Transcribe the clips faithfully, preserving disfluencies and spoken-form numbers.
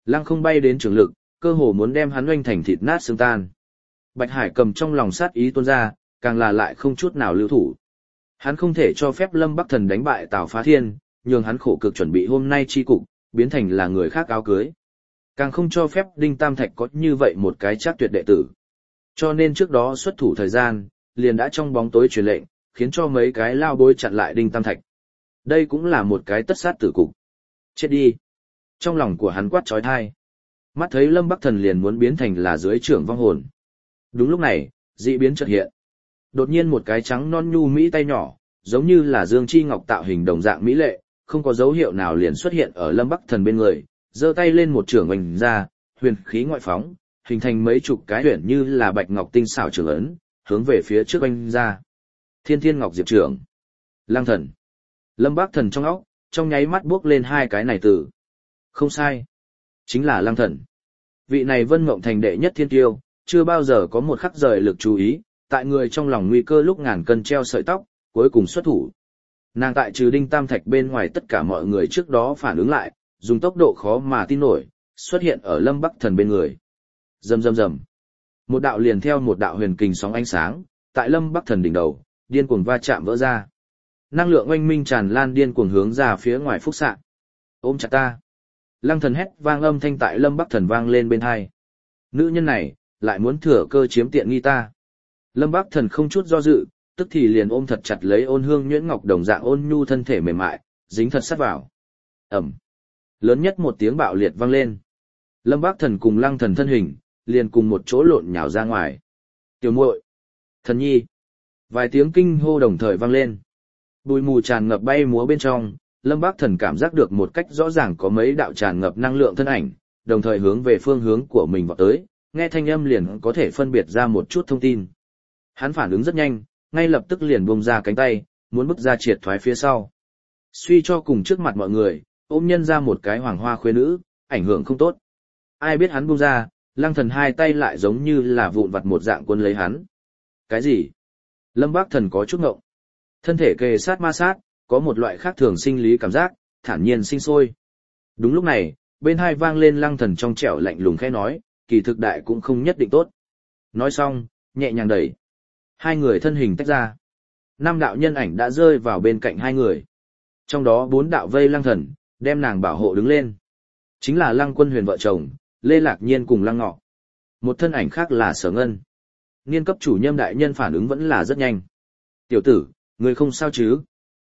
Lăng không bay đến trường lực, cơ hồ muốn đem hắn oanh thành thịt nát xương tan. Bạch Hải cầm trong lòng sát ý tuôn ra, càng là lại không chút nào lưu thủ. Hắn không thể cho phép Lâm Bắc Thần đánh bại Tào Phá Thiên, nhường hắn khổ cực chuẩn bị hôm nay chi cục, biến thành là người khác áo cưới. Càng không cho phép Đinh Tam Thạch có như vậy một cái chắc tuyệt đệ tử. Cho nên trước đó xuất thủ thời gian, liền đã trong bóng tối truyền lệnh, khiến cho mấy cái lao bối chặn lại Đinh Tam Thạch. Đây cũng là một cái tất sát tử cục. Chết đi. Trong lòng của hắn quát trói thai. Mắt thấy Lâm Bắc Thần liền muốn biến thành là dưới trưởng vong hồn. Đúng lúc này, dị biến chợt hiện. Đột nhiên một cái trắng non nhu mỹ tay nhỏ, giống như là Dương Chi Ngọc tạo hình đồng dạng mỹ lệ, không có dấu hiệu nào liền xuất hiện ở Lâm Bắc Thần bên người, giơ tay lên một trường oanh ra, huyền khí ngoại phóng, hình thành mấy chục cái huyền như là bạch ngọc tinh xảo trường ấn, hướng về phía trước oanh ra. Thiên Thiên Ngọc Diệp trưởng, Lang Thần. Lâm Bắc Thần trong óc, trong nháy mắt bước lên hai cái này từ. Không sai, chính là Lang Thần. Vị này Vân Mộng Thành đệ nhất thiên tiêu, chưa bao giờ có một khắc rời lực chú ý, tại người trong lòng nguy cơ lúc ngàn cân treo sợi tóc, cuối cùng xuất thủ. Nàng tại trừ Đinh Tam Thạch bên ngoài tất cả mọi người trước đó phản ứng lại, dùng tốc độ khó mà tin nổi, xuất hiện ở Lâm Bắc Thần bên người. Rầm rầm rầm. Một đạo liền theo một đạo huyền kình sóng ánh sáng, tại Lâm Bắc Thần đỉnh đầu, điên cuồng va chạm vỡ ra. Năng lượng oanh minh tràn lan điên cuồng hướng ra phía ngoài phúc xạ. Ôm chặt ta. Lăng Thần hét vang âm thanh tại Lâm Bắc Thần vang lên bên tai. Nữ nhân này, lại muốn thừa cơ chiếm tiện nghi ta. Lâm Bắc Thần không chút do dự, tức thì liền ôm thật chặt lấy Ôn Hương nhuyễn ngọc đồng dạng ôn nhu thân thể mềm mại, dính thật sát vào. Ầm. Lớn nhất một tiếng bạo liệt vang lên. Lâm Bắc Thần cùng Lăng Thần thân hình, liền cùng một chỗ lộn nhào ra ngoài. Tiểu muội, Thần nhi. Vài tiếng kinh hô đồng thời vang lên. Bụi mù tràn ngập bay múa bên trong, Lâm Bắc Thần cảm giác được một cách rõ ràng có mấy đạo tràn ngập năng lượng thân ảnh, đồng thời hướng về phương hướng của mình vọt tới, nghe thanh âm liền có thể phân biệt ra một chút thông tin. Hắn phản ứng rất nhanh, ngay lập tức liền buông ra cánh tay, muốn bước ra triệt thoái phía sau. Suy cho cùng trước mặt mọi người, ôm nhân ra một cái hoàng hoa khuê nữ, ảnh hưởng không tốt. Ai biết hắn buông ra, Lăng Thần hai tay lại giống như là vụn vặt một dạng quân lấy hắn. Cái gì? Lâm Bắc Thần có chút ngộng. Thân thể kề sát ma sát, có một loại khác thường sinh lý cảm giác, thản nhiên sinh sôi. Đúng lúc này, bên hai vang lên Lăng Thần trong trẻo lạnh lùng khẽ nói, kỳ thực đại cũng không nhất định tốt. Nói xong, nhẹ nhàng đẩy. Hai người thân hình tách ra. Năm đạo nhân ảnh đã rơi vào bên cạnh hai người. Trong đó bốn đạo vây Lăng Thần, đem nàng bảo hộ đứng lên. Chính là Lăng Quân Huyền vợ chồng, Lê Lạc Nhiên cùng Lăng Ngọ. Một thân ảnh khác là Sở Ngân. Niên cấp chủ nhâm đại nhân phản ứng vẫn là rất nhanh. Tiểu tử, người không sao chứ?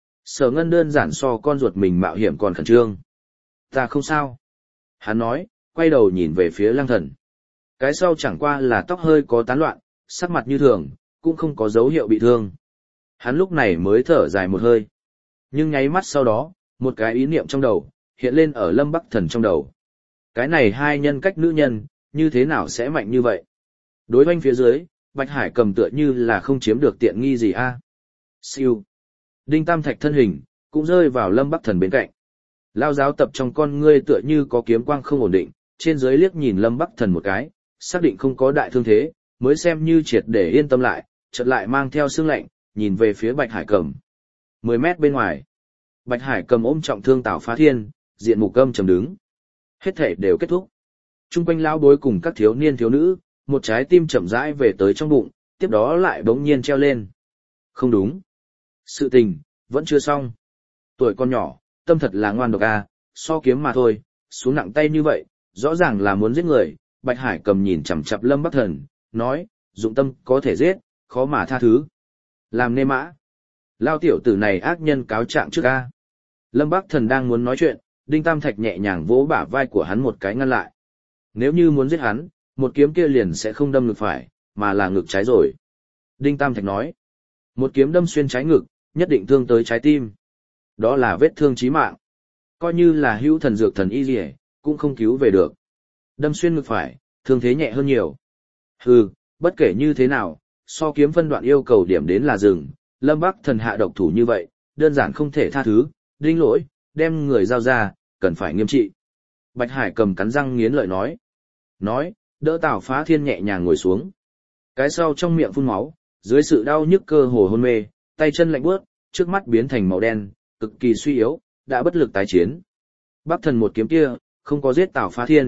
Sở Ngân đơn giản so con ruột mình mạo hiểm còn khẩn trương. Ta không sao. Hắn nói, quay đầu nhìn về phía Lăng Thần. Cái sau chẳng qua là tóc hơi có tán loạn, sắc mặt như thường, cũng không có dấu hiệu bị thương. Hắn lúc này mới thở dài một hơi. Nhưng nháy mắt sau đó, một cái ý niệm trong đầu, hiện lên ở Lâm Bắc Thần trong đầu. Cái này hai nhân cách nữ nhân, như thế nào sẽ mạnh như vậy? Đối oanh phía dưới, Bạch Hải cầm tựa như là không chiếm được tiện nghi gì a. À? Siêu. Đinh Tam Thạch thân hình, cũng rơi vào Lâm Bắc Thần bên cạnh. Lao giáo tập trong con ngươi tựa như có kiếm quang không ổn định, trên dưới liếc nhìn Lâm Bắc Thần một cái, xác định không có đại thương thế, mới xem như triệt để yên tâm lại, chợt lại mang theo sương lạnh, nhìn về phía Bạch Hải cầm. Mười mét bên ngoài, Bạch Hải cầm ôm trọng thương Tào Phá Thiên, diện mục âm trầm đứng. Hết thể đều kết thúc. Trung quanh lão bối cùng các thiếu niên thiếu nữ, một trái tim chậm rãi về tới trong bụng, tiếp đó lại bỗng nhiên treo lên. Không đúng. Sự tình, vẫn chưa xong. Tuổi con nhỏ, tâm thật là ngoan độc a, so kiếm mà thôi, xuống nặng tay như vậy, rõ ràng là muốn giết người. Bạch Hải cầm nhìn chằm chằm Lâm Bắc Thần, nói, dụng tâm có thể giết, khó mà tha thứ. Làm nê mã. Lao tiểu tử này ác nhân cáo trạng trước a. Lâm Bắc Thần đang muốn nói chuyện, Đinh Tam Thạch nhẹ nhàng vỗ bả vai của hắn một cái ngăn lại. Nếu như muốn giết hắn, một kiếm kia liền sẽ không đâm ngực phải, mà là ngực trái rồi. Đinh Tam Thạch nói, một kiếm đâm xuyên trái ngực, nhất định thương tới trái tim. Đó là vết thương chí mạng. Coi như là hữu thần dược thần y liề, cũng không cứu về được. Đâm xuyên ngực phải, thương thế nhẹ hơn nhiều. Hừ, bất kể như thế nào, so kiếm phân đoạn yêu cầu điểm đến là rừng, Lâm Bắc Thần hạ độc thủ như vậy, đơn giản không thể tha thứ, Đinh lỗi, đem người giao ra, cần phải nghiêm trị. Bạch Hải cầm cắn răng nghiến lợi nói. Nói, đỡ Tào Phá Thiên nhẹ nhàng ngồi xuống. Cái sau trong miệng phun máu, dưới sự đau nhức cơ hồ hôn mê, tay chân lạnh buốt, trước mắt biến thành màu đen, cực kỳ suy yếu, đã bất lực tái chiến. Bắc Thần một kiếm kia, không có giết Tào Phá Thiên,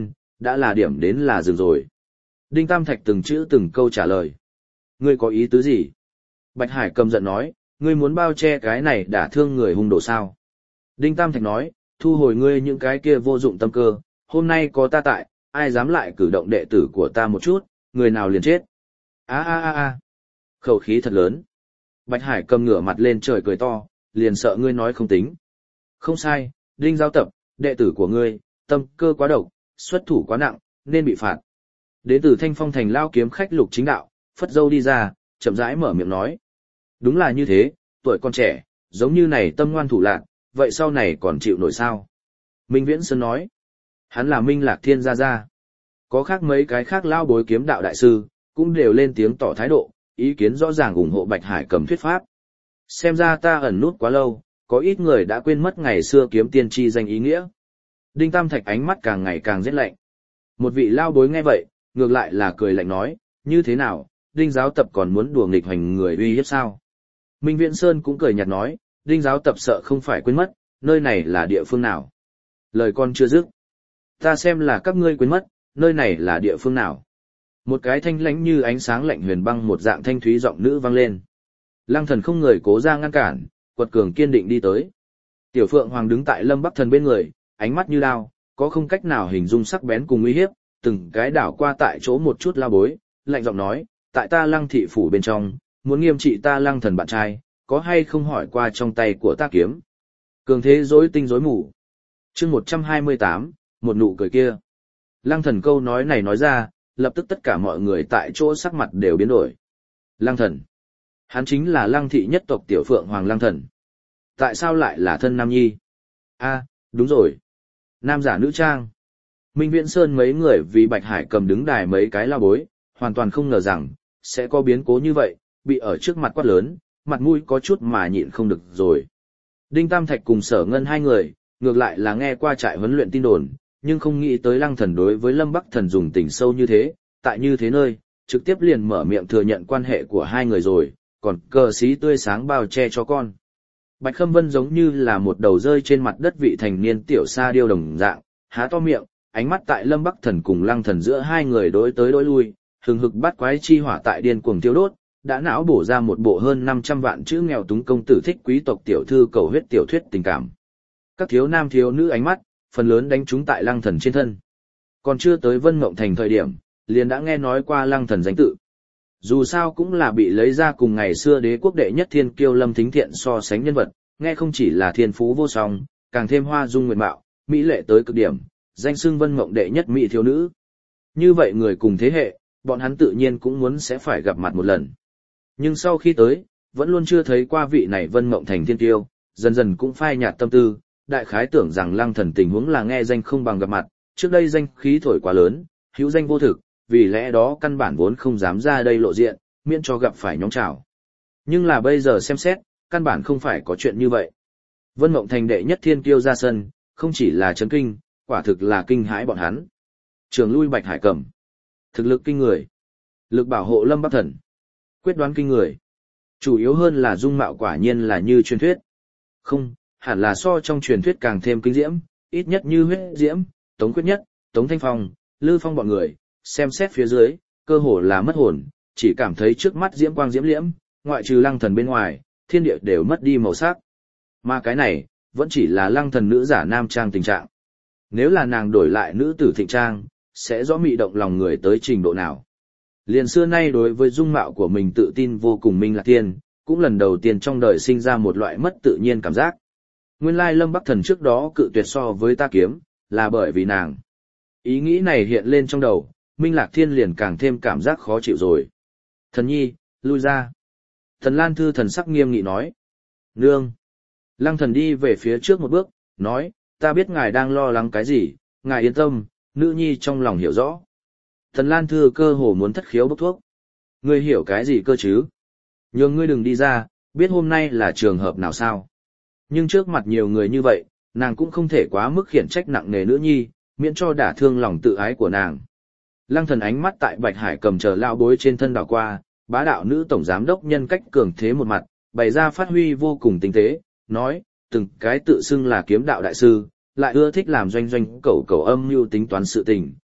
đã là điểm đến là dừng rồi. Đinh Tam Thạch từng chữ từng câu trả lời. Ngươi có ý tứ gì? Bạch Hải cầm giận nói, ngươi muốn bao che cái này đả thương người hung đồ sao? Đinh Tam Thạch nói, thu hồi ngươi những cái kia vô dụng tâm cơ, hôm nay có ta tại, ai dám lại cử động đệ tử của ta một chút, người nào liền chết. A a a a. Khẩu khí thật lớn. Bạch Hải cầm ngửa mặt lên trời cười to, liền sợ ngươi nói không tính. Không sai, Đinh Giao Tập, đệ tử của ngươi, tâm cơ quá độc, xuất thủ quá nặng, nên bị phạt. Đến từ Thanh Phong thành lao kiếm khách Lục Chính Đạo, phất dâu đi ra, chậm rãi mở miệng nói. Đúng là như thế, tuổi còn trẻ, giống như này tâm ngoan thủ lạc, vậy sau này còn chịu nổi sao? Minh Viễn Sơn nói. Hắn là Minh Lạc Thiên gia gia. Có khác mấy cái khác lao bối kiếm đạo đại sư, cũng đều lên tiếng tỏ thái độ, ý kiến rõ ràng ủng hộ Bạch Hải cầm thuyết pháp. Xem ra ta ẩn nút quá lâu, có ít người đã quên mất ngày xưa kiếm tiên tri danh ý nghĩa. Đinh Tam Thạch ánh mắt càng ngày càng rét lạnh. Một vị lao bối nghe vậy, ngược lại là cười lạnh nói, như thế nào, Đinh Giáo Tập còn muốn đùa nghịch hoành người uy hiếp sao? Minh Viễn Sơn cũng cười nhạt nói, Đinh Giáo Tập sợ không phải quên mất, nơi này là địa phương nào? Lời con chưa dứt. Ta xem là các ngươi quên mất, nơi này là địa phương nào? Một cái thanh lãnh như ánh sáng lạnh huyền băng một dạng thanh thúy giọng nữ vang lên. Lăng Thần không người cố ra ngăn cản, quật cường kiên định đi tới. Tiểu Phượng Hoàng đứng tại Lâm Bắc Thần bên người, ánh mắt như đao, có không cách nào hình dung sắc bén cùng uy hiếp, từng cái đảo qua tại chỗ một chút la bối, lạnh giọng nói, tại ta Lăng thị phủ bên trong, muốn nghiêm trị ta Lăng Thần bạn trai, có hay không hỏi qua trong tay của ta kiếm. Cường thế rối tinh rối mù. Chương một trăm hai mươi tám, một nụ cười kia. Lăng Thần câu nói này nói ra, lập tức tất cả mọi người tại chỗ sắc mặt đều biến đổi. Lăng Thần. Hắn chính là Lăng thị nhất tộc Tiểu Phượng Hoàng Lăng Thần. Tại sao lại là thân nam nhi? A, đúng rồi. Nam giả nữ trang. Minh Viễn Sơn mấy người vì Bạch Hải cầm đứng đài mấy cái la bối, hoàn toàn không ngờ rằng, sẽ có biến cố như vậy, bị ở trước mặt quát lớn, mặt mũi có chút mà nhịn không được rồi. Đinh Tam Thạch cùng Sở Ngân hai người, ngược lại là nghe qua trại huấn luyện tin đồn, nhưng không nghĩ tới Lăng Thần đối với Lâm Bắc Thần dùng tình sâu như thế, tại như thế nơi, trực tiếp liền mở miệng thừa nhận quan hệ của hai người rồi, còn cờ xí tươi sáng bao che cho con. Bạch Khâm Vân giống như là một đầu rơi trên mặt đất vị thành niên tiểu sa điêu đồng dạng, há to miệng, ánh mắt tại Lâm Bắc Thần cùng Lăng Thần giữa hai người đối tới đối lui, hừng hực bắt quái chi hỏa tại điên cuồng tiêu đốt, đã não bổ ra một bộ hơn năm trăm vạn chữ nghèo túng công tử thích quý tộc tiểu thư cầu huyết tiểu thuyết tình cảm. Các thiếu nam thiếu nữ ánh mắt, phần lớn đánh trúng tại Lăng Thần trên thân. Còn chưa tới Vân Mộng Thành thời điểm, liền đã nghe nói qua Lăng Thần danh tự. Dù sao cũng là bị lấy ra cùng ngày xưa đế quốc đệ nhất thiên kiêu Lâm Thính Thiện so sánh nhân vật, nghe không chỉ là thiên phú vô song, càng thêm hoa dung nguyệt mạo, mỹ lệ tới cực điểm, danh xưng Vân Mộng đệ nhất mỹ thiếu nữ. Như vậy người cùng thế hệ, bọn hắn tự nhiên cũng muốn sẽ phải gặp mặt một lần. Nhưng sau khi tới, vẫn luôn chưa thấy qua vị này Vân Mộng Thành thiên kiêu, dần dần cũng phai nhạt tâm tư, đại khái tưởng rằng Lăng Thần tình huống là nghe danh không bằng gặp mặt, trước đây danh khí thổi quá lớn, hữu danh vô thực, vì lẽ đó căn bản vốn không dám ra đây lộ diện, miễn cho gặp phải nhóm trào. Nhưng là bây giờ xem xét, căn bản không phải có chuyện như vậy. Vân Mộng Thành đệ nhất thiên kiêu ra sân, không chỉ là chấn kinh, quả thực là kinh hãi bọn hắn. Trường lui Bạch Hải Cẩm, thực lực kinh người, lực bảo hộ Lâm Bắc Thần, quyết đoán kinh người. Chủ yếu hơn là dung mạo quả nhiên là như truyền thuyết. Không, hẳn là so trong truyền thuyết càng thêm kinh diễm, ít nhất như huyết diễm, Tống Quyết Nhất, Tống Thanh Phong, Lư Phong bọn người, xem xét phía dưới, cơ hồ là mất hồn, chỉ cảm thấy trước mắt diễm quang diễm liễm, ngoại trừ Lăng Thần bên ngoài, thiên địa đều mất đi màu sắc. Mà cái này, vẫn chỉ là Lăng Thần nữ giả nam trang tình trạng. Nếu là nàng đổi lại nữ tử thịnh trang, sẽ rõ mị động lòng người tới trình độ nào. Liền xưa nay đối với dung mạo của mình tự tin vô cùng Minh Lạc Tiên, cũng lần đầu tiên trong đời sinh ra một loại mất tự nhiên cảm giác. Nguyên lai Lâm Bắc Thần trước đó cự tuyệt so với ta kiếm, là bởi vì nàng. Ý nghĩ này hiện lên trong đầu, Minh Lạc Thiên liền càng thêm cảm giác khó chịu rồi. Thần nhi, lui ra. Thần Lan Thư thần sắc nghiêm nghị nói. Nương. Lăng Thần đi về phía trước một bước, nói, ta biết ngài đang lo lắng cái gì, ngài yên tâm, nữ nhi trong lòng hiểu rõ. Thần Lan Thư cơ hồ muốn thất khiếu bốc thuốc. Ngươi hiểu cái gì cơ chứ? Nhưng ngươi đừng đi ra, biết hôm nay là trường hợp nào sao? Nhưng trước mặt nhiều người như vậy, nàng cũng không thể quá mức khiển trách nặng nề nữ nhi, miễn cho đả thương lòng tự ái của nàng. Lăng Thần ánh mắt tại Bạch Hải cầm chờ lao bối trên thân đảo qua, bá đạo nữ tổng giám đốc nhân cách cường thế một mặt, bày ra phát huy vô cùng tinh tế, nói, từng cái tự xưng là kiếm đạo đại sư, lại ưa thích làm doanh doanh cẩu cẩu âm mưu tính toán sự tình,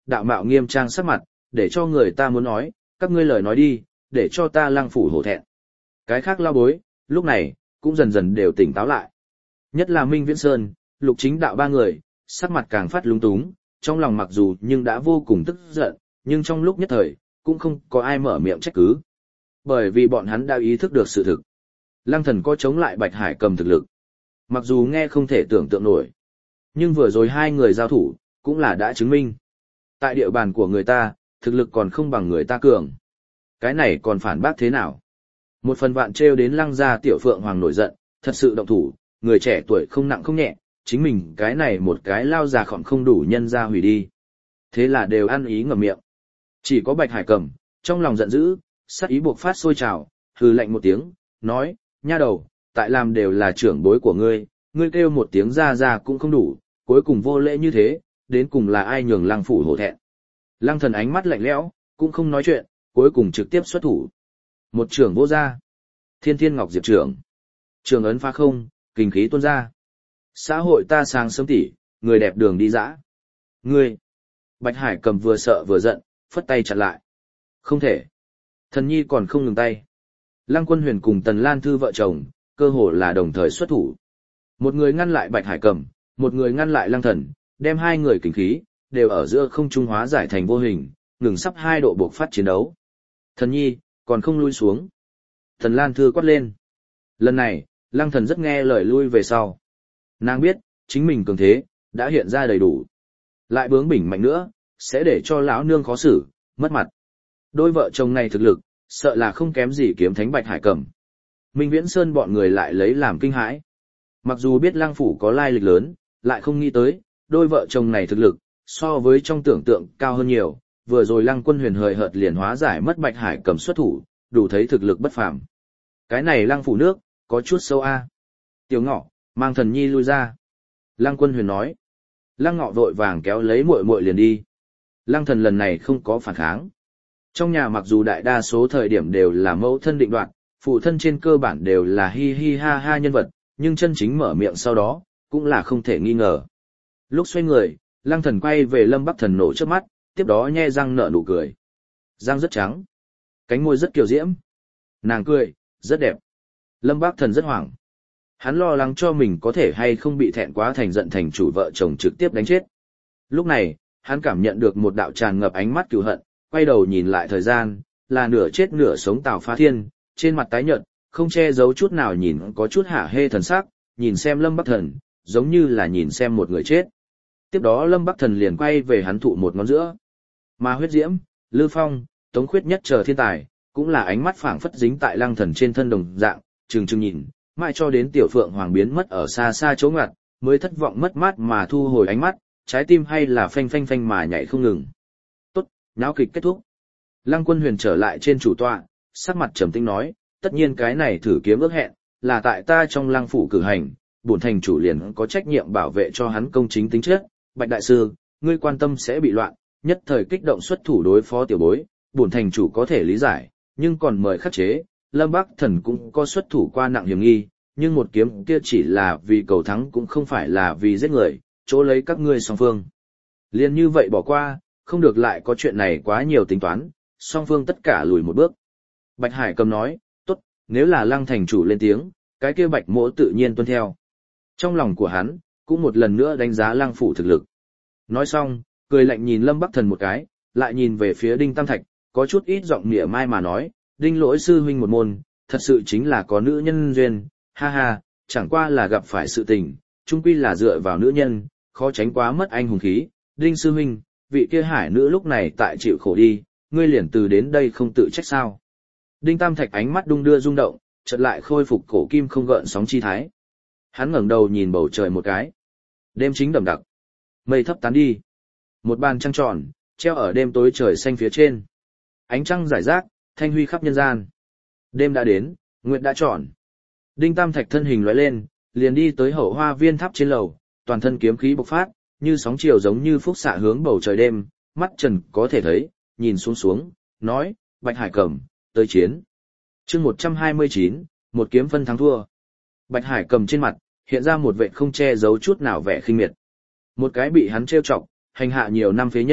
đạo mạo nghiêm trang sắc mặt, để cho người ta muốn nói, các ngươi lời nói đi, để cho ta lăng phủ hổ thẹn. Cái khác lao bối, lúc này, cũng dần dần đều tỉnh táo lại. Nhất là Minh Viễn Sơn, Lục Chính Đạo ba người, sắc mặt càng phát lúng túng, trong lòng mặc dù nhưng đã vô cùng tức giận, nhưng trong lúc nhất thời, cũng không có ai mở miệng trách cứ. Bởi vì bọn hắn đã ý thức được sự thực. Lăng Thần có chống lại Bạch Hải Cầm thực lực. Mặc dù nghe không thể tưởng tượng nổi, nhưng vừa rồi hai người giao thủ, cũng là đã chứng minh. Tại địa bàn của người ta, thực lực còn không bằng người ta cường. Cái này còn phản bác thế nào? Một phần vạn trêu đến Lăng gia tiểu phượng hoàng nổi giận, thật sự động thủ, người trẻ tuổi không nặng không nhẹ, chính mình cái này một cái lao già khỏm không đủ nhân ra hủy đi. Thế là đều ăn ý ngậm miệng. Chỉ có Bạch Hải Cầm, trong lòng giận dữ, sát ý buộc phát sôi trào, hừ lạnh một tiếng, nói, nha đầu, tại làm đều là trưởng bối của ngươi, ngươi kêu một tiếng ra ra cũng không đủ, cuối cùng vô lễ như thế, đến cùng là ai nhường Lăng phủ hổ thẹn. Lăng Thần ánh mắt lạnh lẽo, cũng không nói chuyện, cuối cùng trực tiếp xuất thủ. Một trưởng vô ra. Thiên Thiên Ngọc Diệp trưởng. Trường ấn phá không, kinh khí tuôn ra. Xã hội ta sáng sớm tỉ, người đẹp đường đi dã. Ngươi. Bạch Hải Cầm vừa sợ vừa giận, phất tay chặn lại. Không thể. Thần nhi còn không ngừng tay. Lăng Quân Huyền cùng Tần Lan Thư vợ chồng, cơ hồ là đồng thời xuất thủ. Một người ngăn lại Bạch Hải Cầm, một người ngăn lại Lăng Thần, đem hai người kinh khí, đều ở giữa không trung hóa giải thành vô hình, ngừng sắp hai độ buộc phát chiến đấu. Thần nhi, còn không lui xuống. Tần Lan Thư quát lên. Lần này, Lăng Thần rất nghe lời lui về sau. Nàng biết, chính mình cường thế, đã hiện ra đầy đủ. Lại bướng bỉnh mạnh nữa, sẽ để cho lão nương khó xử, mất mặt. Đôi vợ chồng này thực lực, sợ là không kém gì kiếm thánh Bạch Hải Cầm. Minh Viễn Sơn bọn người lại lấy làm kinh hãi. Mặc dù biết Lăng phủ có lai lịch lớn, lại không nghĩ tới, đôi vợ chồng này thực lực, so với trong tưởng tượng cao hơn nhiều. Vừa rồi Lăng Quân Huyền hời hợt liền hóa giải mất Bạch Hải Cầm xuất thủ, đủ thấy thực lực bất phàm. Cái này Lăng phủ nước, có chút sâu a. Tiểu Ngọ, mang thần nhi lui ra. Lăng Quân Huyền nói. Lăng Ngọ vội vàng kéo lấy muội muội liền đi. Lăng Thần lần này không có phản kháng. Trong nhà mặc dù đại đa số thời điểm đều là mẫu thân định đoạt, phụ thân trên cơ bản đều là hi hi ha ha nhân vật, nhưng chân chính mở miệng sau đó, cũng là không thể nghi ngờ. Lúc xoay người, Lăng Thần quay về Lâm Bắc Thần nổ trước mắt, tiếp đó nhe răng nở nụ cười. Răng rất trắng, cánh môi rất kiều diễm. Nàng cười, rất đẹp. Lâm Bắc Thần rất hoảng. Hắn lo lắng cho mình có thể hay không bị thẹn quá thành giận thành chủ vợ chồng trực tiếp đánh chết. Lúc này, hắn cảm nhận được một đạo tràn ngập ánh mắt cừu hận, quay đầu nhìn lại thời gian, là nửa chết nửa sống Tào Phá Thiên, trên mặt tái nhợt, không che giấu chút nào nhìn có chút hả hê thần sắc, nhìn xem Lâm Bắc Thần, giống như là nhìn xem một người chết. Tiếp đó Lâm Bắc Thần liền quay về hắn thụ một ngón giữa. Mà Huyết Diễm, Lư Phong, Tống Khuyết nhất chờ thiên tài, cũng là ánh mắt phảng phất dính tại Lăng Thần trên thân đồng dạng, trừng trừng nhìn, mãi cho đến Tiểu Phượng Hoàng biến mất ở xa xa chỗ ngoặt, mới thất vọng mất mát mà thu hồi ánh mắt, trái tim hay là phanh phanh phanh mà nhảy không ngừng. Tốt, náo kịch kết thúc. Lăng Quân Huyền trở lại trên chủ tọa, sắc mặt trầm tĩnh nói, tất nhiên cái này thử kiếm ước hẹn, là tại ta trong Lăng phủ cử hành, bổn thành chủ liền có trách nhiệm bảo vệ cho hắn công chính tính chất. Bạch đại sư, ngươi quan tâm sẽ bị loạn, nhất thời kích động xuất thủ đối phó tiểu bối, bổn thành chủ có thể lý giải, nhưng còn mời khắc chế. Lâm Bắc Thần cũng có xuất thủ qua nặng hiểm nghi, nhưng một kiếm kia chỉ là vì cầu thắng cũng không phải là vì giết người, chỗ lấy các ngươi song phương. Liên như vậy bỏ qua, không được lại có chuyện này quá nhiều tính toán, song phương tất cả lùi một bước. Bạch Hải Cầm nói, tốt, nếu là Lăng thành chủ lên tiếng, cái kia Bạch Mỗ tự nhiên tuân theo. Trong lòng của hắn, cũng một lần nữa đánh giá Lăng phủ thực lực. Nói xong, cười lạnh nhìn Lâm Bắc Thần một cái, lại nhìn về phía Đinh Tam Thạch, có chút ít giọng mỉa mai mà nói, Đinh lỗi sư huynh một môn, thật sự chính là có nữ nhân duyên, ha ha, chẳng qua là gặp phải sự tình, chung quy là dựa vào nữ nhân, khó tránh quá mất anh hùng khí. Đinh sư huynh, vị kia hải nữ lúc này tại chịu khổ đi, ngươi liền từ đến đây không tự trách sao. Đinh Tam Thạch ánh mắt đung đưa rung động, chợt lại khôi phục cổ kim không gợn sóng chi thái. Hắn ngẩng đầu nhìn bầu trời một cái. Đêm chính đậm đặc. Mây thấp tán đi. Một bàn trăng tròn, treo ở đêm tối trời xanh phía trên. Ánh trăng rải rác, thanh huy khắp nhân gian. Đêm đã đến, nguyệt đã tròn. Đinh Tam Thạch thân hình lóe lên, liền đi tới hậu hoa viên tháp trên lầu, toàn thân kiếm khí bộc phát, như sóng chiều giống như phúc xạ hướng bầu trời đêm, mắt trần có thể thấy, nhìn xuống xuống, nói, Bạch Hải Cầm, tới chiến. Chương một trăm hai mươi chín, một kiếm phân thắng thua. Bạch Hải Cầm trên mặt, hiện ra một vẻ không che giấu chút nào vẻ khinh miệt. Một cái bị hắn trêu chọc, hành hạ nhiều năm phế nhân,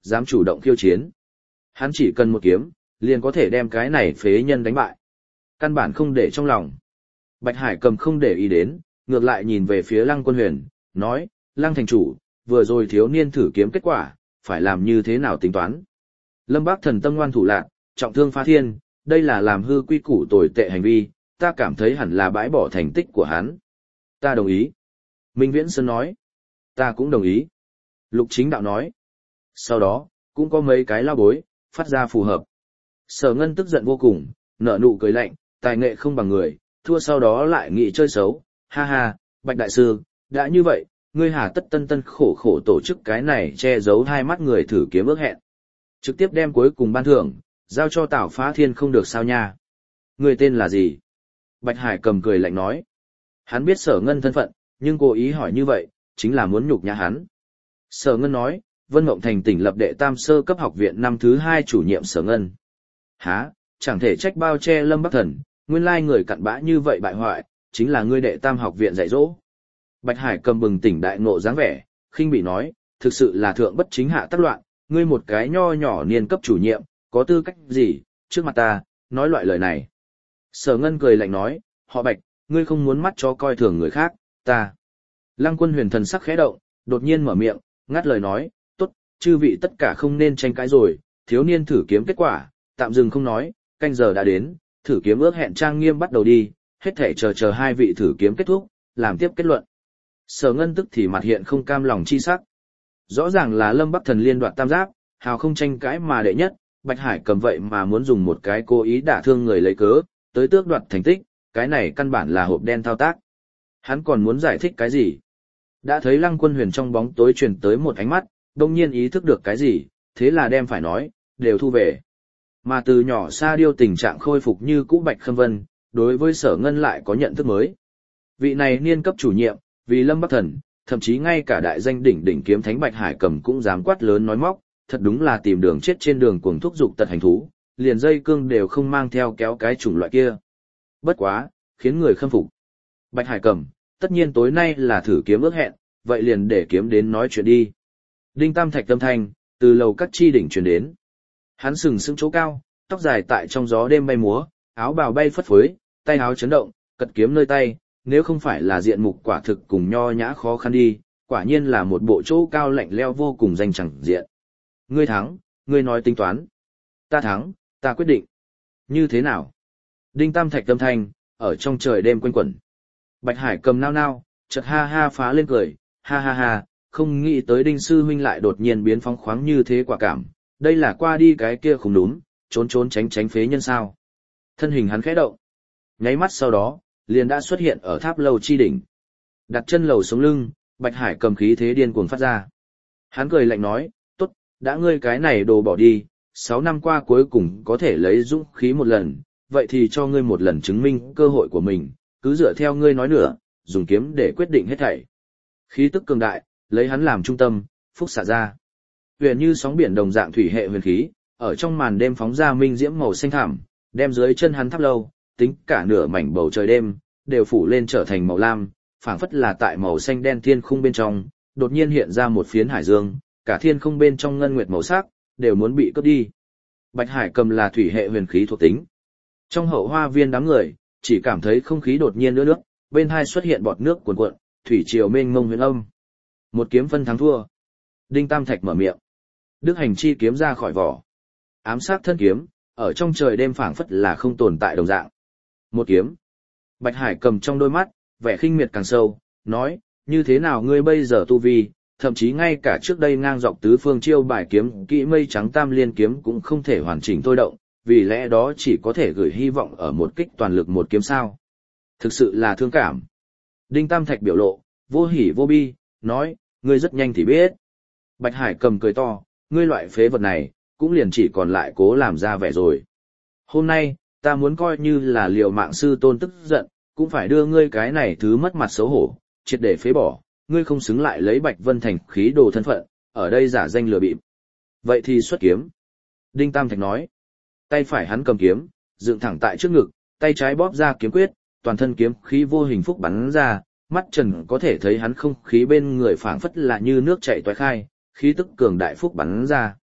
dám chủ động khiêu chiến. Hắn chỉ cần một kiếm, liền có thể đem cái này phế nhân đánh bại. Căn bản không để trong lòng. Bạch Hải Cầm không để ý đến, ngược lại nhìn về phía Lăng Quân Huyền, nói, Lăng thành chủ, vừa rồi thiếu niên thử kiếm kết quả, phải làm như thế nào tính toán. Lâm Bắc Thần tâm ngoan thủ lạc, trọng thương phá thiên, đây là làm hư quy củ tồi tệ hành vi, ta cảm thấy hẳn là bãi bỏ thành tích của hắn. Ta đồng ý. Minh Viễn Sơn nói. Ta cũng đồng ý. Lục Chính Đạo nói. Sau đó, cũng có mấy cái lao bối, phát ra phù hợp. Sở Ngân tức giận vô cùng, nở nụ cười lạnh, tài nghệ không bằng người, thua sau đó lại nghĩ chơi xấu. Ha ha, Bạch Đại Sư, đã như vậy, ngươi hà tất tân tân khổ khổ tổ chức cái này che giấu hai mắt người thử kiếm ước hẹn. Trực tiếp đem cuối cùng ban thưởng, giao cho Tào Phá Thiên không được sao nha. Ngươi tên là gì? Bạch Hải Cầm cười lạnh nói. Hắn biết Sở Ngân thân phận, nhưng cố ý hỏi như vậy, chính là muốn nhục nhã hắn. Sở Ngân nói, Vân Mộng Thành tỉnh lập đệ tam sơ cấp học viện năm thứ hai chủ nhiệm Sở Ngân. Hả, chẳng thể trách bao che Lâm Bắc Thần, nguyên lai người cặn bã như vậy bại hoại, chính là ngươi đệ tam học viện dạy dỗ. Bạch Hải Cầm bừng tỉnh đại ngộ dáng vẻ, khinh bị nói, thực sự là thượng bất chính hạ tắc loạn, ngươi một cái nho nhỏ niên cấp chủ nhiệm, có tư cách gì, trước mặt ta, nói loại lời này. Sở Ngân cười lạnh nói, họ Bạch, ngươi không muốn mắt chó coi thường người khác, ta. Lăng Quân Huyền thần sắc khẽ động, đột nhiên mở miệng, ngắt lời nói, tốt, chư vị tất cả không nên tranh cãi rồi, thiếu niên thử kiếm kết quả, tạm dừng không nói, canh giờ đã đến, thử kiếm ước hẹn trang nghiêm bắt đầu đi, hết thể chờ chờ hai vị thử kiếm kết thúc, làm tiếp kết luận. Sở Ngân tức thì mặt hiện không cam lòng chi sắc. Rõ ràng là Lâm Bắc Thần liên đoạt tam giáp, hào không tranh cãi mà đệ nhất, Bạch Hải Cầm vậy mà muốn dùng một cái cố ý đả thương người lấy cớ, tới tước đoạt thành tích, cái này căn bản là hộp đen thao tác. Hắn còn muốn giải thích cái gì? Đã thấy Lăng Quân Huyền trong bóng tối truyền tới một ánh mắt, đông nhiên ý thức được cái gì, thế là đem phải nói, đều thu về. Mà từ nhỏ Sa Điêu tình trạng khôi phục như cũ Bạch Khâm Vân, đối với Sở Ngân lại có nhận thức mới. Vị này niên cấp chủ nhiệm, vì Lâm Bắc Thần, thậm chí ngay cả đại danh đỉnh đỉnh kiếm thánh Bạch Hải Cầm cũng dám quát lớn nói móc, thật đúng là tìm đường chết trên đường cuồng thúc dục tật hành thú, liền dây cương đều không mang theo kéo cái chủng loại kia. Bất quá, khiến người khâm phục. Bạch Hải Cầm, tất nhiên tối nay là thử kiếm ước hẹn, vậy liền để kiếm đến nói chuyện đi. Đinh Tam Thạch tâm thanh, từ lầu các chi đỉnh truyền đến. Hắn sừng sững chỗ cao, tóc dài tại trong gió đêm bay múa, áo bào bay phất phới, tay áo chấn động, cật kiếm nơi tay, nếu không phải là diện mục quả thực cùng nho nhã khó khăn đi, quả nhiên là một bộ chỗ cao lạnh leo vô cùng danh chẳng diện. Ngươi thắng, ngươi nói tính toán. Ta thắng, ta quyết định. Như thế nào? Đinh Tam Thạch tâm thanh, ở trong trời đêm quanh quẩn. Bạch Hải Cầm nao nao, chợt ha ha phá lên cười, ha ha ha, không nghĩ tới Đinh Sư huynh lại đột nhiên biến phóng khoáng như thế quả cảm, đây là qua đi cái kia không đúng, trốn trốn tránh tránh phế nhân sao. Thân hình hắn khẽ động. Nháy mắt sau đó, liền đã xuất hiện ở tháp lầu chi đỉnh. Đặt chân lầu sống lưng, Bạch Hải Cầm khí thế điên cuồng phát ra. Hắn cười lạnh nói, tốt, đã ngươi cái này đồ bỏ đi, sáu năm qua cuối cùng có thể lấy dũng khí một lần, vậy thì cho ngươi một lần chứng minh cơ hội của mình, cứ dựa theo ngươi nói nữa, dùng kiếm để quyết định hết thảy. Khí tức cường đại, lấy hắn làm trung tâm, phúc xạ ra. Huyền như sóng biển đồng dạng thủy hệ huyền khí, ở trong màn đêm phóng ra minh diễm màu xanh thẳm, đem dưới chân hắn tháp lâu, tính cả nửa mảnh bầu trời đêm, đều phủ lên trở thành màu lam, phảng phất là tại màu xanh đen thiên khung bên trong, đột nhiên hiện ra một phiến hải dương, cả thiên khung bên trong ngân nguyệt màu sắc, đều muốn bị cướp đi. Bạch Hải Cầm là thủy hệ huyền khí thuộc tính. Trong hậu hoa viên đám người, chỉ cảm thấy không khí đột nhiên ướt nước, bên hai xuất hiện bọt nước cuồn cuộn, thủy triều mênh mông huyền âm. Một kiếm phân thắng thua. Đinh Tam Thạch mở miệng. Đức Hành chi kiếm ra khỏi vỏ. Ám sát thân kiếm, ở trong trời đêm phảng phất là không tồn tại đồng dạng. Một kiếm. Bạch Hải Cầm trong đôi mắt, vẻ khinh miệt càng sâu, nói, như thế nào ngươi bây giờ tu vi, thậm chí ngay cả trước đây ngang dọc tứ phương chiêu bài kiếm kỹ mây trắng tam liên kiếm cũng không thể hoàn chỉnh thôi động, vì lẽ đó chỉ có thể gửi hy vọng ở một kích toàn lực một kiếm sao. Thực sự là thương cảm. Đinh Tam Thạch biểu lộ, vô hỉ vô bi, nói, ngươi rất nhanh thì biết. Bạch Hải Cầm cười to, ngươi loại phế vật này, cũng liền chỉ còn lại cố làm ra vẻ rồi. Hôm nay, ta muốn coi như là liều mạng sư tôn tức giận, cũng phải đưa ngươi cái này thứ mất mặt xấu hổ, triệt để phế bỏ, ngươi không xứng lại lấy Bạch Vân Thành khí đồ thân phận, ở đây giả danh lừa bịp. Vậy thì xuất kiếm. Đinh Tam Thạch nói, tay phải hắn cầm kiếm, dựng thẳng tại trước ngực, tay trái bóp ra kiếm quyết, toàn thân kiếm khí vô hình phúc bắn ra, mắt trần có thể thấy hắn không khí bên người phảng phất là như nước chảy toái khai, khí tức cường đại phúc bắn ra.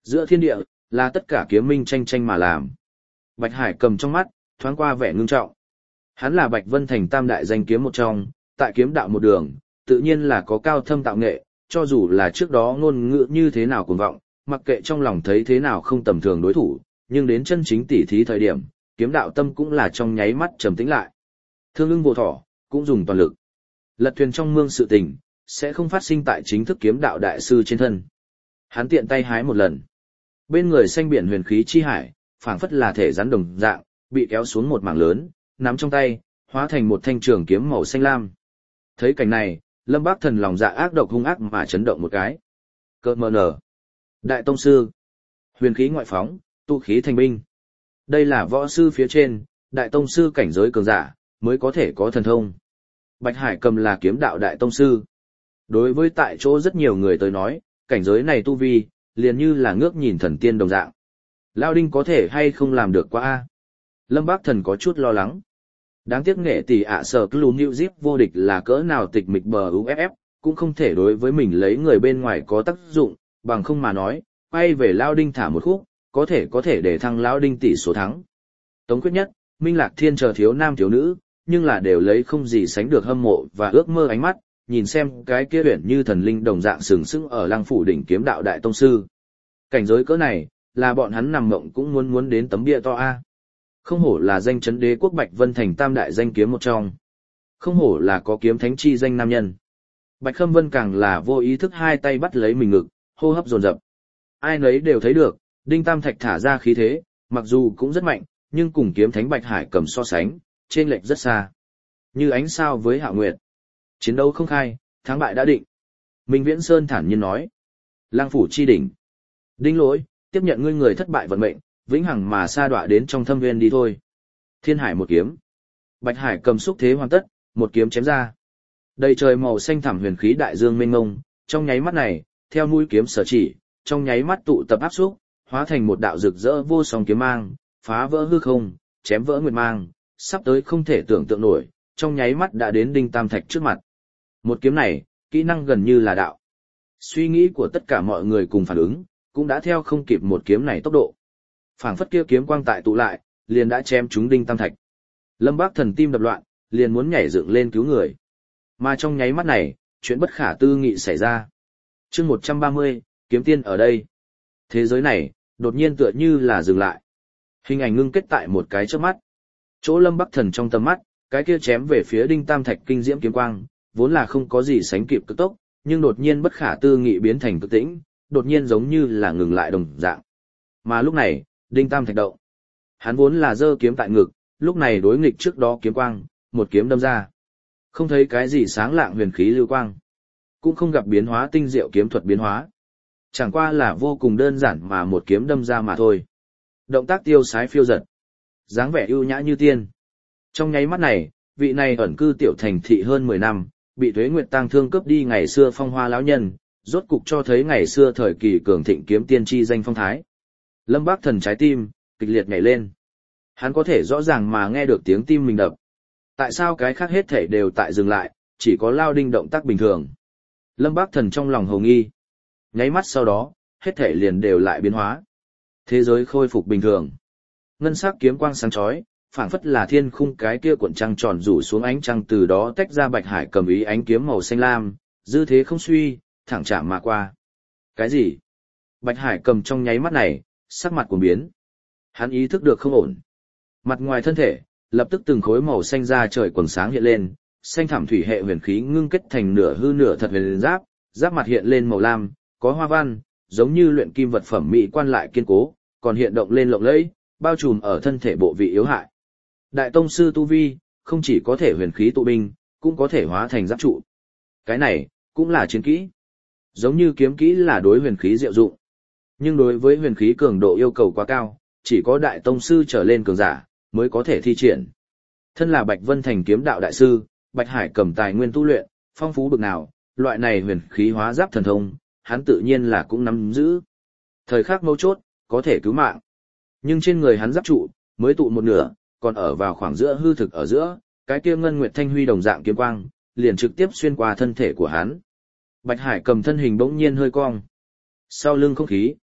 Giữa thiên địa, là tất cả kiếm minh tranh tranh mà làm. Bạch Hải cầm trong mắt, thoáng qua vẻ ngưng trọng. Hắn là Bạch Vân Thành tam đại danh kiếm một trong, tại kiếm đạo một đường, tự nhiên là có cao thâm tạo nghệ, cho dù là trước đó ngôn ngữ như thế nào cuồng vọng, mặc kệ trong lòng thấy thế nào không tầm thường đối thủ, nhưng đến chân chính tỉ thí thời điểm, kiếm đạo tâm cũng là trong nháy mắt trầm tĩnh lại. Thương ưng vô thỏ, cũng dùng toàn lực. Lật thuyền trong mương sự tình, sẽ không phát sinh tại chính thức kiếm đạo đại sư trên thân. Hắn tiện tay hái một lần. Bên người xanh biển huyền khí chi hải, phảng phất là thể rắn đồng dạng, bị kéo xuống một mảng lớn, nắm trong tay, hóa thành một thanh trường kiếm màu xanh lam. Thấy cảnh này, Lâm Bác Thần lòng dạ ác độc hung ác mà chấn động một cái. Cơ mờ nở. Đại tông sư. Huyền khí ngoại phóng, tu khí thành binh. Đây là võ sư phía trên, đại tông sư cảnh giới cường giả, mới có thể có thần thông. Bạch Hải cầm là kiếm đạo đại tông sư. Đối với tại chỗ rất nhiều người tới nói, cảnh giới này tu vi, liền như là ngước nhìn thần tiên đồng dạng. Lao Đinh có thể hay không làm được qua a? Lâm Bác Thần có chút lo lắng. Đáng tiếc nghệ tỷ ạ sở Clu New Zip vô địch là cỡ nào tịch mịch bờ u ép ép, cũng không thể đối với mình lấy người bên ngoài có tác dụng, bằng không mà nói, quay về Lao Đinh thả một khúc, có thể có thể để thăng Lao Đinh tỷ số thắng. Tống quyết nhất, Minh Lạc Thiên chờ thiếu nam thiếu nữ, nhưng là đều lấy không gì sánh được hâm mộ và ước mơ ánh mắt, nhìn xem cái kia uyển như thần linh đồng dạng sừng sững ở Lăng phủ đỉnh kiếm đạo đại tông sư. Cảnh giới cỡ này, là bọn hắn nằm mộng cũng muốn muốn đến tấm bia to a. Không hổ là danh chấn đế quốc Bạch Vân Thành tam đại danh kiếm một trong. Không hổ là có kiếm thánh chi danh nam nhân. Bạch Khâm Vân càng là vô ý thức hai tay bắt lấy mình ngực, hô hấp dồn dập. Ai nấy đều thấy được, Đinh Tam Thạch thả ra khí thế, mặc dù cũng rất mạnh, nhưng cùng kiếm thánh Bạch Hải cầm so sánh, trên lệch rất xa. Như ánh sao với Hạo Nguyệt. Chiến đấu không khai, thắng bại đã định. Minh Viễn Sơn thản nhiên nói. Lang phủ chi đỉnh. Đinh Lỗi, tiếp nhận ngươi người thất bại vận mệnh, vĩnh hằng mà sa đọa đến trong thâm nguyên đi thôi. Thiên Hải một kiếm. Bạch Hải cầm xúc thế hoàn tất, một kiếm chém ra. Đầy trời màu xanh thẳm huyền khí đại dương mênh mông, trong nháy mắt này, theo mũi kiếm sở chỉ, trong nháy mắt tụ tập áp xúc, hóa thành một đạo rực rỡ vô song kiếm mang, phá vỡ hư không, chém vỡ nguyệt mang, sắp tới không thể tưởng tượng nổi, trong nháy mắt đã đến Đinh Tam Thạch trước mặt. Một kiếm này, kỹ năng gần như là đạo. Suy nghĩ của tất cả mọi người cùng phản ứng, cũng đã theo không kịp một kiếm này tốc độ. Phảng phất kia kiếm quang tại tụ lại, liền đã chém trúng Đinh Tam Thạch. Lâm Bác Thần tim đập loạn, liền muốn nhảy dựng lên cứu người. Mà trong nháy mắt này, chuyện bất khả tư nghị xảy ra. Chương một trăm ba mươi, kiếm tiên ở đây. Thế giới này, đột nhiên tựa như là dừng lại. Hình ảnh ngưng kết tại một cái chớp mắt. Chỗ Lâm Bắc Thần trong tầm mắt, cái kia chém về phía Đinh Tam Thạch kinh diễm kiếm quang, vốn là không có gì sánh kịp cực tốc, nhưng đột nhiên bất khả tư nghị biến thành cực tĩnh, đột nhiên giống như là ngừng lại đồng dạng. Mà lúc này, Đinh Tam Thạch động. Hắn vốn là giơ kiếm tại ngực, lúc này đối nghịch trước đó kiếm quang, một kiếm đâm ra. Không thấy cái gì sáng lạng huyền khí lưu quang, cũng không gặp biến hóa tinh diệu kiếm thuật biến hóa. Chẳng qua là vô cùng đơn giản mà một kiếm đâm ra mà thôi. Động tác tiêu sái phiêu dật, dáng vẻ ưu nhã như tiên. Trong nháy mắt này, vị này ẩn cư tiểu thành thị hơn mười năm, bị Tuế Nguyệt tang thương cướp đi ngày xưa phong hoa lão nhân, rốt cục cho thấy ngày xưa thời kỳ cường thịnh kiếm tiên chi danh phong thái. Lâm Bác Thần trái tim kịch liệt nhảy lên. Hắn có thể rõ ràng mà nghe được tiếng tim mình đập. Tại sao cái khác hết thể đều tại dừng lại, chỉ có Lao Đinh động tác bình thường? Lâm Bác Thần trong lòng hồ nghi. Nháy mắt sau đó, hết thể liền đều lại biến hóa. Thế giới khôi phục bình thường. Ngân sắc kiếm quang sáng chói, phảng phất là thiên khung cái kia cuộn trăng tròn rủ xuống ánh trăng, từ đó tách ra Bạch Hải cầm ý ánh kiếm màu xanh lam, dư thế không suy, thẳng chạm mà qua. Cái gì? Bạch Hải cầm trong nháy mắt này, sắc mặt cuồng biến. Hắn ý thức được không ổn. Mặt ngoài thân thể, lập tức từng khối màu xanh ra trời quần sáng hiện lên, xanh thảm thủy hệ huyền khí ngưng kết thành nửa hư nửa thật huyền giáp, giáp mặt hiện lên màu lam, có hoa văn, giống như luyện kim vật phẩm mỹ quan lại kiên cố, còn hiện động lên lộng lẫy, bao trùm ở thân thể bộ vị yếu hại. Đại tông sư tu vi, không chỉ có thể huyền khí tụ binh, cũng có thể hóa thành giáp trụ. Cái này, cũng là chiến kỹ. Giống như kiếm kỹ là đối huyền khí diệu dụng. Nhưng đối với huyền khí cường độ yêu cầu quá cao, chỉ có đại tông sư trở lên cường giả, mới có thể thi triển. Thân là Bạch Vân Thành kiếm đạo đại sư, Bạch Hải cầm tài nguyên tu luyện, phong phú bực nào, loại này huyền khí hóa giáp thần thông, hắn tự nhiên là cũng nắm giữ. Thời khắc mấu chốt, có thể cứu mạng. Nhưng trên người hắn giáp trụ, mới tụ một nửa, còn ở vào khoảng giữa hư thực ở giữa, cái kia ngân nguyệt thanh huy đồng dạng kiếm quang, liền trực tiếp xuyên qua thân thể của hắn. Bạch Hải cầm thân hình bỗng nhiên hơi cong. Sau lưng không khí,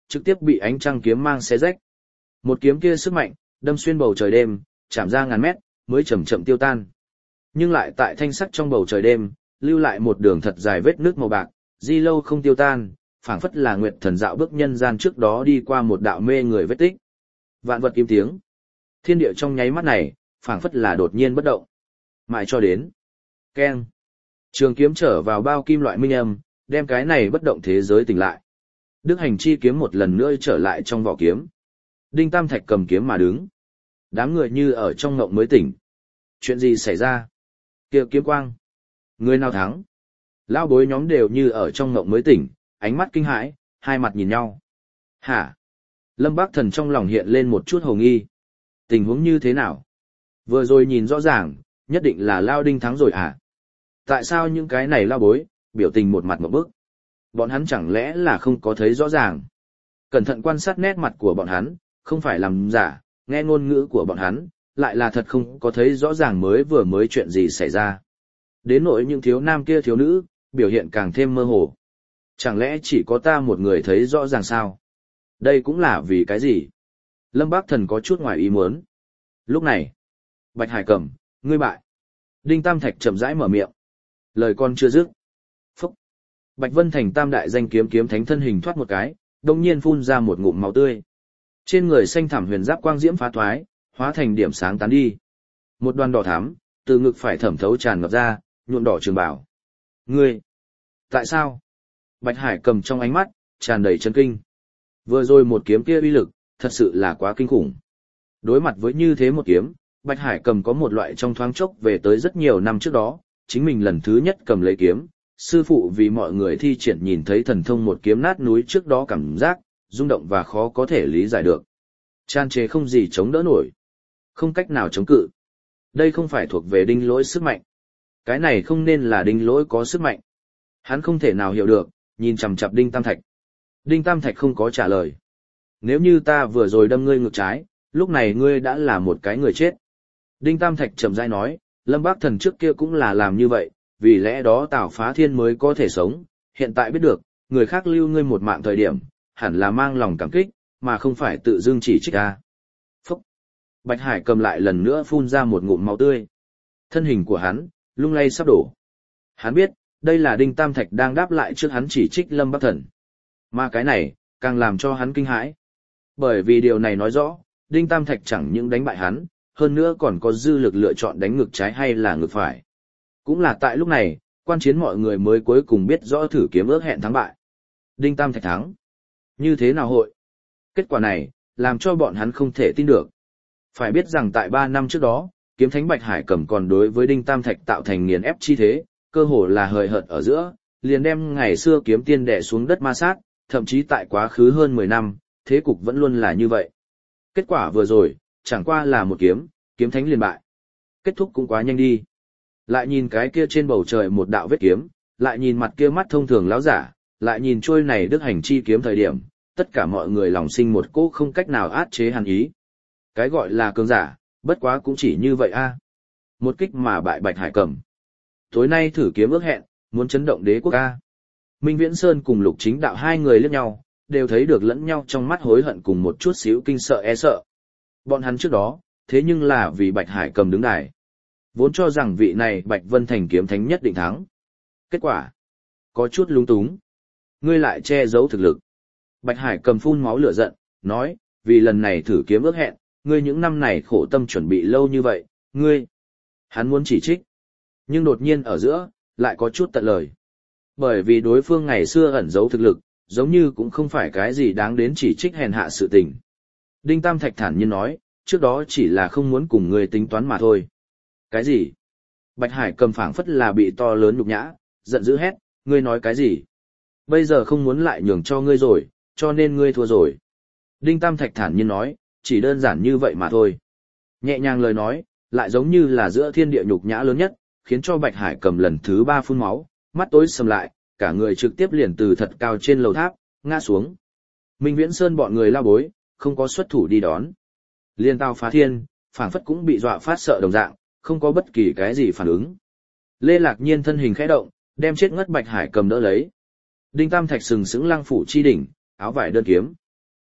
trực tiếp bị ánh trăng kiếm mang xé rách. Một kiếm kia sức mạnh, đâm xuyên bầu trời đêm, chạm ra ngàn mét, mới chậm chậm tiêu tan. Nhưng lại tại thanh sắc trong bầu trời đêm, lưu lại một đường thật dài vết nước màu bạc, di lâu không tiêu tan, phảng phất là nguyệt thần dạo bước nhân gian trước đó đi qua một đạo mê người vết tích. Vạn vật im tiếng. Thiên địa trong nháy mắt này, phảng phất là đột nhiên bất động. Mãi cho đến. Keng. Trường kiếm trở vào bao kim loại minh âm, đem cái này bất động thế giới tỉnh lại. Đức hành chi kiếm một lần nữa trở lại trong vỏ kiếm. Đinh Tam Thạch cầm kiếm mà đứng. Đám người như ở trong ngộng mới tỉnh. Chuyện gì xảy ra? Kia kiếm quang. Người nào thắng? Lao bối nhóm đều như ở trong ngộng mới tỉnh, ánh mắt kinh hãi, hai mặt nhìn nhau. Hả? Lâm Bác Thần trong lòng hiện lên một chút hồ nghi. Tình huống như thế nào? Vừa rồi nhìn rõ ràng, nhất định là Lao Đinh thắng rồi à? Tại sao những cái này lao bối, biểu tình một mặt một bức? Bọn hắn chẳng lẽ là không có thấy rõ ràng? Cẩn thận quan sát nét mặt của bọn hắn, không phải làm giả, nghe ngôn ngữ của bọn hắn, lại là thật không có thấy rõ ràng mới vừa mới chuyện gì xảy ra. Đến nỗi những thiếu nam kia thiếu nữ, biểu hiện càng thêm mơ hồ. Chẳng lẽ chỉ có ta một người thấy rõ ràng sao? Đây cũng là vì cái gì? Lâm Bác Thần có chút ngoài ý muốn. Lúc này, Bạch Hải Cầm, ngươi bại. Đinh Tam Thạch chậm rãi mở miệng. Lời con chưa dứt. Phúc. Bạch Vân Thành tam đại danh kiếm kiếm thánh thân hình thoát một cái, đồng nhiên phun ra một ngụm máu tươi. Trên người xanh thảm huyền giáp quang diễm phá thoái, hóa thành điểm sáng tán đi. Một đoàn đỏ thắm, từ ngực phải thẩm thấu tràn ngập ra, nhuộm đỏ trường bảo. Ngươi! Tại sao? Bạch Hải Cầm trong ánh mắt, tràn đầy chấn kinh. Vừa rồi một kiếm kia uy lực, thật sự là quá kinh khủng. Đối mặt với như thế một kiếm, Bạch Hải Cầm có một loại trong thoáng chốc về tới rất nhiều năm trước đó, chính mình lần thứ nhất cầm lấy kiếm, sư phụ vì mọi người thi triển nhìn thấy thần thông một kiếm nát núi trước đó cảm giác, rung động và khó có thể lý giải được. Chan chế không gì chống đỡ nổi. Không cách nào chống cự. Đây không phải thuộc về đinh lỗi sức mạnh. Cái này không nên là đinh lỗi có sức mạnh. Hắn không thể nào hiểu được, nhìn chằm chằm Đinh Tam Thạch. Đinh Tam Thạch không có trả lời. Nếu như ta vừa rồi đâm ngươi ngược trái, lúc này ngươi đã là một cái người chết. Đinh Tam Thạch chậm rãi nói, Lâm Bác Thần trước kia cũng là làm như vậy, vì lẽ đó Tào Phá Thiên mới có thể sống, hiện tại biết được, người khác lưu ngươi một mạng thời điểm, hẳn là mang lòng cảm kích, mà không phải tự dưng chỉ trích ta. Phúc! Bạch Hải Cầm lại lần nữa phun ra một ngụm máu tươi. Thân hình của hắn, lung lay sắp đổ. Hắn biết, đây là Đinh Tam Thạch đang đáp lại trước hắn chỉ trích Lâm Bác Thần. Mà cái này, càng làm cho hắn kinh hãi. Bởi vì điều này nói rõ, Đinh Tam Thạch chẳng những đánh bại hắn, hơn nữa còn có dư lực lựa chọn đánh ngực trái hay là ngực phải. Cũng là tại lúc này, quan chiến mọi người mới cuối cùng biết rõ thử kiếm ước hẹn thắng bại. Đinh Tam Thạch thắng. Như thế nào hội? Kết quả này, làm cho bọn hắn không thể tin được. Phải biết rằng tại ba năm trước đó, kiếm thánh Bạch Hải Cầm còn đối với Đinh Tam Thạch tạo thành nghiền ép chi thế, cơ hồ là hời hợt ở giữa, liền đem ngày xưa kiếm tiên đè xuống đất ma sát, thậm chí tại quá khứ hơn mười năm, thế cục vẫn luôn là như vậy. Kết quả vừa rồi, chẳng qua là một kiếm, kiếm thánh liền bại. Kết thúc cũng quá nhanh đi. Lại nhìn cái kia trên bầu trời một đạo vết kiếm, lại nhìn mặt kia mắt thông thường lão giả, lại nhìn trôi này đức hành chi kiếm thời điểm, tất cả mọi người lòng sinh một cỗ không cách nào át chế hàn ý. Cái gọi là cường giả, bất quá cũng chỉ như vậy a. Một kích mà bại Bạch Hải Cầm. Tối nay thử kiếm ước hẹn, muốn chấn động đế quốc a. Minh Viễn Sơn cùng Lục Chính Đạo hai người liếc nhau, đều thấy được lẫn nhau trong mắt hối hận cùng một chút xíu kinh sợ e sợ. Bọn hắn trước đó, thế nhưng là vì Bạch Hải Cầm đứng đài. Vốn cho rằng vị này Bạch Vân Thành kiếm thánh nhất định thắng. Kết quả, có chút lung túng. Ngươi lại che giấu thực lực. Bạch Hải Cầm phun máu lửa giận, nói, vì lần này thử kiếm ước hẹn, ngươi những năm này khổ tâm chuẩn bị lâu như vậy, ngươi. Hắn muốn chỉ trích. Nhưng đột nhiên ở giữa, lại có chút tận lời. Bởi vì đối phương ngày xưa ẩn giấu thực lực, giống như cũng không phải cái gì đáng đến chỉ trích hèn hạ sự tình. Đinh Tam Thạch thản nhiên nói, trước đó chỉ là không muốn cùng ngươi tính toán mà thôi. Cái gì? Bạch Hải Cầm phảng phất là bị to lớn nhục nhã, giận dữ hét, ngươi nói cái gì? Bây giờ không muốn lại nhường cho ngươi rồi, cho nên ngươi thua rồi. Đinh Tam Thạch thản nhiên nói, chỉ đơn giản như vậy mà thôi. Nhẹ nhàng lời nói, lại giống như là giữa thiên địa nhục nhã lớn nhất, khiến cho Bạch Hải Cầm lần thứ ba phun máu, mắt tối sầm lại, cả người trực tiếp liền từ thật cao trên lầu tháp, ngã xuống. Minh Viễn Sơn bọn người lao bối, không có xuất thủ đi đón. Liên Tào Phá Thiên, phảng phất cũng bị dọa phát sợ đồng dạng, không có bất kỳ cái gì phản ứng. Lê Lạc Nhiên thân hình khẽ động, đem chết ngất Bạch Hải Cầm đỡ lấy. Đinh Tam Thạch sừng sững lăng phủ chi đỉnh, áo vải đơn kiếm.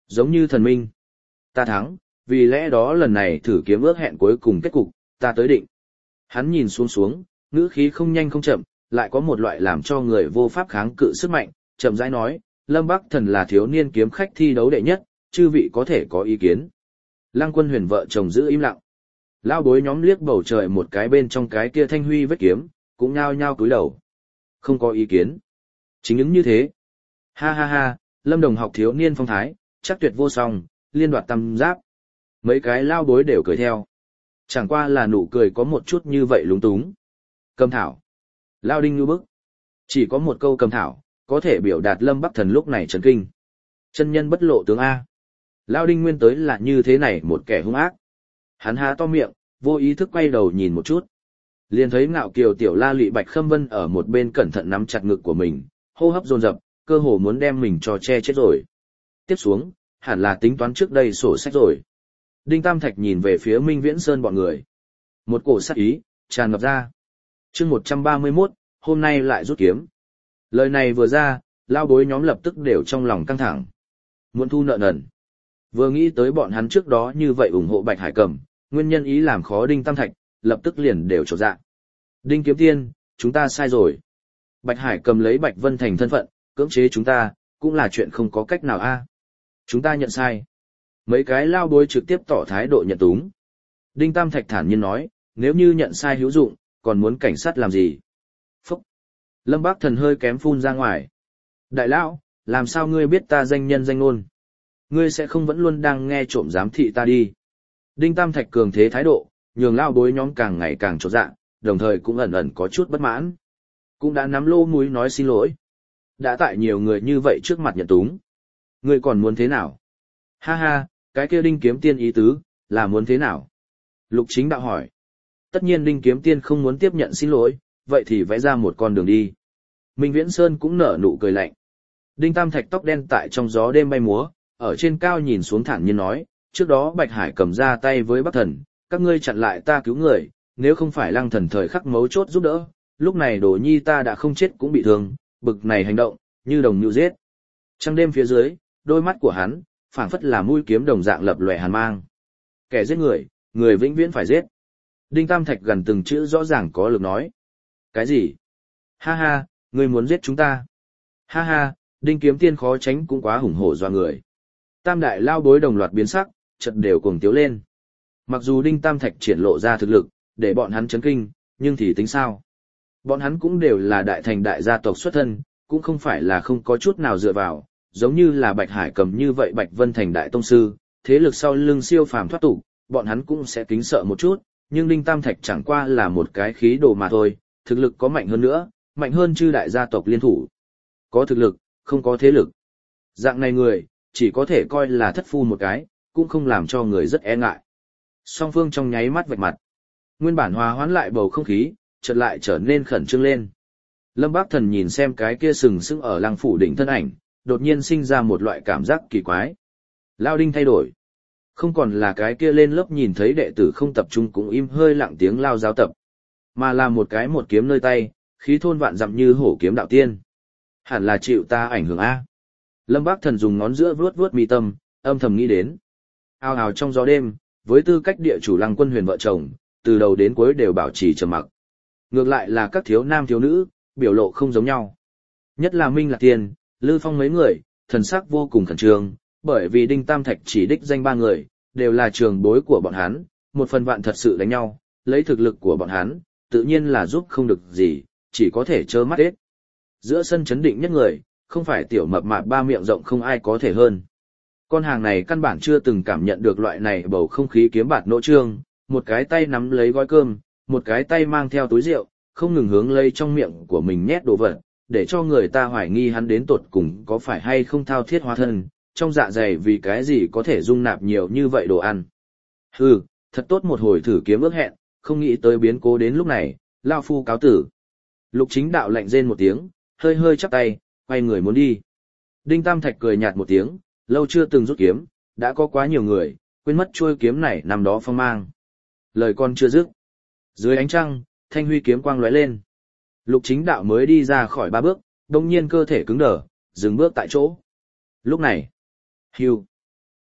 Giống như thần minh. Ta thắng, vì lẽ đó lần này thử kiếm ước hẹn cuối cùng kết cục, ta tới định. Hắn nhìn xuống xuống, ngữ khí không nhanh không chậm, lại có một loại làm cho người vô pháp kháng cự sức mạnh, chậm rãi nói, Lâm Bắc Thần là thiếu niên kiếm khách thi đấu đệ nhất, chư vị có thể có ý kiến. Lăng Quân Huyền vợ chồng giữ im lặng. Lao bối nhóm liếc bầu trời một cái bên trong cái kia thanh huy vết kiếm, cũng nhao nhao cúi đầu. Không có ý kiến. Chính ứng như thế. Ha ha ha, Lâm Đồng học thiếu niên phong thái, chắc tuyệt vô song, liên đoạt tam giáp. Mấy cái lao bối đều cười theo. Chẳng qua là nụ cười có một chút như vậy lúng túng. Cầm thảo. Lao đinh như bức. Chỉ có một câu cầm thảo, có thể biểu đạt Lâm Bắc Thần lúc này chấn kinh. Chân nhân bất lộ tướng A. Lao đinh nguyên tới là như thế này một kẻ hung ác. Hắn há to miệng, vô ý thức quay đầu nhìn một chút. Liền thấy ngạo kiều tiểu la lụy bạch khâm vân ở một bên cẩn thận nắm chặt ngực của mình, hô hấp dồn dập, cơ hồ muốn đem mình cho che chết rồi. Tiếp xuống, hẳn là tính toán trước đây sổ sách rồi. Đinh Tam Thạch nhìn về phía Minh Viễn Sơn bọn người. Một cổ sát ý, tràn ngập ra. chương một trăm ba mươi mốt, hôm nay lại rút kiếm. Lời này vừa ra, lao bối nhóm lập tức đều trong lòng căng thẳng. Muốn thu nợ nần. Vừa nghĩ tới bọn hắn trước đó như vậy ủng hộ Bạch Hải Cầm, nguyên nhân ý làm khó Đinh Tam Thạch, lập tức liền đều trột dạ. Đinh Kiếm Tiên, chúng ta sai rồi. Bạch Hải Cầm lấy Bạch Vân Thành thân phận, cưỡng chế chúng ta, cũng là chuyện không có cách nào a. Chúng ta nhận sai. Mấy cái lao bối trực tiếp tỏ thái độ nhận túng. Đinh Tam Thạch thản nhiên nói, nếu như nhận sai hữu dụng, còn muốn cảnh sát làm gì? Phúc! Lâm Bác Thần hơi kém phun ra ngoài. Đại lão, làm sao ngươi biết ta danh nhân danh ngôn? Ngươi sẽ không vẫn luôn đang nghe trộm giám thị ta đi. Đinh Tam Thạch cường thế thái độ, nhường lao bối nhóm càng ngày càng chột dạ, đồng thời cũng ẩn ẩn có chút bất mãn. Cũng đã nắm lô mũi nói xin lỗi. Đã tại nhiều người như vậy trước mặt nhận túng. Ngươi còn muốn thế nào? Ha ha, cái kia Đinh Kiếm Tiên ý tứ, là muốn thế nào? Lục Chính Đạo hỏi. Tất nhiên Đinh Kiếm Tiên không muốn tiếp nhận xin lỗi, vậy thì vẽ ra một con đường đi. Minh Viễn Sơn cũng nở nụ cười lạnh. Đinh Tam Thạch tóc đen tại trong gió đêm bay múa, ở trên cao nhìn xuống thản nhiên nói, trước đó Bạch Hải Cầm ra tay với Bắc Thần, các ngươi chặn lại ta cứu người, nếu không phải Lăng Thần thời khắc mấu chốt giúp đỡ, lúc này Đồ Nhi ta đã không chết cũng bị thương, bực này hành động, như đồng như giết. Trăng đêm phía dưới, đôi mắt của hắn, phảng phất là mũi kiếm đồng dạng lập lòe hàn mang. Kẻ giết người, người vĩnh viễn phải giết. Đinh Tam Thạch gần từng chữ rõ ràng có lực nói. Cái gì? Ha ha, ngươi muốn giết chúng ta. Ha ha, Đinh Kiếm Tiên khó tránh cũng quá hùng hổ doa người. Tam đại lao bối đồng loạt biến sắc, chợt đều cuồng tiếu lên. Mặc dù Đinh Tam Thạch triển lộ ra thực lực, để bọn hắn chấn kinh, nhưng thì tính sao? Bọn hắn cũng đều là đại thành đại gia tộc xuất thân, cũng không phải là không có chút nào dựa vào, giống như là Bạch Hải Cầm như vậy Bạch Vân Thành đại tông sư, thế lực sau lưng siêu phàm thoát tục, bọn hắn cũng sẽ kính sợ một chút, nhưng Đinh Tam Thạch chẳng qua là một cái khí đồ mà thôi, thực lực có mạnh hơn nữa, mạnh hơn chư đại gia tộc liên thủ. Có thực lực, không có thế lực. Dạng này người, chỉ có thể coi là thất phu một cái, cũng không làm cho người rất e ngại. Song phương trong nháy mắt vạch mặt. Nguyên bản hòa hoãn lại bầu không khí, chợt lại trở nên khẩn trương lên. Lâm Bác Thần nhìn xem cái kia sừng sững ở Lăng phủ đỉnh thân ảnh, đột nhiên sinh ra một loại cảm giác kỳ quái. Lao Đinh thay đổi. Không còn là cái kia lên lớp nhìn thấy đệ tử không tập trung cũng im hơi lặng tiếng lao giáo tập, mà là một cái một kiếm nơi tay, khí thôn vạn dặm như hổ kiếm đạo tiên. Hẳn là chịu ta ảnh hưởng A. Lâm Bác Thần dùng ngón giữa vuốt vuốt mi tâm, âm thầm nghĩ đến. Ao ào trong gió đêm, với tư cách địa chủ Lăng Quân Huyền vợ chồng, từ đầu đến cuối đều bảo trì trầm mặc. Ngược lại là các thiếu nam thiếu nữ, biểu lộ không giống nhau. Nhất là Minh Lạc Tiên, Lư Phong mấy người, thần sắc vô cùng khẩn trương, bởi vì Đinh Tam Thạch chỉ đích danh ba người, đều là trường bối của bọn hắn, một phần vạn thật sự đánh nhau, lấy thực lực của bọn hắn, tự nhiên là giúp không được gì, chỉ có thể trơ mắt hết. Giữa sân chấn định nhất người, không phải tiểu mập mạp ba miệng rộng không ai có thể hơn. Con hàng này căn bản chưa từng cảm nhận được loại này bầu không khí kiếm bạt nỗ trương, một cái tay nắm lấy gói cơm, một cái tay mang theo túi rượu, không ngừng hướng lấy trong miệng của mình nhét đồ vật, để cho người ta hoài nghi hắn đến tột cùng có phải hay không thao thiết hóa thân, trong dạ dày vì cái gì có thể dung nạp nhiều như vậy đồ ăn. Hừ, thật tốt một hồi thử kiếm ước hẹn, không nghĩ tới biến cố đến lúc này, lao phu cáo tử. Lục Chính Đạo lạnh rên một tiếng, hơi hơi chắp tay, quay người muốn đi. Đinh Tam Thạch cười nhạt một tiếng, lâu chưa từng rút kiếm, đã có quá nhiều người, quên mất chuôi kiếm này nằm đó phong mang. Lời con chưa dứt. Dưới ánh trăng, thanh huy kiếm quang lóe lên. Lục Chính Đạo mới đi ra khỏi ba bước, đồng nhiên cơ thể cứng đờ, dừng bước tại chỗ. Lúc này, hưu,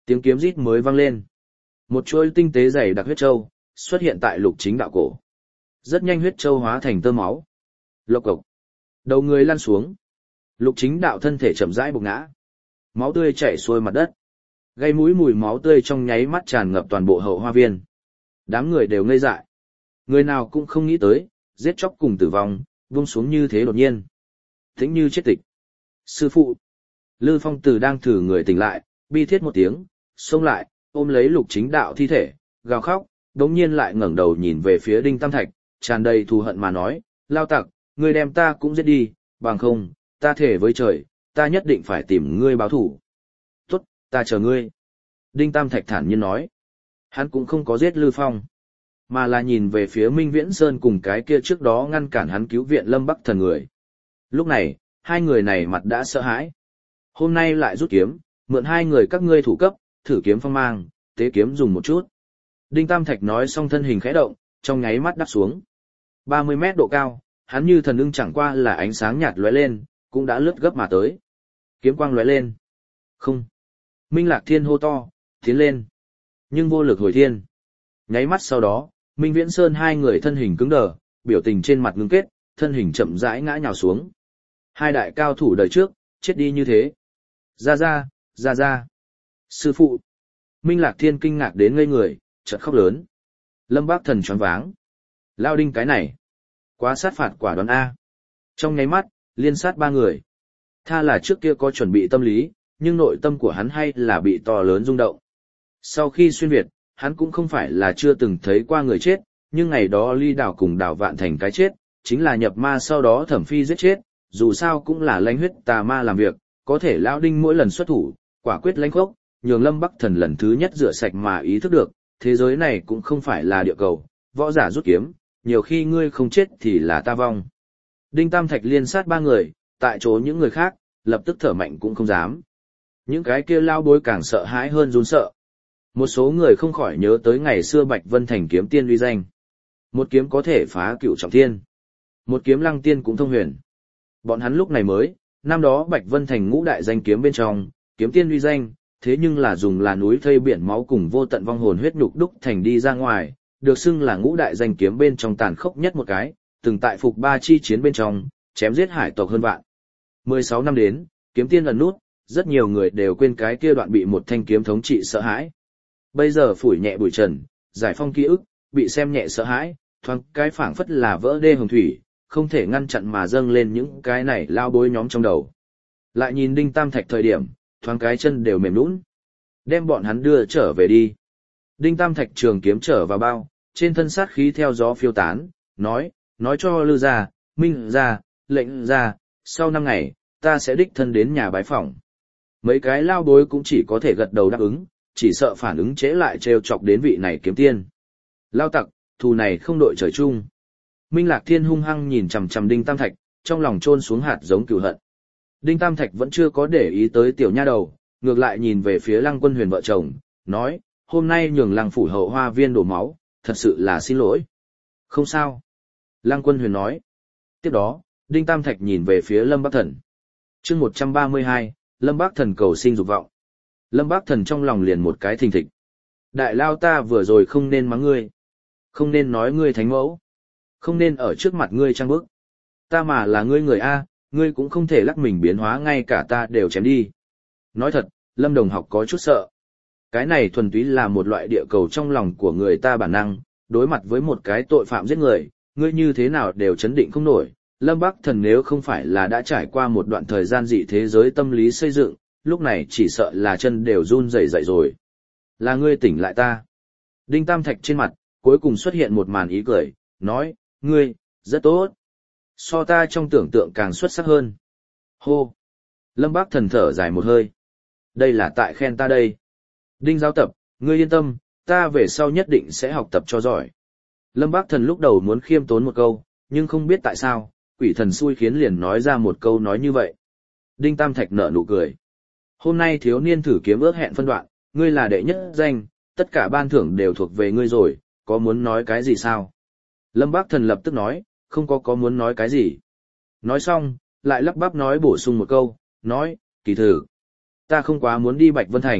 Tiếng kiếm rít mới vang lên. Một chuỗi tinh tế dày đặc huyết châu xuất hiện tại Lục Chính Đạo cổ. Rất nhanh huyết châu hóa thành tơ máu. Lộc cộc. Đầu người lăn xuống. Lục Chính Đạo thân thể chậm rãi bục ngã. Máu tươi chảy xuôi mặt đất. Gây mũi mùi máu tươi trong nháy mắt tràn ngập toàn bộ hậu hoa viên. Đám người đều ngây dại. Người nào cũng không nghĩ tới, giết chóc cùng tử vong, buông xuống như thế đột nhiên. Tĩnh như chết tịch. Sư phụ. Lư Phong Tử đang thử người tỉnh lại, bi thiết một tiếng, xông lại, ôm lấy Lục Chính Đạo thi thể, gào khóc, đống nhiên lại ngẩng đầu nhìn về phía Đinh Tam Thạch, tràn đầy thù hận mà nói, lao tặc, ngươi đem ta cũng giết đi, bằng không, ta thể với trời, ta nhất định phải tìm ngươi báo thủ. Tốt, ta chờ ngươi. Đinh Tam Thạch thản nhiên nói. Hắn cũng không có giết Lư Phong, mà là nhìn về phía Minh Viễn Sơn cùng cái kia trước đó ngăn cản hắn cứu viện Lâm Bắc Thần người. Lúc này, hai người này mặt đã sợ hãi. Hôm nay lại rút kiếm, mượn hai người các ngươi thủ cấp, thử kiếm phong mang, tế kiếm dùng một chút. Đinh Tam Thạch nói xong thân hình khẽ động, trong nháy mắt đáp xuống. ba mươi mét độ cao, hắn như thần ưng chẳng qua là ánh sáng nhạt lóe lên, cũng đã lướt gấp mà tới. Kiếm quang lóe lên. Không. Minh Lạc Thiên hô to, tiến lên. Nhưng vô lực hồi thiên. Nháy mắt sau đó, Minh Viễn Sơn hai người thân hình cứng đờ, biểu tình trên mặt ngưng kết, thân hình chậm rãi ngã nhào xuống. Hai đại cao thủ đời trước, chết đi như thế. Ra ra, ra ra. Sư phụ. Minh Lạc Thiên kinh ngạc đến ngây người, chợt khóc lớn. Lâm Bác Thần choáng váng. Lao Đinh cái này. Quá sát phạt quả đoán A. Trong nháy mắt, liên sát ba người. Tha là trước kia có chuẩn bị tâm lý, nhưng nội tâm của hắn hay là bị to lớn rung động. Sau khi xuyên Việt, hắn cũng không phải là chưa từng thấy qua người chết, nhưng ngày đó Ly Đảo cùng Đảo Vạn Thành cái chết, chính là nhập ma sau đó Thẩm Phi giết chết, dù sao cũng là lãnh huyết tà ma làm việc, có thể Lão Đinh mỗi lần xuất thủ, quả quyết lãnh khốc, nhường Lâm Bắc Thần lần thứ nhất rửa sạch mà ý thức được, thế giới này cũng không phải là địa cầu, võ giả rút kiếm, nhiều khi ngươi không chết thì là ta vong. Đinh Tam Thạch liên sát ba người, tại chỗ những người khác, lập tức thở mạnh cũng không dám. Những cái kia lao bối càng sợ hãi hơn run sợ. Một số người không khỏi nhớ tới ngày xưa Bạch Vân Thành kiếm tiên uy danh. Một kiếm có thể phá cựu trọng thiên. Một kiếm lăng tiên cũng thông huyền. Bọn hắn lúc này mới, năm đó Bạch Vân Thành ngũ đại danh kiếm bên trong, kiếm tiên uy danh, thế nhưng là dùng là núi thây biển máu cùng vô tận vong hồn huyết nhục đúc thành đi ra ngoài, được xưng là ngũ đại danh kiếm bên trong tàn khốc nhất một cái, từng tại phục ba chi chiến bên trong, chém giết hải tộc hơn vạn. mười sáu năm đến, kiếm tiên ẩn nút, rất nhiều người đều quên cái kia đoạn bị một thanh kiếm thống trị sợ hãi. Bây giờ phủi nhẹ bụi trần, giải phong ký ức, bị xem nhẹ sợ hãi, thoáng cái phảng phất là vỡ đê hồng thủy, không thể ngăn chặn mà dâng lên những cái này lao bối nhóm trong đầu. Lại nhìn Đinh Tam Thạch thời điểm, thoáng cái chân đều mềm nhũn. Đem bọn hắn đưa trở về đi. Đinh Tam Thạch trường kiếm trở vào bao, trên thân sát khí theo gió phiêu tán, nói, nói cho Lư gia, Minh gia, Lệnh gia, sau năm ngày, ta sẽ đích thân đến nhà bái phỏng. Mấy cái lao bối cũng chỉ có thể gật đầu đáp ứng, chỉ sợ phản ứng trễ lại trêu chọc đến vị này kiếm tiên. Lao tặc, thù này không đội trời chung. Minh Lạc Thiên hung hăng nhìn chằm chằm Đinh Tam Thạch, trong lòng chôn xuống hạt giống cừu hận. Đinh Tam Thạch vẫn chưa có để ý tới tiểu nha đầu, ngược lại nhìn về phía Lăng Quân Huyền vợ chồng, nói, hôm nay nhường Lăng phủ hậu hoa viên đổ máu, thật sự là xin lỗi. Không sao. Lăng Quân Huyền nói. Tiếp đó, Đinh Tam Thạch nhìn về phía Lâm Bắc Thần. chương một trăm ba mươi hai, Lâm Bắc Thần cầu sinh dục vọng. Lâm Bắc Thần trong lòng liền một cái thình thịch. Đại lao ta vừa rồi không nên mắng ngươi. Không nên nói ngươi thánh mẫu. Không nên ở trước mặt ngươi trang bức. Ta mà là ngươi người A, ngươi cũng không thể lắc mình biến hóa ngay cả ta đều chém đi. Nói thật, Lâm Đồng học có chút sợ. Cái này thuần túy là một loại địa cầu trong lòng của người ta bản năng, đối mặt với một cái tội phạm giết người, ngươi như thế nào đều chấn định không nổi. Lâm Bắc Thần nếu không phải là đã trải qua một đoạn thời gian dị thế giới tâm lý xây dựng, lúc này chỉ sợ là chân đều run rẩy rẩy rồi. Là ngươi tỉnh lại ta. Đinh Tam Thạch trên mặt, cuối cùng xuất hiện một màn ý cười, nói, ngươi, rất tốt. So ta trong tưởng tượng càng xuất sắc hơn. Hô. Lâm Bắc Thần thở dài một hơi. Đây là tại khen ta đây. Đinh giáo tập, ngươi yên tâm, ta về sau nhất định sẽ học tập cho giỏi. Lâm Bắc Thần lúc đầu muốn khiêm tốn một câu, nhưng không biết tại sao, quỷ thần xui khiến liền nói ra một câu nói như vậy. Đinh Tam Thạch nở nụ cười. Hôm nay thiếu niên thử kiếm ước hẹn phân đoạn, ngươi là đệ nhất danh, tất cả ban thưởng đều thuộc về ngươi rồi, có muốn nói cái gì sao? Lâm Bắc Thần lập tức nói, không có có muốn nói cái gì. Nói xong, lại lắp bắp nói bổ sung một câu, nói, kỳ thử. Ta không quá muốn đi Bạch Vân Thành,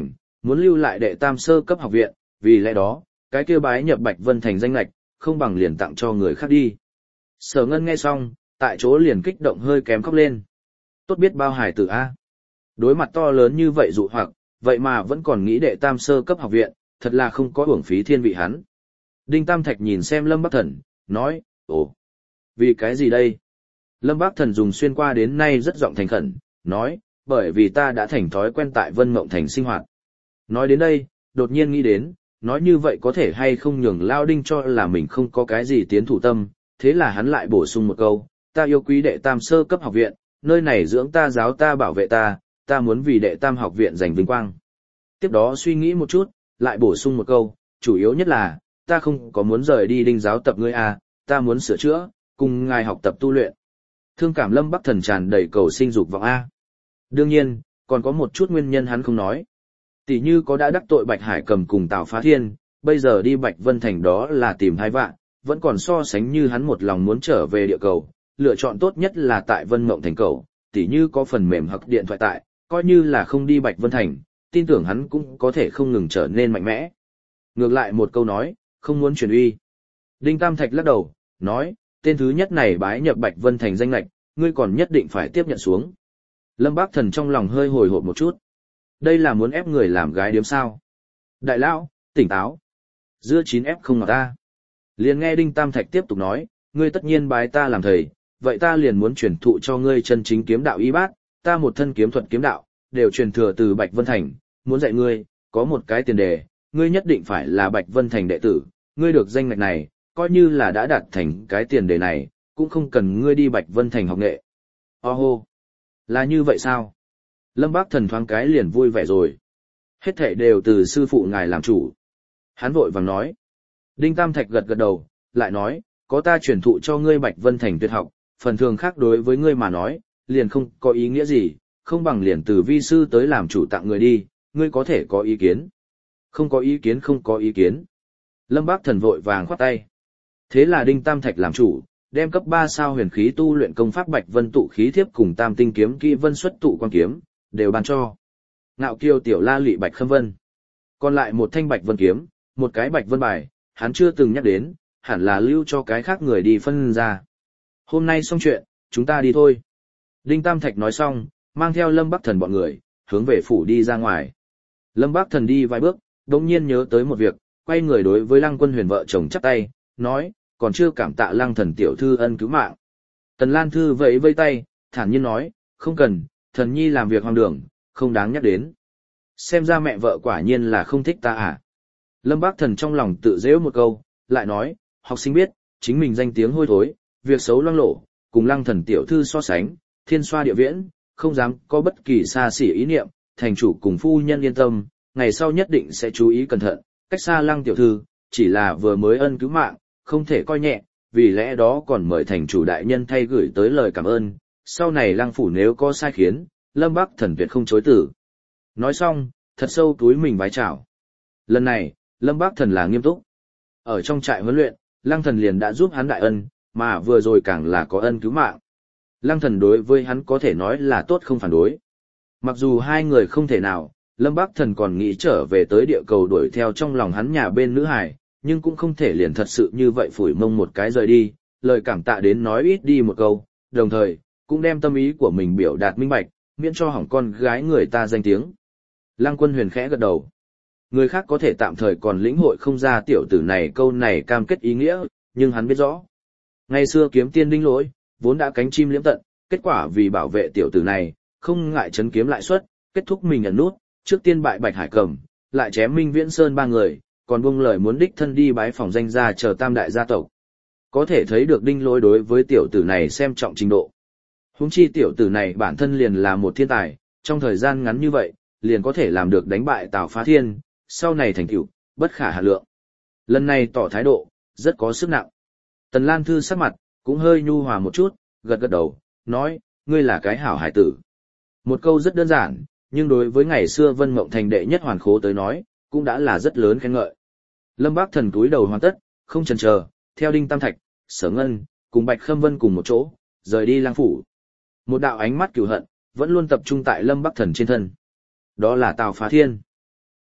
muốn lưu lại đệ tam sơ cấp học viện, vì lẽ đó, cái kia bái nhập Bạch Vân Thành danh lệch, không bằng liền tặng cho người khác đi. Sở Ngân nghe xong, tại chỗ liền kích động hơi kém khóc lên. Tốt biết bao hài tử A. Đối mặt to lớn như vậy dụ hoặc, vậy mà vẫn còn nghĩ đệ tam sơ cấp học viện, thật là không có uổng phí thiên vị hắn. Đinh Tam Thạch nhìn xem Lâm Bắc Thần, nói, ồ, vì cái gì đây? Lâm Bắc Thần dùng xuyên qua đến nay rất giọng thành khẩn, nói, bởi vì ta đã thành thói quen tại Vân Mộng Thành sinh hoạt. Nói đến đây, đột nhiên nghĩ đến, nói như vậy có thể hay không nhường Lao Đinh cho là mình không có cái gì tiến thủ tâm, thế là hắn lại bổ sung một câu, ta yêu quý đệ tam sơ cấp học viện, nơi này dưỡng ta giáo ta bảo vệ ta, ta muốn vì đệ tam học viện giành vinh quang. Tiếp đó suy nghĩ một chút, lại bổ sung một câu, chủ yếu nhất là, ta không có muốn rời đi Đinh giáo tập ngươi à, ta muốn sửa chữa, cùng ngài học tập tu luyện. Thương cảm Lâm Bắc Thần tràn đầy cầu sinh dục vọng A. Đương nhiên, còn có một chút nguyên nhân hắn không nói. Tỷ như có đã đắc tội Bạch Hải Cầm cùng Tào Phá Thiên, bây giờ đi Bạch Vân Thành đó là tìm hai vạn, vẫn còn so sánh như hắn một lòng muốn trở về địa cầu, lựa chọn tốt nhất là tại Vân Mộng Thành cầu, tỷ như có phần mềm hoặc điện thoại tại, coi như là không đi Bạch Vân Thành, tin tưởng hắn cũng có thể không ngừng trở nên mạnh mẽ. Ngược lại một câu nói, không muốn truyền uy. Đinh Tam Thạch lắc đầu, nói, tên thứ nhất này bái nhập Bạch Vân Thành danh lệch, ngươi còn nhất định phải tiếp nhận xuống. Lâm Bác Thần trong lòng hơi hồi hộp một chút. Đây là muốn ép người làm gái điếm sao? Đại lão, tỉnh táo. Dưa chín ép không ngọt ta. Liền nghe Đinh Tam Thạch tiếp tục nói, ngươi tất nhiên bái ta làm thầy, vậy ta liền muốn truyền thụ cho ngươi chân chính kiếm đạo y bát, ta một thân kiếm thuật kiếm đạo, đều truyền thừa từ Bạch Vân Thành, muốn dạy ngươi, có một cái tiền đề, ngươi nhất định phải là Bạch Vân Thành đệ tử, ngươi được danh ngạch này, coi như là đã đạt thành cái tiền đề này, cũng không cần ngươi đi Bạch Vân Thành học nghệ. Oh, là như vậy sao? Lâm Bác Thần thoáng cái liền vui vẻ rồi. Hết thảy đều từ sư phụ ngài làm chủ. Hắn vội vàng nói. Đinh Tam Thạch gật gật đầu, lại nói, có ta truyền thụ cho ngươi Bạch Vân Thành tuyệt học, phần thường khác đối với ngươi mà nói, liền không có ý nghĩa gì, không bằng liền từ vi sư tới làm chủ tặng người đi, ngươi có thể có ý kiến. Không có ý kiến không có ý kiến. Lâm Bác Thần vội vàng khoát tay. Thế là Đinh Tam Thạch làm chủ, đem cấp ba sao huyền khí tu luyện công pháp Bạch Vân tụ khí thiếp cùng Tam tinh kiếm kỹ Vân xuất tụ quan kiếm, đều ban cho. Ngạo Kiêu tiểu la lị Bạch Khâm Vân. Còn lại một thanh Bạch Vân kiếm, một cái Bạch Vân bài, hắn chưa từng nhắc đến, hẳn là lưu cho cái khác người đi phân ra. Hôm nay xong chuyện, chúng ta đi thôi. Đinh Tam Thạch nói xong, mang theo Lâm Bắc Thần bọn người, hướng về phủ đi ra ngoài. Lâm Bắc Thần đi vài bước, đột nhiên nhớ tới một việc, quay người đối với Lăng Quân Huyền vợ chồng chắp tay, nói, còn chưa cảm tạ Lăng Thần tiểu thư ân cứu mạng. Tần Lan Thư vẫy vây tay, thản nhiên nói, không cần, thần nhi làm việc hoang đường, không đáng nhắc đến. Xem ra mẹ vợ quả nhiên là không thích ta à. Lâm Bác Thần trong lòng tự giễu một câu, lại nói, học sinh biết, chính mình danh tiếng hôi thối, việc xấu loang lổ, cùng Lăng Thần tiểu thư so sánh, thiên xoa địa viễn, không dám có bất kỳ xa xỉ ý niệm, thành chủ cùng phu nhân yên tâm, ngày sau nhất định sẽ chú ý cẩn thận, cách xa Lăng tiểu thư, chỉ là vừa mới ân cứu mạng, không thể coi nhẹ, vì lẽ đó còn mời thành chủ đại nhân thay gửi tới lời cảm ơn, sau này Lăng phủ nếu có sai khiến, Lâm Bắc Thần tuyệt không chối từ. Nói xong, thật sâu túi mình vái chào. Lần này, Lâm Bắc Thần là nghiêm túc. Ở trong trại huấn luyện, Lăng Thần liền đã giúp hắn đại ân, mà vừa rồi càng là có ân cứu mạng. Lăng Thần đối với hắn có thể nói là tốt không phản đối. Mặc dù hai người không thể nào, Lâm Bắc Thần còn nghĩ trở về tới địa cầu đuổi theo trong lòng hắn nhà bên nữ hải, nhưng cũng không thể liền thật sự như vậy phủi mông một cái rời đi, lời cảm tạ đến nói ít đi một câu, đồng thời, cũng đem tâm ý của mình biểu đạt minh bạch, miễn cho hỏng con gái người ta danh tiếng. Lăng Quân Huyền khẽ gật đầu. Người khác có thể tạm thời còn lĩnh hội không ra tiểu tử này câu này cam kết ý nghĩa, nhưng hắn biết rõ. Ngày xưa kiếm tiên Đinh Lỗi, vốn đã cánh chim liễm tận, kết quả vì bảo vệ tiểu tử này, không ngại chấn kiếm lại xuất, kết thúc mình ẩn nút, trước tiên bại Bạch Hải Cầm, lại chém Minh Viễn Sơn ba người, còn buông lời muốn đích thân đi bái phòng danh gia chờ tam đại gia tộc. Có thể thấy được Đinh Lỗi đối với tiểu tử này xem trọng trình độ. Huống chi tiểu tử này bản thân liền là một thiên tài, trong thời gian ngắn như vậy, liền có thể làm được đánh bại Tào Phá Thiên, sau này thành tựu bất khả hạn lượng. Lần này tỏ thái độ, rất có sức nặng. Tần Lan Thư sắc mặt, cũng hơi nhu hòa một chút, gật gật đầu, nói, ngươi là cái hảo hải tử. Một câu rất đơn giản, nhưng đối với ngày xưa Vân Mộng Thành đệ nhất hoàn khố tới nói, cũng đã là rất lớn khen ngợi. Lâm Bác Thần túi đầu hoàn tất, không chần chờ, theo Đinh Tam Thạch, Sở Ngân, cùng Bạch Khâm Vân cùng một chỗ, rời đi Lang phủ. Một đạo ánh mắt cừu hận, vẫn luôn tập trung tại Lâm Bắc Thần trên thân. Đó là Tào Phá Thiên.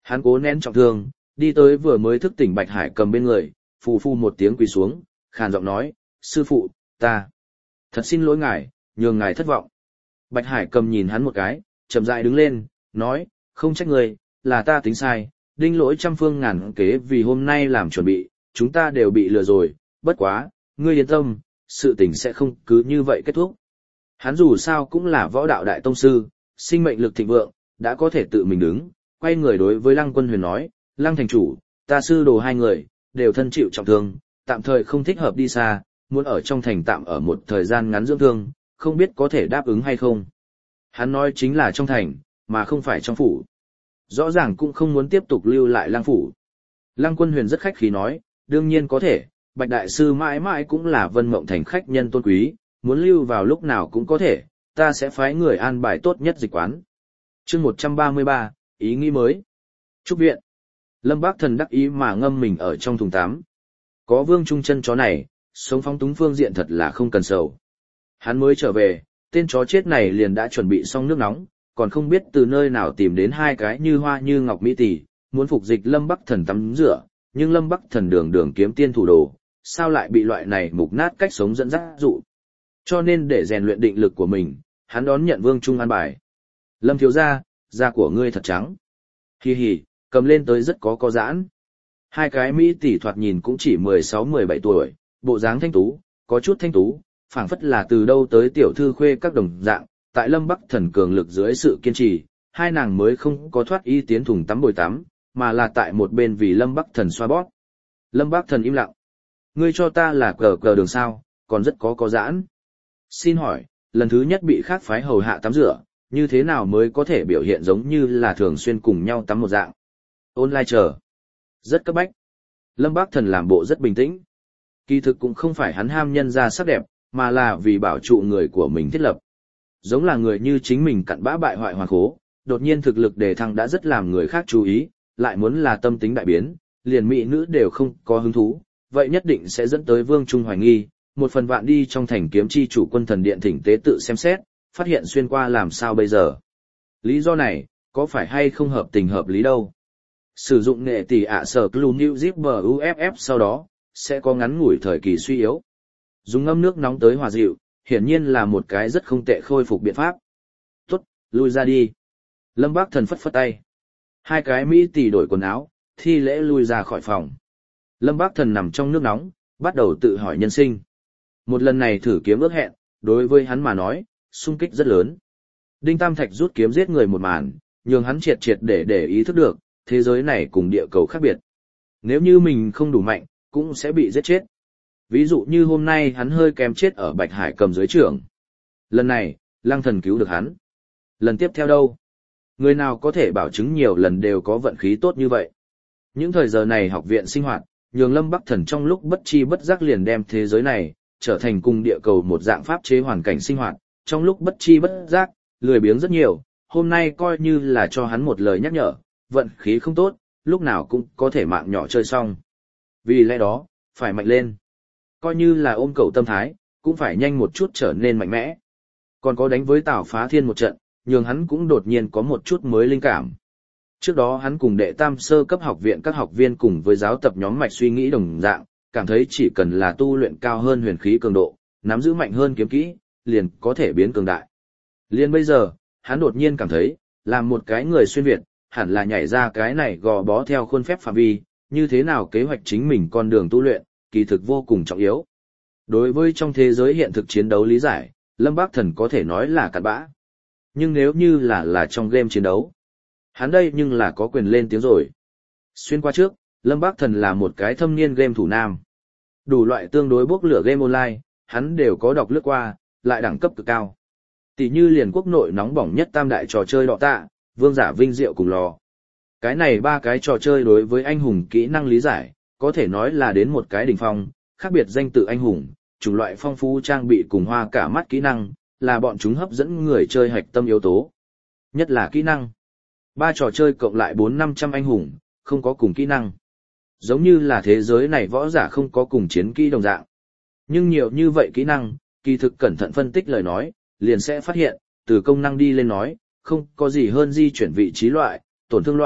Hắn cố nén trọng thương, đi tới vừa mới thức tỉnh Bạch Hải Cầm bên người, phù phù một tiếng quỳ xuống, khàn giọng nói, sư phụ, ta, thật xin lỗi ngài, nhường ngài thất vọng. Bạch Hải Cầm nhìn hắn một cái, chậm rãi đứng lên, nói, không trách người, là ta tính sai, đinh lỗi trăm phương ngàn kế vì hôm nay làm chuẩn bị, chúng ta đều bị lừa rồi, bất quá, ngươi yên tâm, sự tình sẽ không cứ như vậy kết thúc. Hắn dù sao cũng là võ đạo đại tông sư, sinh mệnh lực thịnh vượng, đã có thể tự mình đứng, quay người đối với Lăng Quân Huyền nói, Lăng thành chủ, ta sư đồ hai người, đều thân chịu trọng thương, tạm thời không thích hợp đi xa, muốn ở trong thành tạm ở một thời gian ngắn dưỡng thương, không biết có thể đáp ứng hay không. Hắn nói chính là trong thành, mà không phải trong phủ. Rõ ràng cũng không muốn tiếp tục lưu lại Lăng phủ. Lăng Quân Huyền rất khách khí nói, đương nhiên có thể, Bạch Đại Sư mãi mãi cũng là Vân Mộng Thành khách nhân tôn quý, muốn lưu vào lúc nào cũng có thể, ta sẽ phái người an bài tốt nhất dịch quán. Chương một trăm ba mươi ba, ý nghĩ mới. Trúc viện. Lâm Bác Thần đắc ý mà ngâm mình ở trong thùng tắm. Có Vương Trung chân chó này, sống phóng túng phương diện thật là không cần sầu. Hắn mới trở về, tên chó chết này liền đã chuẩn bị xong nước nóng, còn không biết từ nơi nào tìm đến hai cái như hoa như ngọc mỹ tỷ, muốn phục dịch Lâm Bắc Thần tắm rửa, nhưng Lâm Bắc Thần đường đường kiếm tiên thủ đồ, sao lại bị loại này mục nát cách sống dẫn dắt dụ. Cho nên để rèn luyện định lực của mình, hắn đón nhận Vương Trung an bài. Lâm thiếu gia, da của ngươi thật trắng. Hi hi, cầm lên tới rất có có giãn. Hai cái mỹ tỷ thoạt nhìn cũng chỉ mười sáu mười bảy tuổi, bộ dáng thanh tú, có chút thanh tú, phảng phất là từ đâu tới tiểu thư khuê các đồng dạng, tại Lâm Bắc Thần cường lực dưới sự kiên trì, hai nàng mới không có thoát y tiến thùng tắm bồi tắm, mà là tại một bên vì Lâm Bắc Thần xoa bóp. Lâm Bắc Thần im lặng. Ngươi cho ta là cờ cờ đường sao, còn rất có có giãn. Xin hỏi, lần thứ nhất bị khác phái hầu hạ tắm rửa, như thế nào mới có thể biểu hiện giống như là thường xuyên cùng nhau tắm một dạng? Online chờ. Rất cấp bách. Lâm Bác Thần làm bộ rất bình tĩnh. Kỳ thực cũng không phải hắn ham nhân ra sắc đẹp, mà là vì bảo trụ người của mình thiết lập. Giống là người như chính mình cặn bã bại hoại hoàn khố, đột nhiên thực lực đề thăng đã rất làm người khác chú ý, lại muốn là tâm tính đại biến, liền mỹ nữ đều không có hứng thú, vậy nhất định sẽ dẫn tới Vương Trung hoài nghi, một phần vạn đi trong thành kiếm chi chủ quân thần điện thỉnh tế tự xem xét, phát hiện xuyên qua làm sao bây giờ. Lý do này, có phải hay không hợp tình hợp lý đâu. Sử dụng nghệ tỷ ạ sở Clue New Zip bờ u ép ép sau đó, sẽ có ngắn ngủi thời kỳ suy yếu. Dùng ngâm nước nóng tới hòa dịu, hiển nhiên là một cái rất không tệ khôi phục biện pháp. Tốt, lui ra đi. Lâm Bác Thần phất phất tay. Hai cái Mỹ tỷ đổi quần áo, thi lễ lui ra khỏi phòng. Lâm Bác Thần nằm trong nước nóng, bắt đầu tự hỏi nhân sinh. Một lần này thử kiếm ước hẹn, đối với hắn mà nói, xung kích rất lớn. Đinh Tam Thạch rút kiếm giết người một màn, nhường hắn triệt triệt để để ý thức được, thế giới này cùng địa cầu khác biệt. Nếu như mình không đủ mạnh, cũng sẽ bị giết chết. Ví dụ như hôm nay hắn hơi kém chết ở Bạch Hải Cầm dưới trưởng. Lần này, Lăng Thần cứu được hắn. Lần tiếp theo đâu? Người nào có thể bảo chứng nhiều lần đều có vận khí tốt như vậy? Những thời giờ này học viện sinh hoạt, nhường Lâm Bắc Thần trong lúc bất chi bất giác liền đem thế giới này trở thành cùng địa cầu một dạng pháp chế hoàn cảnh sinh hoạt, trong lúc bất chi bất giác, lười biếng rất nhiều, hôm nay coi như là cho hắn một lời nhắc nhở, vận khí không tốt, lúc nào cũng có thể mạng nhỏ chơi xong. Vì lẽ đó, phải mạnh lên. Coi như là ôm cầu tâm thái, cũng phải nhanh một chút trở nên mạnh mẽ. Còn có đánh với Tào Phá Thiên một trận, nhường hắn cũng đột nhiên có một chút mới linh cảm. Trước đó hắn cùng đệ tam sơ cấp học viện các học viên cùng với giáo tập nhóm mạch suy nghĩ đồng dạng, cảm thấy chỉ cần là tu luyện cao hơn huyền khí cường độ, nắm giữ mạnh hơn kiếm kỹ, liền có thể biến cường đại. Liền bây giờ, hắn đột nhiên cảm thấy, làm một cái người xuyên Việt, hẳn là nhảy ra cái này gò bó theo khuôn phép phạm vi, như thế nào kế hoạch chính mình con đường tu luyện, kỳ thực vô cùng trọng yếu. Đối với trong thế giới hiện thực chiến đấu lý giải, Lâm Bác Thần có thể nói là cặn bã. Nhưng nếu như là là trong game chiến đấu, hắn đây nhưng là có quyền lên tiếng rồi. Xuyên qua trước, Lâm Bác Thần là một cái thâm niên game thủ nam. Đủ loại tương đối bốc lửa game online, hắn đều có đọc lướt qua, lại đẳng cấp cực cao. Tỷ như liền quốc nội nóng bỏng nhất tam đại trò chơi đọ tạ, vương giả vinh diệu cùng lò. Cái này ba cái trò chơi đối với anh hùng kỹ năng lý giải, có thể nói là đến một cái đỉnh phong, khác biệt danh tự anh hùng, chủng loại phong phú trang bị cùng hoa cả mắt kỹ năng, là bọn chúng hấp dẫn người chơi hạch tâm yếu tố. Nhất là kỹ năng. Ba trò chơi cộng lại bốn năm trăm anh hùng, không có cùng kỹ năng. Giống như là thế giới này võ giả không có cùng chiến kỹ đồng dạng. Nhưng nhiều như vậy kỹ năng, kỳ thực cẩn thận phân tích lời nói, liền sẽ phát hiện, từ công năng đi lên nói, không có gì hơn di chuyển vị trí loại, tổn thương loại,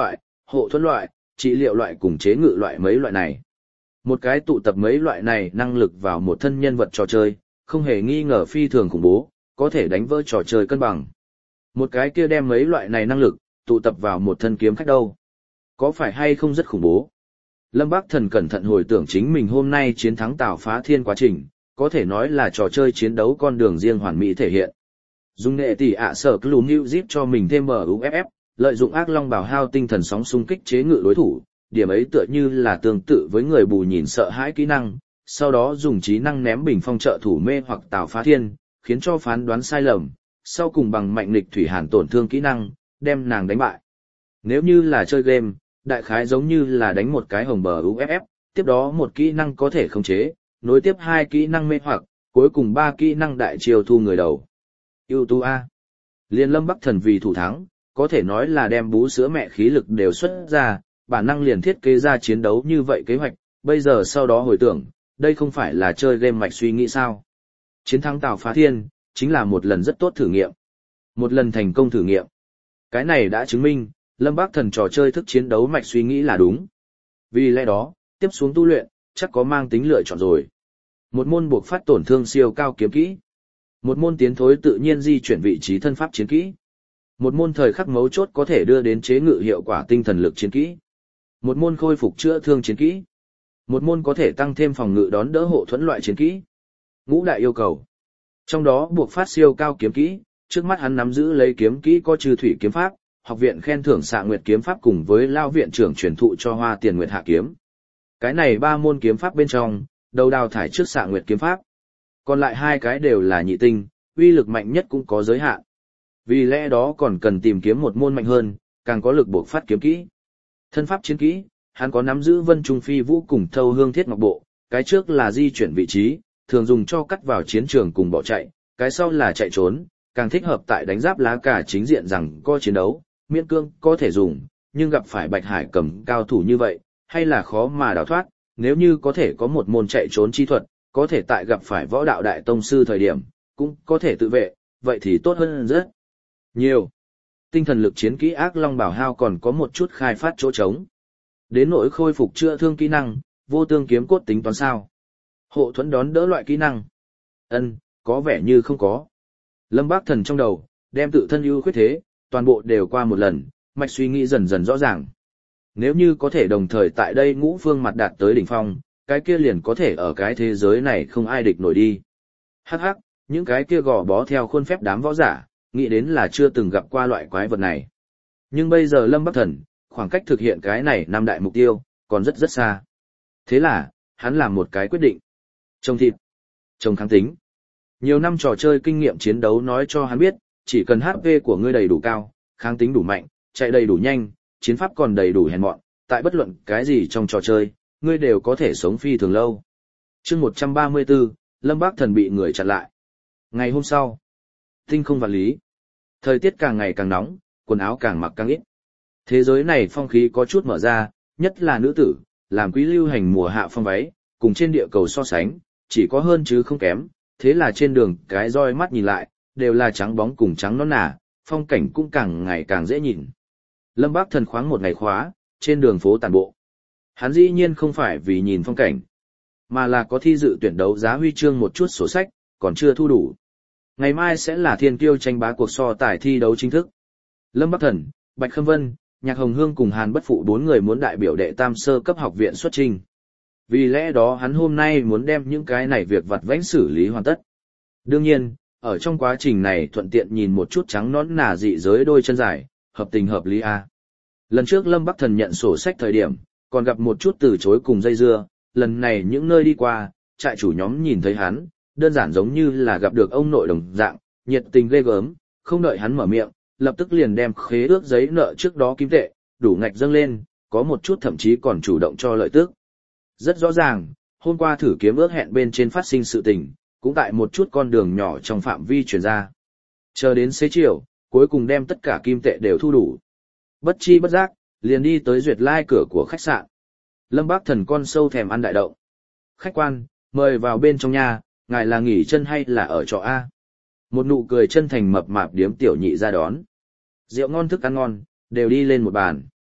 hộ thuẫn loại, trị liệu loại cùng chế ngự loại mấy loại này. Một cái tụ tập mấy loại này năng lực vào một thân nhân vật trò chơi, không hề nghi ngờ phi thường khủng bố, có thể đánh vỡ trò chơi cân bằng. Một cái kia đem mấy loại này năng lực, tụ tập vào một thân kiếm khách đâu. Có phải hay không rất khủng bố? Lâm Bắc Thần cẩn thận hồi tưởng chính mình hôm nay chiến thắng Tào Phá Thiên quá trình, có thể nói là trò chơi chiến đấu con đường riêng hoàn mỹ thể hiện. Dùng nghệ tỷ ạ sở Club Music cho mình thêm em u ép ép, lợi dụng ác long bào hao tinh thần sóng xung kích chế ngự đối thủ, điểm ấy tựa như là tương tự với người bù nhìn sợ hãi kỹ năng, sau đó dùng trí năng ném bình phong trợ thủ mê hoặc Tào Phá Thiên, khiến cho phán đoán sai lầm, sau cùng bằng mạnh nghịch thủy hàn tổn thương kỹ năng, đem nàng đánh bại. Nếu như là chơi game, đại khái giống như là đánh một cái hồng bờ u ép ép, tiếp đó một kỹ năng có thể khống chế, nối tiếp hai kỹ năng mê hoặc, cuối cùng ba kỹ năng đại chiêu thu người đầu. Yêu tu A. Liên Lâm Bắc Thần vì thủ thắng, có thể nói là đem bú sữa mẹ khí lực đều xuất ra, bản năng liền thiết kế ra chiến đấu như vậy kế hoạch, bây giờ sau đó hồi tưởng, đây không phải là chơi game mạch suy nghĩ sao. Chiến thắng Tào Phá Thiên, chính là một lần rất tốt thử nghiệm. Một lần thành công thử nghiệm. Cái này đã chứng minh, Lâm Bắc Thần trò chơi thức chiến đấu mạch suy nghĩ là đúng. Vì lẽ đó, tiếp xuống tu luyện, chắc có mang tính lựa chọn rồi. Một môn buộc phát tổn thương siêu cao kiếm kỹ. Một môn tiến thối tự nhiên di chuyển vị trí thân pháp chiến kỹ. Một môn thời khắc mấu chốt có thể đưa đến chế ngự hiệu quả tinh thần lực chiến kỹ. Một môn khôi phục chữa thương chiến kỹ. Một môn có thể tăng thêm phòng ngự đón đỡ hộ thuẫn loại chiến kỹ. Ngũ đại yêu cầu. Trong đó buộc phát siêu cao kiếm kỹ, trước mắt hắn nắm giữ lấy kiếm kỹ có trừ thủy kiếm pháp, học viện khen thưởng Xạ Nguyệt kiếm pháp cùng với lao viện trưởng truyền thụ cho Hoa Tiền Nguyệt hạ kiếm. Cái này ba môn kiếm pháp bên trong, đầu đào thải trước Xạ Nguyệt kiếm pháp. Còn lại hai cái đều là nhị tinh, uy lực mạnh nhất cũng có giới hạn. Vì lẽ đó còn cần tìm kiếm một môn mạnh hơn, càng có lực buộc phát kiếm kỹ. Thân pháp chiến kỹ, hắn có nắm giữ Vân Trung Phi Vũ cùng Thâu Hương Thiết Ngọc Bộ, cái trước là di chuyển vị trí, thường dùng cho cắt vào chiến trường cùng bỏ chạy, cái sau là chạy trốn, càng thích hợp tại đánh giáp lá cà chính diện rằng có chiến đấu, miễn cương có thể dùng, nhưng gặp phải Bạch Hải cầm cao thủ như vậy, hay là khó mà đào thoát, nếu như có thể có một môn chạy trốn chi thuật, có thể tại gặp phải võ đạo đại tông sư thời điểm, cũng có thể tự vệ, vậy thì tốt hơn rất nhiều. Tinh thần lực chiến kỹ ác long bảo hao còn có một chút khai phát chỗ trống. Đến nỗi khôi phục chữa thương kỹ năng, vô tương kiếm cốt tính toán sao? Hộ thuẫn đón đỡ loại kỹ năng. Ân, có vẻ như không có. Lâm Bác Thần trong đầu, đem tự thân ưu khuyết thế, toàn bộ đều qua một lần, mạch suy nghĩ dần dần rõ ràng. Nếu như có thể đồng thời tại đây ngũ phương mặt đạt tới đỉnh phong, cái kia liền có thể ở cái thế giới này không ai địch nổi đi. Hắc hắc, những cái kia gò bó theo khuôn phép đám võ giả, nghĩ đến là chưa từng gặp qua loại quái vật này. Nhưng bây giờ Lâm Bắc Thần, khoảng cách thực hiện cái này năm đại mục tiêu, còn rất rất xa. Thế là, hắn làm một cái quyết định. Trồng thịt, trồng kháng tính. Nhiều năm trò chơi kinh nghiệm chiến đấu nói cho hắn biết, chỉ cần hát pê của ngươi đầy đủ cao, kháng tính đủ mạnh, chạy đầy đủ nhanh, chiến pháp còn đầy đủ hèn mọn, tại bất luận cái gì trong trò chơi, ngươi đều có thể sống phi thường lâu. Chương một trăm ba mươi tư, Lâm Bác Thần bị người chặn lại. Ngày hôm sau, tinh không vạn lý. Thời tiết càng ngày càng nóng, quần áo càng mặc càng ít. Thế giới này phong khí có chút mở ra, nhất là nữ tử, làm quý lưu hành mùa hạ phong váy, cùng trên địa cầu so sánh, chỉ có hơn chứ không kém, thế là trên đường cái roi mắt nhìn lại, đều là trắng bóng cùng trắng nõn nà, phong cảnh cũng càng ngày càng dễ nhìn. Lâm Bác Thần khoáng một ngày khóa, trên đường phố tàn bộ. Hắn dĩ nhiên không phải vì nhìn phong cảnh, mà là có thi dự tuyển đấu giá huy chương một chút sổ sách, còn chưa thu đủ. Ngày mai sẽ là thiên kiêu tranh bá cuộc so tài thi đấu chính thức. Lâm Bắc Thần, Bạch Khâm Vân, Nhạc Hồng Hương cùng Hàn Bất Phụ bốn người muốn đại biểu đệ tam sơ cấp học viện xuất trình. Vì lẽ đó hắn hôm nay muốn đem những cái này việc vặt vãnh xử lý hoàn tất. Đương nhiên, ở trong quá trình này thuận tiện nhìn một chút trắng nõn nà dị giới đôi chân dài, hợp tình hợp lý a. Lần trước Lâm Bắc Thần nhận sổ sách thời điểm, còn gặp một chút từ chối cùng dây dưa, lần này những nơi đi qua, trại chủ nhóm nhìn thấy hắn, đơn giản giống như là gặp được ông nội đồng dạng, nhiệt tình ghê gớm, không đợi hắn mở miệng, lập tức liền đem khế ước giấy nợ trước đó kim tệ, đủ ngạch dâng lên, có một chút thậm chí còn chủ động cho lợi tức. Rất rõ ràng, hôm qua thử kiếm ước hẹn bên trên phát sinh sự tình, cũng tại một chút con đường nhỏ trong phạm vi truyền ra. Chờ đến xế chiều, cuối cùng đem tất cả kim tệ đều thu đủ. Bất chi bất giác, liền đi tới duyệt lai cửa của khách sạn. Lâm Bác Thần con sâu thèm ăn đại động. Khách quan, mời vào bên trong nhà, ngài là nghỉ chân hay là ở trọ A? Một nụ cười chân thành mập mạp điếm tiểu nhị ra đón. Rượu ngon thức ăn ngon, đều đi lên một bàn.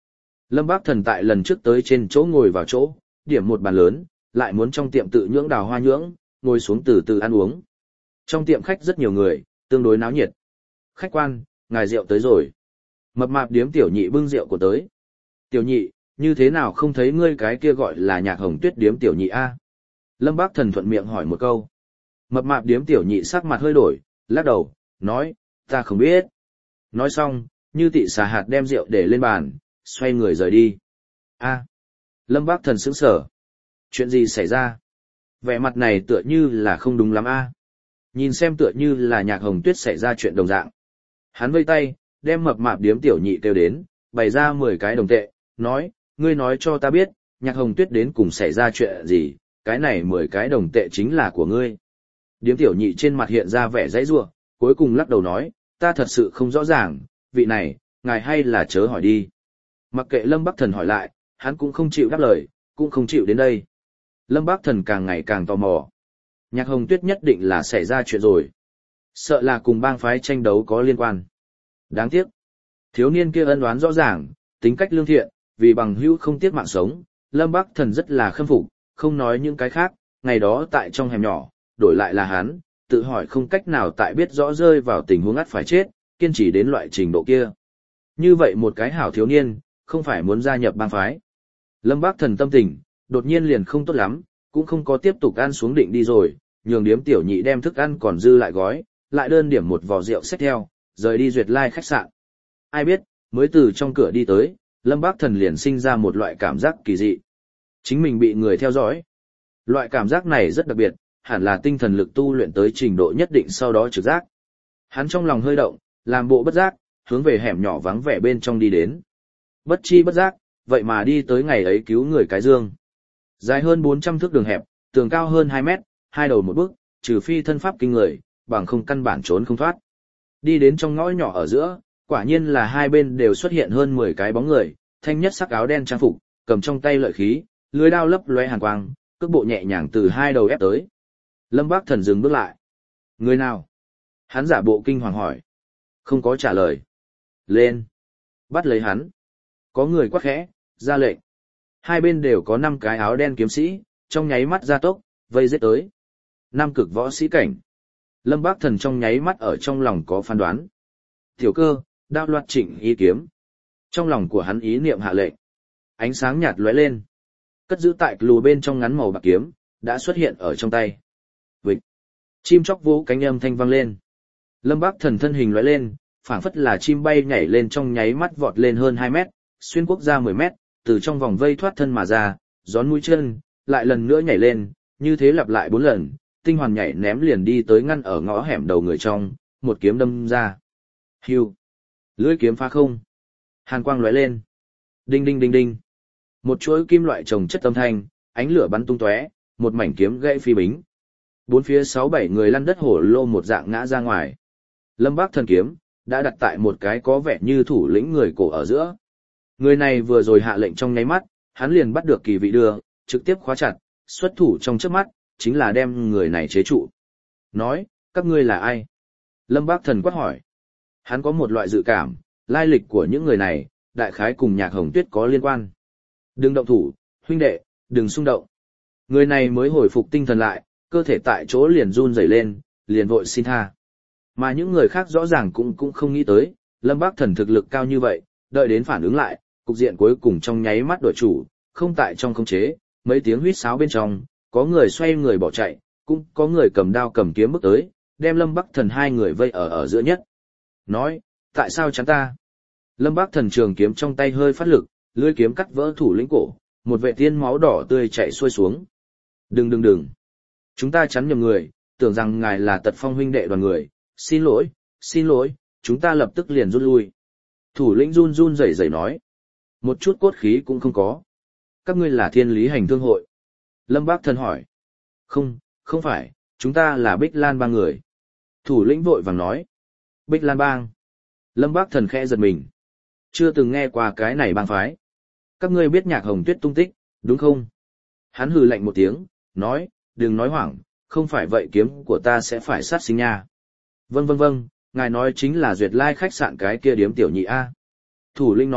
Lâm Bác Thần tại lần trước tới trên chỗ ngồi vào chỗ, điểm một bàn lớn, lại muốn trong tiệm tự nhưỡng đào hoa nhưỡng, ngồi xuống từ từ ăn uống. Trong tiệm khách rất nhiều người, tương đối náo nhiệt. Khách quan, ngài rượu tới rồi. Mập mạp điếm tiểu nhị bưng rượu của tới. Tiểu nhị, như thế nào không thấy ngươi cái kia gọi là Nhạc Hồng Tuyết điếm tiểu nhị a? Lâm Bác Thần thuận miệng hỏi một câu. Mập mạp điếm tiểu nhị sắc mặt hơi đổi, lắc đầu, nói, ta không biết. Nói xong, như tị xà hạt đem rượu để lên bàn, xoay người rời đi. A. Lâm Bác Thần sững sờ. Chuyện gì xảy ra? Vẻ mặt này tựa như là không đúng lắm a. Nhìn xem tựa như là Nhạc Hồng Tuyết xảy ra chuyện đồng dạng. Hắn vây tay, đem mập mạp điếm tiểu nhị kêu đến, bày ra mười cái đồng tệ, nói, ngươi nói cho ta biết, Nhạc Hồng Tuyết đến cùng xảy ra chuyện gì, cái này mười cái đồng tệ chính là của ngươi. Điếm tiểu nhị trên mặt hiện ra vẻ dãy rủa, cuối cùng lắc đầu nói, ta thật sự không rõ ràng, vị này, ngài hay là chớ hỏi đi. Mặc kệ Lâm Bắc Thần hỏi lại, hắn cũng không chịu đáp lời, cũng không chịu đến đây. Lâm Bắc Thần càng ngày càng tò mò. Nhạc Hồng Tuyết nhất định là xảy ra chuyện rồi. Sợ là cùng bang phái tranh đấu có liên quan. Đáng tiếc. Thiếu niên kia ân oán rõ ràng, tính cách lương thiện, vì bằng hữu không tiếc mạng sống, Lâm Bắc Thần rất là khâm phục, không nói những cái khác, ngày đó tại trong hẻm nhỏ, đổi lại là hắn, tự hỏi không cách nào tại biết rõ rơi vào tình huống ắt phải chết, kiên trì đến loại trình độ kia. Như vậy một cái hảo thiếu niên, không phải muốn gia nhập bang phái. Lâm Bắc Thần tâm tình, đột nhiên liền không tốt lắm, cũng không có tiếp tục ăn xuống định đi rồi, nhường điếm tiểu nhị đem thức ăn còn dư lại gói, lại đơn điểm một vò rượu xách theo, rời đi Duyệt Lai khách sạn. Ai biết, mới từ trong cửa đi tới, Lâm Bắc Thần liền sinh ra một loại cảm giác kỳ dị. Chính mình bị người theo dõi. Loại cảm giác này rất đặc biệt, hẳn là tinh thần lực tu luyện tới trình độ nhất định sau đó trực giác. Hắn trong lòng hơi động, làm bộ bất giác, hướng về hẻm nhỏ vắng vẻ bên trong đi đến. Bất chi bất giác, vậy mà đi tới ngày ấy cứu người cái dương. Dài hơn bốn trăm thước đường hẹp, tường cao hơn hai mét, hai đầu một bước, trừ phi thân pháp kinh người, bằng không căn bản trốn không thoát. Đi đến trong ngõ nhỏ ở giữa, quả nhiên là hai bên đều xuất hiện hơn mười cái bóng người, thanh nhất sắc áo đen trang phục, cầm trong tay lợi khí, lưỡi đao lấp lóe hàn quang, cước bộ nhẹ nhàng từ hai đầu ép tới. Lâm Bác Thần dừng bước lại. Người nào? Hắn giả bộ kinh hoàng hỏi. Không có trả lời. Lên. Bắt lấy hắn. Có người quát khẽ, ra lệnh. Hai bên đều có năm cái áo đen kiếm sĩ, trong nháy mắt ra tốc, vây giết tới. Năm cực võ sĩ cảnh. Lâm Bác Thần trong nháy mắt ở trong lòng có phán đoán. Tiểu cơ, đao loạt chỉnh ý kiếm. Trong lòng của hắn ý niệm hạ lệnh. Ánh sáng nhạt lóe lên. Cất giữ tại lù bên trong ngắn màu bạc kiếm, đã xuất hiện ở trong tay. Vịch. Chim chóc vỗ cánh âm thanh vang lên. Lâm Bác Thần thân hình lóe lên, phảng phất là chim bay nhảy lên trong nháy mắt vọt lên hơn hai mét, xuyên quốc ra mười mét, từ trong vòng vây thoát thân mà ra, gión mũi chân, lại lần nữa nhảy lên, như thế lặp lại bốn lần, tinh hoàn nhảy ném liền đi tới ngăn ở ngõ hẻm đầu người trong, một kiếm đâm ra. Hưu. Lưỡi kiếm phá không. Hàn quang lóe lên. Đinh đinh đinh đinh. Một chuỗi kim loại trồng chất âm thanh, ánh lửa bắn tung tóe, một mảnh kiếm gãy phi bính. Bốn phía sáu bảy người lăn đất hổ lô một dạng ngã ra ngoài. Lâm Bác Thần kiếm đã đặt tại một cái có vẻ như thủ lĩnh người cổ ở giữa. Người này vừa rồi hạ lệnh trong nháy mắt, hắn liền bắt được kỳ vị đưa, trực tiếp khóa chặt, xuất thủ trong chớp mắt, chính là đem người này chế trụ. Nói, các ngươi là ai? Lâm Bác Thần quát hỏi. Hắn có một loại dự cảm, lai lịch của những người này, đại khái cùng Nhạc Hồng Tuyết có liên quan. Đừng động thủ, huynh đệ, đừng xung động. Người này mới hồi phục tinh thần lại, cơ thể tại chỗ liền run rẩy lên, liền vội xin tha. Mà những người khác rõ ràng cũng cũng không nghĩ tới, Lâm Bác Thần thực lực cao như vậy, đợi đến phản ứng lại, cục diện cuối cùng trong nháy mắt đổi chủ, không tại trong khống chế, mấy tiếng huýt sáo bên trong, có người xoay người bỏ chạy, cũng có người cầm đao cầm kiếm bước tới, đem Lâm Bác Thần hai người vây ở ở giữa nhất. Nói, tại sao chắn ta? Lâm Bác Thần trường kiếm trong tay hơi phát lực, lưỡi kiếm cắt vỡ thủ lĩnh cổ, một vệ tiên máu đỏ tươi chảy xuôi xuống. Đừng đừng đừng. Chúng ta chắn nhầm người, tưởng rằng ngài là Tật Phong huynh đệ đoàn người, xin lỗi, xin lỗi, chúng ta lập tức liền rút lui. Thủ lĩnh run run rẩy rẩy nói. Một chút cốt khí cũng không có. Các ngươi là Thiên Lý Hành Thương hội. Lâm Bác Thần hỏi. Không, không phải, chúng ta là Bích Lan Bang người. Thủ lĩnh vội vàng nói. Bích Lan Bang. Lâm Bác Thần khẽ giật mình. Chưa từng nghe qua cái này bang phái. Các ngươi biết Nhạc Hồng Tuyết tung tích, đúng không? Hắn hừ lạnh một tiếng, nói, đừng nói hoảng, không phải vậy kiếm của ta sẽ phải sát sinh nha. Vâng vâng vâng, ngài nói chính là Duyệt Lai khách sạn cái kia điếm tiểu nhị A. Thủ lĩnh nói,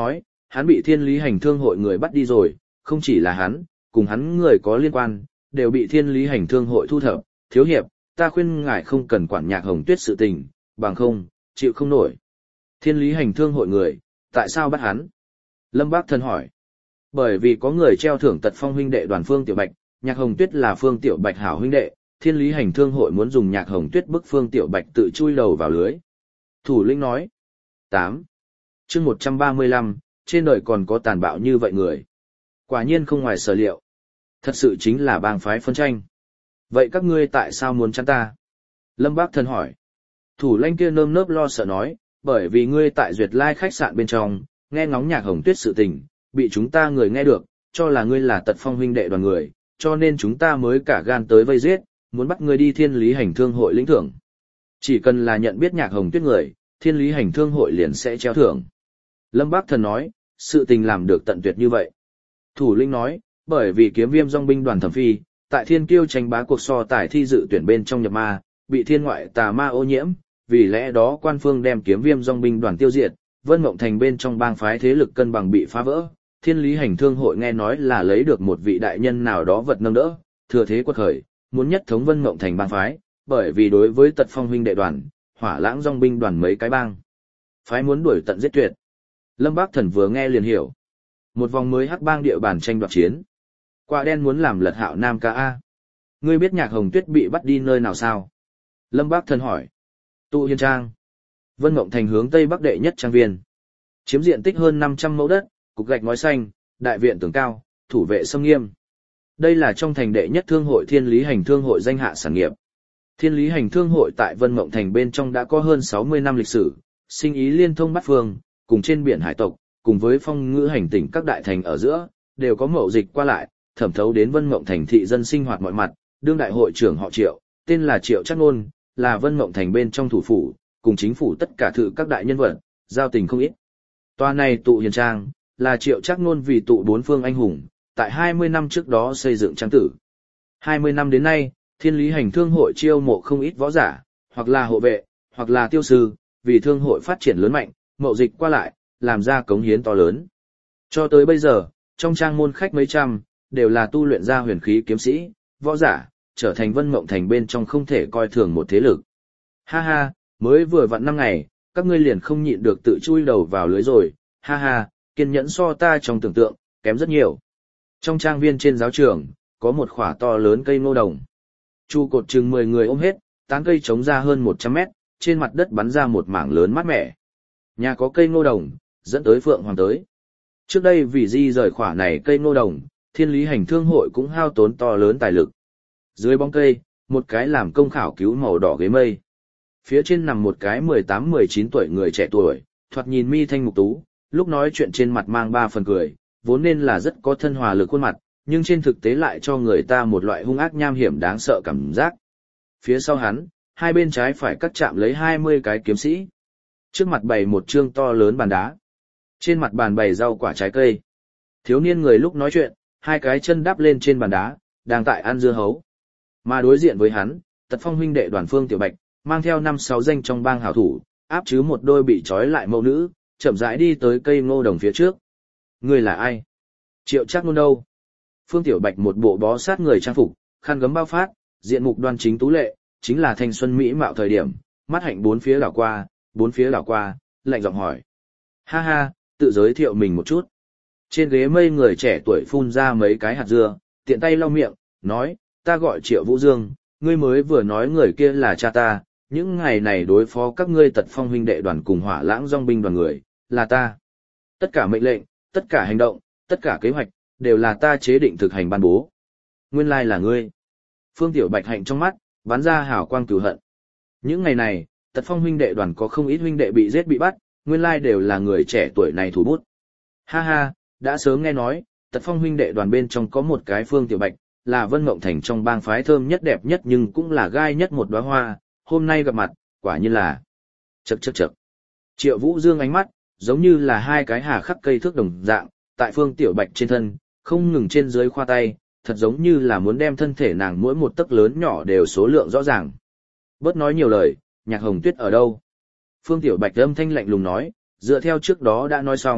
hắn bị thiên lý hành thương hội người bắt đi rồi, không chỉ là hắn, cùng hắn người có liên quan, đều bị thiên lý hành thương hội thu thập, thiếu hiệp, ta khuyên ngài không cần quản Nhạc Hồng Tuyết sự tình, bằng không, chịu không nổi. Thiên lý hành thương hội người, tại sao bắt hắn? Lâm Bác Thần hỏi. Bởi vì có người treo thưởng Tật Phong huynh đệ đoàn Phương Tiểu Bạch, Nhạc Hồng Tuyết là Phương Tiểu Bạch hảo huynh đệ, thiên lý hành thương hội muốn dùng Nhạc Hồng Tuyết bức Phương Tiểu Bạch tự chui đầu vào lưới. Thủ lĩnh nói. tám. chương một trăm ba mươi lăm, trên đời còn có tàn bạo như vậy người. Quả nhiên không ngoài sở liệu. Thật sự chính là bang phái phân tranh. Vậy các ngươi tại sao muốn chắn ta? Lâm Bác Thần hỏi. Thủ lãnh kia nơm nớp lo sợ nói, bởi vì ngươi tại Duyệt Lai khách sạn bên trong, nghe ngóng Nhạc Hồng Tuyết sự tình, bị chúng ta người nghe được, cho là ngươi là Tật Phong huynh đệ đoàn người, cho nên chúng ta mới cả gan tới vây giết, muốn bắt ngươi đi thiên lý hành thương hội lĩnh thưởng. Chỉ cần là nhận biết Nhạc Hồng Tuyết người, thiên lý hành thương hội liền sẽ treo thưởng. Lâm Bác Thần nói, sự tình làm được tận tuyệt như vậy. Thủ lĩnh nói, bởi vì kiếm viêm dòng binh đoàn Thẩm Phi, tại thiên kiêu tranh bá cuộc so tài thi dự tuyển bên trong nhập ma, bị thiên ngoại tà ma ô nhiễm, vì lẽ đó quan phương đem kiếm viêm dòng binh đoàn tiêu diệt, Vân Mộng Thành bên trong bang phái thế lực cân bằng bị phá vỡ, thiên lý hành thương hội nghe nói là lấy được một vị đại nhân nào đó vật nâng đỡ, thừa thế quật khởi, muốn nhất thống Vân Mộng Thành bang phái, bởi vì đối với Tật Phong huynh đệ đoàn, Hỏa Lãng dòng binh đoàn mấy cái bang phái muốn đuổi tận giết tuyệt. Lâm Bác Thần vừa nghe liền hiểu. Một vòng mới hắc bang địa bàn tranh đoạt chiến. Quả đen muốn làm lật Hạo Nam ca a. Ngươi biết Nhạc Hồng Tuyết bị bắt đi nơi nào sao? Lâm Bác Thần hỏi. Tụ Hiên Trang. Vân Mộng Thành hướng tây bắc đệ nhất trang viên. Chiếm diện tích hơn năm trăm mẫu đất, cục gạch ngói xanh, đại viện tường cao, thủ vệ sông nghiêm. Đây là trong thành đệ nhất thương hội Thiên Lý Hành Thương hội danh hạ sản nghiệp. Thiên Lý Hành Thương hội tại Vân Mộng Thành bên trong đã có hơn sáu mươi năm lịch sử, sinh ý liên thông bát phương, cùng trên biển hải tộc, cùng với phong ngữ hành tỉnh các đại thành ở giữa, đều có mậu dịch qua lại, thẩm thấu đến Vân Mộng Thành thị dân sinh hoạt mọi mặt. Đương đại hội trưởng họ Triệu, tên là Triệu Trác Nôn, là Vân Mộng Thành bên trong thủ phủ, cùng chính phủ tất cả thự các đại nhân vật, giao tình không ít. Tòa này Tụ Hiền Trang, là Triệu Trác Nôn vì tụ bốn phương anh hùng, tại hai mươi năm trước đó xây dựng trang tử. hai mươi năm đến nay, Thiên Lý Hành Thương hội chiêu mộ không ít võ giả, hoặc là hộ vệ, hoặc là tiêu sư, vì thương hội phát triển lớn mạnh, mậu dịch qua lại, làm ra cống hiến to lớn. Cho tới bây giờ, trong trang môn khách mấy trăm, đều là tu luyện ra huyền khí kiếm sĩ, võ giả, trở thành Vân Mộng Thành bên trong không thể coi thường một thế lực. Ha ha, mới vừa vặn năm ngày, các ngươi liền không nhịn được tự chui đầu vào lưới rồi, ha ha, kiên nhẫn so ta trong tưởng tượng, kém rất nhiều. Trong trang viên trên giáo trường, có một khỏa to lớn cây ngô đồng. Chu cột chừng mười người ôm hết, tán cây trống ra hơn một trăm mét, trên mặt đất bắn ra một mảng lớn mát mẻ. Nhà có cây ngô đồng, dẫn tới Phượng Hoàng tới. Trước đây vì di rời khỏa này cây ngô đồng, Thiên Lý Hành Thương hội cũng hao tốn to lớn tài lực. Dưới bóng cây, một cái làm công khảo cứu màu đỏ ghế mây. Phía trên nằm một cái mười tám mười chín tuổi người trẻ tuổi, thoạt nhìn mi thanh mục tú, lúc nói chuyện trên mặt mang ba phần cười, vốn nên là rất có thân hòa lực khuôn mặt, nhưng trên thực tế lại cho người ta một loại hung ác nham hiểm đáng sợ cảm giác. Phía sau hắn, hai bên trái phải cắt chạm lấy hai mươi cái kiếm sĩ. Trước mặt bày một trương to lớn bàn đá. Trên mặt bàn bày rau quả trái cây. Thiếu niên người lúc nói chuyện, hai cái chân đắp lên trên bàn đá, đang tại ăn dưa hấu. Mà đối diện với hắn, Tật Phong huynh đệ đoàn Phương Tiểu Bạch, mang theo năm sáu danh trong bang hảo thủ, áp chứ một đôi bị trói lại mẫu nữ, chậm rãi đi tới cây ngô đồng phía trước. Người là ai? Triệu Trác Nôn đâu? Phương Tiểu Bạch một bộ bó sát người trang phục, khăn gấm bao phát, diện mục đoan chính tú lệ, chính là thanh xuân mỹ mạo thời điểm, mắt hạnh bốn phía đảo qua, bốn phía đảo qua, lạnh giọng hỏi. Ha ha, tự giới thiệu mình một chút. Trên ghế mây người trẻ tuổi phun ra mấy cái hạt dưa, tiện tay lau miệng, nói, ta gọi Triệu Vũ Dương, ngươi mới vừa nói người kia là cha ta, những ngày này đối phó các ngươi Tật Phong huynh đệ đoàn cùng Hỏa Lãng dòng binh đoàn người, là ta. Tất cả mệnh lệnh, tất cả hành động, tất cả kế hoạch, đều là ta chế định thực hành ban bố. Nguyên lai là ngươi. Phương Tiểu Bạch hạnh trong mắt, bắn ra hào quang cừu hận. Những ngày này, Tật Phong huynh đệ đoàn có không ít huynh đệ bị giết bị bắt, nguyên lai đều là người trẻ tuổi này thủ bút. Ha ha, đã sớm nghe nói, Tật Phong huynh đệ đoàn bên trong có một cái Phương Tiểu Bạch, là Vân Mộng Thành trong bang phái thơm nhất đẹp nhất nhưng cũng là gai nhất một đóa hoa, hôm nay gặp mặt, quả nhiên là... Chậc chậc chậc. Triệu Vũ Dương ánh mắt, giống như là hai cái hà khắc cây thước đồng dạng, tại Phương Tiểu Bạch trên thân, không ngừng trên dưới khoa tay, thật giống như là muốn đem thân thể nàng mỗi một tấc lớn nhỏ đều số lượng rõ ràng. Bớt nói nhiều lời, Nhạc Hồng Tuyết ở đâu? Phương Tiểu Bạch âm thanh lạnh lùng nói, dựa theo trước đó đã nói xong,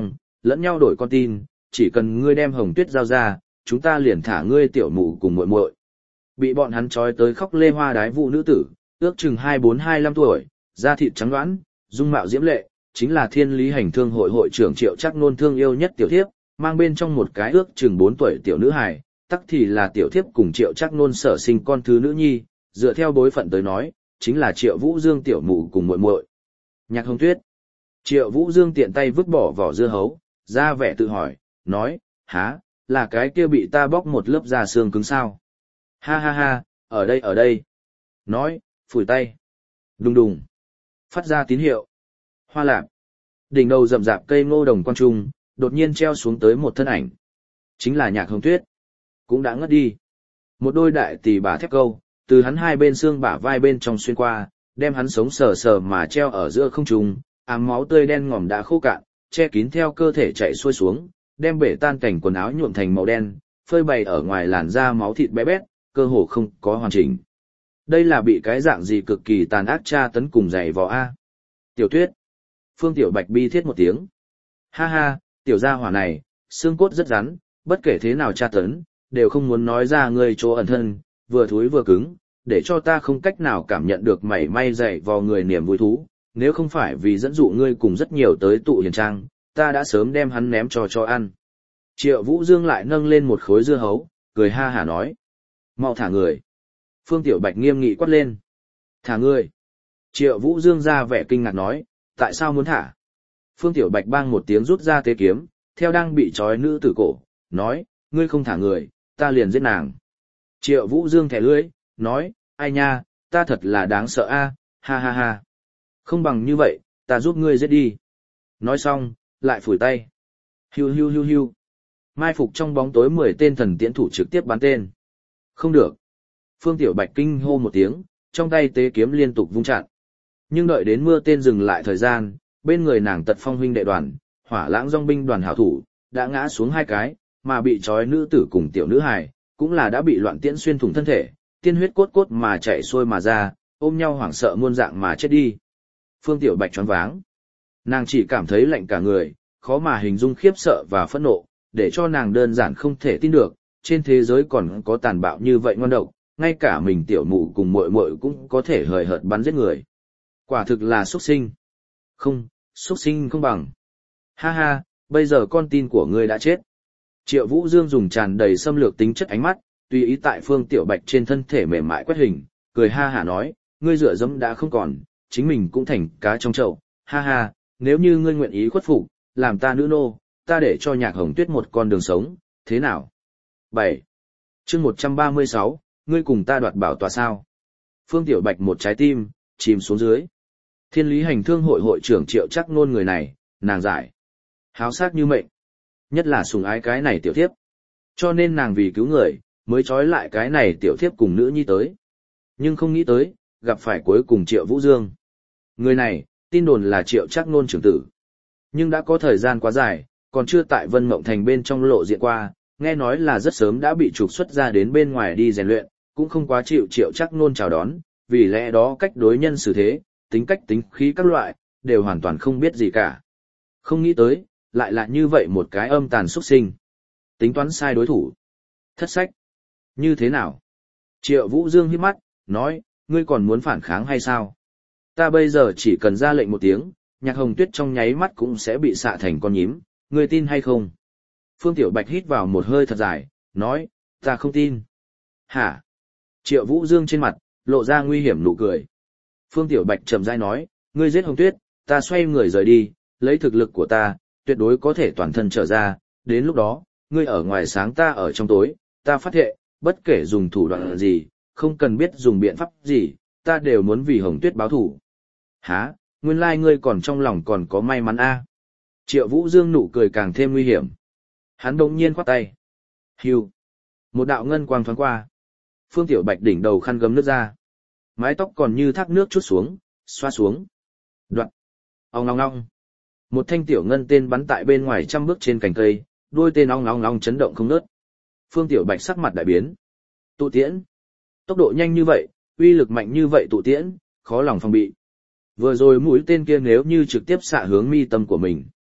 lẫn nhau đổi con tin, chỉ cần ngươi đem Hồng Tuyết giao ra, chúng ta liền thả ngươi tiểu mụ cùng muội muội. Bị bọn hắn trói tới khóc lê hoa đái vụ nữ tử, ước chừng hai bốn hai lăm tuổi, da thịt trắng đoán, dung mạo diễm lệ, chính là Thiên Lý Hành Thương hội hội trưởng Triệu Trác Nôn thương yêu nhất tiểu thiếp, mang bên trong một cái ước chừng bốn tuổi tiểu nữ hài, tắc thì là tiểu thiếp cùng Triệu Trác Nôn sở sinh con thứ nữ nhi, dựa theo bối phận tới nói, chính là Triệu Vũ Dương tiểu mụ cùng muội muội. Nhạc Hồng Tuyết. Triệu Vũ Dương tiện tay vứt bỏ vỏ dưa hấu, ra vẻ tự hỏi, nói, há, là cái kia bị ta bóc một lớp da xương cứng sao? Ha ha ha, ở đây ở đây. Nói, phủi tay. Đùng đùng. Phát ra tín hiệu. Hoa lạp. Đỉnh đầu rậm rạp cây ngô đồng quang trung, đột nhiên treo xuống tới một thân ảnh. Chính là Nhạc Hồng Tuyết. Cũng đã ngất đi. Một đôi đại tỷ bà thép câu, từ hắn hai bên xương bả vai bên trong xuyên qua, đem hắn sống sờ sờ mà treo ở giữa không trung, ám máu tươi đen ngòm đã khô cạn, che kín theo cơ thể chạy xuôi xuống, đem bể tan cảnh quần áo nhuộm thành màu đen, phơi bày ở ngoài làn da máu thịt bé bét, cơ hồ không có hoàn chỉnh. Đây là bị cái dạng gì cực kỳ tàn ác tra tấn cùng dày vò a. Tiểu Tuyết. Phương Tiểu Bạch bi thiết một tiếng. Ha ha, tiểu gia hỏa này, xương cốt rất rắn, bất kể thế nào tra tấn, đều không muốn nói ra ngươi chỗ ẩn thân, vừa thúi vừa cứng, để cho ta không cách nào cảm nhận được mảy may dày vò người niềm vui thú. Nếu không phải vì dẫn dụ ngươi cùng rất nhiều tới tụ hiền trang, ta đã sớm đem hắn ném cho cho ăn. Triệu Vũ Dương lại nâng lên một khối dưa hấu, cười ha hả nói. Mau thả người. Phương Tiểu Bạch nghiêm nghị quát lên. Thả người. Triệu Vũ Dương ra vẻ kinh ngạc nói, tại sao muốn thả? Phương Tiểu Bạch bang một tiếng rút ra tế kiếm, theo đang bị trói nữ tử cổ, nói, ngươi không thả người, ta liền giết nàng. Triệu Vũ Dương thẻ lưỡi, nói, ai nha, ta thật là đáng sợ a, ha ha ha. Không bằng như vậy, ta giúp ngươi giết đi. Nói xong, lại phủi tay. Hiu hiu hiu hiu. Mai phục trong bóng tối mười tên thần tiễn thủ trực tiếp bắn tên. Không được. Phương Tiểu Bạch kinh hô một tiếng, trong tay tế kiếm liên tục vung chặn. Nhưng đợi đến mưa tên dừng lại thời gian, bên người nàng Tật Phong huynh đệ đoàn, Hỏa Lãng Dòng binh đoàn hảo thủ, đã ngã xuống hai cái, mà bị trói nữ tử cùng tiểu nữ hài, cũng là đã bị loạn tiễn xuyên thủng thân thể, tiên huyết cốt cốt mà chạy xuôi mà ra, ôm nhau hoảng sợ muôn dạng mà chết đi. Phương Tiểu Bạch choáng váng. Nàng chỉ cảm thấy lạnh cả người, khó mà hình dung khiếp sợ và phẫn nộ, để cho nàng đơn giản không thể tin được, trên thế giới còn có tàn bạo như vậy ngon độc, ngay cả mình tiểu mụ cùng muội muội cũng có thể hời hợt bắn giết người. Quả thực là xuất sinh. Không, xuất sinh không bằng. Ha ha, bây giờ con tin của ngươi đã chết. Triệu Vũ Dương dùng tràn đầy xâm lược tính chất ánh mắt, tùy ý tại Phương Tiểu Bạch trên thân thể mềm mại quét hình, cười ha hả nói, ngươi dựa dẫm đã không còn, chính mình cũng thành cá trong chậu, ha ha, nếu như ngươi nguyện ý khuất phục, làm ta nữ nô, ta để cho Nhạc Hồng Tuyết một con đường sống, thế nào? bảy. Chương một trăm ba mươi sáu, ngươi cùng ta đoạt bảo tòa sao? Phương Tiểu Bạch một trái tim, chìm xuống dưới. Thiên Lý Hành Thương hội hội trưởng Triệu Trác Nôn người này, nàng giải. Háo sát như mệnh. Nhất là sùng ái cái này tiểu thiếp. Cho nên nàng vì cứu người, mới trói lại cái này tiểu thiếp cùng nữ nhi tới. Nhưng không nghĩ tới, gặp phải cuối cùng Triệu Vũ Dương. Người này, tin đồn là Triệu Trác Nôn trưởng tử. Nhưng đã có thời gian quá dài, còn chưa tại Vân Mộng Thành bên trong lộ diện qua, nghe nói là rất sớm đã bị trục xuất ra đến bên ngoài đi rèn luyện, cũng không quá chịu Triệu Trác Nôn chào đón, vì lẽ đó cách đối nhân xử thế, tính cách tính khí các loại, đều hoàn toàn không biết gì cả. Không nghĩ tới, lại là như vậy một cái âm tàn xuất sinh. Tính toán sai đối thủ. Thất sách. Như thế nào? Triệu Vũ Dương hít mắt, nói, ngươi còn muốn phản kháng hay sao? Ta bây giờ chỉ cần ra lệnh một tiếng, Nhạc Hồng Tuyết trong nháy mắt cũng sẽ bị xạ thành con nhím, ngươi tin hay không? Phương Tiểu Bạch hít vào một hơi thật dài, nói, ta không tin. Hả? Triệu Vũ Dương trên mặt, lộ ra nguy hiểm nụ cười. Phương Tiểu Bạch trầm rãi nói, ngươi giết Hồng Tuyết, ta xoay người rời đi, lấy thực lực của ta, tuyệt đối có thể toàn thân trở ra, đến lúc đó, ngươi ở ngoài sáng ta ở trong tối, ta phát hiện, bất kể dùng thủ đoạn gì, không cần biết dùng biện pháp gì, ta đều muốn vì Hồng Tuyết báo thù. Hả, nguyên lai ngươi còn trong lòng còn có may mắn a. Triệu Vũ Dương nụ cười càng thêm nguy hiểm. Hắn đột nhiên khoát tay. Hưu. Một đạo ngân quang thoáng qua. Phương Tiểu Bạch đỉnh đầu khăn gấm nước ra. Mái tóc còn như thác nước chút xuống, xoa xuống. Đoạn. Ong ong ong. Một thanh tiểu ngân tên bắn tại bên ngoài trăm bước trên cành cây, đuôi tên ong ong ong chấn động không ngớt. Phương Tiểu Bạch sắc mặt đại biến. Tụ tiễn. Tốc độ nhanh như vậy, uy lực mạnh như vậy tụ tiễn, khó lòng phòng bị. Vừa rồi mũi tên kia nếu như trực tiếp xạ hướng mi tâm của mình.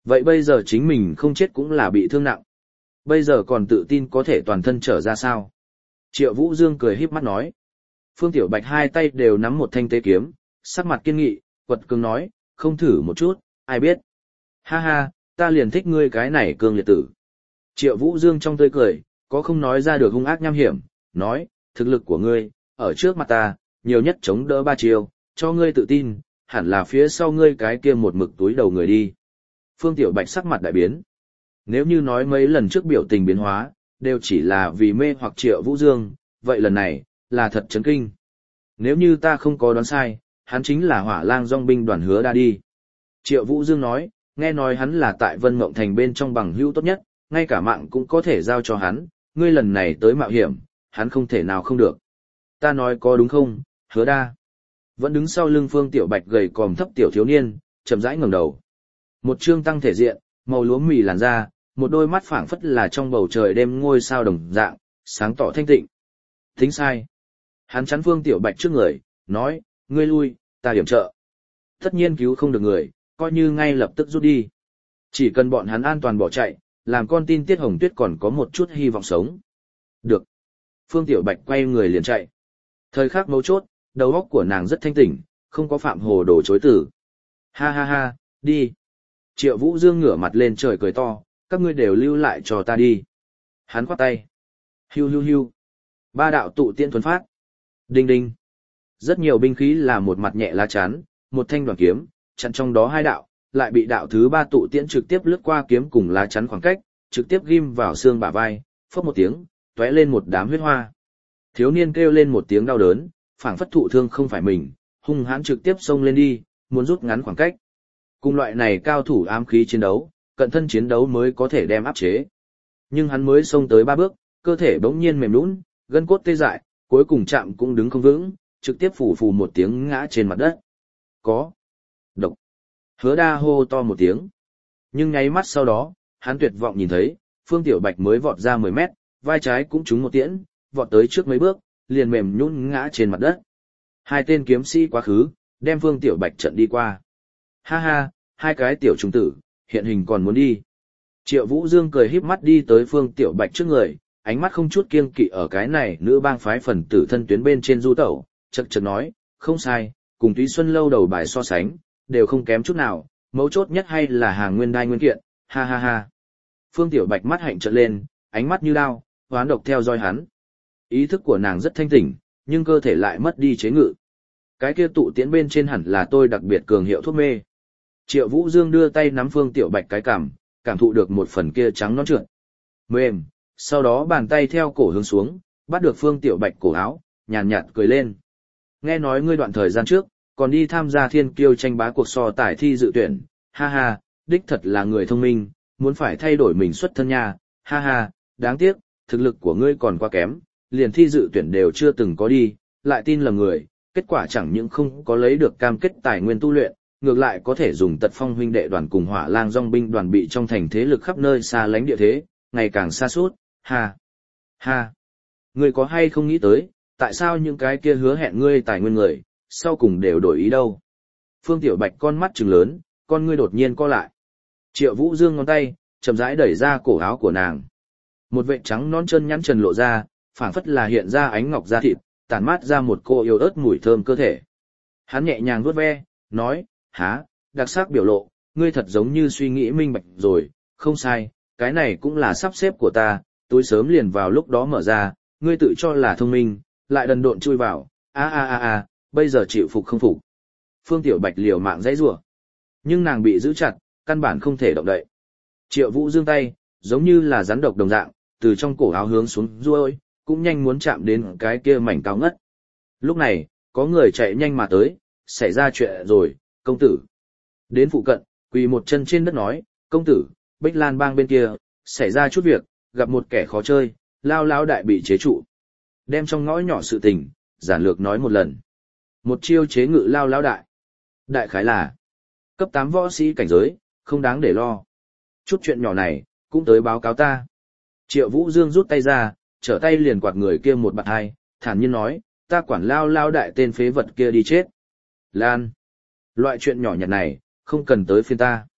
Vậy bây giờ chính mình không chết cũng là bị thương nặng. Bây giờ còn tự tin có thể toàn thân trở ra sao? Triệu Vũ Dương cười híp mắt nói. Phương Tiểu Bạch hai tay đều nắm một thanh tế kiếm, sắc mặt kiên nghị, quật cường nói, không thử một chút, ai biết. Ha ha, ta liền thích ngươi cái này cương liệt tử. Triệu Vũ Dương trong tươi cười, có không nói ra được hung ác nham hiểm, nói, thực lực của ngươi, ở trước mặt ta, nhiều nhất chống đỡ ba chiều, cho ngươi tự tin, hẳn là phía sau ngươi cái kia một mực túi đầu người đi. Phương Tiểu Bạch sắc mặt đại biến. Nếu như nói mấy lần trước biểu tình biến hóa, đều chỉ là vì mê hoặc Triệu Vũ Dương, vậy lần này, là thật chấn kinh. Nếu như ta không có đoán sai, hắn chính là Hỏa Lang Dòng binh đoàn Hứa Đa đi. Triệu Vũ Dương nói, nghe nói hắn là tại Vân Mộng Thành bên trong bằng hữu tốt nhất, ngay cả mạng cũng có thể giao cho hắn, ngươi lần này tới mạo hiểm, hắn không thể nào không được. Ta nói có đúng không, Hứa Đa? Vẫn đứng sau lưng Phương Tiểu Bạch gầy còm thấp tiểu thiếu niên, chậm rãi ngẩng đầu. Một trương tăng thể diện, màu lúa mì làn da, một đôi mắt phảng phất là trong bầu trời đêm ngôi sao đồng dạng, sáng tỏ thanh tịnh. Tính sai. Hắn chắn Phương Tiểu Bạch trước người, nói, ngươi lui, ta điểm trợ. Tất nhiên cứu không được người, coi như ngay lập tức rút đi. Chỉ cần bọn hắn an toàn bỏ chạy, làm con tin Tiết Hồng Tuyết còn có một chút hy vọng sống. Được. Phương Tiểu Bạch quay người liền chạy. Thời khắc mấu chốt, đầu óc của nàng rất thanh tỉnh, không có phạm hồ đồ chối từ. Ha ha ha, đi. Triệu Vũ Dương ngửa mặt lên trời cười to, các ngươi đều lưu lại cho ta đi. Hắn khoát tay. Hiu hiu hiu. Ba đạo tụ tiễn thuần phát. Đinh đinh. Rất nhiều binh khí là một mặt nhẹ lá chắn, một thanh đoàn kiếm, chặn trong đó hai đạo, lại bị đạo thứ ba tụ tiễn trực tiếp lướt qua kiếm cùng lá chắn khoảng cách, trực tiếp ghim vào xương bả vai, phốc một tiếng, tóe lên một đám huyết hoa. Thiếu niên kêu lên một tiếng đau đớn, phảng phất thụ thương không phải mình, hung hãn trực tiếp xông lên đi, muốn rút ngắn khoảng cách. Cùng loại này cao thủ ám khí chiến đấu, cận thân chiến đấu mới có thể đem áp chế. Nhưng hắn mới xông tới ba bước, cơ thể bỗng nhiên mềm nhũn, gân cốt tê dại, cuối cùng chạm cũng đứng không vững, trực tiếp phủ phù một tiếng ngã trên mặt đất. Có. Độc. Hứa Đa hô to một tiếng. Nhưng nháy mắt sau đó, hắn tuyệt vọng nhìn thấy, Phương Tiểu Bạch mới vọt ra mười mét, vai trái cũng trúng một tiễn, vọt tới trước mấy bước, liền mềm nhũn ngã trên mặt đất. Hai tên kiếm sĩ quá khứ, đem Phương Tiểu Bạch trận đi qua. Ha ha, hai cái tiểu trùng tử, hiện hình còn muốn đi. Triệu Vũ Dương cười híp mắt đi tới Phương Tiểu Bạch trước người, ánh mắt không chút kiêng kỵ ở cái này nữ bang phái phần tử thân tuyến bên trên du tẩu, chậc chậc nói, không sai, cùng Túy Xuân lâu đầu bài so sánh, đều không kém chút nào, mấu chốt nhất hay là hàng nguyên đai nguyên kiện, ha ha ha. Phương Tiểu Bạch mắt hạnh trợn lên, ánh mắt như đao, hoán độc theo dõi hắn. Ý thức của nàng rất thanh tỉnh, nhưng cơ thể lại mất đi chế ngự. Cái kia tụ tiễn bên trên hẳn là tôi đặc biệt cường hiệu thuốc mê. Triệu Vũ Dương đưa tay nắm Phương Tiểu Bạch cái cằm, cảm thụ được một phần kia trắng nõn trượt. Mềm, sau đó bàn tay theo cổ hướng xuống, bắt được Phương Tiểu Bạch cổ áo, nhàn nhạt, nhạt cười lên. Nghe nói ngươi đoạn thời gian trước, còn đi tham gia thiên kiêu tranh bá cuộc so tài thi dự tuyển, ha ha, đích thật là người thông minh, muốn phải thay đổi mình xuất thân nha, ha ha, đáng tiếc, thực lực của ngươi còn quá kém, liền thi dự tuyển đều chưa từng có đi, lại tin lầm người, kết quả chẳng những không có lấy được cam kết tài nguyên tu luyện, ngược lại có thể dùng Tật Phong huynh đệ đoàn cùng Hỏa Lang Dòng binh đoàn bị trong thành thế lực khắp nơi xa lánh địa thế, ngày càng xa suốt, ha, ha, ngươi có hay không nghĩ tới, tại sao những cái kia hứa hẹn ngươi tài nguyên người, sau cùng đều đổi ý đâu? Phương Tiểu Bạch con mắt trừng lớn, con ngươi đột nhiên co lại. Triệu Vũ Dương ngón tay, chậm rãi đẩy ra cổ áo của nàng. Một vệt trắng non chân nhắn trần lộ ra, phảng phất là hiện ra ánh ngọc da thịt, tản mát ra một cô yêu ớt mùi thơm cơ thể. Hắn nhẹ nhàng vuốt ve, nói, há, đặc sắc biểu lộ, ngươi thật giống như suy nghĩ minh bạch rồi, không sai, cái này cũng là sắp xếp của ta, tối sớm liền vào lúc đó mở ra, ngươi tự cho là thông minh, lại đần độn chui vào, a a a a, bây giờ chịu phục không phục. Phương Tiểu Bạch liều mạng dãy rủa, nhưng nàng bị giữ chặt, căn bản không thể động đậy. Triệu Vũ giương tay, giống như là rắn độc đồng dạng, từ trong cổ áo hướng xuống ruôi, cũng nhanh muốn chạm đến cái kia mảnh cao ngất. Lúc này, có người chạy nhanh mà tới, xảy ra chuyện rồi, công tử. Đến phụ cận, quỳ một chân trên đất nói, công tử, Bích Lan bang bên kia, xảy ra chút việc, gặp một kẻ khó chơi, lao lao đại bị chế trụ. Đem trong ngõ nhỏ sự tình, giản lược nói một lần. Một chiêu chế ngự lao lao đại. Đại khái là, cấp tám võ sĩ cảnh giới, không đáng để lo. Chút chuyện nhỏ này, cũng tới báo cáo ta. Triệu Vũ Dương rút tay ra, trở tay liền quạt người kia một bạt hai, thản nhiên nói, ta quản lao lao đại tên phế vật kia đi chết. Lan. Loại chuyện nhỏ nhặt này, không cần tới phiên ta.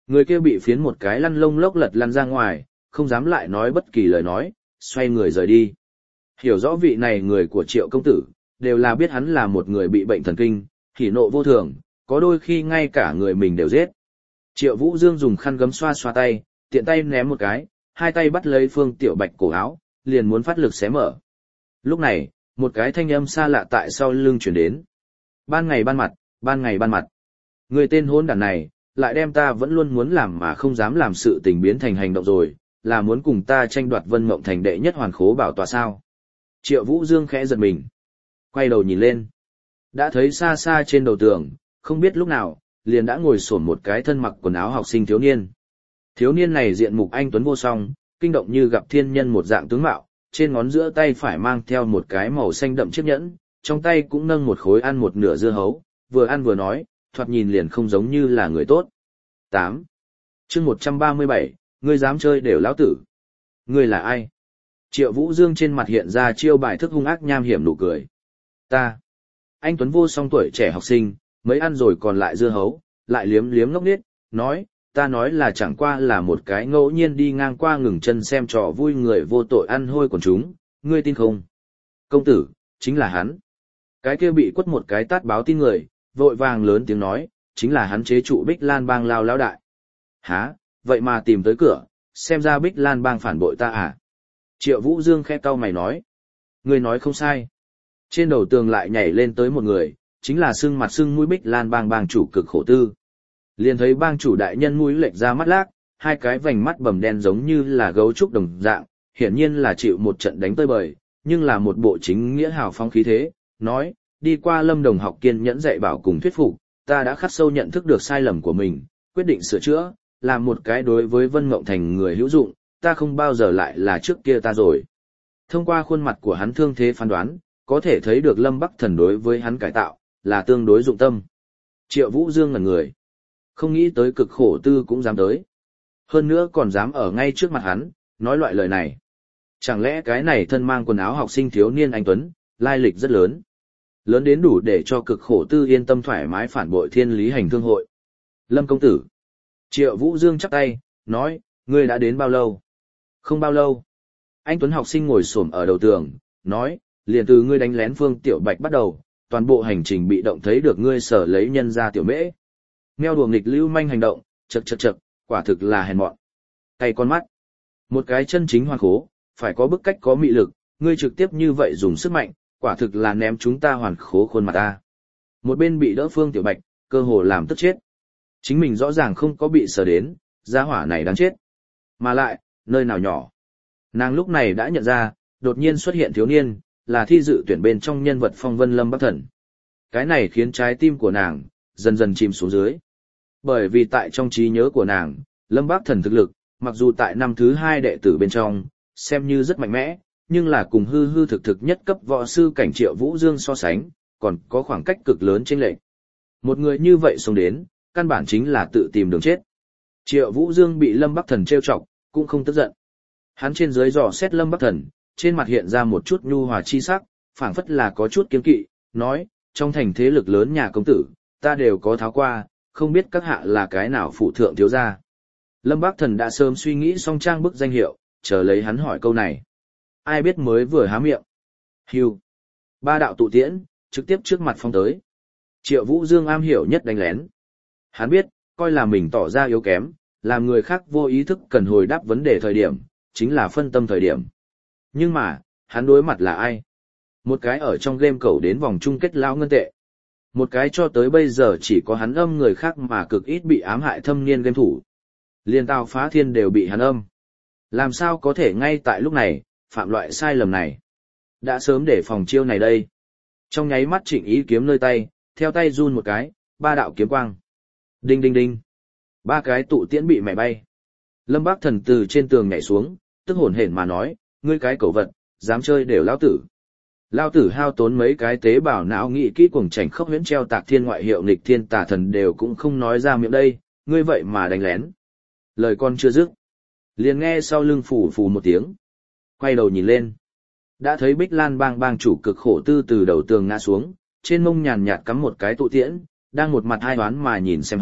Người kia bị phiến một cái lăn lông lốc lật lăn ra ngoài, không dám lại nói bất kỳ lời nói, xoay người rời đi. Hiểu rõ vị này người của Triệu công tử, đều là biết hắn là một người bị bệnh thần kinh, hỉ nộ vô thường, có đôi khi ngay cả người mình đều giết. Triệu Vũ Dương dùng khăn gấm xoa xoa tay, tiện tay ném một cái, hai tay bắt lấy Phương Tiểu Bạch cổ áo, liền muốn phát lực xé mở. Lúc này, một cái thanh âm xa lạ tại sau lưng chuyển đến. Ban ngày ban mặt, ban ngày ban mặt. Người tên hôn đàn này, lại đem ta vẫn luôn muốn làm mà không dám làm sự tình biến thành hành động rồi, là muốn cùng ta tranh đoạt Vân Mộng Thành đệ nhất hoàn khố bảo tọa sao. Triệu Vũ Dương khẽ giật mình. Quay đầu nhìn lên. Đã thấy xa xa trên đầu tường, không biết lúc nào, liền đã ngồi xổm một cái thân mặc quần áo học sinh thiếu niên. Thiếu niên này diện mục anh tuấn vô song, kinh động như gặp thiên nhân một dạng tướng mạo, trên ngón giữa tay phải mang theo một cái màu xanh đậm chiếc nhẫn, trong tay cũng nâng một khối ăn một nửa dưa hấu, vừa ăn vừa nói, thoạt nhìn liền không giống như là người tốt. tám. Chương một trăm ba mươi bảy, ngươi dám chơi đều lão tử. Ngươi là ai? Triệu Vũ Dương trên mặt hiện ra chiêu bài thức hung ác nham hiểm nụ cười. Ta. Anh tuấn vô song tuổi trẻ học sinh, mới ăn rồi còn lại dưa hấu, lại liếm liếm ngốc nghếch, nói, ta nói là chẳng qua là một cái ngẫu nhiên đi ngang qua ngừng chân xem trò vui người vô tội ăn hôi của chúng, ngươi tin không? Công tử, chính là hắn. Cái kia bị quất một cái tát báo tin người, vội vàng lớn tiếng nói, chính là hắn chế trụ Bích Lan Bang lao lão đại. Hả, vậy mà tìm tới cửa, xem ra Bích Lan Bang phản bội ta à? Triệu Vũ Dương khẽ cau mày nói. Ngươi nói không sai. Trên đầu tường lại nhảy lên tới một người, chính là sưng mặt sưng mũi Bích Lan Bang bang chủ Cực Khổ Tư. Liền thấy bang chủ đại nhân mũi lệch ra mắt lác, hai cái vành mắt bầm đen giống như là gấu trúc đồng dạng, hiển nhiên là chịu một trận đánh tơi bời, nhưng là một bộ chính nghĩa hào phong khí thế, nói, đi qua Lâm Đồng học kiên nhẫn dạy bảo cùng thuyết phục, ta đã khắc sâu nhận thức được sai lầm của mình, quyết định sửa chữa, làm một cái đối với Vân Mộng Thành người hữu dụng, ta không bao giờ lại là trước kia ta rồi. Thông qua khuôn mặt của hắn thương thế phán đoán, có thể thấy được Lâm Bắc Thần đối với hắn cải tạo, là tương đối dụng tâm. Triệu Vũ Dương ngẩn người. Không nghĩ tới Cực Khổ Tư cũng dám tới. Hơn nữa còn dám ở ngay trước mặt hắn, nói loại lời này. Chẳng lẽ cái này thân mang quần áo học sinh thiếu niên anh Tuấn, lai lịch rất lớn. Lớn đến đủ để cho Cực Khổ Tư yên tâm thoải mái phản bội thiên lý hành thương hội. Lâm công tử. Triệu Vũ Dương chắp tay, nói, ngươi đã đến bao lâu? Không bao lâu. Anh Tuấn học sinh ngồi xổm ở đầu tường, nói, liền từ ngươi đánh lén Phương Tiểu Bạch bắt đầu, toàn bộ hành trình bị động thấy được ngươi sở lấy nhân ra tiểu mễ. Meo đùa nghịch lưu manh hành động, chật chật chật, quả thực là hèn mọn. Cay con mắt. Một cái chân chính hoàn khố, phải có bức cách có mị lực, ngươi trực tiếp như vậy dùng sức mạnh, quả thực là ném chúng ta hoàn khố khuôn mặt ta. Một bên bị đỡ Phương Tiểu Bạch, cơ hồ làm tức chết. Chính mình rõ ràng không có bị sờ đến, gia hỏa này đáng chết. Mà lại, nơi nào nhỏ. Nàng lúc này đã nhận ra, đột nhiên xuất hiện thiếu niên, là thi dự tuyển bên trong nhân vật phong vân Lâm Bắc Thần. Cái này khiến trái tim của nàng, dần dần chìm xuống dưới. Bởi vì tại trong trí nhớ của nàng, Lâm Bắc Thần thực lực, mặc dù tại năm thứ hai đệ tử bên trong, xem như rất mạnh mẽ, nhưng là cùng hư hư thực thực nhất cấp võ sư cảnh Triệu Vũ Dương so sánh, còn có khoảng cách cực lớn chênh lệch. Một người như vậy xông đến, căn bản chính là tự tìm đường chết. Triệu Vũ Dương bị Lâm Bắc Thần trêu chọc, cũng không tức giận. Hắn trên dưới dò xét Lâm Bắc Thần, trên mặt hiện ra một chút nhu hòa chi sắc, phảng phất là có chút kiêng kỵ, nói, trong thành thế lực lớn nhà công tử, ta đều có tháo qua, không biết các hạ là cái nào phụ thượng thiếu gia. Lâm Bắc Thần đã sớm suy nghĩ xong trang bức danh hiệu, chờ lấy hắn hỏi câu này. Ai biết mới vừa há miệng. Hưu. Ba đạo tụ tiễn, trực tiếp trước mặt phong tới. Triệu Vũ Dương am hiểu nhất đánh lén. Hắn biết, coi là mình tỏ ra yếu kém, làm người khác vô ý thức cần hồi đáp vấn đề thời điểm, chính là phân tâm thời điểm. Nhưng mà, hắn đối mặt là ai? Một cái ở trong game cầu đến vòng chung kết lão ngân tệ. Một cái cho tới bây giờ chỉ có hắn âm người khác mà cực ít bị ám hại thâm niên game thủ. Liên Tào Phá Thiên đều bị hắn âm. Làm sao có thể ngay tại lúc này, phạm loại sai lầm này? Đã sớm để phòng chiêu này đây. Trong nháy mắt Trịnh Ý kiếm nơi tay, theo tay run một cái, ba đạo kiếm quang. Đinh đinh đinh. Ba cái tụ tiễn bị mẹ bay. Lâm Bắc Thần từ trên tường nhảy xuống, tức hổn hển mà nói, ngươi cái cẩu vật, dám chơi đều lão tử. Lão tử hao tốn mấy cái tế bào não nghĩ kỹ cuồng chảnh khốc huyễn treo tạc thiên ngoại hiệu nghịch thiên tà thần đều cũng không nói ra miệng đây, ngươi vậy mà đánh lén. Lời con chưa dứt, liền nghe sau lưng phủ phù một tiếng. Quay đầu nhìn lên, đã thấy Bích Lan Bang bang chủ Cực Khổ Tư từ đầu tường ngã xuống, trên mông nhàn nhạt cắm một cái tụ tiễn, đang một mặt hai đoán mà nhìn xem hắn,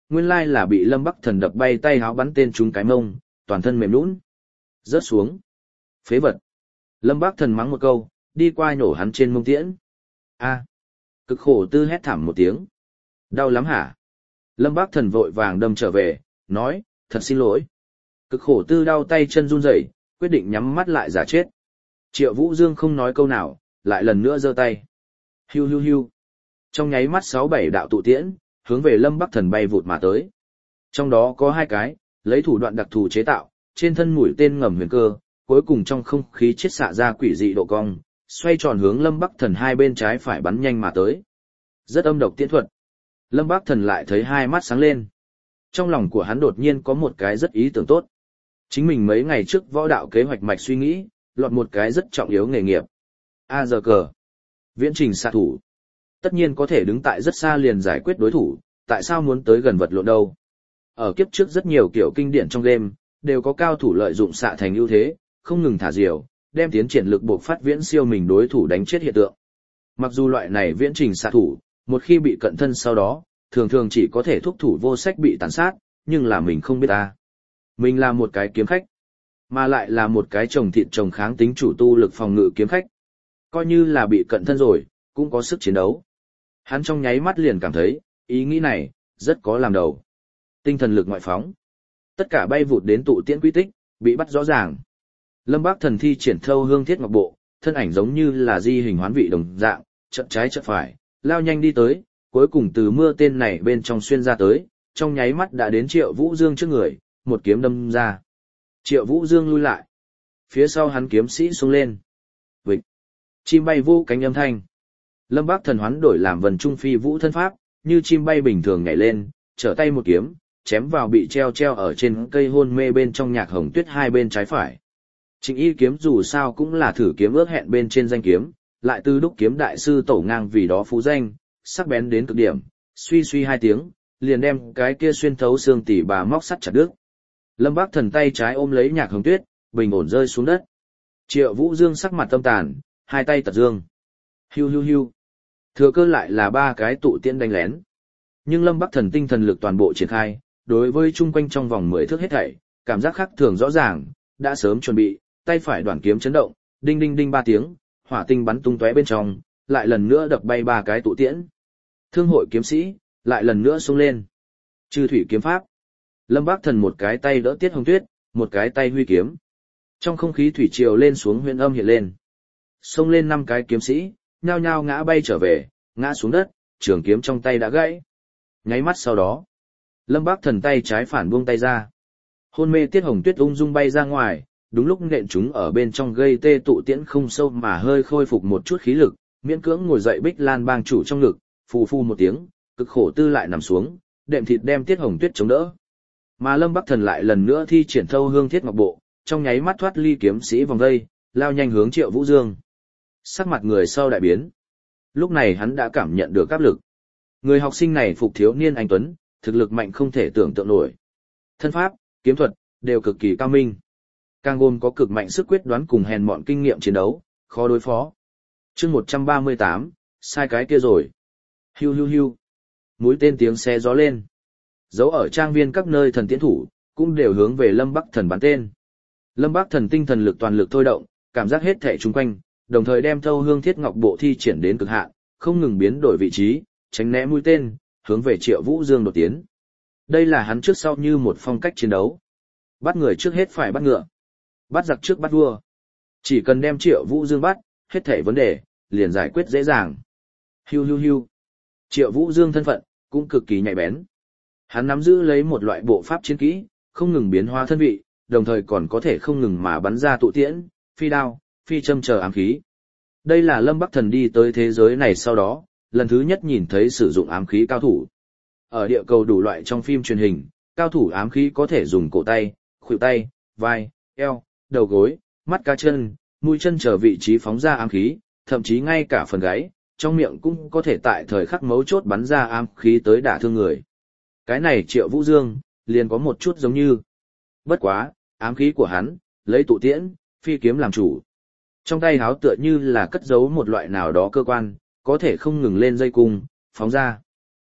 nguyên lai là bị Lâm Bắc Thần đập bay tay háo bắn tên trúng cái mông, toàn thân mềm nhũn, rớt xuống. Phế vật. Lâm Bắc Thần mắng một câu, đi qua nhổ hắn trên mông tiễn. A. Cực khổ tư hét thảm một tiếng. Đau lắm hả? Lâm Bắc Thần vội vàng đâm trở về, nói, thật xin lỗi. Cực khổ tư đau tay chân run rẩy, quyết định nhắm mắt lại giả chết. Triệu Vũ Dương không nói câu nào, lại lần nữa giơ tay. Hiu hiu hiu. Trong nháy mắt sáu bảy đạo tụ tiễn, hướng về Lâm Bắc Thần bay vụt mà tới. Trong đó có hai cái, lấy thủ đoạn đặc thù chế tạo, trên thân mũi tên ngầm huyền cơ, cuối cùng trong không khí chiết xạ ra quỷ dị độ cong, xoay tròn hướng Lâm Bắc Thần hai bên trái phải bắn nhanh mà tới. Rất âm độc tiễn thuật. Lâm Bắc Thần lại thấy hai mắt sáng lên. Trong lòng của hắn đột nhiên có một cái rất ý tưởng tốt. Chính mình mấy ngày trước võ đạo kế hoạch mạch suy nghĩ, lọt một cái rất trọng yếu nghề nghiệp. A giờ cờ. Viễn trình xạ thủ. Tất nhiên có thể đứng tại rất xa liền giải quyết đối thủ, tại sao muốn tới gần vật lộn đâu? Ở kiếp trước rất nhiều kiểu kinh điển trong game, đều có cao thủ lợi dụng xạ thành ưu thế, không ngừng thả diều, đem tiến triển lực buộc phát viễn siêu mình đối thủ đánh chết hiện tượng. Mặc dù loại này viễn trình xạ thủ, một khi bị cận thân sau đó, thường thường chỉ có thể thúc thủ vô sách bị tàn sát, nhưng là mình không biết ta. Mình là một cái kiếm khách, mà lại là một cái trồng thịt trồng kháng tính chủ tu lực phòng ngự kiếm khách. Coi như là bị cận thân rồi, cũng có sức chiến đấu. Hắn trong nháy mắt liền cảm thấy, ý nghĩ này, rất có làm đầu. Tinh thần lực ngoại phóng. Tất cả bay vụt đến tụ tiễn quy tích, bị bắt rõ ràng. Lâm Bắc Thần thi triển thâu hương thiết ngọc bộ, thân ảnh giống như là di hình hoán vị đồng dạng, chợt trái chợt phải, lao nhanh đi tới, cuối cùng từ mưa tên này bên trong xuyên ra tới, trong nháy mắt đã đến Triệu Vũ Dương trước người, một kiếm đâm ra. Triệu Vũ Dương lui lại. Phía sau hắn kiếm sĩ xuống lên. Vịch. Chim bay vô cánh âm thanh. Lâm Bắc Thần hoán đổi làm vần trung phi vũ thân pháp, như chim bay bình thường nhảy lên, trở tay một kiếm, chém vào bị treo treo ở trên cây hôn mê bên trong Nhạc Hồng Tuyết hai bên trái phải. Trịnh Y kiếm dù sao cũng là thử kiếm ước hẹn bên trên danh kiếm, lại từ đúc kiếm đại sư tổ ngang vì đó phú danh, sắc bén đến cực điểm, suy suy hai tiếng, liền đem cái kia xuyên thấu xương tỉ bà móc sắt chặt đứt. Lâm Bắc Thần tay trái ôm lấy Nhạc Hồng Tuyết, bình ổn rơi xuống đất. Triệu Vũ Dương sắc mặt tâm tàn, hai tay tật dương. Hiu hiu hiu. Thừa cơ lại là ba cái tụ tiễn đánh lén. Nhưng Lâm Bắc Thần tinh thần lực toàn bộ triển khai, đối với chung quanh trong vòng mười thước hết thảy, cảm giác khác thường rõ ràng, đã sớm chuẩn bị, tay phải đoạn kiếm chấn động, đinh đinh đinh ba tiếng, hỏa tinh bắn tung tóe bên trong, lại lần nữa đập bay ba cái tụ tiễn. Thương hội kiếm sĩ, lại lần nữa xông lên. Chư thủy kiếm pháp. Lâm Bắc Thần một cái tay đỡ Tiết Hồng Tuyết, một cái tay huy kiếm. Trong không khí thủy triều lên xuống huyền âm hiện lên. Xông lên năm cái kiếm sĩ, nhao nhao ngã bay trở về, ngã xuống đất, trường kiếm trong tay đã gãy. Nháy mắt sau đó, Lâm Bắc Thần tay trái phản buông tay ra. Hôn mê Tiết Hồng Tuyết ung dung bay ra ngoài, đúng lúc nện chúng ở bên trong gây tê tụ tiễn không sâu mà hơi khôi phục một chút khí lực, miễn cưỡng ngồi dậy Bích Lan bang chủ trong ngực, phù phu một tiếng, cực khổ tư lại nằm xuống, đệm thịt đem Tiết Hồng Tuyết chống đỡ. Mà Lâm Bắc Thần lại lần nữa thi triển thâu hương thiết ngọc bộ, trong nháy mắt thoát ly kiếm sĩ vòng vây, lao nhanh hướng Triệu Vũ Dương. Sắc mặt người sau đại biến. Lúc này hắn đã cảm nhận được áp lực. Người học sinh này phục thiếu niên anh tuấn, thực lực mạnh không thể tưởng tượng nổi. Thân pháp, kiếm thuật, đều cực kỳ cao minh. Càng gồm có cực mạnh sức quyết đoán cùng hèn mọn kinh nghiệm chiến đấu, khó đối phó. Chương một trăm ba mươi tám, sai cái kia rồi. Hiu hiu hiu. Mũi tên tiếng xe gió lên. Dấu ở trang viên các nơi thần tiễn thủ, cũng đều hướng về Lâm Bắc Thần bắn tên. Lâm Bắc Thần tinh thần lực toàn lực thôi động, cảm giác hết thảy chung quanh, đồng thời đem thâu hương thiết ngọc bộ thi triển đến cực hạn, không ngừng biến đổi vị trí, tránh né mũi tên, hướng về Triệu Vũ Dương đột tiến. Đây là hắn trước sau như một phong cách chiến đấu. Bắt người trước hết phải bắt ngựa. Bắt giặc trước bắt vua. Chỉ cần đem Triệu Vũ Dương bắt, hết thảy vấn đề, liền giải quyết dễ dàng. Hiu hiu hiu. Triệu Vũ Dương thân phận, cũng cực kỳ nhạy bén. Hắn nắm giữ lấy một loại bộ pháp chiến kỹ, không ngừng biến hóa thân vị, đồng thời còn có thể không ngừng mà bắn ra tụ tiễn, phi đao, phi châm chờ ám khí. Đây là Lâm Bắc Thần đi tới thế giới này sau đó, lần thứ nhất nhìn thấy sử dụng ám khí cao thủ. Ở địa cầu đủ loại trong phim truyền hình, cao thủ ám khí có thể dùng cổ tay, khuỷu tay, vai, eo, đầu gối, mắt cá chân, mũi chân chờ vị trí phóng ra ám khí, thậm chí ngay cả phần gáy, trong miệng cũng có thể tại thời khắc mấu chốt bắn ra ám khí tới đả thương người. Cái này Triệu Vũ Dương, liền có một chút giống như. Bất quá, ám khí của hắn, lấy tụ tiễn, phi kiếm làm chủ. Trong tay háo tựa như là cất giấu một loại nào đó cơ quan, có thể không ngừng lên dây cung, phóng ra.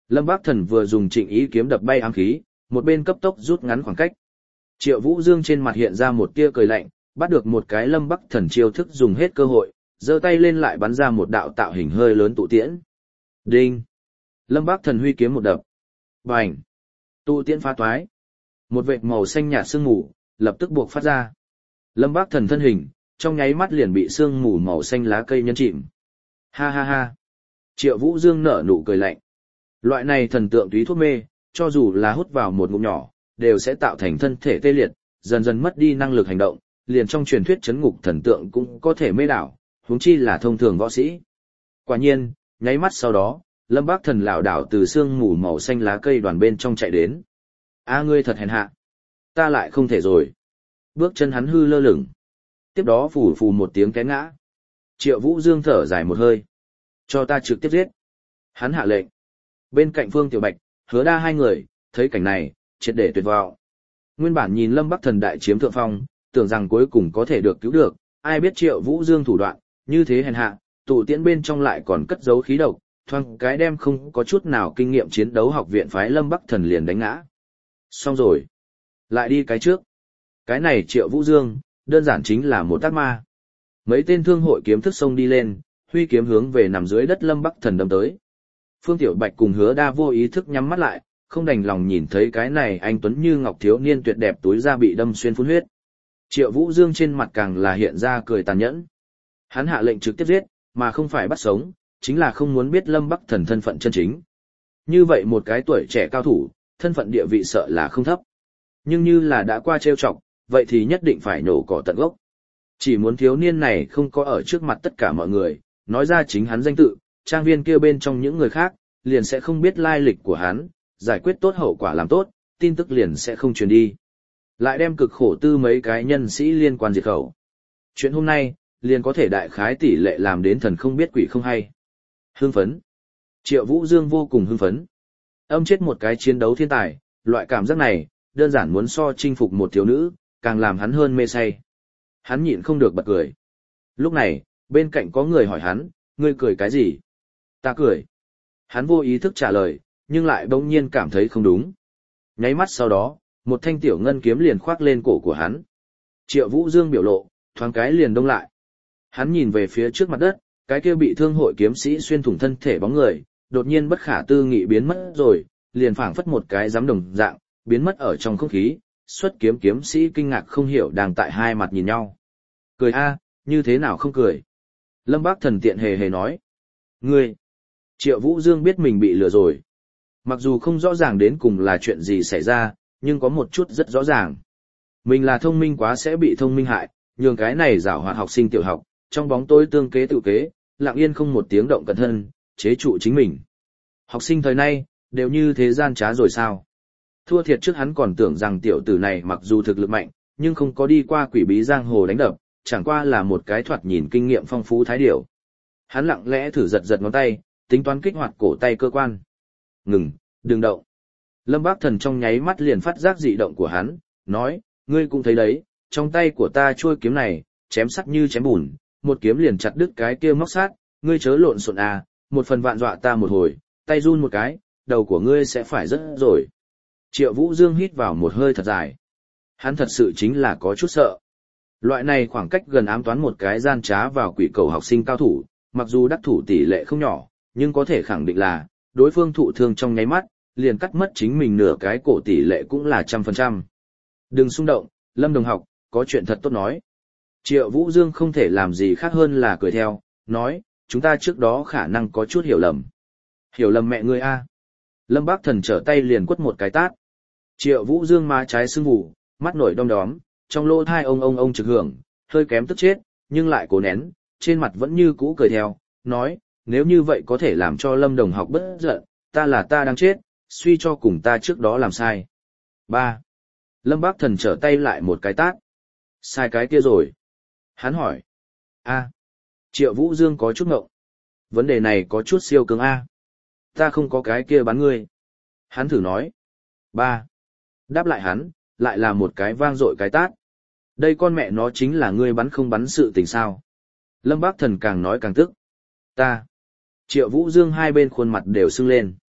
Lâm Bác Thần vừa dùng Trịnh Ý kiếm đập bay ám khí, một bên cấp tốc rút ngắn khoảng cách. Triệu Vũ Dương trên mặt hiện ra một tia cười lạnh, bắt được một cái Lâm Bắc Thần chiêu thức dùng hết cơ hội, giơ tay lên lại bắn ra một đạo tạo hình hơi lớn tụ tiễn. Đinh! Lâm Bắc Thần huy kiếm một đập. Bành! Tụ tiễn phá toái. Một vệt màu xanh nhạt sương mù lập tức buộc phát ra. Lâm Bắc Thần thân hình trong nháy mắt liền bị sương mù màu xanh lá cây nhấn chìm. Ha ha ha! Triệu Vũ Dương nở nụ cười lạnh. Loại này thần tượng túy thuốc mê, cho dù là hút vào một ngụm nhỏ, đều sẽ tạo thành thân thể tê liệt, dần dần mất đi năng lực hành động, liền trong truyền thuyết chấn ngục thần tượng cũng có thể mê đảo, huống chi là thông thường võ sĩ. Quả nhiên, nháy mắt sau đó, Lâm Bác Thần lảo đảo từ sương mù màu xanh lá cây đoàn bên trong chạy đến. A ngươi thật hèn hạ, ta lại không thể rồi. Bước chân hắn hư lơ lửng. Tiếp đó phù phù một tiếng té ngã. Triệu Vũ Dương thở dài một hơi. Cho ta trực tiếp giết. Hắn hạ lệnh. Bên cạnh Phương Tiểu Bạch, Hứa Đa hai người, thấy cảnh này, triệt để tuyệt vọng. Nguyên bản nhìn Lâm Bắc Thần đại chiếm thượng phong, tưởng rằng cuối cùng có thể được cứu được, ai biết Triệu Vũ Dương thủ đoạn, như thế hèn hạ, tụ tiễn bên trong lại còn cất giấu khí độc, thoang cái đem không có chút nào kinh nghiệm chiến đấu học viện phái Lâm Bắc Thần liền đánh ngã. Xong rồi. Lại đi cái trước. Cái này Triệu Vũ Dương, đơn giản chính là một tác ma. Mấy tên thương hội kiếm thức xông đi lên, huy kiếm hướng về nằm dưới đất Lâm Bắc Thần đâm tới. Phương Tiểu Bạch cùng Hứa Đa vô ý thức nhắm mắt lại, không đành lòng nhìn thấy cái này anh tuấn như ngọc thiếu niên tuyệt đẹp túi da bị đâm xuyên phun huyết. Triệu Vũ Dương trên mặt càng là hiện ra cười tàn nhẫn. Hắn hạ lệnh trực tiếp giết, mà không phải bắt sống, chính là không muốn biết Lâm Bắc Thần thân phận chân chính. Như vậy một cái tuổi trẻ cao thủ, thân phận địa vị sợ là không thấp. Nhưng như là đã qua trêu chọc, vậy thì nhất định phải nổ cỏ tận gốc. Chỉ muốn thiếu niên này không có ở trước mặt tất cả mọi người, nói ra chính hắn danh tự, trang viên kia bên trong những người khác, liền sẽ không biết lai lịch của hắn, giải quyết tốt hậu quả làm tốt, tin tức liền sẽ không truyền đi. Lại đem cực khổ tư mấy cái nhân sĩ liên quan diệt khẩu. Chuyện hôm nay, liền có thể đại khái tỷ lệ làm đến thần không biết quỷ không hay. Hưng phấn. Triệu Vũ Dương vô cùng hưng phấn. Âm chết một cái chiến đấu thiên tài, loại cảm giác này, đơn giản muốn so chinh phục một thiếu nữ, càng làm hắn hơn mê say. Hắn nhịn không được bật cười. Lúc này, bên cạnh có người hỏi hắn, ngươi cười cái gì? Ta cười. Hắn vô ý thức trả lời, nhưng lại bỗng nhiên cảm thấy không đúng. Nháy mắt sau đó, một thanh tiểu ngân kiếm liền khoác lên cổ của hắn. Triệu Vũ Dương biểu lộ, thoáng cái liền đông lại. Hắn nhìn về phía trước mặt đất, cái kia bị thương hội kiếm sĩ xuyên thủng thân thể bóng người, đột nhiên bất khả tư nghị biến mất rồi, liền phảng phất một cái giám đồng dạng, biến mất ở trong không khí, xuất kiếm kiếm sĩ kinh ngạc không hiểu đang tại hai mặt nhìn nhau. Cười a, như thế nào không cười? Lâm Bác Thần tiện hề hề nói. Ngươi! Triệu Vũ Dương biết mình bị lừa rồi. Mặc dù không rõ ràng đến cùng là chuyện gì xảy ra, nhưng có một chút rất rõ ràng. Mình là thông minh quá sẽ bị thông minh hại, nhường cái này giảo hoạt học sinh tiểu học, trong bóng tối tương kế tự kế, lặng yên không một tiếng động cẩn thân, chế trụ chính mình. Học sinh thời nay, đều như thế gian trá rồi sao? Thua thiệt trước hắn còn tưởng rằng tiểu tử này mặc dù thực lực mạnh, nhưng không có đi qua quỷ bí giang hồ đánh đập, chẳng qua là một cái thoạt nhìn kinh nghiệm phong phú thái điểu. Hắn lặng lẽ thử giật giật ngón tay, tính toán kích hoạt cổ tay cơ quan. Ngừng, đừng động. Lâm Bác Thần trong nháy mắt liền phát giác dị động của hắn, nói, ngươi cũng thấy đấy, trong tay của ta trôi kiếm này, chém sắc như chém bùn, một kiếm liền chặt đứt cái kia móc sát, ngươi chớ lộn xộn à, một phần vạn dọa ta một hồi, tay run một cái, đầu của ngươi sẽ phải rớt rồi. Triệu Vũ Dương hít vào một hơi thật dài. Hắn thật sự chính là có chút sợ. Loại này khoảng cách gần ám toán một cái gian trá vào quỷ cầu học sinh cao thủ, mặc dù đắc thủ tỷ lệ không nhỏ, nhưng có thể khẳng định là, đối phương thụ thương trong nháy mắt, liền cắt mất chính mình nửa cái cổ tỷ lệ cũng là trăm phần trăm. Đừng xung động, Lâm đồng học, có chuyện thật tốt nói. Triệu Vũ Dương không thể làm gì khác hơn là cười theo, nói, chúng ta trước đó khả năng có chút hiểu lầm. Hiểu lầm mẹ ngươi a. Lâm Bác Thần trở tay liền quất một cái tát. Triệu Vũ Dương má trái sưng vù, mắt nổi đom đóm, trong lỗ thai ông ông ông trực hưởng, hơi kém tức chết, nhưng lại cố nén, trên mặt vẫn như cũ cười theo, nói, nếu như vậy có thể làm cho Lâm đồng học bất giận, ta là ta đang chết, suy cho cùng ta trước đó làm sai. ba. Lâm Bác Thần trở tay lại một cái tát. Sai cái kia rồi. Hắn hỏi. A. Triệu Vũ Dương có chút ngộng. Vấn đề này có chút siêu cường A. Ta không có cái kia bắn ngươi. Hắn thử nói. ba. Đáp lại hắn, lại là một cái vang dội cái tát. Đây con mẹ nó chính là ngươi bắn không bắn sự tình sao. Lâm Bác Thần càng nói càng tức. Ta. Triệu Vũ Dương hai bên khuôn mặt đều sưng lên.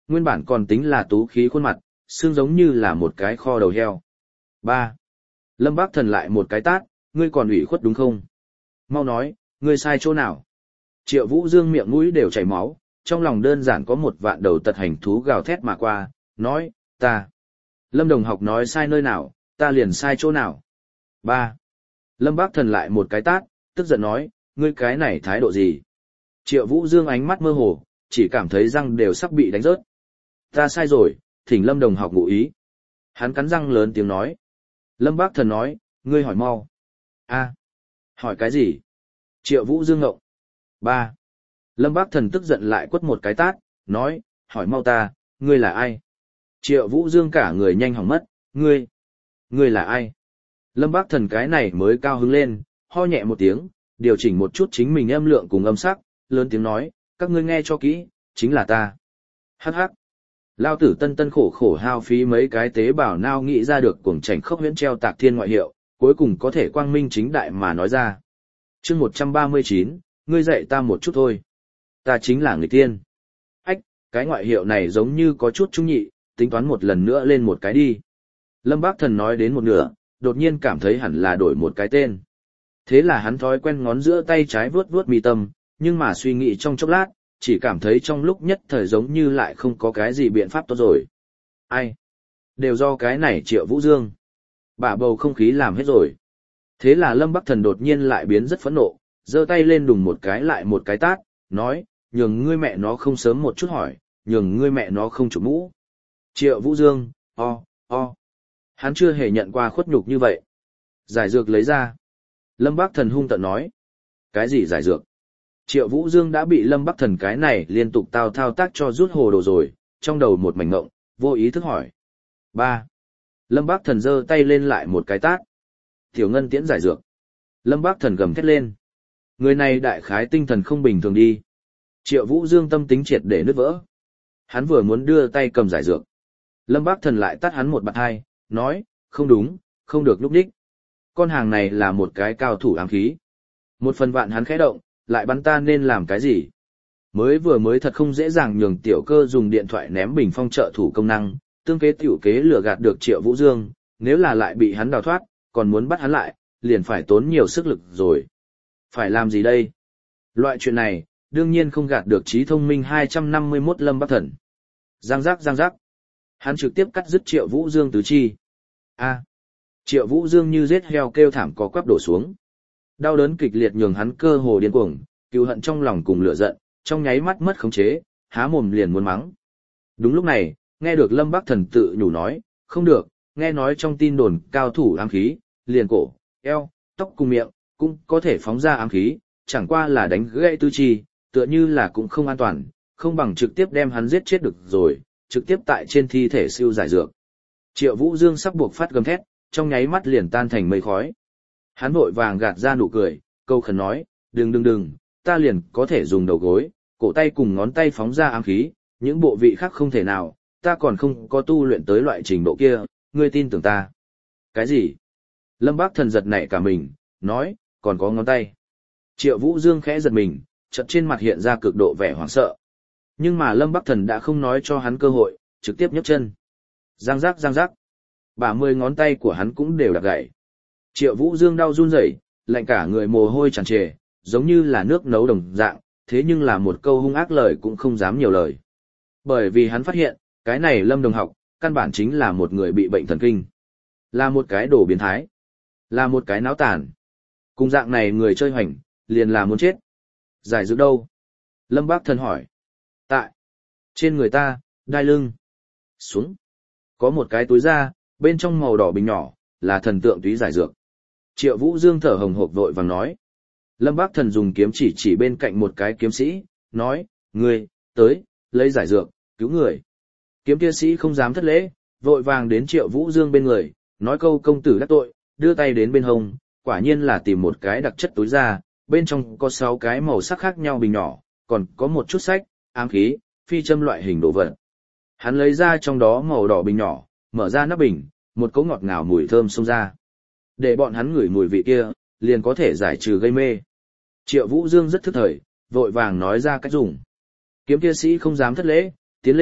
Nguyên bản còn tính là tú khí khuôn mặt, xương giống như là một cái kho đầu heo. Ba. Lâm Bắc Thần lại một cái tát, ngươi còn ủy khuất đúng không? Mau nói, ngươi sai chỗ nào? Triệu Vũ Dương miệng mũi đều chảy máu, trong lòng đơn giản có một vạn đầu tật hành thú gào thét mà qua, nói, ta. Lâm Đồng học nói sai nơi nào, ta liền sai chỗ nào? Ba. Lâm Bắc Thần lại một cái tát, tức giận nói, ngươi cái này thái độ gì? Triệu Vũ Dương ánh mắt mơ hồ, chỉ cảm thấy răng đều sắp bị đánh rớt. Ta sai rồi, thỉnh Lâm Đồng học ngụ ý. Hắn cắn răng lớn tiếng nói. Lâm Bắc Thần nói, ngươi hỏi mau. A. Hỏi cái gì? Triệu Vũ Dương ngộng. Ba. Lâm Bắc Thần tức giận lại quất một cái tát, nói, hỏi mau ta, ngươi là ai? Triệu Vũ Dương cả người nhanh hỏng mất, ngươi, ngươi là ai? Lâm Bắc Thần cái này mới cao hứng lên, ho nhẹ một tiếng, điều chỉnh một chút chính mình âm lượng cùng âm sắc, lớn tiếng nói, các ngươi nghe cho kỹ, chính là ta. Hắc hắc. Lao tử tân tân khổ khổ hao phí mấy cái tế bào nao nghĩ ra được cuồng chảnh khốc huyễn treo tạc thiên ngoại hiệu, cuối cùng có thể quang minh chính đại mà nói ra. Chương một trăm ba mươi chín, ngươi dạy ta một chút thôi. Ta chính là người tiên. Ách, cái ngoại hiệu này giống như có chút trung nhị, tính toán một lần nữa lên một cái đi. Lâm Bác Thần nói đến một nửa, đột nhiên cảm thấy hẳn là đổi một cái tên. Thế là hắn thói quen ngón giữa tay trái vuốt vuốt mi tâm, nhưng mà suy nghĩ trong chốc lát, chỉ cảm thấy trong lúc nhất thời giống như lại không có cái gì biện pháp tốt rồi. Ai? Đều do cái này Triệu Vũ Dương. Bả bầu không khí làm hết rồi. Thế là Lâm Bắc Thần đột nhiên lại biến rất phẫn nộ, giơ tay lên đùng một cái lại một cái tát, nói, nhường ngươi mẹ nó không sớm một chút hỏi, nhường ngươi mẹ nó không chụp mũ. Triệu Vũ Dương, o, o. Hắn chưa hề nhận qua khuất nhục như vậy. Giải dược lấy ra. Lâm Bắc Thần hung tợn nói. Cái gì giải dược? Triệu Vũ Dương đã bị Lâm Bắc Thần cái này liên tục tao thao tác cho rút hồ đồ rồi, trong đầu một mảnh ngộng, vô ý thức hỏi. Ba. Lâm Bắc Thần giơ tay lên lại một cái tát. Tiểu Ngân tiễn giải dược. Lâm Bắc Thần gầm thét lên. Người này đại khái tinh thần không bình thường đi. Triệu Vũ Dương tâm tính triệt để nứt vỡ. Hắn vừa muốn đưa tay cầm giải dược. Lâm Bắc Thần lại tát hắn một bạt hai, nói, không đúng, không được lúc đích. Con hàng này là một cái cao thủ ám khí. Một phần vạn hắn khẽ động, lại bắn ta nên làm cái gì? Mới vừa mới thật không dễ dàng nhường tiểu cơ dùng điện thoại ném bình phong trợ thủ công năng, tương kế tiểu kế lừa gạt được Triệu Vũ Dương, nếu là lại bị hắn đào thoát, còn muốn bắt hắn lại, liền phải tốn nhiều sức lực rồi. Phải làm gì đây? Loại chuyện này, đương nhiên không gạt được trí thông minh hai trăm năm mươi mốt Lâm Bắc Thần. Giang giác giang giác. Hắn trực tiếp cắt dứt Triệu Vũ Dương tứ chi. A. Triệu Vũ Dương như giết heo kêu thảm có quắp đổ xuống. Đau đớn kịch liệt nhường hắn cơ hồ điên cuồng, cừu hận trong lòng cùng lửa giận, trong nháy mắt mất khống chế, há mồm liền muốn mắng. Đúng lúc này, nghe được Lâm Bắc Thần tự nhủ nói, không được, nghe nói trong tin đồn cao thủ ám khí, liền cổ, eo, tóc cùng miệng, cũng có thể phóng ra ám khí, chẳng qua là đánh gãy tư chi, tựa như là cũng không an toàn, không bằng trực tiếp đem hắn giết chết được rồi, trực tiếp tại trên thi thể siêu giải dược. Triệu Vũ Dương sắp buộc phát gầm thét, trong nháy mắt liền tan thành mây khói. Hắn vội vàng gạt ra nụ cười, câu khẩn nói, đừng đừng đừng, ta liền có thể dùng đầu gối, cổ tay cùng ngón tay phóng ra ám khí, những bộ vị khác không thể nào, ta còn không có tu luyện tới loại trình độ kia, ngươi tin tưởng ta. Cái gì? Lâm Bác Thần giật nảy cả mình, nói, còn có ngón tay. Triệu Vũ Dương khẽ giật mình, chợt trên mặt hiện ra cực độ vẻ hoảng sợ. Nhưng mà Lâm Bắc Thần đã không nói cho hắn cơ hội, trực tiếp nhấc chân. Giang giác giang giác. Bả mười ngón tay của hắn cũng đều đạp gãy. Triệu Vũ Dương đau run rẩy, lạnh cả người mồ hôi tràn trề, giống như là nước nấu đồng dạng, thế nhưng là một câu hung ác lời cũng không dám nhiều lời. Bởi vì hắn phát hiện, cái này Lâm đồng học, căn bản chính là một người bị bệnh thần kinh. Là một cái đồ biến thái. Là một cái náo tàn. Cùng dạng này người chơi hoành, liền là muốn chết. Giải dược đâu? Lâm Bác Thần hỏi. Tại. Trên người ta, đai lưng. Xuống. Có một cái túi da, bên trong màu đỏ bình nhỏ, là thần tượng túy giải dược. Triệu Vũ Dương thở hồng hộc vội vàng nói. Lâm Bác Thần dùng kiếm chỉ chỉ bên cạnh một cái kiếm sĩ, nói, ngươi, tới, lấy giải dược, cứu người. Kiếm kia sĩ không dám thất lễ, vội vàng đến Triệu Vũ Dương bên người, nói câu công tử đắc tội, đưa tay đến bên hông, quả nhiên là tìm một cái đặc chất túi da, bên trong có sáu cái màu sắc khác nhau bình nhỏ, còn có một chút sách, ám khí, phi châm loại hình đồ vật. Hắn lấy ra trong đó màu đỏ bình nhỏ, mở ra nắp bình, một cỗ ngọt ngào mùi thơm xông ra. Để bọn hắn ngửi mùi vị kia, liền có thể giải trừ gây mê. Triệu Vũ Dương rất thức thời, vội vàng nói ra cách dùng. Kiếm kia sĩ không dám thất lễ, tiến lên,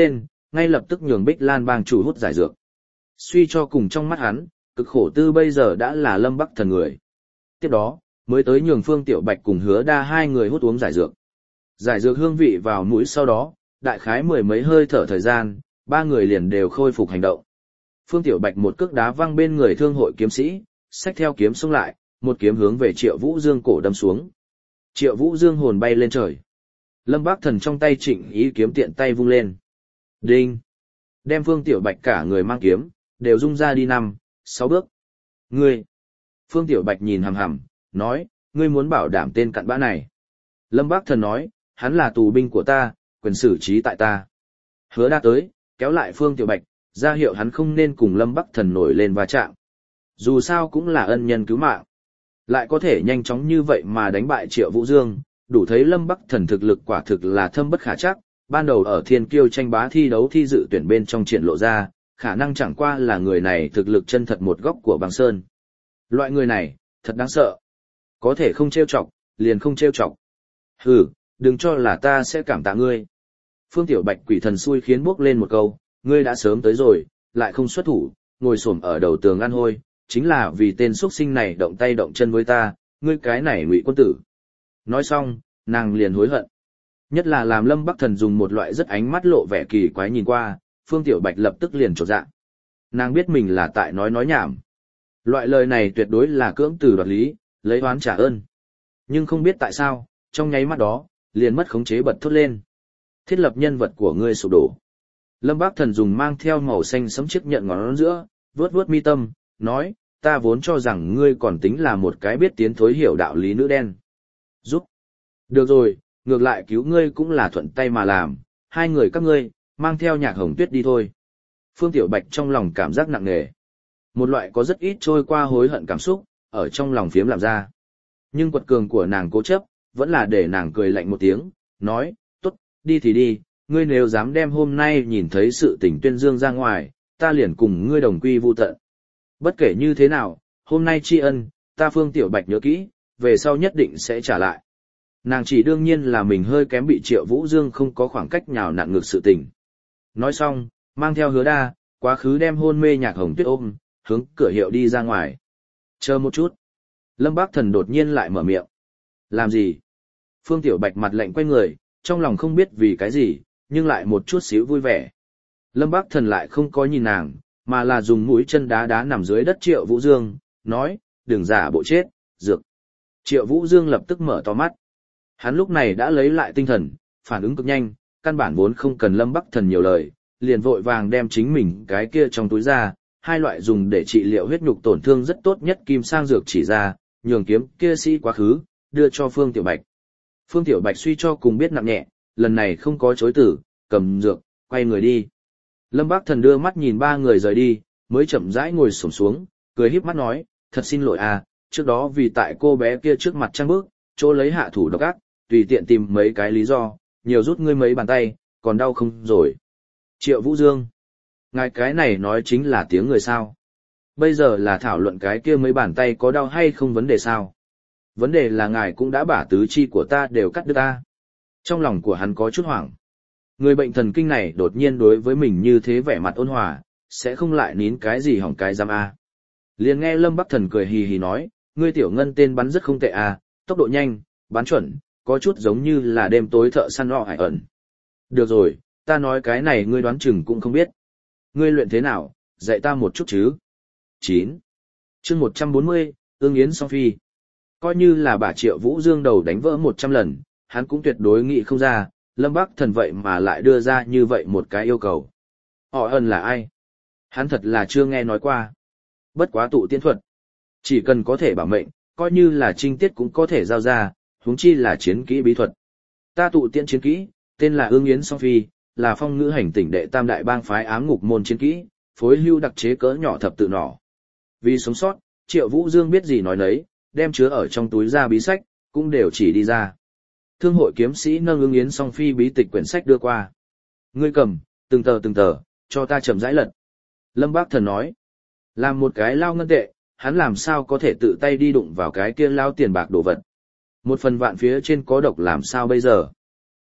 ngay lập tức nhường Bích Lan bang chủ hút giải dược. Suy cho cùng trong mắt hắn, cực khổ tư bây giờ đã là Lâm Bắc Thần người. Tiếp đó, mới tới nhường Phương Tiểu Bạch cùng Hứa Đa hai người hút uống giải dược. Giải dược hương vị vào mũi sau đó, đại khái mười mấy hơi thở thời gian, ba người liền đều khôi phục hành động. Phương Tiểu Bạch một cước đá văng bên người thương hội kiếm sĩ, xách theo kiếm xông lại, một kiếm hướng về Triệu Vũ Dương cổ đâm xuống. Triệu Vũ Dương hồn bay lên trời. Lâm Bác Thần trong tay Trịnh Ý kiếm tiện tay vung lên. Đinh! Đem Phương Tiểu Bạch cả người mang kiếm, đều rung ra đi năm, sáu bước. Ngươi! Phương Tiểu Bạch nhìn hằm hằm, nói, ngươi muốn bảo đảm tên cặn bã này. Lâm Bác Thần nói, hắn là tù binh của ta, quyền xử trí tại ta. Hứa Đa tới, kéo lại Phương Tiểu Bạch, ra hiệu hắn không nên cùng Lâm Bắc Thần nổi lên va chạm. Dù sao cũng là ân nhân cứu mạng. Lại có thể nhanh chóng như vậy mà đánh bại Triệu Vũ Dương, đủ thấy Lâm Bắc Thần thực lực quả thực là thâm bất khả trắc. Ban đầu ở Thiên Kiêu tranh bá thi đấu thi dự tuyển bên trong triển lộ ra, khả năng chẳng qua là người này thực lực chân thật một góc của băng sơn. Loại người này, thật đáng sợ. Có thể không trêu chọc, liền không trêu chọc. Hừ, đừng cho là ta sẽ cảm tạ ngươi. Phương Tiểu Bạch quỷ thần xui khiến bước lên một câu, ngươi đã sớm tới rồi, lại không xuất thủ, ngồi xổm ở đầu tường ăn hôi, chính là vì tên xuất sinh này động tay động chân với ta, ngươi cái này ngụy quân tử. Nói xong, nàng liền hối hận. Nhất là làm Lâm Bắc Thần dùng một loại rất ánh mắt lộ vẻ kỳ quái nhìn qua, Phương Tiểu Bạch lập tức liền chột dạ. Nàng biết mình là tại nói nói nhảm. Loại lời này tuyệt đối là cưỡng từ đoạt lý, lấy oán trả ơn. Nhưng không biết tại sao, trong nháy mắt đó, liền mất khống chế bật thốt lên. Thiết lập nhân vật của ngươi sụp đổ. Lâm Bác Thần dùng mang theo màu xanh sẫm chiếc nhận ngón giữa, vuốt vuốt mi tâm, nói, ta vốn cho rằng ngươi còn tính là một cái biết tiến thối hiểu đạo lý nữ đen. Giúp. Được rồi, ngược lại cứu ngươi cũng là thuận tay mà làm, hai người các ngươi, mang theo Nhạc Hồng Tuyết đi thôi. Phương Tiểu Bạch trong lòng cảm giác nặng nề. Một loại có rất ít trôi qua hối hận cảm xúc, ở trong lòng phiếm làm ra. Nhưng quật cường của nàng cố chấp, vẫn là để nàng cười lạnh một tiếng, nói, tốt, đi thì đi, ngươi nếu dám đem hôm nay nhìn thấy sự tình tuyên dương ra ngoài, ta liền cùng ngươi đồng quy vu tận. Bất kể như thế nào, hôm nay tri ân, ta Phương Tiểu Bạch nhớ kỹ, về sau nhất định sẽ trả lại. Nàng chỉ đương nhiên là mình hơi kém bị Triệu Vũ Dương không có khoảng cách nhào nặn ngược sự tình. Nói xong, mang theo Hứa Đa, quá khứ đem hôn mê Nhạc Hồng Tuyết ôm, hướng cửa hiệu đi ra ngoài. Chờ một chút. Lâm Bác Thần đột nhiên lại mở miệng. Làm gì? Phương Tiểu Bạch mặt lạnh quay người, trong lòng không biết vì cái gì, nhưng lại một chút xíu vui vẻ. Lâm Bác Thần lại không có nhìn nàng, mà là dùng mũi chân đá đá nằm dưới đất Triệu Vũ Dương, nói, đừng giả bộ chết, dược. Triệu Vũ Dương lập tức mở to mắt. Hắn lúc này đã lấy lại tinh thần, phản ứng cực nhanh, căn bản vốn không cần Lâm Bắc Thần nhiều lời, liền vội vàng đem chính mình cái kia trong túi ra, hai loại dùng để trị liệu huyết nhục tổn thương rất tốt nhất kim sang dược chỉ ra, nhường kiếm kia sĩ quá khứ, đưa cho Phương Tiểu Bạch. Phương Tiểu Bạch suy cho cùng biết nặng nhẹ, lần này không có chối từ, cầm dược, quay người đi. Lâm Bắc Thần đưa mắt nhìn ba người rời đi, mới chậm rãi ngồi xổm xuống, cười híp mắt nói, thật xin lỗi à, trước đó vì tại cô bé kia trước mặt trang bước, chỗ lấy hạ thủ độc ác, tùy tiện tìm mấy cái lý do, nhiều rút ngươi mấy bàn tay, còn đau không rồi. Triệu Vũ Dương, ngài cái này nói chính là tiếng người sao. Bây giờ là thảo luận cái kia mấy bàn tay có đau hay không vấn đề sao. Vấn đề là ngài cũng đã bả tứ chi của ta đều cắt đứt ta. Trong lòng của hắn có chút hoảng. Người bệnh thần kinh này đột nhiên đối với mình như thế vẻ mặt ôn hòa, sẽ không lại nín cái gì hỏng cái giam a. Liền nghe Lâm Bắc Thần cười hì hì nói, ngươi tiểu ngân tên bắn rất không tệ a, tốc độ nhanh, bắn chuẩn, có chút giống như là đêm tối thợ săn rọ hải ẩn. Được rồi, ta nói cái này ngươi đoán chừng cũng không biết. Ngươi luyện thế nào, dạy ta một chút chứ. chín. Chương một trăm bốn mươi, Ương Yến Song Phi. Coi như là bà Triệu Vũ Dương đầu đánh vỡ một trăm lần, hắn cũng tuyệt đối nghĩ không ra, Lâm Bắc Thần vậy mà lại đưa ra như vậy một cái yêu cầu. Họ ẩn là ai? Hắn thật là chưa nghe nói qua. Bất quá tụ tiên thuật. Chỉ cần có thể bảo mệnh, coi như là trinh tiết cũng có thể giao ra, huống chi là chiến kỹ bí thuật. Ta tụ tiên chiến kỹ, tên là Ương Yến Song Phi, là phong ngữ hành tỉnh đệ tam đại bang phái ám ngục môn chiến kỹ, phối hưu đặc chế cỡ nhỏ thập tự nỏ. Vì sống sót, Triệu Vũ Dương biết gì nói nấy, đem chứa ở trong túi ra bí sách, cũng đều chỉ đi ra. Thương hội kiếm sĩ nâng Ương Yến Song Phi bí tịch quyển sách đưa qua. Ngươi cầm, từng tờ từng tờ, cho ta chậm rãi lật. Lâm Bác Thần nói, làm một cái lao ngân tệ, hắn làm sao có thể tự tay đi đụng vào cái kia lao tiền bạc đồ vật. Một phần vạn phía trên có độc làm sao bây giờ.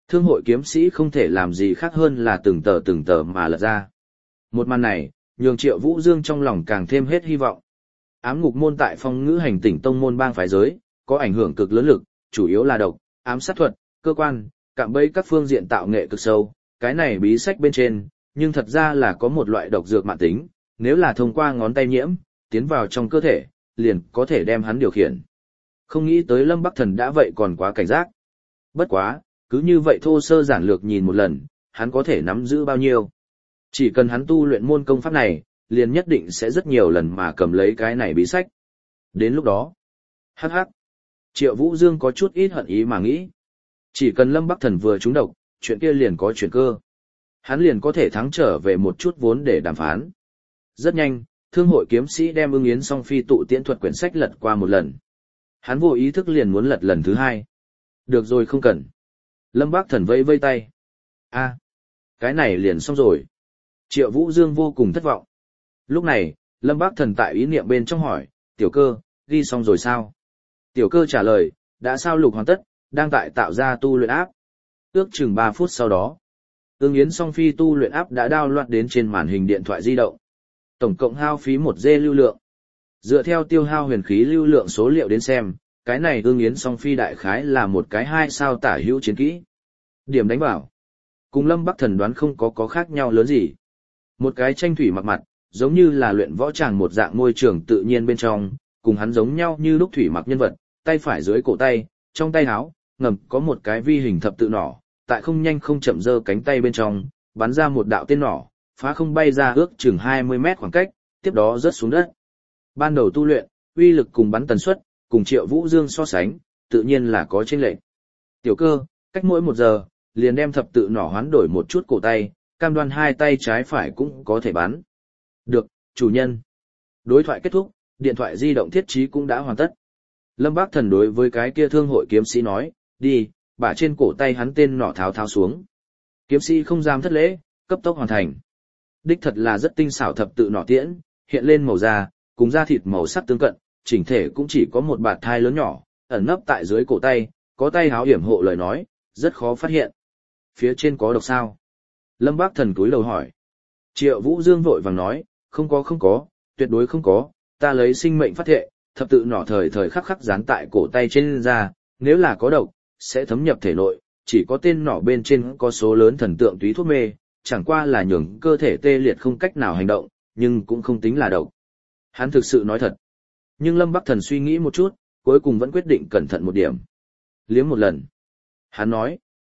Thương hội kiếm sĩ không thể làm gì khác hơn là từng tờ từng tờ mà lật ra. Một màn này, nhường Triệu Vũ Dương trong lòng càng thêm hết hy vọng. Ám ngục môn tại phong ngữ hành tỉnh tông môn bang phái giới, có ảnh hưởng cực lớn lực, chủ yếu là độc, ám sát thuật, cơ quan, cạm bẫy các phương diện tạo nghệ cực sâu. Cái này bí sách bên trên, nhưng thật ra là có một loại độc dược mạn tính, nếu là thông qua ngón tay nhiễm, tiến vào trong cơ thể, liền có thể đem hắn điều khiển. Không nghĩ tới Lâm Bắc Thần đã vậy còn quá cảnh giác. Bất quá, cứ như vậy thô sơ giản lược nhìn một lần, hắn có thể nắm giữ bao nhiêu. Chỉ cần hắn tu luyện môn công pháp này, liền nhất định sẽ rất nhiều lần mà cầm lấy cái này bí sách. Đến lúc đó, hắc hắc, Triệu Vũ Dương có chút ít hận ý mà nghĩ. Chỉ cần Lâm Bắc Thần vừa trúng độc, chuyện kia liền có chuyển cơ. Hắn liền có thể thắng trở về một chút vốn để đàm phán. Rất nhanh, thương hội kiếm sĩ đem Ưng Yến Song Phi tụ tiễn thuật quyển sách lật qua một lần. Hắn vô ý thức liền muốn lật lần thứ hai. Được rồi không cần. Lâm Bắc Thần vây vây tay. A, cái này liền xong rồi. Triệu Vũ Dương vô cùng thất vọng. Lúc này, Lâm Bắc Thần tại ý niệm bên trong hỏi, tiểu cơ, ghi xong rồi sao? Tiểu cơ trả lời, đã sao lục hoàn tất, đang tại tạo ra tu luyện áp. Ước chừng ba phút sau đó, Ưng Yến Song Phi tu luyện áp đã download đến trên màn hình điện thoại di động. Tổng cộng hao phí một giê lưu lượng. Dựa theo tiêu hao huyền khí lưu lượng số liệu đến xem, cái này Ưng Yến Song Phi đại khái là một cái hai sao tả hữu chiến kỹ. Điểm đánh bảo. Cùng Lâm Bắc Thần đoán không có có khác nhau lớn gì. Một cái tranh thủy mặc mặt, giống như là luyện võ tràng một dạng môi trường tự nhiên bên trong, cùng hắn giống nhau như lúc thủy mặc nhân vật, tay phải dưới cổ tay, trong tay áo, ngầm có một cái vi hình thập tự nỏ, tại không nhanh không chậm giơ cánh tay bên trong, bắn ra một đạo tên nỏ, phá không bay ra ước chừng hai mươi mét khoảng cách, tiếp đó rớt xuống đất. Ban đầu tu luyện, uy lực cùng bắn tần suất, cùng Triệu Vũ Dương so sánh, tự nhiên là có chênh lệch. Tiểu cơ, cách mỗi một giờ, liền đem thập tự nỏ hoán đổi một chút cổ tay, cam đoan hai tay trái phải cũng có thể bắn. Được, chủ nhân. Đối thoại kết thúc, điện thoại di động thiết trí cũng đã hoàn tất. Lâm Bác Thần đối với cái kia thương hội kiếm sĩ nói, đi, bả trên cổ tay hắn tên nỏ tháo tháo xuống. Kiếm sĩ không dám thất lễ, cấp tốc hoàn thành. Đích thật là rất tinh xảo thập tự nỏ tiễn, hiện lên màu da, cùng da thịt màu sắc tương cận, chỉnh thể cũng chỉ có một bạt thai lớn nhỏ, ẩn nấp tại dưới cổ tay, có tay háo hiểm hộ lời nói, rất khó phát hiện. Phía trên có độc sao? Lâm Bác Thần cúi đầu hỏi. Triệu Vũ Dương vội vàng nói, không có không có, tuyệt đối không có, ta lấy sinh mệnh phát thệ, thập tự nỏ thời thời khắc khắc dán tại cổ tay trên da, nếu là có độc, sẽ thấm nhập thể nội, chỉ có tên nỏ bên trên có số lớn thần tượng túy thuốc mê, chẳng qua là nhường cơ thể tê liệt không cách nào hành động, nhưng cũng không tính là độc. Hắn thực sự nói thật. Nhưng Lâm Bắc Thần suy nghĩ một chút, cuối cùng vẫn quyết định cẩn thận một điểm. Liếm một lần. Hắn nói.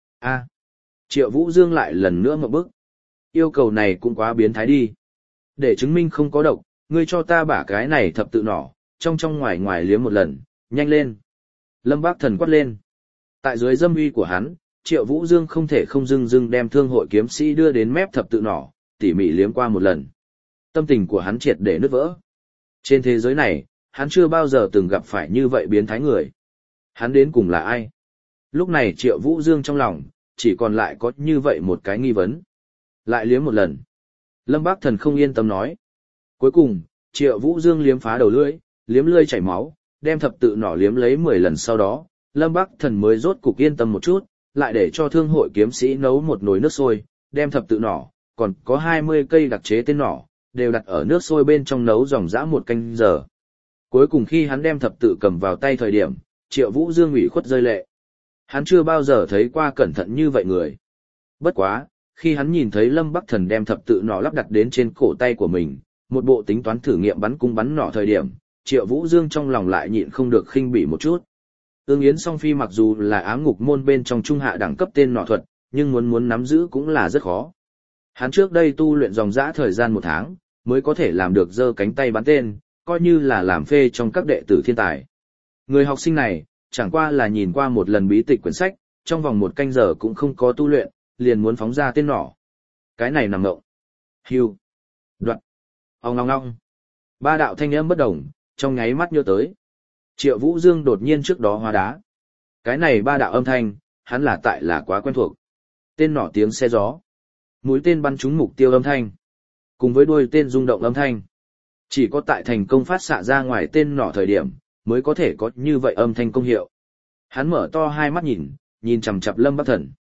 a Triệu Vũ Dương lại lần nữa một bước. Yêu cầu này cũng quá biến thái đi. Để chứng minh không có độc, ngươi cho ta bả cái này thập tự nỏ, trong trong ngoài ngoài liếm một lần, nhanh lên. Lâm Bác Thần quát lên. Tại dưới dâm uy của hắn, Triệu Vũ Dương không thể không dưng dưng đem thương hội kiếm sĩ đưa đến mép thập tự nỏ, tỉ mỉ liếm qua một lần. Tâm tình của hắn triệt để nứt vỡ. Trên thế giới này, hắn chưa bao giờ từng gặp phải như vậy biến thái người. Hắn đến cùng là ai? Lúc này Triệu Vũ Dương trong lòng, chỉ còn lại có như vậy một cái nghi vấn. Lại liếm một lần. Lâm Bác Thần không yên tâm nói. Cuối cùng, Triệu Vũ Dương liếm phá đầu lưỡi, liếm lưỡi chảy máu, đem thập tự nỏ liếm lấy mười lần sau đó, Lâm Bác Thần mới rốt cục yên tâm một chút, lại để cho thương hội kiếm sĩ nấu một nồi nước sôi, đem thập tự nỏ, còn có hai mươi cây đặc chế tên nỏ, đều đặt ở nước sôi bên trong nấu dòng dã một canh giờ. Cuối cùng khi hắn đem thập tự cầm vào tay thời điểm, Triệu Vũ Dương ủy khuất rơi lệ. Hắn chưa bao giờ thấy qua cẩn thận như vậy người. Bất quá, khi hắn nhìn thấy Lâm Bắc Thần đem thập tự nỏ lắp đặt đến trên cổ tay của mình, một bộ tính toán thử nghiệm bắn cung bắn nỏ thời điểm, Triệu Vũ Dương trong lòng lại nhịn không được khinh bỉ một chút. Ưng Yến Song Phi mặc dù là ám ngục môn bên trong trung hạ đẳng cấp tên nỏ thuật, nhưng muốn muốn nắm giữ cũng là rất khó. Hắn trước đây tu luyện dòng dã thời gian một tháng, mới có thể làm được giơ cánh tay bắn tên, coi như là làm phê trong các đệ tử thiên tài. Người học sinh này, chẳng qua là nhìn qua một lần bí tịch quyển sách, trong vòng một canh giờ cũng không có tu luyện, liền muốn phóng ra tên nỏ. Cái này nằm ngộng. Hưu. Đoạn. Ong ong ong. Ba đạo thanh âm bất đồng, trong nháy mắt nhớ tới. Triệu Vũ Dương đột nhiên trước đó hóa đá. Cái này ba đạo âm thanh, hắn là tại là quá quen thuộc. Tên nỏ tiếng xe gió. Mũi tên bắn trúng mục tiêu âm thanh. Cùng với đuôi tên rung động âm thanh. Chỉ có tại thành công phát xạ ra ngoài tên nỏ thời điểm, mới có thể có như vậy âm thanh công hiệu. Hắn mở to hai mắt nhìn, nhìn chằm chằm Lâm Bắc Thần.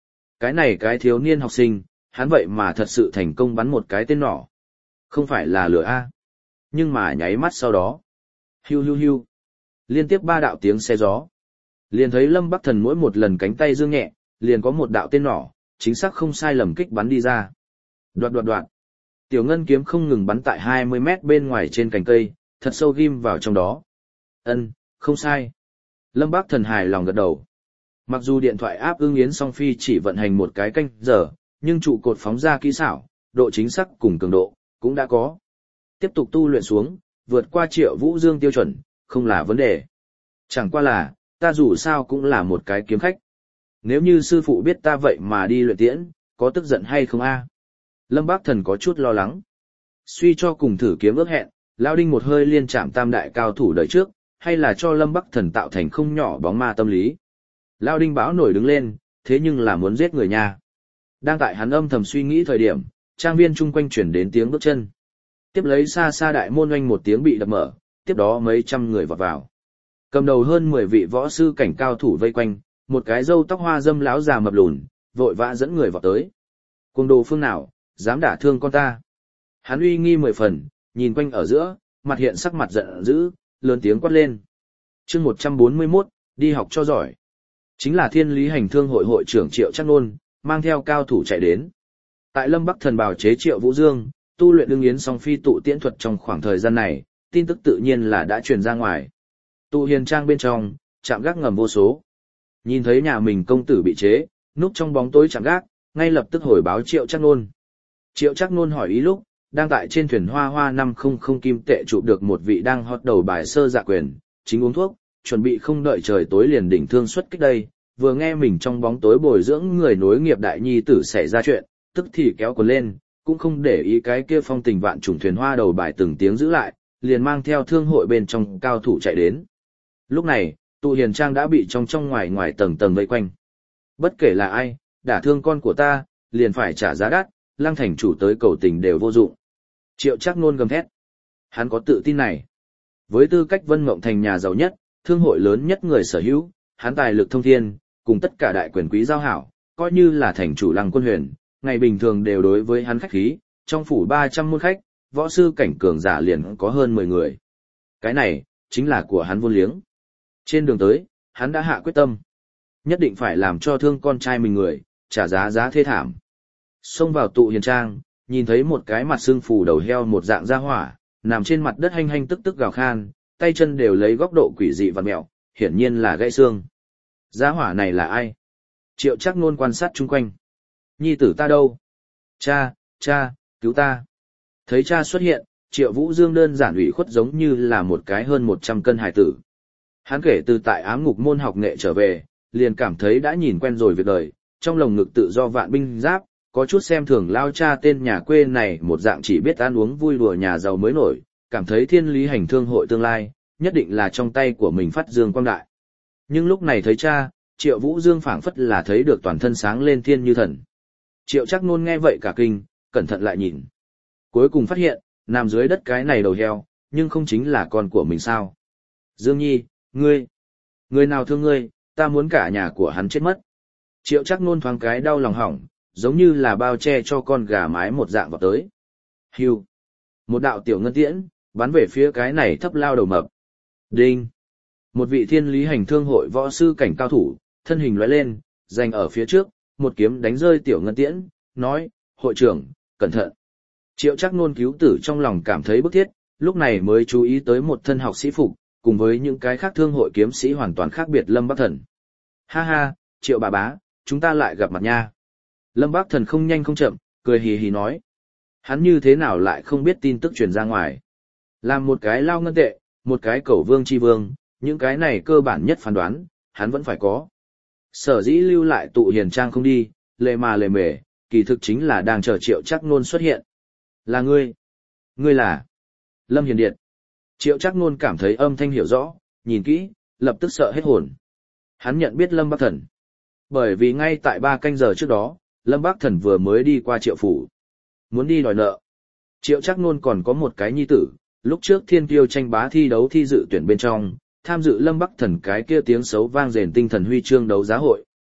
Cái này cái thiếu niên học sinh, hắn vậy mà thật sự thành công bắn một cái tên nỏ. Không phải là lửa A. Nhưng mà nháy mắt sau đó. Hiu hiu hiu. Liên tiếp ba đạo tiếng xe gió. Liền thấy Lâm Bắc Thần mỗi một lần cánh tay dương nhẹ, liền có một đạo tên nỏ, chính xác không sai lầm kích bắn đi ra. Đoạt đoạt đoạt. Tiểu ngân kiếm không ngừng bắn tại hai mươi mét bên ngoài trên cành cây, thật sâu ghim vào trong đó. Ân, không sai. Lâm Bắc Thần hài lòng gật đầu. Mặc dù điện thoại áp ưng yến song phi chỉ vận hành một cái canh giờ, nhưng trụ cột phóng ra kỹ xảo, độ chính xác cùng cường độ, cũng đã có. Tiếp tục tu luyện xuống, vượt qua Triệu Vũ Dương tiêu chuẩn, không là vấn đề. Chẳng qua là, ta dù sao cũng là một cái kiếm khách. Nếu như sư phụ biết ta vậy mà đi luyện tiễn, có tức giận hay không a? Lâm Bác Thần có chút lo lắng. Suy cho cùng thử kiếm ước hẹn, Lão Đinh một hơi liên chạm tam đại cao thủ đời trước, hay là cho Lâm Bắc Thần tạo thành không nhỏ bóng ma tâm lý. Lão Đinh báo nổi đứng lên, thế nhưng là muốn giết người nha. Đang tại hắn âm thầm suy nghĩ thời điểm, trang viên chung quanh chuyển đến tiếng bước chân. Tiếp lấy xa xa đại môn oanh một tiếng bị đập mở, tiếp đó mấy trăm người vọt vào. Cầm đầu hơn mười vị võ sư cảnh cao thủ vây quanh, một cái râu tóc hoa dâm láo già mập lùn, vội vã dẫn người vọt tới. Cuồng đồ phương nào, dám đả thương con ta. Hắn uy nghi mười phần, nhìn quanh ở giữa, mặt hiện sắc mặt giận dữ, lớn tiếng quát lên. Chương một trăm bốn mươi mốt, đi học cho giỏi. Chính là Thiên Lý Hành Thương hội hội trưởng Triệu Trác Nôn, mang theo cao thủ chạy đến. Tại Lâm Bắc Thần bào chế Triệu Vũ Dương, tu luyện đương yến song phi tụ tiễn thuật trong khoảng thời gian này, tin tức tự nhiên là đã truyền ra ngoài. Tụ hiền trang bên trong, chạm gác ngầm vô số. Nhìn thấy nhà mình công tử bị chế, núp trong bóng tối chạm gác, ngay lập tức hồi báo Triệu Trác Nôn. Triệu Trác Nôn hỏi ý lúc, đang tại trên thuyền hoa hoa năm trăm kim tệ chụp được một vị đang hót đầu bài sơ dạ quyền, chính uống thuốc, chuẩn bị không đợi trời tối liền đỉnh thương xuất kích đây, vừa nghe mình trong bóng tối bồi dưỡng người nối nghiệp đại nhi tử xảy ra chuyện, tức thì kéo quần lên, cũng không để ý cái kia phong tình vạn trùng thuyền hoa đầu bài từng tiếng giữ lại, liền mang theo thương hội bên trong cao thủ chạy đến. Lúc này, tụ hiền trang đã bị trong trong ngoài ngoài tầng tầng vây quanh. Bất kể là ai, đả thương con của ta, liền phải trả giá đắt, Lăng thành chủ tới cầu tình đều vô dụng. Triệu Trác Nôn gầm thét. Hắn có tự tin này. Với tư cách Vân Mộng thành nhà giàu nhất, thương hội lớn nhất người sở hữu, hắn tài lực thông thiên, cùng tất cả đại quyền quý giao hảo, coi như là thành chủ Lăng Quân Huyền, ngày bình thường đều đối với hắn khách khí, trong phủ ba trăm môn khách, võ sư cảnh cường giả liền có hơn mười người. Cái này, chính là của hắn vô liếng. Trên đường tới, hắn đã hạ quyết tâm. Nhất định phải làm cho thương con trai mình người, trả giá giá thê thảm. Xông vào tụ hiền trang, nhìn thấy một cái mặt xương phù đầu heo một dạng da hỏa, nằm trên mặt đất hanh hanh tức tức gào khan, tay chân đều lấy góc độ quỷ dị vặn mẹo, hiển nhiên là gãy xương. Da hỏa này là ai? Triệu Trác Nôn quan sát chung quanh. Nhi tử ta đâu? Cha, cha, cứu ta. Thấy cha xuất hiện, Triệu Vũ Dương đơn giản ủy khuất giống như là một cái hơn một trăm cân hài tử. Hắn kể từ tại ám ngục môn học nghệ trở về, liền cảm thấy đã nhìn quen rồi việc đời, trong lồng ngực tự do vạn binh giáp, có chút xem thường lao cha tên nhà quê này một dạng chỉ biết ăn uống vui đùa nhà giàu mới nổi, cảm thấy Thiên Lý Hành Thương hội tương lai, nhất định là trong tay của mình phát dương quang đại. Nhưng lúc này thấy cha, Triệu Vũ Dương phảng phất là thấy được toàn thân sáng lên thiên như thần. Triệu Trác Nôn nghe vậy cả kinh, cẩn thận lại nhìn. Cuối cùng phát hiện, nằm dưới đất cái này đầu heo, nhưng không chính là con của mình sao. Dương Nhi, ngươi, người nào thương ngươi, ta muốn cả nhà của hắn chết mất. Triệu Trác Nôn thoáng cái đau lòng hỏng, giống như là bao che cho con gà mái một dạng vào tới. Hưu. Một đạo tiểu ngân tiễn, bắn về phía cái này thấp lao đầu mập. Đinh. Một vị Thiên Lý Hành Thương hội võ sư cảnh cao thủ, thân hình lóe lên, giành ở phía trước, một kiếm đánh rơi tiểu ngân tiễn, nói, hội trưởng, cẩn thận. Triệu Trác Nôn cứu tử trong lòng cảm thấy bức thiết, lúc này mới chú ý tới một thân học sĩ phục, cùng với những cái khác thương hội kiếm sĩ hoàn toàn khác biệt Lâm Bắc Thần. Ha ha, Triệu bà bá, chúng ta lại gặp mặt nha. Lâm Bắc Thần không nhanh không chậm, cười hì hì nói. Hắn như thế nào lại không biết tin tức truyền ra ngoài. Làm một cái lao ngân tệ, một cái cẩu vương chi vương, những cái này cơ bản nhất phán đoán, hắn vẫn phải có. Sở dĩ lưu lại tụ hiền trang không đi, lề mà lề mề, kỳ thực chính là đang chờ Triệu Trác Nôn xuất hiện. Là ngươi. Ngươi là Lâm Hiền Điệt. Triệu Trác Nôn cảm thấy âm thanh hiểu rõ, nhìn kỹ, lập tức sợ hết hồn. Hắn nhận biết Lâm Bắc Thần. Bởi vì ngay tại ba canh giờ trước đó, Lâm Bắc Thần vừa mới đi qua Triệu phủ. Muốn đi đòi nợ. Triệu Trác Nôn còn có một cái nhi tử, lúc trước Thiên Tiêu tranh bá thi đấu thi dự tuyển bên trong, tham dự Lâm Bắc Thần cái kia tiếng xấu vang rền tinh thần huy chương đấu giá hội,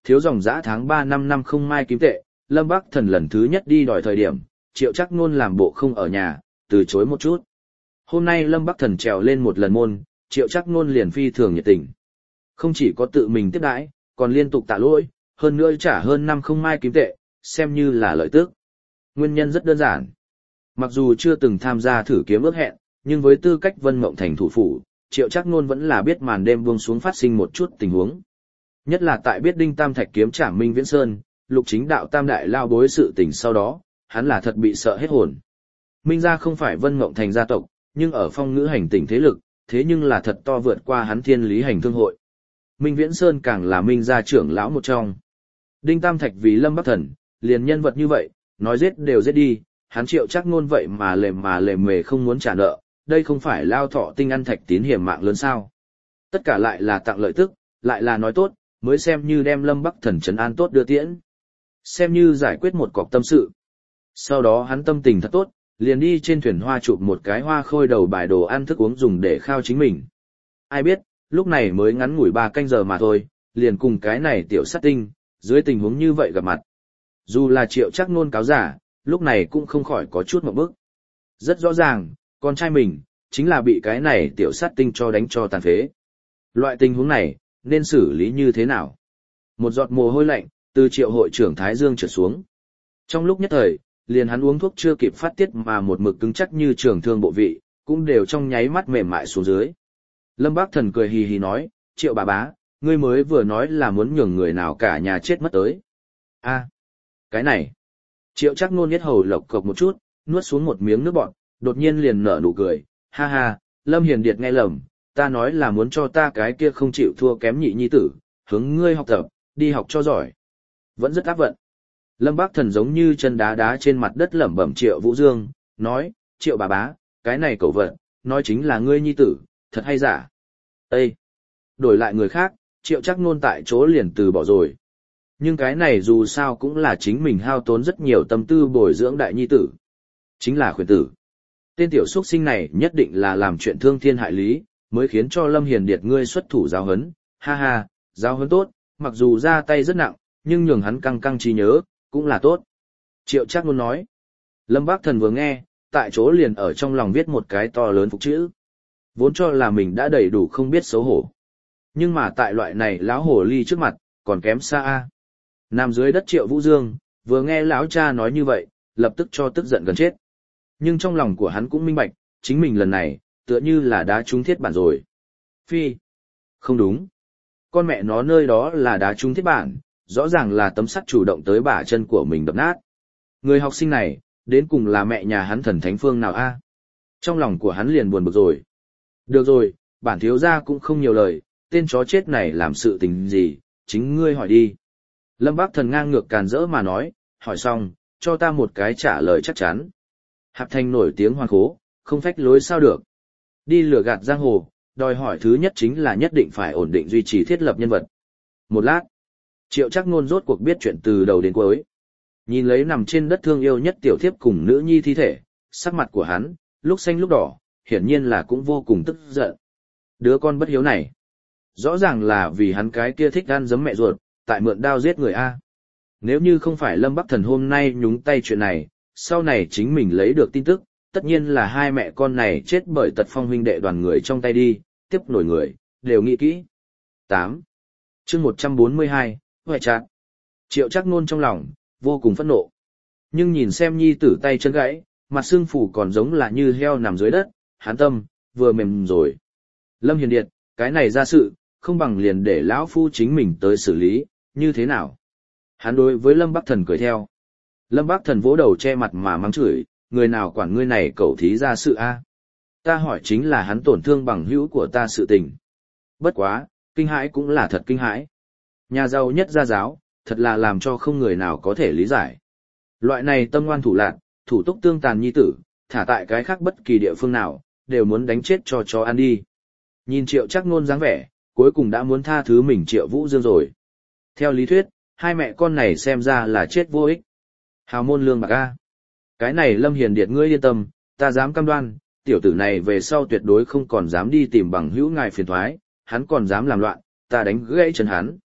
thiếu dòng dã tháng ba năm năm không mai kim tệ, Lâm Bắc Thần lần thứ nhất đi đòi thời điểm, Triệu Trác Nôn làm bộ không ở nhà, từ chối một chút. Hôm nay Lâm Bắc Thần trèo lên một lần môn, Triệu Trác Nôn liền phi thường nhiệt tình. Không chỉ có tự mình tiếp đãi, còn liên tục tạ lỗi, hơn nữa trả hơn năm không mai kim tệ, xem như là lợi tức. Nguyên nhân rất đơn giản. Mặc dù chưa từng tham gia thử kiếm ước hẹn, nhưng với tư cách Vân Mộng Thành thủ phủ, Triệu Trác Nôn vẫn là biết màn đêm buông xuống phát sinh một chút tình huống. Nhất là tại biết Đinh Tam Thạch kiếm trả Minh Viễn Sơn, Lục Chính Đạo Tam đại lao bối sự tình sau đó, hắn là thật bị sợ hết hồn. Minh gia không phải Vân Mộng Thành gia tộc, nhưng ở phong ngữ hành tỉnh thế lực, thế nhưng là thật to vượt qua hắn Thiên Lý Hành Thương hội. Minh Viễn Sơn càng là Minh gia trưởng lão một trong. Đinh Tam Thạch vì Lâm Bắc Thần, liền nhân vật như vậy, nói giết đều giết đi, hắn Triệu Trác Nôn vậy mà lềm mà lềm mề không muốn trả nợ, đây không phải lao thọ tinh ăn thạch tín hiểm mạng lớn sao. Tất cả lại là tặng lợi tức, lại là nói tốt, mới xem như đem Lâm Bắc Thần trấn an tốt đưa tiễn. Xem như giải quyết một cọc tâm sự. Sau đó hắn tâm tình thật tốt, liền đi trên thuyền hoa chụp một cái hoa khôi đầu bài đồ ăn thức uống dùng để khao chính mình. Ai biết, lúc này mới ngắn ngủi ba canh giờ mà thôi, liền cùng cái này tiểu sát tinh, dưới tình huống như vậy gặp mặt. Dù là Triệu Trác Nôn cáo giả, lúc này cũng không khỏi có chút một bức. Rất rõ ràng, con trai mình, chính là bị cái này tiểu sát tinh cho đánh cho tàn phế. Loại tình huống này, nên xử lý như thế nào? Một giọt mồ hôi lạnh, từ Triệu hội trưởng Thái Dương trượt xuống. Trong lúc nhất thời, liền hắn uống thuốc chưa kịp phát tiết mà một mực cứng chắc như trường thương bộ vị, cũng đều trong nháy mắt mềm mại xuống dưới. Lâm Bắc Thần cười hì hì nói, Triệu bà bá, ngươi mới vừa nói là muốn nhường người nào cả nhà chết mất tới. A, cái này. Triệu Trác Nôn nhất hầu lộc cộc một chút, nuốt xuống một miếng nước bọt, đột nhiên liền nở nụ cười, ha ha, Lâm Hiền Điệt nghe lầm, ta nói là muốn cho ta cái kia không chịu thua kém nhị nhi tử, hướng ngươi học tập, đi học cho giỏi. Vẫn rất áp vận. Lâm Bắc Thần giống như chân đá đá trên mặt đất lẩm bẩm Triệu Vũ Dương, nói, Triệu bà bá, cái này cẩu vật, nói chính là ngươi nhi tử, thật hay giả. Ê! Đổi lại người khác, Triệu Trác Nôn tại chỗ liền từ bỏ rồi. Nhưng cái này dù sao cũng là chính mình hao tốn rất nhiều tâm tư bồi dưỡng đại nhi tử. Chính là khuyển tử. Tên tiểu xuất sinh này nhất định là làm chuyện thương thiên hại lý, mới khiến cho Lâm Hiền Điệt ngươi xuất thủ giáo huấn. Ha ha, giáo huấn tốt, mặc dù ra tay rất nặng, nhưng nhường hắn căng căng trí nhớ, cũng là tốt. Triệu Trác Nôn nói. Lâm Bắc Thần vừa nghe, tại chỗ liền ở trong lòng viết một cái to lớn phục chữ. Vốn cho là mình đã đầy đủ không biết xấu hổ. Nhưng mà tại loại này lão hồ ly trước mặt, còn kém xa a. Nằm dưới đất Triệu Vũ Dương, vừa nghe lão cha nói như vậy, lập tức cho tức giận gần chết. Nhưng trong lòng của hắn cũng minh bạch, chính mình lần này, tựa như là đá trúng thiết bản rồi. Phi. Không đúng. Con mẹ nó nơi đó là đá trúng thiết bản, rõ ràng là tấm sắt chủ động tới bả chân của mình đập nát. Người học sinh này, đến cùng là mẹ nhà hắn thần thánh phương nào a? Trong lòng của hắn liền buồn bực rồi. Được rồi, bản thiếu gia cũng không nhiều lời, tên chó chết này làm sự tình gì, chính ngươi hỏi đi. Lâm Bắc Thần ngang ngược càn rỡ mà nói, hỏi xong, cho ta một cái trả lời chắc chắn. Hạp Thành nổi tiếng hoan khố, không phách lối sao được. Đi lừa gạt giang hồ, đòi hỏi thứ nhất chính là nhất định phải ổn định duy trì thiết lập nhân vật. Một lát, Triệu Trác Nôn rốt cuộc biết chuyện từ đầu đến cuối. Nhìn lấy nằm trên đất thương yêu nhất tiểu thiếp cùng nữ nhi thi thể, sắc mặt của hắn, lúc xanh lúc đỏ, hiển nhiên là cũng vô cùng tức giận. Đứa con bất hiếu này, rõ ràng là vì hắn cái kia thích ăn giấm mẹ ruột, tại mượn đao giết người A. Nếu như không phải Lâm Bắc Thần hôm nay nhúng tay chuyện này, sau này chính mình lấy được tin tức, tất nhiên là hai mẹ con này chết bởi tật phong huynh đệ đoàn người trong tay đi, tiếp nổi người, đều nghĩ kỹ. tám. Chương một trăm bốn mươi hai, Hoại Trạc. Triệu Trác Nôn trong lòng, vô cùng phẫn nộ. Nhưng nhìn xem nhi tử tay chân gãy, mặt xương phủ còn giống là như heo nằm dưới đất, hắn tâm, vừa mềm rồi. Lâm Hiền Điệt, cái này ra sự, không bằng liền để lão phu chính mình tới xử lý, như thế nào? Hắn đối với Lâm Bắc Thần cười theo. Lâm Bắc Thần vỗ đầu che mặt mà mắng chửi, người nào quản ngươi này cẩu thí ra sự a? Ta hỏi chính là hắn tổn thương bằng hữu của ta sự tình. Bất quá, kinh hãi cũng là thật kinh hãi. Nhà giàu nhất gia giáo, thật là làm cho không người nào có thể lý giải. Loại này tâm ngoan thủ lạn, thủ túc tương tàn nhi tử, thả tại cái khác bất kỳ địa phương nào, đều muốn đánh chết cho chó ăn đi. Nhìn Triệu Trác Nôn dáng vẻ, cuối cùng đã muốn tha thứ mình Triệu Vũ Dương rồi. Theo lý thuyết, hai mẹ con này xem ra là chết vô ích. Hào môn lương bạc a. Cái này Lâm Hiền Điệt ngươi yên tâm, ta dám cam đoan, tiểu tử này về sau tuyệt đối không còn dám đi tìm bằng hữu ngài phiền thoái, hắn còn dám làm loạn, ta đánh gãy chân hắn.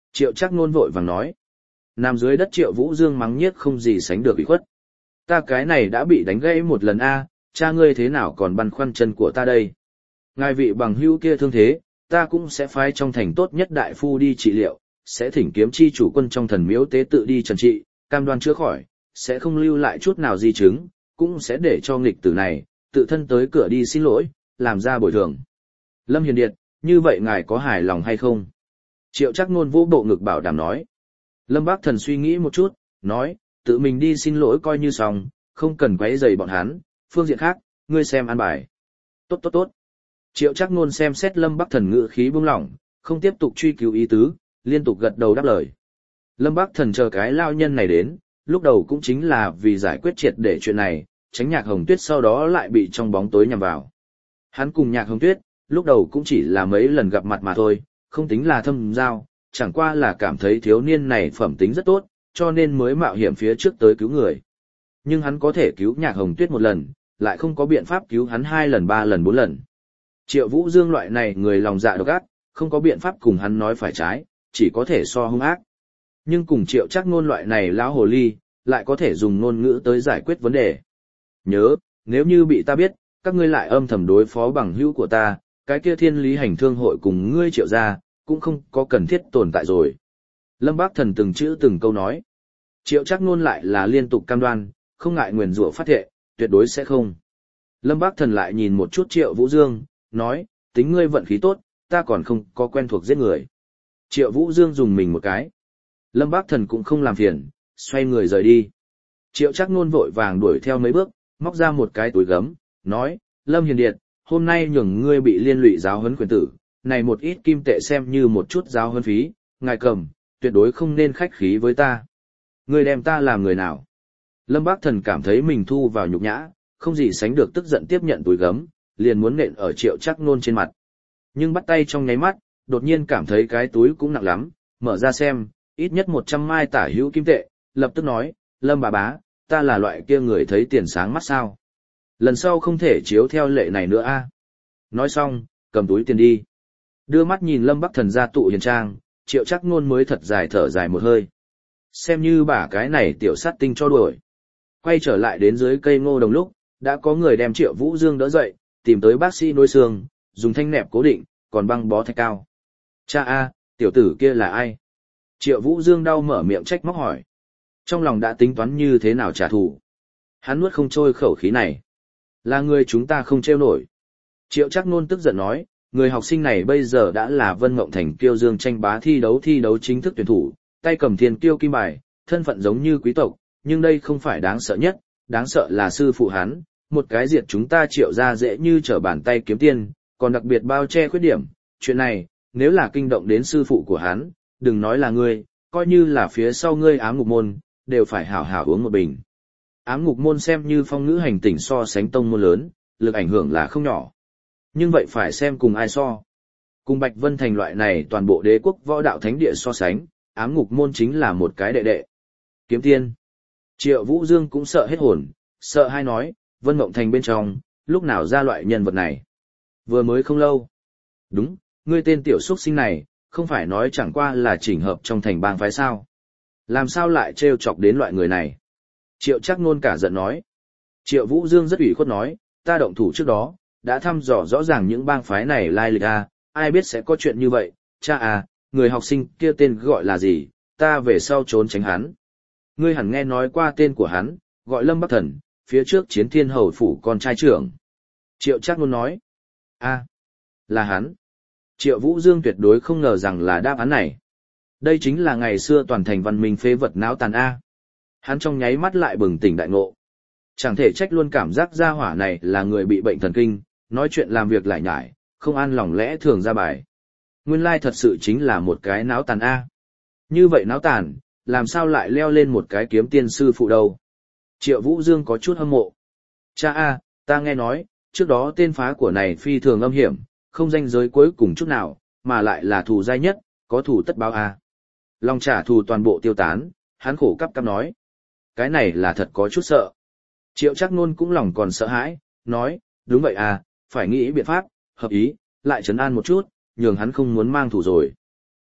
Triệu Trác Nôn vội vàng nói. Nằm dưới đất Triệu Vũ Dương mắng nhiếc không gì sánh được ủy khuất. Ta cái này đã bị đánh gãy một lần a, cha ngươi thế nào còn băn khoăn chân của ta đây? Ngài vị bằng hữu kia thương thế, ta cũng sẽ phái trong thành tốt nhất đại phu đi trị liệu, sẽ thỉnh kiếm chi chủ quân trong thần miếu tế tự đi trần trị, cam đoan chữa khỏi, sẽ không lưu lại chút nào di chứng, cũng sẽ để cho nghịch tử này, tự thân tới cửa đi xin lỗi, làm ra bồi thường. Lâm Hiền Điệt, như vậy ngài có hài lòng hay không? Triệu Trác Nôn vỗ bộ ngực bảo đảm nói. Lâm Bác Thần suy nghĩ một chút, nói, tự mình đi xin lỗi coi như xong, không cần quấy rầy bọn hắn, phương diện khác, ngươi xem an bài. Tốt tốt tốt. Triệu Trác Nôn xem xét Lâm Bắc Thần ngữ khí buông lỏng, không tiếp tục truy cứu ý tứ, liên tục gật đầu đáp lời. Lâm Bắc Thần chờ cái lao nhân này đến, lúc đầu cũng chính là vì giải quyết triệt để chuyện này, tránh Nhạc Hồng Tuyết sau đó lại bị trong bóng tối nhằm vào. Hắn cùng Nhạc Hồng Tuyết, lúc đầu cũng chỉ là mấy lần gặp mặt mà thôi, không tính là thâm giao, chẳng qua là cảm thấy thiếu niên này phẩm tính rất tốt, cho nên mới mạo hiểm phía trước tới cứu người. Nhưng hắn có thể cứu Nhạc Hồng Tuyết một lần, lại không có biện pháp cứu hắn hai lần ba lần bốn lần. Triệu Vũ Dương loại này người lòng dạ độc ác, không có biện pháp cùng hắn nói phải trái, chỉ có thể so hung ác. Nhưng cùng Triệu Trác Nôn loại này lão hồ ly, lại có thể dùng ngôn ngữ tới giải quyết vấn đề. Nhớ, nếu như bị ta biết, các ngươi lại âm thầm đối phó bằng hữu của ta, cái kia Thiên Lý Hành Thương hội cùng ngươi Triệu gia, cũng không có cần thiết tồn tại rồi. Lâm Bác Thần từng chữ từng câu nói. Triệu Trác Nôn lại là liên tục cam đoan, không ngại nguyền rủa phát thệ, tuyệt đối sẽ không. Lâm Bác Thần lại nhìn một chút Triệu Vũ Dương, nói, tính ngươi vận khí tốt, ta còn không có quen thuộc giết người. Triệu Vũ Dương dùng mình một cái. Lâm Bác Thần cũng không làm phiền, xoay người rời đi. Triệu Trác Nôn vội vàng đuổi theo mấy bước, móc ra một cái túi gấm, nói, Lâm Hiền Điệt, hôm nay nhường ngươi bị liên lụy giáo huấn quyền tử, này một ít kim tệ xem như một chút giáo huấn phí, ngài cầm, tuyệt đối không nên khách khí với ta. Ngươi đem ta làm người nào? Lâm Bác Thần cảm thấy mình thu vào nhục nhã, không gì sánh được tức giận tiếp nhận túi gấm, liền muốn nện ở Triệu Trác Nôn trên mặt. Nhưng bắt tay trong nháy mắt, đột nhiên cảm thấy cái túi cũng nặng lắm, mở ra xem, ít nhất một trăm mai tả hữu kim tệ, lập tức nói, Lâm bà bá, ta là loại kia người thấy tiền sáng mắt sao. Lần sau không thể chiếu theo lệ này nữa a. Nói xong, cầm túi tiền đi. Đưa mắt nhìn Lâm Bắc Thần ra tụ hiền trang, Triệu Trác Nôn mới thật dài thở dài một hơi. Xem như bả cái này tiểu sát tinh cho đuổi. Quay trở lại đến dưới cây ngô đồng lúc, đã có người đem Triệu Vũ Dương đỡ dậy, tìm tới bác sĩ nối xương, dùng thanh nẹp cố định, còn băng bó thạch cao. Cha a, tiểu tử kia là ai? Triệu Vũ Dương đau mở miệng trách móc hỏi. Trong lòng đã tính toán như thế nào trả thù. Hắn nuốt không trôi khẩu khí này. Là người chúng ta không trêu nổi. Triệu Trác Nôn tức giận nói, người học sinh này bây giờ đã là Vân Mộng Thành Kiêu Dương tranh bá thi đấu thi đấu chính thức tuyển thủ, tay cầm thiên kiêu kim bài, thân phận giống như quý tộc, nhưng đây không phải đáng sợ nhất, đáng sợ là sư phụ hắn, một cái diệt chúng ta Triệu gia dễ như trở bàn tay kiếm tiền, còn đặc biệt bao che khuyết điểm, chuyện này, nếu là kinh động đến sư phụ của hắn, đừng nói là ngươi, coi như là phía sau ngươi ám ngục môn, đều phải hảo hảo uống một bình. Ám ngục môn xem như phong ngữ hành tỉnh so sánh tông môn lớn, lực ảnh hưởng là không nhỏ. Nhưng vậy phải xem cùng ai so. Cùng Bạch Vân Thành loại này toàn bộ đế quốc võ đạo thánh địa so sánh, ám ngục môn chính là một cái đệ đệ. Kiếm tiên. Triệu Vũ Dương cũng sợ hết hồn, sợ hay nói, Vân Mộng Thành bên trong, lúc nào ra loại nhân vật này. Vừa mới không lâu. Đúng, ngươi tên tiểu xuất sinh này, không phải nói chẳng qua là chỉnh hợp trong thành bang phái sao. Làm sao lại trêu chọc đến loại người này? Triệu Trác Nôn cả giận nói. Triệu Vũ Dương rất ủy khuất nói, ta động thủ trước đó, đã thăm dò rõ ràng những bang phái này lai lịch a, ai biết sẽ có chuyện như vậy, cha à, người học sinh kia tên gọi là gì, ta về sau trốn tránh hắn. Ngươi hẳn nghe nói qua tên của hắn, gọi Lâm Bắc Thần, phía trước Chiến Thiên Hầu phủ con trai trưởng. Triệu Trác Nôn nói, a, là hắn. Triệu Vũ Dương tuyệt đối không ngờ rằng là đáp án này. Đây chính là ngày xưa toàn thành văn minh phế vật não tàn a. Hắn trong nháy mắt lại bừng tỉnh đại ngộ. Chẳng thể trách luôn cảm giác gia hỏa này là người bị bệnh thần kinh, nói chuyện làm việc lại nhải, không an lòng lẽ thường ra bài. Nguyên lai thật sự chính là một cái náo tàn a. Như vậy náo tàn, làm sao lại leo lên một cái kiếm tiên sư phụ đâu? Triệu Vũ Dương có chút hâm mộ. Cha a, ta nghe nói, trước đó tên phá của này phi thường âm hiểm, không danh giới cuối cùng chút nào, mà lại là thù dai nhất, có thù tất báo a. Lòng trả thù toàn bộ tiêu tán, hắn khổ cắp cắp nói. Cái này là thật có chút sợ. Triệu Trác Nôn cũng lòng còn sợ hãi, nói, đúng vậy à, phải nghĩ biện pháp, hợp ý, lại trấn an một chút, nhường hắn không muốn mang thủ rồi.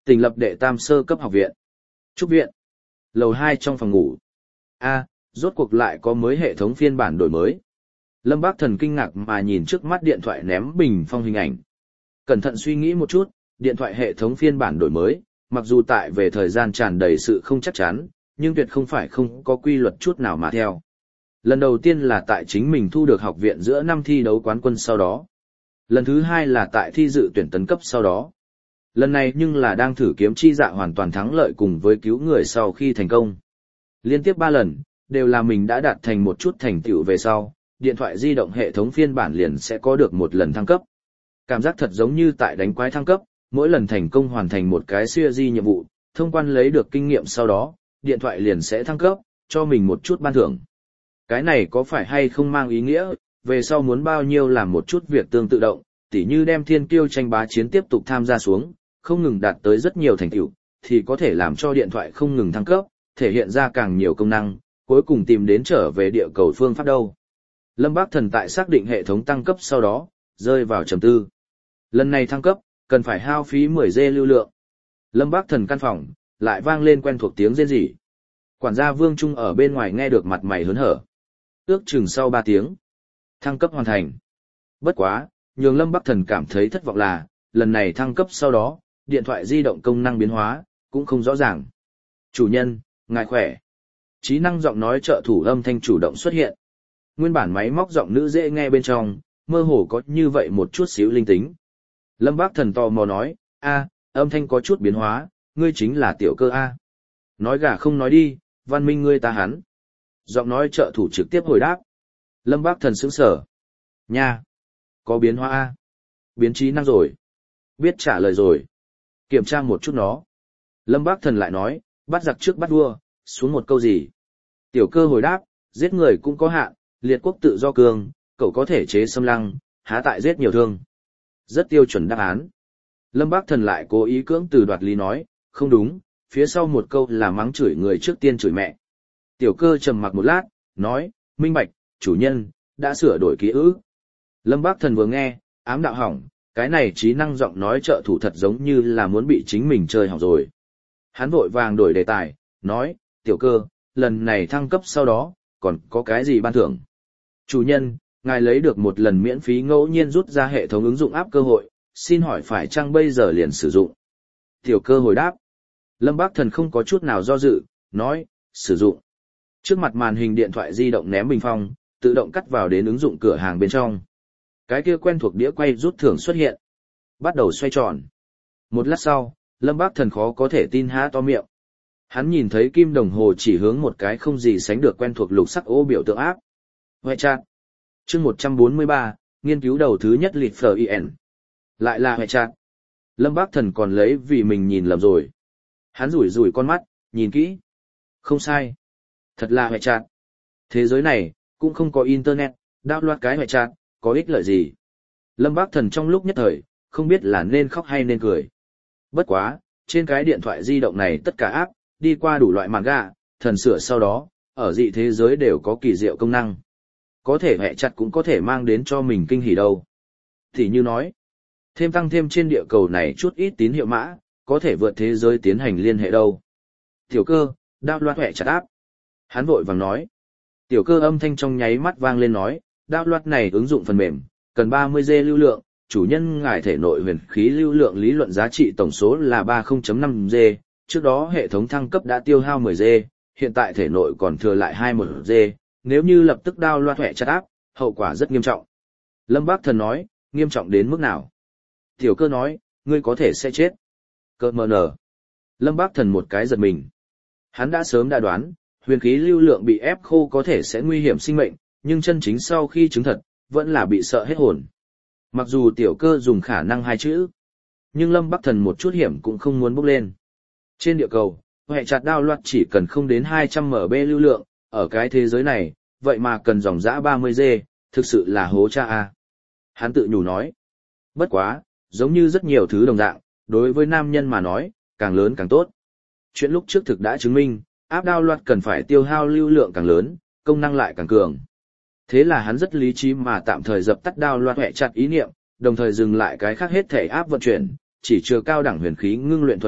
Tỉnh lập đệ tam sơ cấp học viện. Trúc viện. Lầu hai trong phòng ngủ. A, rốt cuộc lại có mới hệ thống phiên bản đổi mới. Lâm Bác Thần kinh ngạc mà nhìn trước mắt điện thoại ném bình phong hình ảnh. Cẩn thận suy nghĩ một chút, điện thoại hệ thống phiên bản đổi mới, mặc dù tại về thời gian tràn đầy sự không chắc chắn, nhưng tuyệt không phải không có quy luật chút nào mà theo. Lần đầu tiên là tại chính mình thu được học viện giữa năm thi đấu quán quân sau đó. Lần thứ hai là tại thi dự tuyển tấn cấp sau đó. Lần này nhưng là đang thử kiếm chi dạ hoàn toàn thắng lợi cùng với cứu người sau khi thành công. Liên tiếp ba lần, đều là mình đã đạt thành một chút thành tựu về sau, điện thoại di động hệ thống phiên bản liền sẽ có được một lần thăng cấp. Cảm giác thật giống như tại đánh quái thăng cấp, mỗi lần thành công hoàn thành một cái siêu di nhiệm vụ, thông quan lấy được kinh nghiệm sau đó, điện thoại liền sẽ thăng cấp, cho mình một chút ban thưởng. Cái này có phải hay không mang ý nghĩa, về sau muốn bao nhiêu làm một chút việc tương tự động, tỉ như đem thiên kiêu tranh bá chiến tiếp tục tham gia xuống, không ngừng đạt tới rất nhiều thành tựu, thì có thể làm cho điện thoại không ngừng thăng cấp, thể hiện ra càng nhiều công năng, cuối cùng tìm đến trở về địa cầu phương pháp đâu. Lâm Bác Thần tại xác định hệ thống tăng cấp sau đó, rơi vào trầm tư. Lần này thăng cấp, cần phải hao phí mười giê lưu lượng. Lâm Bác Thần căn phòng, lại vang lên quen thuộc tiếng rên rỉ. Quản gia Vương Trung ở bên ngoài nghe được mặt mày hớn hở. Ước chừng sau ba tiếng, thăng cấp hoàn thành. Bất quá, nhường Lâm Bác Thần cảm thấy thất vọng là, lần này thăng cấp sau đó, điện thoại di động công năng biến hóa, cũng không rõ ràng. Chủ nhân, ngài khỏe. Trí năng giọng nói trợ thủ âm thanh chủ động xuất hiện. Nguyên bản máy móc giọng nữ dễ nghe bên trong, mơ hồ có như vậy một chút xíu linh tính. Lâm Bác Thần tò mò nói, a, âm thanh có chút biến hóa, ngươi chính là tiểu cơ a. Nói gà không nói đi, văn minh ngươi ta hắn. Giọng nói trợ thủ trực tiếp hồi đáp. Lâm Bác Thần sững sờ. Nha, có biến hóa a. Biến trí năng rồi. Biết trả lời rồi. Kiểm tra một chút nó. Lâm Bác Thần lại nói, bắt giặc trước bắt vua, xuống một câu gì. Tiểu cơ hồi đáp, giết người cũng có hạn, liệt quốc tự do cường, cậu có thể chế xâm lăng, há tại giết nhiều thương. Rất tiêu chuẩn đáp án. Lâm Bác Thần lại cố ý cưỡng từ đoạt lý nói, không đúng, phía sau một câu là mắng chửi người trước tiên chửi mẹ. Tiểu cơ trầm mặc một lát, nói, minh bạch, chủ nhân, đã sửa đổi ký ức. Lâm Bác Thần vừa nghe, ám đạo hỏng, cái này trí năng giọng nói trợ thủ thật giống như là muốn bị chính mình chơi hỏng rồi. Hắn vội vàng đổi đề tài, nói, tiểu cơ, lần này thăng cấp sau đó, còn có cái gì ban thưởng? Chủ nhân, ngài lấy được một lần miễn phí ngẫu nhiên rút ra hệ thống ứng dụng áp cơ hội, xin hỏi phải chăng bây giờ liền sử dụng? Tiểu cơ hồi đáp. Lâm Bác Thần không có chút nào do dự, nói, sử dụng. Trước mặt màn hình điện thoại di động ném bình phong, tự động cắt vào đến ứng dụng cửa hàng bên trong. Cái kia quen thuộc đĩa quay rút thưởng xuất hiện. Bắt đầu xoay tròn. Một lát sau, Lâm Bác Thần khó có thể tin há to miệng. Hắn nhìn thấy kim đồng hồ chỉ hướng một cái không gì sánh được quen thuộc lục sắc ô biểu tượng áp. Ngoại chat. Chương một trăm bốn mươi ba, nghiên cứu đầu thứ nhất lịch phờ i en. Lại là ngoại chat. Lâm Bác Thần còn lấy vì mình nhìn lầm rồi. Hắn rủi rủi con mắt, nhìn kỹ. Không sai. Thật là ngoại chat. Thế giới này, cũng không có internet, download cái ngoại chat, có ích lợi gì. Lâm Bác Thần trong lúc nhất thời, không biết là nên khóc hay nên cười. Bất quá, trên cái điện thoại di động này tất cả app, đi qua đủ loại manga, thần sửa sau đó, ở dị thế giới đều có kỳ diệu công năng. Có thể hệ chặt cũng có thể mang đến cho mình kinh hỉ đâu. Thì như nói, thêm tăng thêm trên địa cầu này chút ít tín hiệu mã, có thể vượt thế giới tiến hành liên hệ đâu. Tiểu cơ, download hệ chặt app. Hắn vội vàng nói. Tiểu cơ âm thanh trong nháy mắt vang lên nói, download này ứng dụng phần mềm, cần ba mươi giê lưu lượng, chủ nhân ngài thể nội huyền khí lưu lượng lý luận giá trị tổng số là ba mươi phẩy năm giê, trước đó hệ thống thăng cấp đã tiêu hao mười giê, hiện tại thể nội còn thừa lại hai mươi mốt giê, nếu như lập tức download hệ chặt app, hậu quả rất nghiêm trọng. Lâm Bác Thần nói, nghiêm trọng đến mức nào? Tiểu cơ nói, ngươi có thể sẽ chết. Cơ mờ nở. Lâm Bác Thần một cái giật mình. Hắn đã sớm đã đoán, huyền khí lưu lượng bị ép khô có thể sẽ nguy hiểm sinh mệnh, nhưng chân chính sau khi chứng thật, vẫn là bị sợ hết hồn. Mặc dù tiểu cơ dùng khả năng hai chữ, nhưng Lâm Bắc Thần một chút hiểm cũng không muốn bốc lên. Trên địa cầu, hệ chặt download chỉ cần không đến hai trăm mê ga bai lưu lượng, ở cái thế giới này, vậy mà cần dòng dã ba mươi giê, thực sự là hố cha a. Hắn tự nhủ nói. Bất quá, giống như rất nhiều thứ đồng dạng, đối với nam nhân mà nói, càng lớn càng tốt. Chuyện lúc trước thực đã chứng minh, app download cần phải tiêu hao lưu lượng càng lớn, công năng lại càng cường. Thế là hắn rất lý trí mà tạm thời dập tắt download hệ chặt ý niệm, đồng thời dừng lại cái khác hết thể áp vận chuyển, chỉ chừa cao đẳng huyền khí ngưng luyện thuật áp,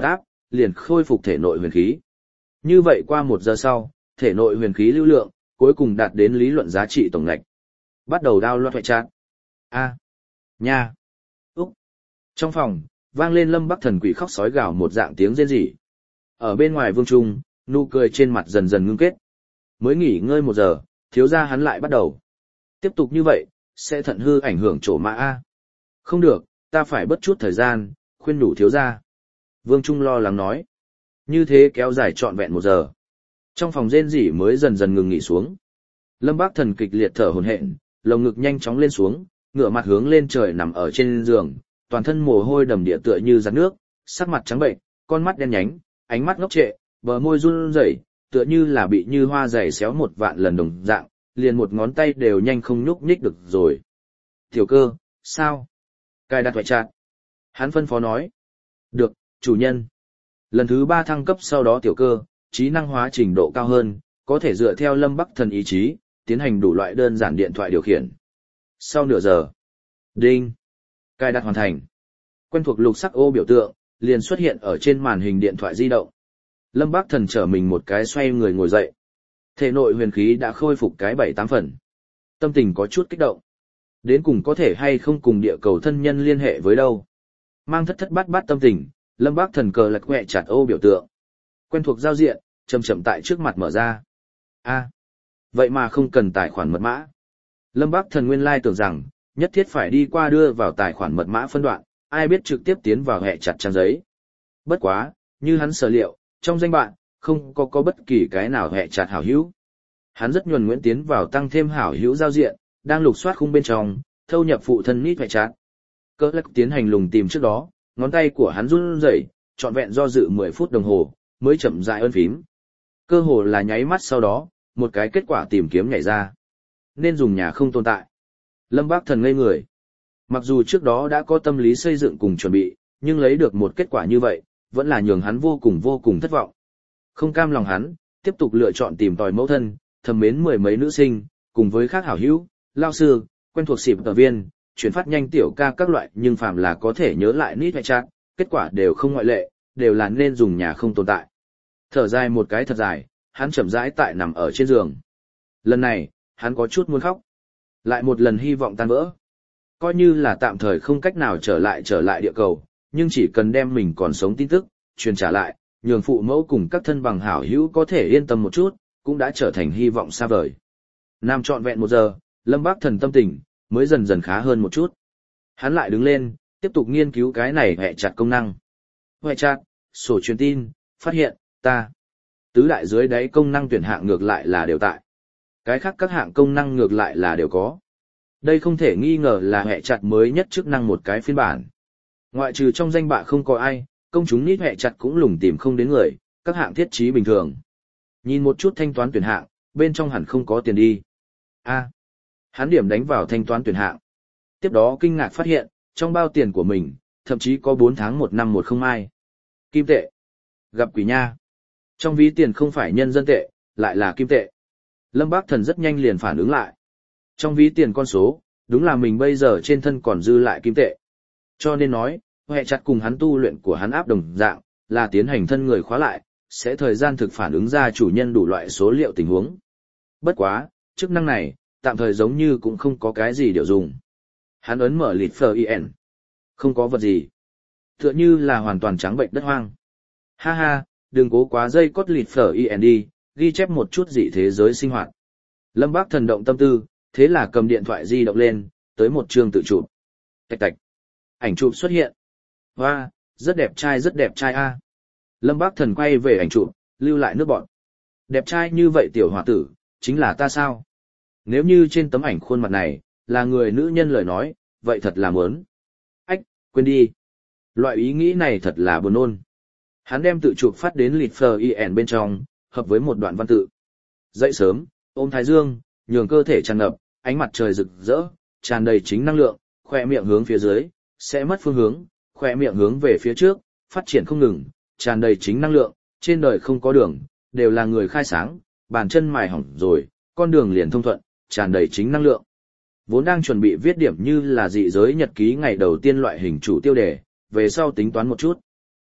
liền khôi phục thể nội huyền khí. Như vậy qua một giờ sau, thể nội huyền khí lưu lượng, cuối cùng đạt đến lý luận giá trị tổng ngạch. Bắt đầu đao loạt hoại chát. A. Nha. Úc. Trong phòng, vang lên Lâm Bắc Thần quỷ khóc sói gào một dạng tiếng rên rỉ. Ở bên ngoài vương trung, nụ cười trên mặt dần dần ngưng kết. Mới nghỉ ngơi một giờ, thiếu gia hắn lại bắt đầu. Tiếp tục như vậy, sẽ thận hư ảnh hưởng chỗ mã A. Không được, ta phải bất chút thời gian, khuyên đủ thiếu gia. Vương Trung lo lắng nói. Như thế kéo dài trọn vẹn một giờ. Trong phòng rên rỉ mới dần dần ngừng nghỉ xuống. Lâm Bác Thần kịch liệt thở hổn hển, lồng ngực nhanh chóng lên xuống, ngửa mặt hướng lên trời nằm ở trên giường, toàn thân mồ hôi đầm địa tựa như giặt nước, sắc mặt trắng bệnh, con mắt đen nhánh, ánh mắt ngốc trệ, bờ môi run rẩy, tựa như là bị như hoa dày xéo một vạn lần đồng dạng, liền một ngón tay đều nhanh không nhúc nhích được rồi. Tiểu Cơ, sao? Cài đặt ngoại trát. Hắn phân phó nói. Được, chủ nhân. Lần thứ ba thăng cấp sau đó Tiểu Cơ, trí năng hóa trình độ cao hơn, có thể dựa theo Lâm Bắc Thần ý chí, tiến hành đủ loại đơn giản điện thoại điều khiển. Sau nửa giờ. Đinh. Cài đặt hoàn thành. Quen thuộc lục sắc ô biểu tượng, liền xuất hiện ở trên màn hình điện thoại di động. Lâm Bác Thần trở mình một cái xoay người ngồi dậy. Thể nội huyền khí đã khôi phục cái bảy tám phần. Tâm tình có chút kích động. Đến cùng có thể hay không cùng địa cầu thân nhân liên hệ với đâu. Mang thất thất bát bát tâm tình, Lâm Bác Thần cờ lật quẹ chặt ô biểu tượng. Quen thuộc giao diện, chậm chậm tại trước mặt mở ra. A, vậy mà không cần tài khoản mật mã. Lâm Bác Thần nguyên lai tưởng rằng, nhất thiết phải đi qua đưa vào tài khoản mật mã phân đoạn, ai biết trực tiếp tiến vào hệ chặt trang giấy. Bất quá, như hắn sở liệu, trong danh bạn, không có có bất kỳ cái nào hệ chặt hảo hữu. Hắn rất nhuần nhuyễn tiến vào tăng thêm hảo hữu giao diện, đang lục soát khung bên trong, thâu nhập phụ thân nít hệ chặt. Cơ lắc tiến hành lùng tìm trước đó, ngón tay của hắn run rẩy, trọn vẹn do dự mười phút đồng hồ, mới chậm rãi ấn phím. Cơ hồ là nháy mắt sau đó, một cái kết quả tìm kiếm nhảy ra. Nên dùng nhà không tồn tại. Lâm Bác Thần ngây người. Mặc dù trước đó đã có tâm lý xây dựng cùng chuẩn bị, nhưng lấy được một kết quả như vậy, vẫn là nhường hắn vô cùng vô cùng thất vọng. Không cam lòng hắn, tiếp tục lựa chọn tìm tòi mẫu thân, thầm mến mười mấy nữ sinh, cùng với khác hảo hữu, lao sư, quen thuộc xịp tờ viên, chuyển phát nhanh tiểu ca các loại, nhưng phàm là có thể nhớ lại nít hay chat, kết quả đều không ngoại lệ, đều là nên dùng nhà không tồn tại. Thở dài một cái thật dài, hắn chậm rãi tại nằm ở trên giường. Lần này, hắn có chút muốn khóc. Lại một lần hy vọng tan vỡ. Coi như là tạm thời không cách nào trở lại trở lại địa cầu, nhưng chỉ cần đem mình còn sống tin tức, truyền trả lại, nhường phụ mẫu cùng các thân bằng hảo hữu có thể yên tâm một chút, cũng đã trở thành hy vọng xa vời. Nằm trọn vẹn một giờ, Lâm Bác Thần tâm tình, mới dần dần khá hơn một chút. Hắn lại đứng lên, tiếp tục nghiên cứu cái này hệ chặt công năng. Hệ chặt, sổ truyền tin, phát hiện, ta. Tứ đại dưới đáy công năng tuyển hạng ngược lại là đều tại. Cái khác các hạng công năng ngược lại là đều có. Đây không thể nghi ngờ là hệ chặt mới nhất chức năng một cái phiên bản. Ngoại trừ trong danh bạ không có ai, công chúng nít hệ chặt cũng lùng tìm không đến người, các hạng thiết trí bình thường. Nhìn một chút thanh toán tuyển hạng, bên trong hẳn không có tiền đi. A. Hắn điểm đánh vào thanh toán tuyển hạng. Tiếp đó kinh ngạc phát hiện, trong bao tiền của mình, thậm chí có bốn tháng một năm một không mai. Kim tệ. Gặp quỷ nha. Trong ví tiền không phải nhân dân tệ, lại là kim tệ. Lâm Bác Thần rất nhanh liền phản ứng lại. Trong ví tiền con số, đúng là mình bây giờ trên thân còn dư lại kim tệ. Cho nên nói, hệ chặt cùng hắn tu luyện của hắn áp đồng dạng, là tiến hành thân người khóa lại, sẽ thời gian thực phản ứng ra chủ nhân đủ loại số liệu tình huống. Bất quá, chức năng này, tạm thời giống như cũng không có cái gì điều dùng. Hắn ấn mở lịt phờ in. Không có vật gì. Tựa như là hoàn toàn trắng bệnh đất hoang. Ha ha, đừng cố quá dây cốt lịt phờ in đi, ghi chép một chút dị thế giới sinh hoạt. Lâm Bác Thần động tâm tư, thế là cầm điện thoại di động lên, tới một chương tự chụp. Tạch tạch. Ảnh chụp xuất hiện. Hoa, rất đẹp trai rất đẹp trai a. Lâm Bác Thần quay về ảnh chụp, lưu lại nước bọn. Đẹp trai như vậy tiểu hòa tử, chính là ta sao? Nếu như trên tấm ảnh khuôn mặt này, là người nữ nhân lời nói, vậy thật là mớn. Ách, quên đi. Loại ý nghĩ này thật là buồn nôn. Hắn đem tự chụp phát đến lịt phờ in bên trong, hợp với một đoạn văn tự. Dậy sớm, ôm thái dương, nhường cơ thể tràn ngập, ánh mặt trời rực rỡ, tràn đầy chính năng lượng, khỏe miệng hướng phía dưới, sẽ mất phương hướng, khỏe miệng hướng về phía trước, phát triển không ngừng, tràn đầy chính năng lượng, trên đời không có đường, đều là người khai sáng, bàn chân mài hỏng rồi, con đường liền thông thuận, tràn đầy chính năng lượng. Vốn đang chuẩn bị viết điểm như là dị giới nhật ký ngày đầu tiên loại hình chủ tiêu đề, về sau tính toán một chút.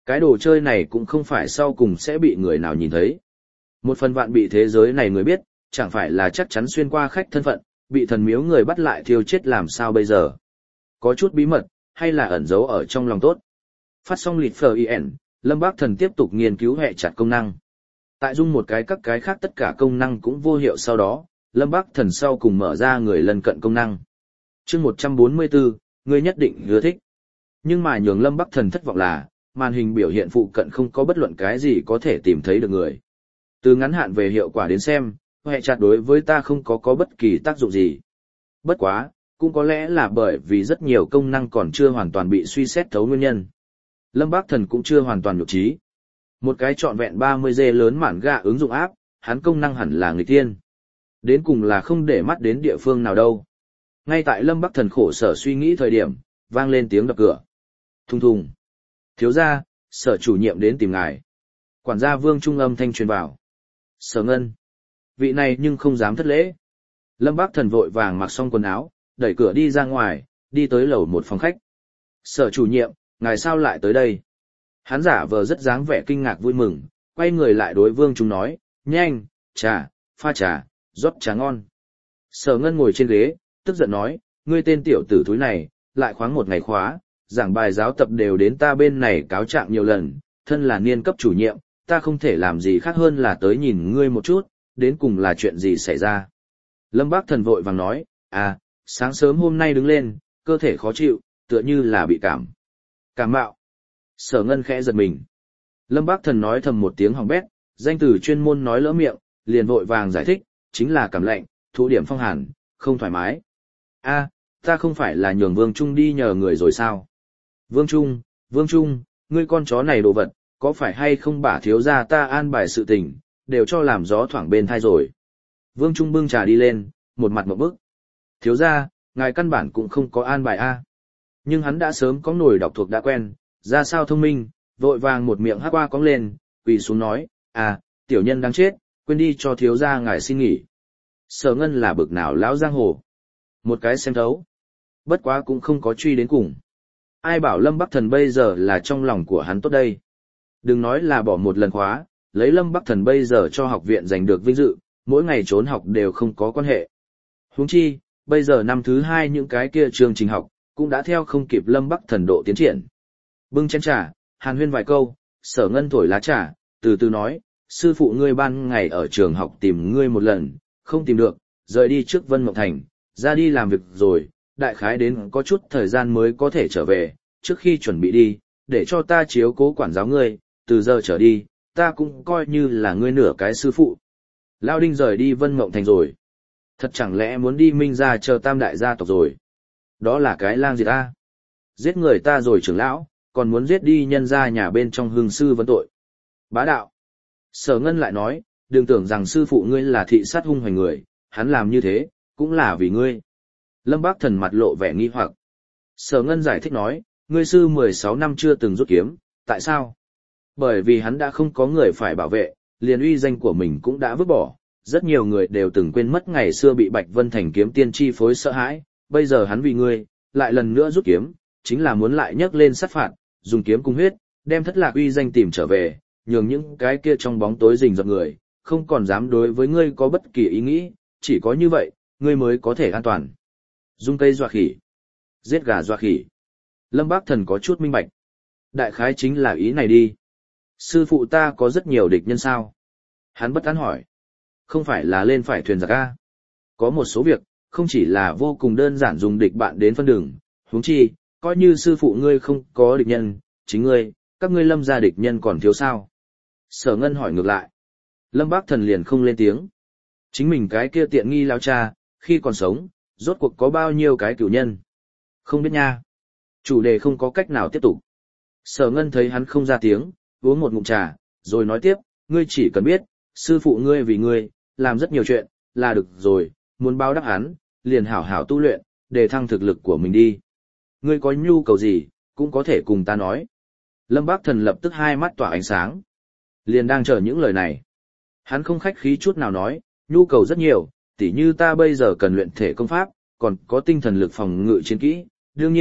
Cái đồ chơi này cũng không phải sau cùng sẽ bị người nào nhìn thấy. Một phần vạn bị thế giới này người biết, chẳng phải là chắc chắn xuyên qua khách thân phận, bị thần miếu người bắt lại thiêu chết làm sao bây giờ. Có chút bí mật, hay là ẩn giấu ở trong lòng tốt. Phát xong lịt phờ in, Lâm Bác Thần tiếp tục nghiên cứu hệ chặt công năng. Tại dung một cái các cái khác tất cả công năng cũng vô hiệu sau đó, Lâm Bác Thần sau cùng mở ra người lân cận công năng. chương một trăm bốn mươi bốn, ngươi nhất định ưa thích. Nhưng mà nhường Lâm Bắc Thần thất vọng là, màn hình biểu hiện phụ cận không có bất luận cái gì có thể tìm thấy được người. Từ ngắn hạn về hiệu quả đến xem, hệ chặt đối với ta không có có bất kỳ tác dụng gì. Bất quá, cũng có lẽ là bởi vì rất nhiều công năng còn chưa hoàn toàn bị suy xét thấu nguyên nhân. Lâm Bác Thần cũng chưa hoàn toàn nhục trí. Một cái trọn vẹn ba mươi giê lớn mản gạ ứng dụng áp, hắn công năng hẳn là nghịch tiên. Đến cùng là không để mắt đến địa phương nào đâu. Ngay tại Lâm Bắc Thần khổ sở suy nghĩ thời điểm, vang lên tiếng đập cửa. Thùng thùng. Thiếu gia, sở chủ nhiệm đến tìm ngài. Quản gia Vương Trung âm thanh truyền vào. Sở Ngân. Vị này nhưng không dám thất lễ. Lâm Bắc Thần vội vàng mặc xong quần áo, đẩy cửa đi ra ngoài, đi tới lầu một phòng khách. Sở chủ nhiệm, ngài sao lại tới đây? Hắn giả vờ rất dáng vẻ kinh ngạc vui mừng, quay người lại đối Vương Trung nói, nhanh, trà, pha trà, rót trà ngon. Sở Ngân ngồi trên ghế, tức giận nói, ngươi tên tiểu tử thúi này, lại khoáng một ngày khóa, giảng bài giáo tập đều đến ta bên này cáo trạng nhiều lần, thân là niên cấp chủ nhiệm, ta không thể làm gì khác hơn là tới nhìn ngươi một chút, đến cùng là chuyện gì xảy ra. Lâm Bác Thần vội vàng nói, à, sáng sớm hôm nay đứng lên, cơ thể khó chịu, tựa như là bị cảm. Cảm mạo. Sở Ngân khẽ giật mình. Lâm Bác Thần nói thầm một tiếng hỏng bét, danh từ chuyên môn nói lỡ miệng, liền vội vàng giải thích, chính là cảm lạnh, thụ điểm phong hàn, không thoải mái. A, ta không phải là nhường Vương Trung đi nhờ người rồi sao? Vương Trung, Vương Trung, ngươi con chó này đồ vật, có phải hay không bả thiếu gia ta an bài sự tình, đều cho làm gió thoảng bên thai rồi. Vương Trung bưng trà đi lên, một mặt một bức. Thiếu gia, ngài căn bản cũng không có an bài A. Nhưng hắn đã sớm có nổi đọc thuộc đã quen, ra sao thông minh, vội vàng một miệng hát qua cong lên, quỳ xuống nói, à, tiểu nhân đáng chết, quên đi cho thiếu gia ngài xin nghỉ. Sở Ngân là bực nào lão giang hồ. Một cái xem thấu. Bất quá cũng không có truy đến cùng. Ai bảo Lâm Bắc Thần bây giờ là trong lòng của hắn tốt đây. Đừng nói là bỏ một lần khóa, lấy Lâm Bắc Thần bây giờ cho học viện giành được vinh dự, mỗi ngày trốn học đều không có quan hệ. Huống chi, bây giờ năm thứ hai những cái kia chương trình học, cũng đã theo không kịp Lâm Bắc Thần độ tiến triển. Bưng chén trà, hàn huyên vài câu, Sở Ngân thổi lá trà, từ từ nói, sư phụ ngươi ban ngày ở trường học tìm ngươi một lần, không tìm được, rời đi trước Vân Mộng Thành, ra đi làm việc rồi, đại khái đến có chút thời gian mới có thể trở về, trước khi chuẩn bị đi, để cho ta chiếu cố quản giáo ngươi, từ giờ trở đi, ta cũng coi như là ngươi nửa cái sư phụ. Lao Đinh rời đi Vân Mộng Thành rồi. Thật chẳng lẽ muốn đi Minh gia chờ tam đại gia tộc rồi. Đó là cái lang gì ta? Giết người ta rồi trưởng lão, còn muốn giết đi nhân gia nhà bên trong hương sư vấn tội. Bá đạo. Sở Ngân lại nói, đừng tưởng rằng sư phụ ngươi là thị sát hung hoành người, hắn làm như thế, cũng là vì ngươi. Lâm Bác Thần mặt lộ vẻ nghi hoặc. Sở Ngân giải thích nói, ngươi sư mười sáu năm chưa từng rút kiếm, tại sao? Bởi vì hắn đã không có người phải bảo vệ, liền uy danh của mình cũng đã vứt bỏ. Rất nhiều người đều từng quên mất ngày xưa bị Bạch Vân Thành kiếm tiên chi phối sợ hãi, bây giờ hắn vì ngươi, lại lần nữa rút kiếm, chính là muốn lại nhấc lên sát phạt, dùng kiếm cung huyết, đem thất lạc uy danh tìm trở về, nhường những cái kia trong bóng tối rình rập người, không còn dám đối với ngươi có bất kỳ ý nghĩ, chỉ có như vậy, ngươi mới có thể an toàn. Dung cây dọa khỉ, giết gà dọa khỉ. Lâm Bác Thần có chút minh bạch. Đại khái chính là ý này đi. Sư phụ ta có rất nhiều địch nhân sao? Hắn bất an hỏi. Không phải là lên phải thuyền giặc a. Có một số việc, không chỉ là vô cùng đơn giản dùng địch bạn đến phân đường, huống chi, coi như sư phụ ngươi không có địch nhân, chính ngươi, các ngươi Lâm gia địch nhân còn thiếu sao? Sở Ngân hỏi ngược lại. Lâm Bác Thần liền không lên tiếng. Chính mình cái kia tiện nghi lao cha, khi còn sống, rốt cuộc có bao nhiêu cái cửu nhân? Không biết nha. Chủ đề không có cách nào tiếp tục. Sở Ngân thấy hắn không ra tiếng, uống một ngụm trà, rồi nói tiếp, ngươi chỉ cần biết, sư phụ ngươi vì ngươi, làm rất nhiều chuyện, là được rồi, muốn báo đáp hắn, liền hảo hảo tu luyện, để thăng thực lực của mình đi. Ngươi có nhu cầu gì, cũng có thể cùng ta nói. Lâm Bác Thần lập tức hai mắt tỏa ánh sáng. Liền đang chờ những lời này. Hắn không khách khí chút nào nói, nhu cầu rất nhiều, tỉ như ta bây giờ cần luyện thể công pháp, còn có tinh thần lực phòng ngự chiến kỹ, đương nhiên,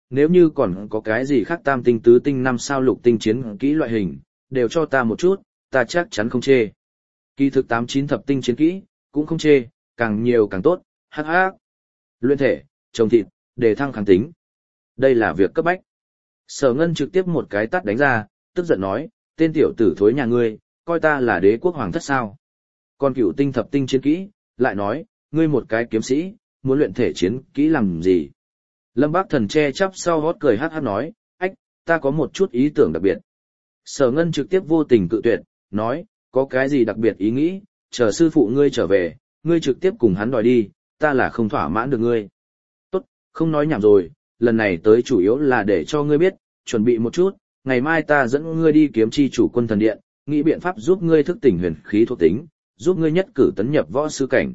nếu như còn có cái gì khác tam tinh tứ tinh năm sao lục tinh chiến kỹ loại hình, đều cho ta một chút, ta chắc chắn không chê. Kỳ thực tám chín thập tinh chiến kỹ, cũng không chê, càng nhiều càng tốt, hắc hắc. Luyện thể, trồng thịt, để thăng kháng tính. Đây là việc cấp bách. Sở Ngân trực tiếp một cái tát đánh ra, tức giận nói, tên tiểu tử thối nhà ngươi, coi ta là đế quốc hoàng thất sao. Còn cửu tinh thập tinh chiến kỹ, lại nói, ngươi một cái kiếm sĩ, muốn luyện thể chiến kỹ làm gì? Lâm Bác Thần che chắp sau hót cười hát hát nói, ách, ta có một chút ý tưởng đặc biệt. Sở Ngân trực tiếp vô tình cự tuyệt, nói, có cái gì đặc biệt ý nghĩ, chờ sư phụ ngươi trở về, ngươi trực tiếp cùng hắn đòi đi, ta là không thỏa mãn được ngươi. Tốt, không nói nhảm rồi, lần này tới chủ yếu là để cho ngươi biết, chuẩn bị một chút, ngày mai ta dẫn ngươi đi kiếm chi chủ quân thần điện, nghĩ biện pháp giúp ngươi thức tỉnh huyền khí thuộc tính, giúp ngươi nhất cử tấn nhập võ sư cảnh.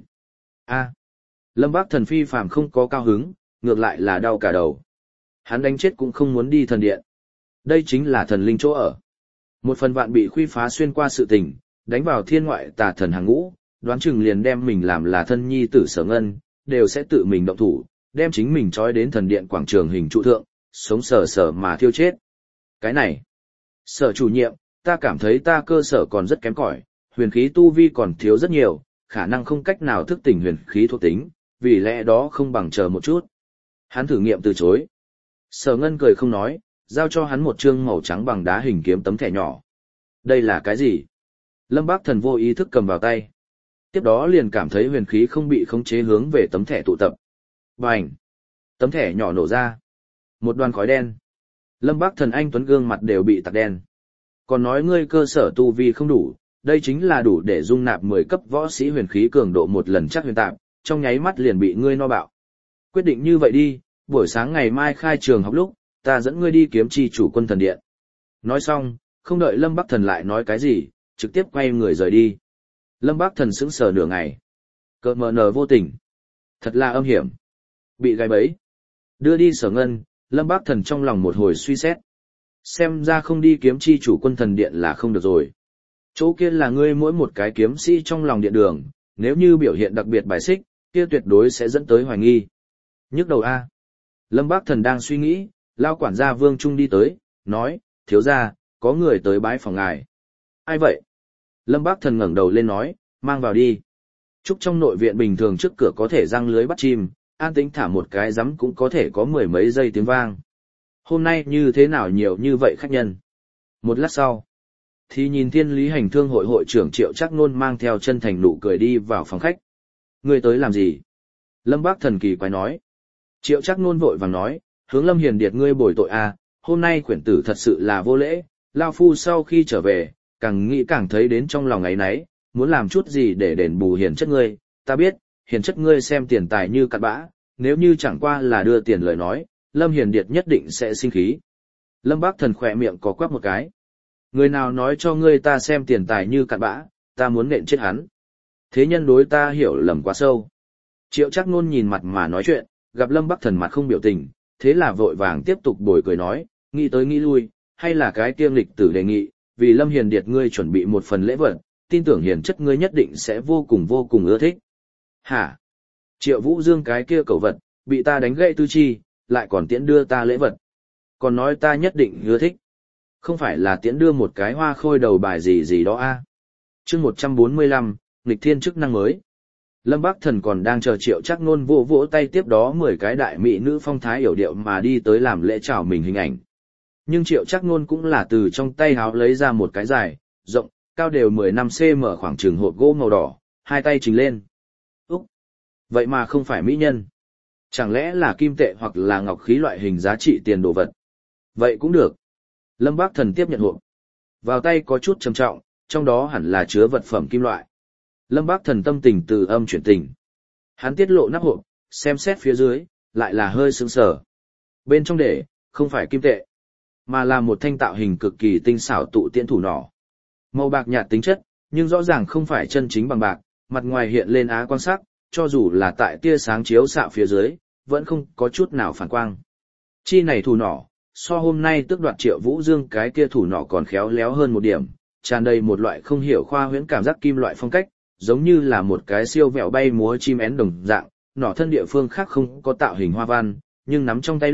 A. Lâm Bác Thần phi phàm không có cao hứng, ngược lại là đau cả đầu. Hắn đánh chết cũng không muốn đi thần điện. Đây chính là thần linh chỗ ở. Một phần vạn bị khuy phá xuyên qua sự tình, đánh vào thiên ngoại tà thần hàng ngũ, đoán chừng liền đem mình làm là thân nhi tử Sở Ngân, đều sẽ tự mình động thủ, đem chính mình trói đến thần điện quảng trường hình trụ thượng, sống sờ sờ mà thiêu chết. Cái này, Sở chủ nhiệm, ta cảm thấy ta cơ sở còn rất kém cỏi, huyền khí tu vi còn thiếu rất nhiều, khả năng không cách nào thức tỉnh huyền khí thuộc tính, vì lẽ đó không bằng chờ một chút. Hắn thử nghiệm từ chối. Sở Ngân cười không nói, giao cho hắn một chương màu trắng bằng đá hình kiếm tấm thẻ nhỏ. Đây là cái gì? Lâm Bác Thần vô ý thức cầm vào tay. Tiếp đó liền cảm thấy huyền khí không bị khống chế hướng về tấm thẻ tụ tập. Bành! Tấm thẻ nhỏ nổ ra. Một đoàn khói đen. Lâm Bác Thần anh tuấn gương mặt đều bị tạc đen. Còn nói ngươi cơ sở tu vi không đủ, đây chính là đủ để dung nạp mười cấp võ sĩ huyền khí cường độ một lần chắc huyền tạp, trong nháy mắt liền bị ngươi no bạo. Quyết định như vậy đi, buổi sáng ngày mai khai trường học lúc, ta dẫn ngươi đi kiếm chi chủ quân thần điện. Nói xong, không đợi Lâm Bắc Thần lại nói cái gì, trực tiếp quay người rời đi. Lâm Bắc Thần sững sờ nửa ngày. Cợt mờ nờ vô tình. Thật là âm hiểm. Bị gai bẫy. Đưa đi Sở Ngân, Lâm Bắc Thần trong lòng một hồi suy xét. Xem ra không đi kiếm chi chủ quân thần điện là không được rồi. Chỗ kia là ngươi mỗi một cái kiếm sĩ trong lòng điện đường, nếu như biểu hiện đặc biệt bài xích, kia tuyệt đối sẽ dẫn tới hoài nghi. Nhức đầu A. Lâm Bác Thần đang suy nghĩ, lao quản gia Vương Trung đi tới, nói, thiếu gia, có người tới bái phòng ngài. Ai vậy? Lâm Bác Thần ngẩng đầu lên nói, mang vào đi. Trúc trong nội viện bình thường trước cửa có thể răng lưới bắt chim, an tĩnh thả một cái rắm cũng có thể có mười mấy giây tiếng vang. Hôm nay như thế nào nhiều như vậy khách nhân? Một lát sau, thì nhìn Thiên Lý Hành Thương hội hội trưởng Triệu Trác Nôn mang theo chân thành nụ cười đi vào phòng khách. Ngươi tới làm gì? Lâm Bác Thần kỳ quái nói. Triệu Trác Nôn vội vàng nói, hướng Lâm Hiền Điệt ngươi bồi tội a, hôm nay quyển tử thật sự là vô lễ, lao phu sau khi trở về, càng nghĩ càng thấy đến trong lòng ấy nấy, muốn làm chút gì để đền bù hiền chất ngươi, ta biết, hiền chất ngươi xem tiền tài như cặn bã, nếu như chẳng qua là đưa tiền lời nói, Lâm Hiền Điệt nhất định sẽ sinh khí. Lâm Bác Thần khỏe miệng có quắc một cái. Người nào nói cho ngươi ta xem tiền tài như cặn bã, ta muốn nện chết hắn. Thế nhân đối ta hiểu lầm quá sâu. Triệu Trác Nôn nhìn mặt mà nói chuyện, gặp Lâm Bắc Thần mặt không biểu tình, thế là vội vàng tiếp tục bồi cười nói, nghĩ tới nghĩ lui, hay là cái kiêm lịch tử đề nghị, vì Lâm Hiền Điệt ngươi chuẩn bị một phần lễ vật, tin tưởng hiền chất ngươi nhất định sẽ vô cùng vô cùng ưa thích. Hả? Triệu Vũ Dương cái kia cẩu vật, bị ta đánh gãy tư chi, lại còn tiễn đưa ta lễ vật. Còn nói ta nhất định ưa thích. Không phải là tiễn đưa một cái hoa khôi đầu bài gì gì đó a. À? Chương một trăm bốn mươi lăm, nghịch thiên chức năng mới. Lâm Bắc Thần còn đang chờ Triệu Trác Nôn vỗ vỗ tay tiếp đó mười cái đại mỹ nữ phong thái yểu điệu mà đi tới làm lễ chào mình hình ảnh. Nhưng Triệu Trác Nôn cũng là từ trong tay háo lấy ra một cái dài, rộng, cao đều mười lăm xăng-ti-mét khoảng trường hộp gỗ màu đỏ, hai tay trình lên. Úc! Vậy mà không phải mỹ nhân. Chẳng lẽ là kim tệ hoặc là ngọc khí loại hình giá trị tiền đồ vật? Vậy cũng được. Lâm Bác Thần tiếp nhận hộp. Vào tay có chút trầm trọng, trong đó hẳn là chứa vật phẩm kim loại. Lâm Bác Thần tâm tình từ âm chuyển tình. Hắn tiết lộ nắp hộp, xem xét phía dưới, lại là hơi sững sờ. Bên trong để, không phải kim tệ, mà là một thanh tạo hình cực kỳ tinh xảo tụ tiễn thủ nỏ. Màu bạc nhạt tính chất, nhưng rõ ràng không phải chân chính bằng bạc, mặt ngoài hiện lên á quang sắc, cho dù là tại tia sáng chiếu xạ phía dưới, vẫn không có chút nào phản quang. Chi này thủ nỏ, so hôm nay tước đoạt Triệu Vũ Dương cái kia thủ nỏ còn khéo léo hơn một điểm, tràn đầy một loại không hiểu khoa huyễn cảm giác kim loại phong cách, giống như là một cái siêu vẹo bay múa chim én đồng dạng, nỏ thân địa phương khác không có tạo hình hoa văn, nhưng nắm trong tay lúc,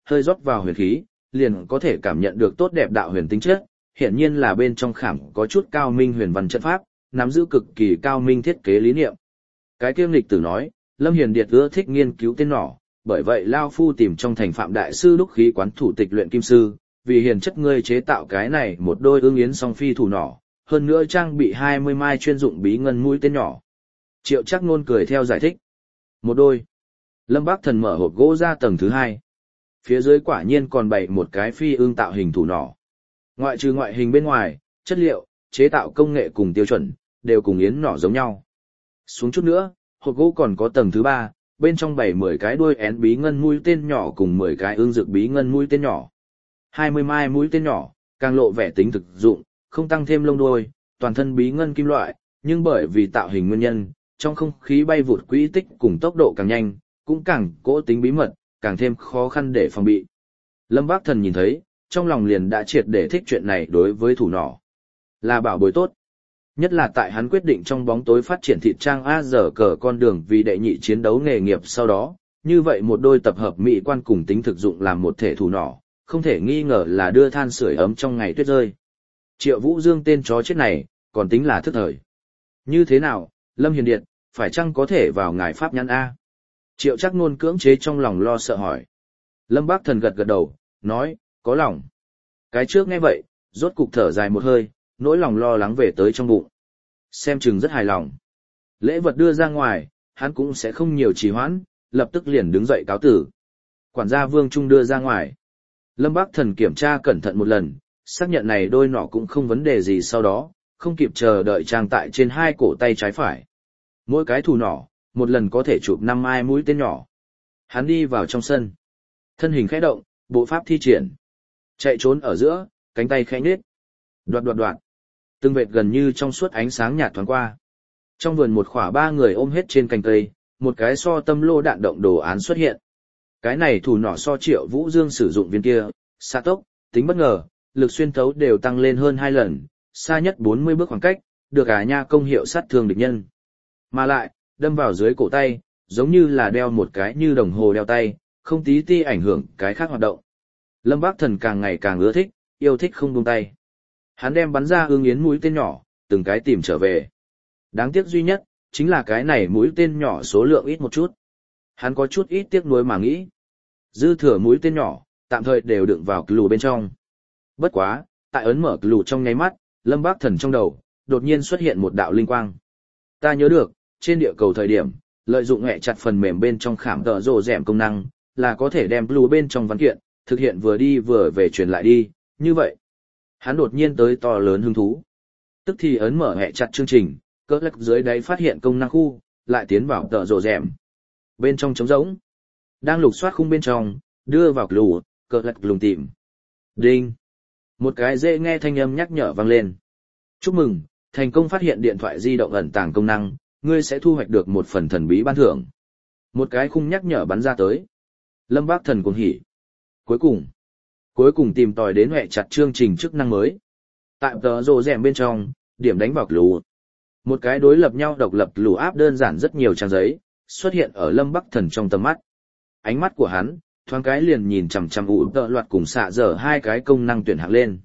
hơi rót vào huyền khí, liền có thể cảm nhận được tốt đẹp đạo huyền tính chất, hiện nhiên là bên trong khảm có chút cao minh huyền văn trận pháp, nắm giữ cực kỳ cao minh thiết kế lý niệm. Cái kiêm lịch tử nói, Lâm Hiền Điệt ưa thích nghiên cứu tên nỏ, bởi vậy Lao Phu tìm trong thành Phạm Đại Sư đúc khí quán thủ tịch luyện kim sư, vì hiền chất ngươi chế tạo cái này một đôi ương yến song phi thủ nỏ, hơn nữa trang bị hai mươi mai chuyên dụng bí ngân mũi tên nhỏ. Triệu Trác Nôn cười theo giải thích. Một đôi. Lâm Bắc Thần mở hộp gỗ ra tầng thứ hai. Phía dưới quả nhiên còn bày một cái phi ương tạo hình thủ nỏ. Ngoại trừ ngoại hình bên ngoài, chất liệu, chế tạo công nghệ cùng tiêu chuẩn, đều cùng yến nỏ giống nhau. Xuống chút nữa, hộp gỗ còn có tầng thứ ba, bên trong bày mười cái đuôi én bí ngân mũi tên nhỏ cùng mười cái ương dược bí ngân mũi tên nhỏ. hai mươi mai mũi tên nhỏ, càng lộ vẻ tính thực dụng, không tăng thêm lông đuôi, toàn thân bí ngân kim loại, nhưng bởi vì tạo hình nguyên nhân, trong không khí bay vụt quỹ tích cùng tốc độ càng nhanh, cũng càng cố tính bí mật, càng thêm khó khăn để phòng bị. Lâm Bác Thần nhìn thấy, trong lòng liền đã triệt để thích chuyện này đối với thủ nỏ. Là bảo bối tốt. Nhất là tại hắn quyết định trong bóng tối phát triển thị trang A dở cờ con đường vì đệ nhị chiến đấu nghề nghiệp sau đó, như vậy một đôi tập hợp mỹ quan cùng tính thực dụng làm một thể thủ nỏ, không thể nghi ngờ là đưa than sưởi ấm trong ngày tuyết rơi. Triệu Vũ Dương tên chó chết này, còn tính là thức thời. Như thế nào, Lâm Hiền Điệt, phải chăng có thể vào ngài pháp nhãn A? Triệu Trác Nôn cưỡng chế trong lòng lo sợ hỏi. Lâm Bác Thần gật gật đầu, nói, có lòng. Cái trước nghe vậy, rốt cục thở dài một hơi, nỗi lòng lo lắng về tới trong bụng. Xem chừng rất hài lòng. Lễ vật đưa ra ngoài, hắn cũng sẽ không nhiều trì hoãn, lập tức liền đứng dậy cáo tử. Quản gia Vương Trung đưa ra ngoài. Lâm Bác Thần kiểm tra cẩn thận một lần, xác nhận này đôi nỏ cũng không vấn đề gì sau đó, không kịp chờ đợi trang tại trên hai cổ tay trái phải. Mỗi cái thủ nỏ, một lần có thể chụp năm mai mũi tên nhỏ. Hắn đi vào trong sân. Thân hình khẽ động, bộ pháp thi triển. Chạy trốn ở giữa, cánh tay khẽ nhếch. Đoạt đoạt đoạt. Từng vệt gần như trong suốt ánh sáng nhạt thoáng qua. Trong vườn một khỏa ba người ôm hết trên cành cây, một cái so tâm lô đạn động đồ án xuất hiện. Cái này thủ nỏ so Triệu Vũ Dương sử dụng viên kia, xa tốc, tính bất ngờ, lực xuyên thấu đều tăng lên hơn hai lần, xa nhất bốn mươi bước khoảng cách, được cả nha công hiệu sát thương địch nhân. Mà lại, đâm vào dưới cổ tay, giống như là đeo một cái như đồng hồ đeo tay, không tí ti ảnh hưởng cái khác hoạt động. Lâm Bác Thần càng ngày càng ưa thích, yêu thích không buông tay. Hắn đem bắn ra ương yến mũi tên nhỏ, từng cái tìm trở về. Đáng tiếc duy nhất, chính là cái này mũi tên nhỏ số lượng ít một chút. Hắn có chút ít tiếc nuối mà nghĩ. Dư thừa mũi tên nhỏ, tạm thời đều đựng vào lù bên trong. Bất quá, tại ấn mở lù trong nháy mắt, Lâm Bác Thần trong đầu, đột nhiên xuất hiện một đạo linh quang. Ta nhớ được, trên địa cầu thời điểm, lợi dụng hệ chặt phần mềm bên trong khảm tợ rồ rẻm công năng, là có thể đem lù bên trong văn kiện, thực hiện vừa đi vừa về truyền lại đi, như vậy. Hắn đột nhiên tới to lớn hứng thú. Tức thì ấn mở hệ chặt chương trình, cỡ lắc dưới đáy phát hiện công năng khu, lại tiến vào tợ rồ rẻm. Bên trong trống rỗng, đang lục soát khung bên trong, đưa vào lù, cỡ lắc lùng tìm. Đinh. Một cái dễ nghe thanh âm nhắc nhở vang lên. Chúc mừng, thành công phát hiện điện thoại di động ẩn tàng công năng, ngươi sẽ thu hoạch được một phần thần bí ban thưởng. Một cái khung nhắc nhở bắn ra tới. Lâm Bác Thần cuồng hỉ. Cuối cùng, cuối cùng tìm tòi đến hệ chặt chương trình chức năng mới. Tại tờ rồ rèm bên trong, điểm đánh vào lù. Một cái đối lập nhau độc lập lù áp đơn giản rất nhiều trang giấy, xuất hiện ở Lâm Bác Thần trong tầm mắt. Ánh mắt của hắn, thoáng cái liền nhìn chằm chằm u tợ loạt cùng xạ dở hai cái công năng tuyển hạng lên.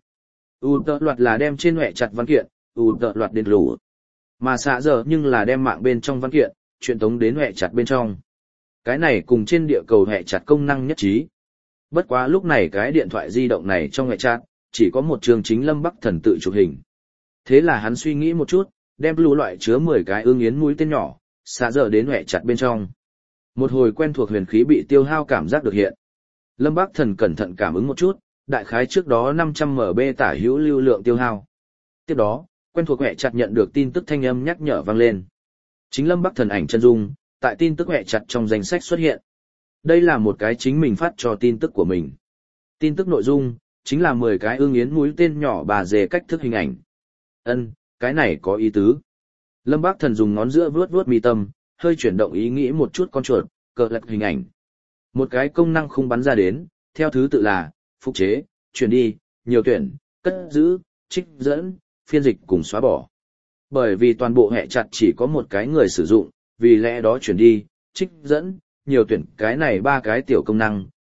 U tợ loạt là đem trên hệ chặt văn kiện, u tợ loạt đến lù. Mà xạ dở nhưng là đem mạng bên trong văn kiện, truyền tống đến hệ chặt bên trong. Cái này cùng trên địa cầu hệ chặt công năng nhất trí. Bất quá lúc này cái điện thoại di động này trong hệ chặt, chỉ có một trường chính Lâm Bắc Thần tự chụp hình. Thế là hắn suy nghĩ một chút, đem lũ loại chứa mười cái ương yến mũi tên nhỏ, xạ dở đến hệ chặt bên trong. Một hồi quen thuộc huyền khí bị tiêu hao cảm giác được hiện. Lâm Bắc Thần cẩn thận cảm ứng một chút, đại khái trước đó năm trăm mê ga bai tả hữu lưu lượng tiêu hao. Tiếp đó, quen thuộc hệ chặt nhận được tin tức thanh âm nhắc nhở vang lên. Chính Lâm Bắc Thần ảnh chân dung, tại tin tức hệ chặt trong danh sách xuất hiện. Đây là một cái chính mình phát cho tin tức của mình. Tin tức nội dung, chính là mười cái ương yến mũi tên nhỏ bà dề cách thức hình ảnh. Ân, cái này có ý tứ. Lâm Bắc Thần dùng ngón giữa vuốt vuốt mi tâm, hơi chuyển động ý nghĩ một chút con chuột, cờ lật hình ảnh. Một cái công năng không bắn ra đến, theo thứ tự là, phục chế, chuyển đi, nhiều tuyển, cất giữ, trích dẫn, phiên dịch cùng xóa bỏ. Bởi vì toàn bộ hệ chặt chỉ có một cái người sử dụng, vì lẽ đó chuyển đi, trích dẫn, nhiều tuyển cái này ba cái tiểu công năng,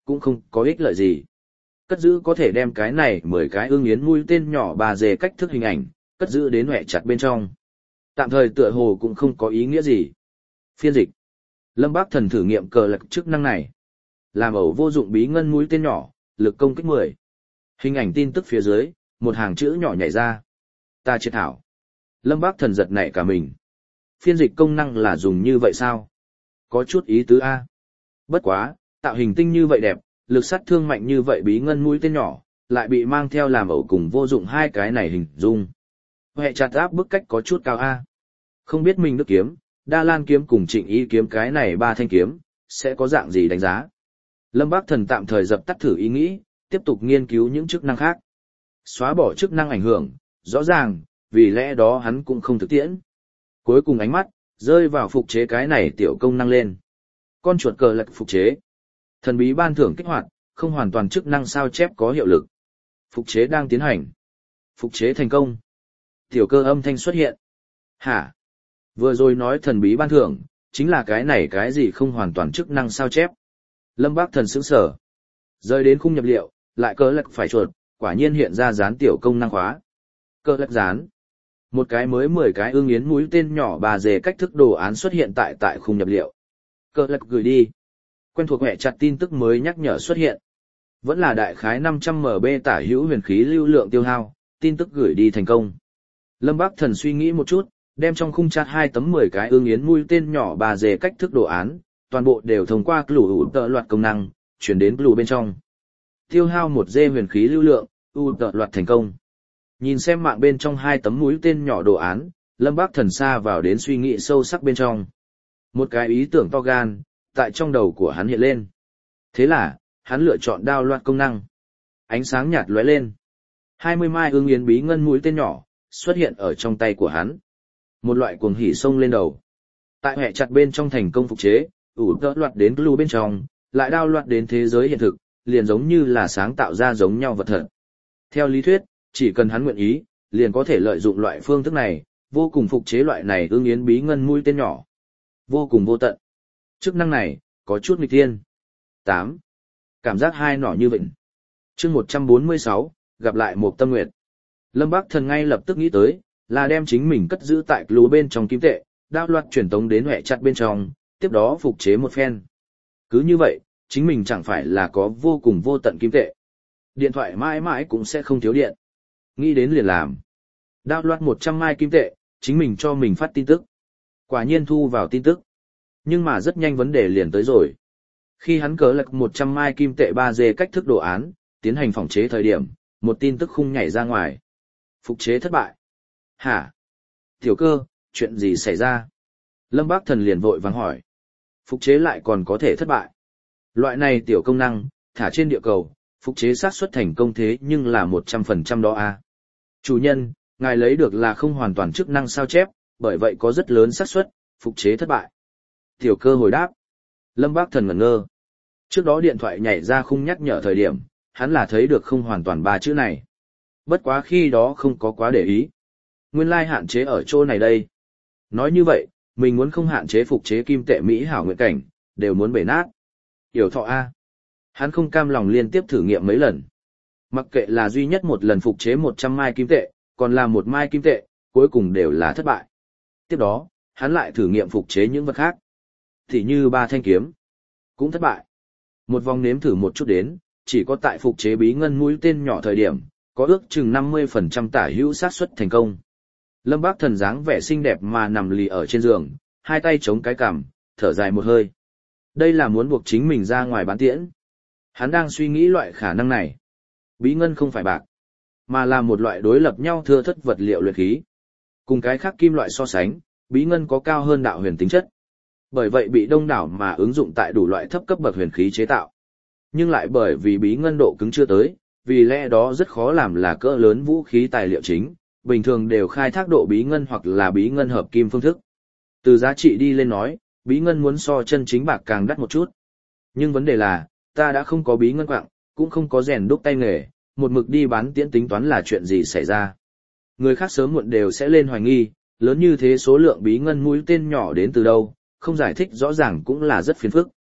cũng không có ích lợi gì. Cất giữ có thể đem cái này mười cái ương yến mũi tên nhỏ bà dề cách thức hình ảnh, cất giữ đến hẹ chặt bên trong. Tạm thời tựa hồ cũng không có ý nghĩa gì. Phiên dịch. Lâm Bác Thần thử nghiệm cờ lạc chức năng này. Làm ẩu vô dụng bí ngân mũi tên nhỏ, lực công kích mười. Hình ảnh tin tức phía dưới, một hàng chữ nhỏ nhảy ra. Ta triệt thảo. Lâm Bác Thần giật nảy cả mình. Phiên dịch công năng là dùng như vậy sao? Có chút ý tứ A. Bất quá, tạo hình tinh như vậy đẹp, lực sát thương mạnh như vậy bí ngân mũi tên nhỏ, lại bị mang theo làm ẩu cùng vô dụng hai cái này hình dung. Hệ chặt áp bức cách có chút cao A. Không biết mình Đức kiếm, Đa Lan kiếm cùng Trịnh Y kiếm cái này ba thanh kiếm, sẽ có dạng gì đánh giá. Lâm Bác Thần tạm thời dập tắt thử ý nghĩ, tiếp tục nghiên cứu những chức năng khác. Xóa bỏ chức năng ảnh hưởng, rõ ràng, vì lẽ đó hắn cũng không thực tiễn. Cuối cùng ánh mắt, rơi vào phục chế cái này tiểu công năng lên. Con chuột cờ lạc phục chế. Thần bí ban thưởng kích hoạt, không hoàn toàn chức năng sao chép có hiệu lực. Phục chế đang tiến hành. Phục chế thành công. Tiểu cơ âm thanh xuất hiện. Hả? Vừa rồi nói thần bí ban thưởng, chính là cái này cái gì không hoàn toàn chức năng sao chép. Lâm Bác Thần sững sờ. Rơi đến khung nhập liệu, lại cờ lạc phải chuột, quả nhiên hiện ra dán tiểu công năng khóa. Cờ lạc dán. Một cái mới mười cái ương yến mũi tên nhỏ bà dề cách thức đồ án xuất hiện tại tại khung nhập liệu. Cờ lạc gửi đi. Quen thuộc mẹ chặt tin tức mới nhắc nhở xuất hiện. Vẫn là đại khái năm trăm mê ga bai tả hữu huyền khí lưu lượng tiêu hao, tin tức gửi đi thành công. Lâm Bác Thần suy nghĩ một chút, đem trong khung chat hai tấm mười cái ương yến mũi tên nhỏ bà dề cách thức đồ án, toàn bộ đều thông qua Blue tợ loạt công năng, chuyển đến Blue bên trong. Tiêu hao một giê huyền khí lưu lượng, u tợ loạt thành công. Nhìn xem mạng bên trong hai tấm mũi tên nhỏ đồ án, Lâm Bác Thần xa vào đến suy nghĩ sâu sắc bên trong. Một cái ý tưởng to gan, tại trong đầu của hắn hiện lên. Thế là, hắn lựa chọn đao loạt công năng. Ánh sáng nhạt lóe lên. hai mươi mai ương yến bí ngân mũi tên nhỏ, xuất hiện ở trong tay của hắn. Một loại cuồng hỉ xông lên đầu. Tại hệ chặt bên trong thành công phục chế, ủ tợ loạt đến Blue bên trong, lại đao loạt đến thế giới hiện thực, liền giống như là sáng tạo ra giống nhau vật thật. Theo lý thuyết, chỉ cần hắn nguyện ý, liền có thể lợi dụng loại phương thức này, vô cùng phục chế loại này ương yến bí ngân mũi tên nhỏ. Vô cùng vô tận. Chức năng này, có chút nghịch tiên. tám. Cảm giác hai nỏ như vịnh. Chương một trăm bốn mươi sáu, gặp lại một tâm nguyệt. Lâm Bác Thần ngay lập tức nghĩ tới, là đem chính mình cất giữ tại Blue bên trong kim tệ, đao loạt truyền tống đến hệ chặt bên trong, tiếp đó phục chế một phen. Cứ như vậy, chính mình chẳng phải là có vô cùng vô tận kim tệ. Điện thoại mãi mãi cũng sẽ không thiếu điện. Nghĩ đến liền làm. Đao loạt một trăm mai kim tệ, chính mình cho mình phát tin tức. Quả nhiên thu vào tin tức. Nhưng mà rất nhanh vấn đề liền tới rồi. Khi hắn cớ lạc một trăm mai kim tệ ba giê cách thức đồ án, tiến hành phỏng chế thời điểm, một tin tức khung nhảy ra ngoài. Phục chế thất bại. Hả? Tiểu cơ, chuyện gì xảy ra? Lâm Bác Thần liền vội vàng hỏi. Phục chế lại còn có thể thất bại. Loại này tiểu công năng, thả trên địa cầu, phục chế xác suất thành công thế nhưng là một trăm phần trăm đó a. Chủ nhân, ngài lấy được là không hoàn toàn chức năng sao chép, bởi vậy có rất lớn xác suất phục chế thất bại. Tiểu cơ hồi đáp. Lâm Bác Thần ngẩn ngơ. Trước đó điện thoại nhảy ra khung nhắc nhở thời điểm, hắn là thấy được không hoàn toàn ba chữ này. Bất quá khi đó không có quá để ý. Nguyên lai hạn chế ở chỗ này đây. Nói như vậy, mình muốn không hạn chế phục chế kim tệ Mỹ hảo nguyện cảnh, đều muốn bể nát. Yểu thọ A. Hắn không cam lòng liên tiếp thử nghiệm mấy lần. Mặc kệ là duy nhất một lần phục chế một trăm mai kim tệ, còn là một mai kim tệ, cuối cùng đều là thất bại. Tiếp đó, hắn lại thử nghiệm phục chế những vật khác. Thì như ba thanh kiếm. Cũng thất bại. Một vòng nếm thử một chút đến, chỉ có tại phục chế bí ngân mũi tên nhỏ thời điểm, có ước chừng năm mươi phần trăm tả hữu xác suất thành công. Lâm Bác Thần dáng vẻ xinh đẹp mà nằm lì ở trên giường, hai tay chống cái cằm, thở dài một hơi. Đây là muốn buộc chính mình ra ngoài bán tiễn. Hắn đang suy nghĩ loại khả năng này. Bí ngân không phải bạc, mà là một loại đối lập nhau thưa thất vật liệu luyện khí. Cùng cái khác kim loại so sánh, bí ngân có cao hơn đạo huyền tính chất. Bởi vậy bị đông đảo mà ứng dụng tại đủ loại thấp cấp bậc huyền khí chế tạo. Nhưng lại bởi vì bí ngân độ cứng chưa tới, vì lẽ đó rất khó làm là cỡ lớn vũ khí tài liệu chính, bình thường đều khai thác độ bí ngân hoặc là bí ngân hợp kim phương thức. Từ giá trị đi lên nói, bí ngân muốn so chân chính bạc càng đắt một chút. Nhưng vấn đề là, ta đã không có bí ngân quặng, cũng không có rèn đúc tay nghề, một mực đi bán tiễn tính toán là chuyện gì xảy ra. Người khác sớm muộn đều sẽ lên hoài nghi, lớn như thế số lượng bí ngân mũi tên nhỏ đến từ đâu, không giải thích rõ ràng cũng là rất phiền phức.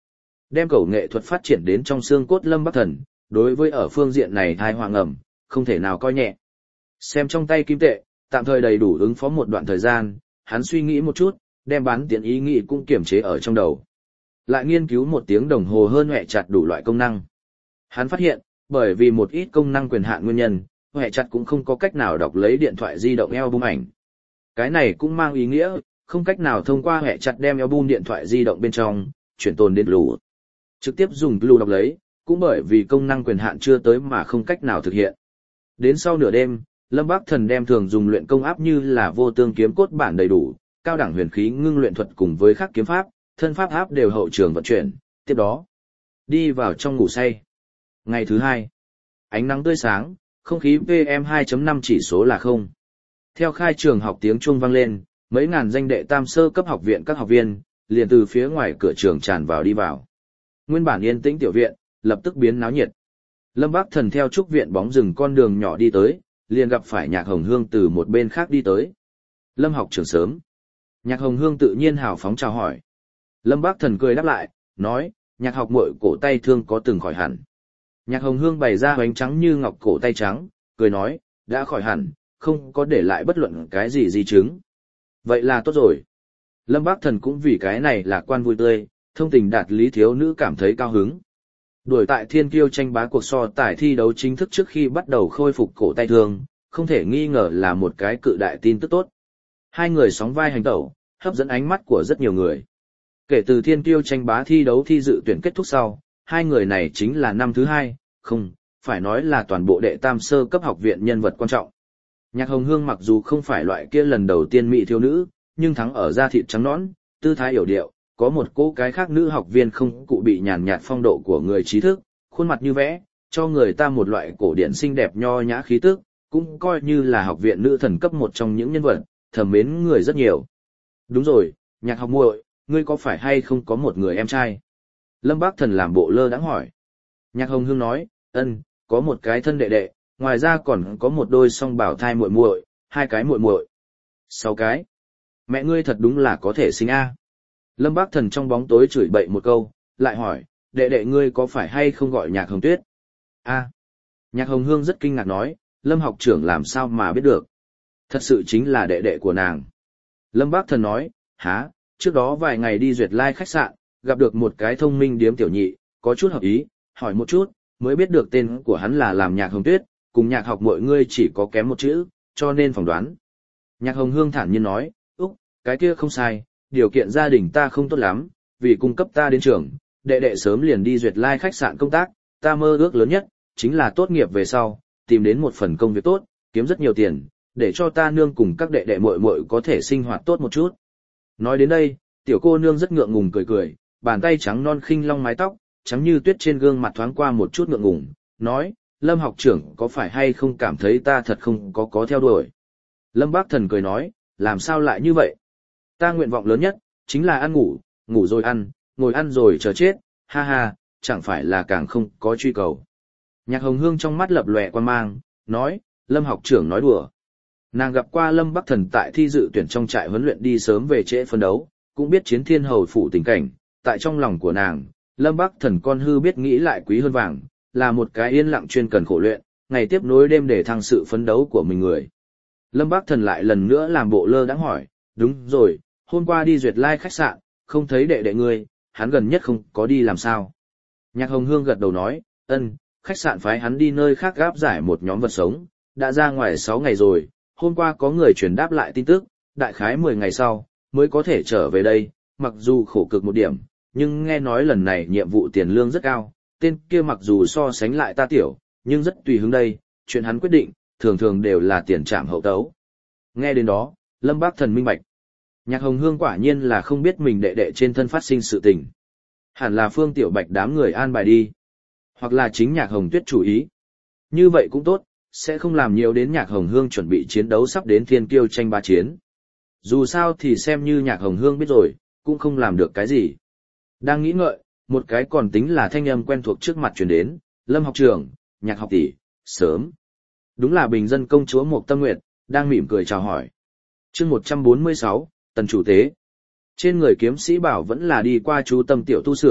Đem cầu nghệ thuật phát triển đến trong xương cốt Lâm Bắc Thần, đối với ở phương diện này thai hoàng ẩm, không thể nào coi nhẹ. Xem trong tay kim tệ, tạm thời đầy đủ ứng phó một đoạn thời gian, hắn suy nghĩ một chút, đem bán tiện ý nghĩ cũng kiểm chế ở trong đầu. Lại nghiên cứu một tiếng đồng hồ hơn hẹ chặt đủ loại công năng. Hắn phát hiện, bởi vì một ít công năng quyền hạn nguyên nhân, hẹ chặt cũng không có cách nào đọc lấy điện thoại di động album ảnh. Cái này cũng mang ý nghĩa, không cách nào thông qua hẹ chặt đem album điện thoại di động bên trong, chuyển tồn đến Blue. Trực tiếp dùng Blue đọc lấy, cũng bởi vì công năng quyền hạn chưa tới mà không cách nào thực hiện. Đến sau nửa đêm, Lâm Bắc Thần đem thường dùng luyện công áp như là vô tương kiếm cốt bản đầy đủ, cao đẳng huyền khí ngưng luyện thuật cùng với các kiếm pháp, thân pháp áp đều hậu trường vận chuyển, tiếp đó đi vào trong ngủ say. Ngày thứ hai, ánh nắng tươi sáng, không khí pê em hai chấm năm chỉ số là không. Theo khai trường học tiếng chuông vang lên, mấy ngàn danh đệ tam sơ cấp học viện các học viên liền từ phía ngoài cửa trường tràn vào đi vào. Nguyên bản yên tĩnh tiểu viện lập tức biến náo nhiệt. Lâm Bắc Thần theo trúc viện bóng rừng con đường nhỏ đi tới, liền gặp phải Nhạc Hồng Hương từ một bên khác đi tới. Lâm học trưởng sớm. Nhạc Hồng Hương tự nhiên hào phóng chào hỏi. Lâm Bắc Thần cười đáp lại, nói, Nhạc học muội cổ tay thương có từng khỏi hẳn. Nhạc Hồng Hương bày ra bánh trắng như ngọc cổ tay trắng, cười nói, đã khỏi hẳn, không có để lại bất luận cái gì di chứng. Vậy là tốt rồi. Lâm Bắc Thần cũng vì cái này lạc quan vui tươi, thông tình đạt lý thiếu nữ cảm thấy cao hứng. Đuổi tại thiên kiêu tranh bá cuộc so tài thi đấu chính thức trước khi bắt đầu khôi phục cổ tay thương, không thể nghi ngờ là một cái cự đại tin tức tốt. Hai người sóng vai hành tẩu, hấp dẫn ánh mắt của rất nhiều người. Kể từ thiên kiêu tranh bá thi đấu thi dự tuyển kết thúc sau, hai người này chính là năm thứ hai, không, phải nói là toàn bộ đệ tam sơ cấp học viện nhân vật quan trọng. Nhạc Hồng Hương mặc dù không phải loại kia lần đầu tiên mỹ thiếu nữ, nhưng thắng ở da thịt trắng nõn, tư thái yểu điệu, có một cô cái khác nữ học viên không cụ bị nhàn nhạt phong độ của người trí thức, khuôn mặt như vẽ, cho người ta một loại cổ điển xinh đẹp nho nhã khí tức, cũng coi như là học viện nữ thần cấp một trong những nhân vật, thầm mến người rất nhiều. Đúng rồi, Nhạc học muội, ngươi có phải hay không có một người em trai? Lâm Bắc Thần làm bộ lơ đãng hỏi. Nhạc Hồng Hương nói, ân, có một cái thân đệ đệ, ngoài ra còn có một đôi song bảo thai muội muội, hai cái muội muội. Sáu cái. Mẹ ngươi thật đúng là có thể sinh a. Lâm Bắc Thần trong bóng tối chửi bậy một câu, lại hỏi, đệ đệ ngươi có phải hay không gọi Nhạc Hồng Tuyết? A. Nhạc Hồng Hương rất kinh ngạc nói, Lâm học trưởng làm sao mà biết được? Thật sự chính là đệ đệ của nàng. Lâm Bắc Thần nói, há, trước đó vài ngày đi duyệt lai khách sạn, gặp được một cái thông minh điếm tiểu nhị, có chút hợp ý, hỏi một chút, mới biết được tên của hắn là làm Nhạc Hồng Tuyết, cùng Nhạc học mọi ngươi chỉ có kém một chữ, cho nên phỏng đoán. Nhạc Hồng Hương thản nhiên nói, Úc, cái kia không sai, điều kiện gia đình ta không tốt lắm, vì cung cấp ta đến trường, đệ đệ sớm liền đi duyệt lai khách sạn công tác, ta mơ ước lớn nhất, chính là tốt nghiệp về sau, tìm đến một phần công việc tốt, kiếm rất nhiều tiền, để cho ta nương cùng các đệ đệ muội muội có thể sinh hoạt tốt một chút. Nói đến đây, tiểu cô nương rất ngượng ngùng cười cười, bàn tay trắng non khinh long mái tóc, trắng như tuyết trên gương mặt thoáng qua một chút ngượng ngùng, nói, Lâm học trưởng có phải hay không cảm thấy ta thật không có có theo đuổi. Lâm Bác Thần cười nói, làm sao lại như vậy? Ta nguyện vọng lớn nhất, chính là ăn ngủ, ngủ rồi ăn, ngồi ăn rồi chờ chết, ha ha, chẳng phải là càng không có truy cầu. Nhạc Hồng Hương trong mắt lập lòe quan mang, nói, Lâm học trưởng nói đùa. Nàng gặp qua Lâm Bắc Thần tại thi dự tuyển trong trại huấn luyện đi sớm về trễ phân đấu, cũng biết chiến thiên hầu phủ tình cảnh, tại trong lòng của nàng, Lâm Bắc Thần con hư biết nghĩ lại quý hơn vàng, là một cái yên lặng chuyên cần khổ luyện, ngày tiếp nối đêm để thăng sự phấn đấu của mình người. Lâm Bắc Thần lại lần nữa làm bộ lơ đãng hỏi, đúng rồi, hôm qua đi duyệt lai khách sạn, không thấy đệ đệ ngươi, hắn gần nhất không có đi làm sao. Nhạc Hồng Hương gật đầu nói, ân, khách sạn phái hắn đi nơi khác gáp giải một nhóm vật sống, đã ra ngoài sáu ngày rồi, hôm qua có người truyền đáp lại tin tức, đại khái mười ngày sau, mới có thể trở về đây, mặc dù khổ cực một điểm, nhưng nghe nói lần này nhiệm vụ tiền lương rất cao, tên kia mặc dù so sánh lại ta tiểu, nhưng rất tùy hứng đây, chuyện hắn quyết định, thường thường đều là tiền trảm hậu tấu. Nghe đến đó, Lâm Bác Thần minh bạch. Nhạc Hồng Hương quả nhiên là không biết mình đệ đệ trên thân phát sinh sự tình. Hẳn là Phương Tiểu Bạch đám người an bài đi. Hoặc là chính Nhạc Hồng Tuyết chủ ý. Như vậy cũng tốt, sẽ không làm nhiều đến Nhạc Hồng Hương chuẩn bị chiến đấu sắp đến thiên kiêu tranh ba chiến. Dù sao thì xem như Nhạc Hồng Hương biết rồi, cũng không làm được cái gì. Đang nghĩ ngợi, một cái còn tính là thanh âm quen thuộc trước mặt truyền đến, Lâm học trưởng, Nhạc học tỷ, sớm. Đúng là bình dân công chúa Mộc Tâm Nguyệt, đang mỉm cười chào hỏi. Chương một trăm bốn mươi sáu, Tần chủ tế. Trên người kiếm sĩ bảo vẫn là đi qua chú tâm tiểu tu sửa,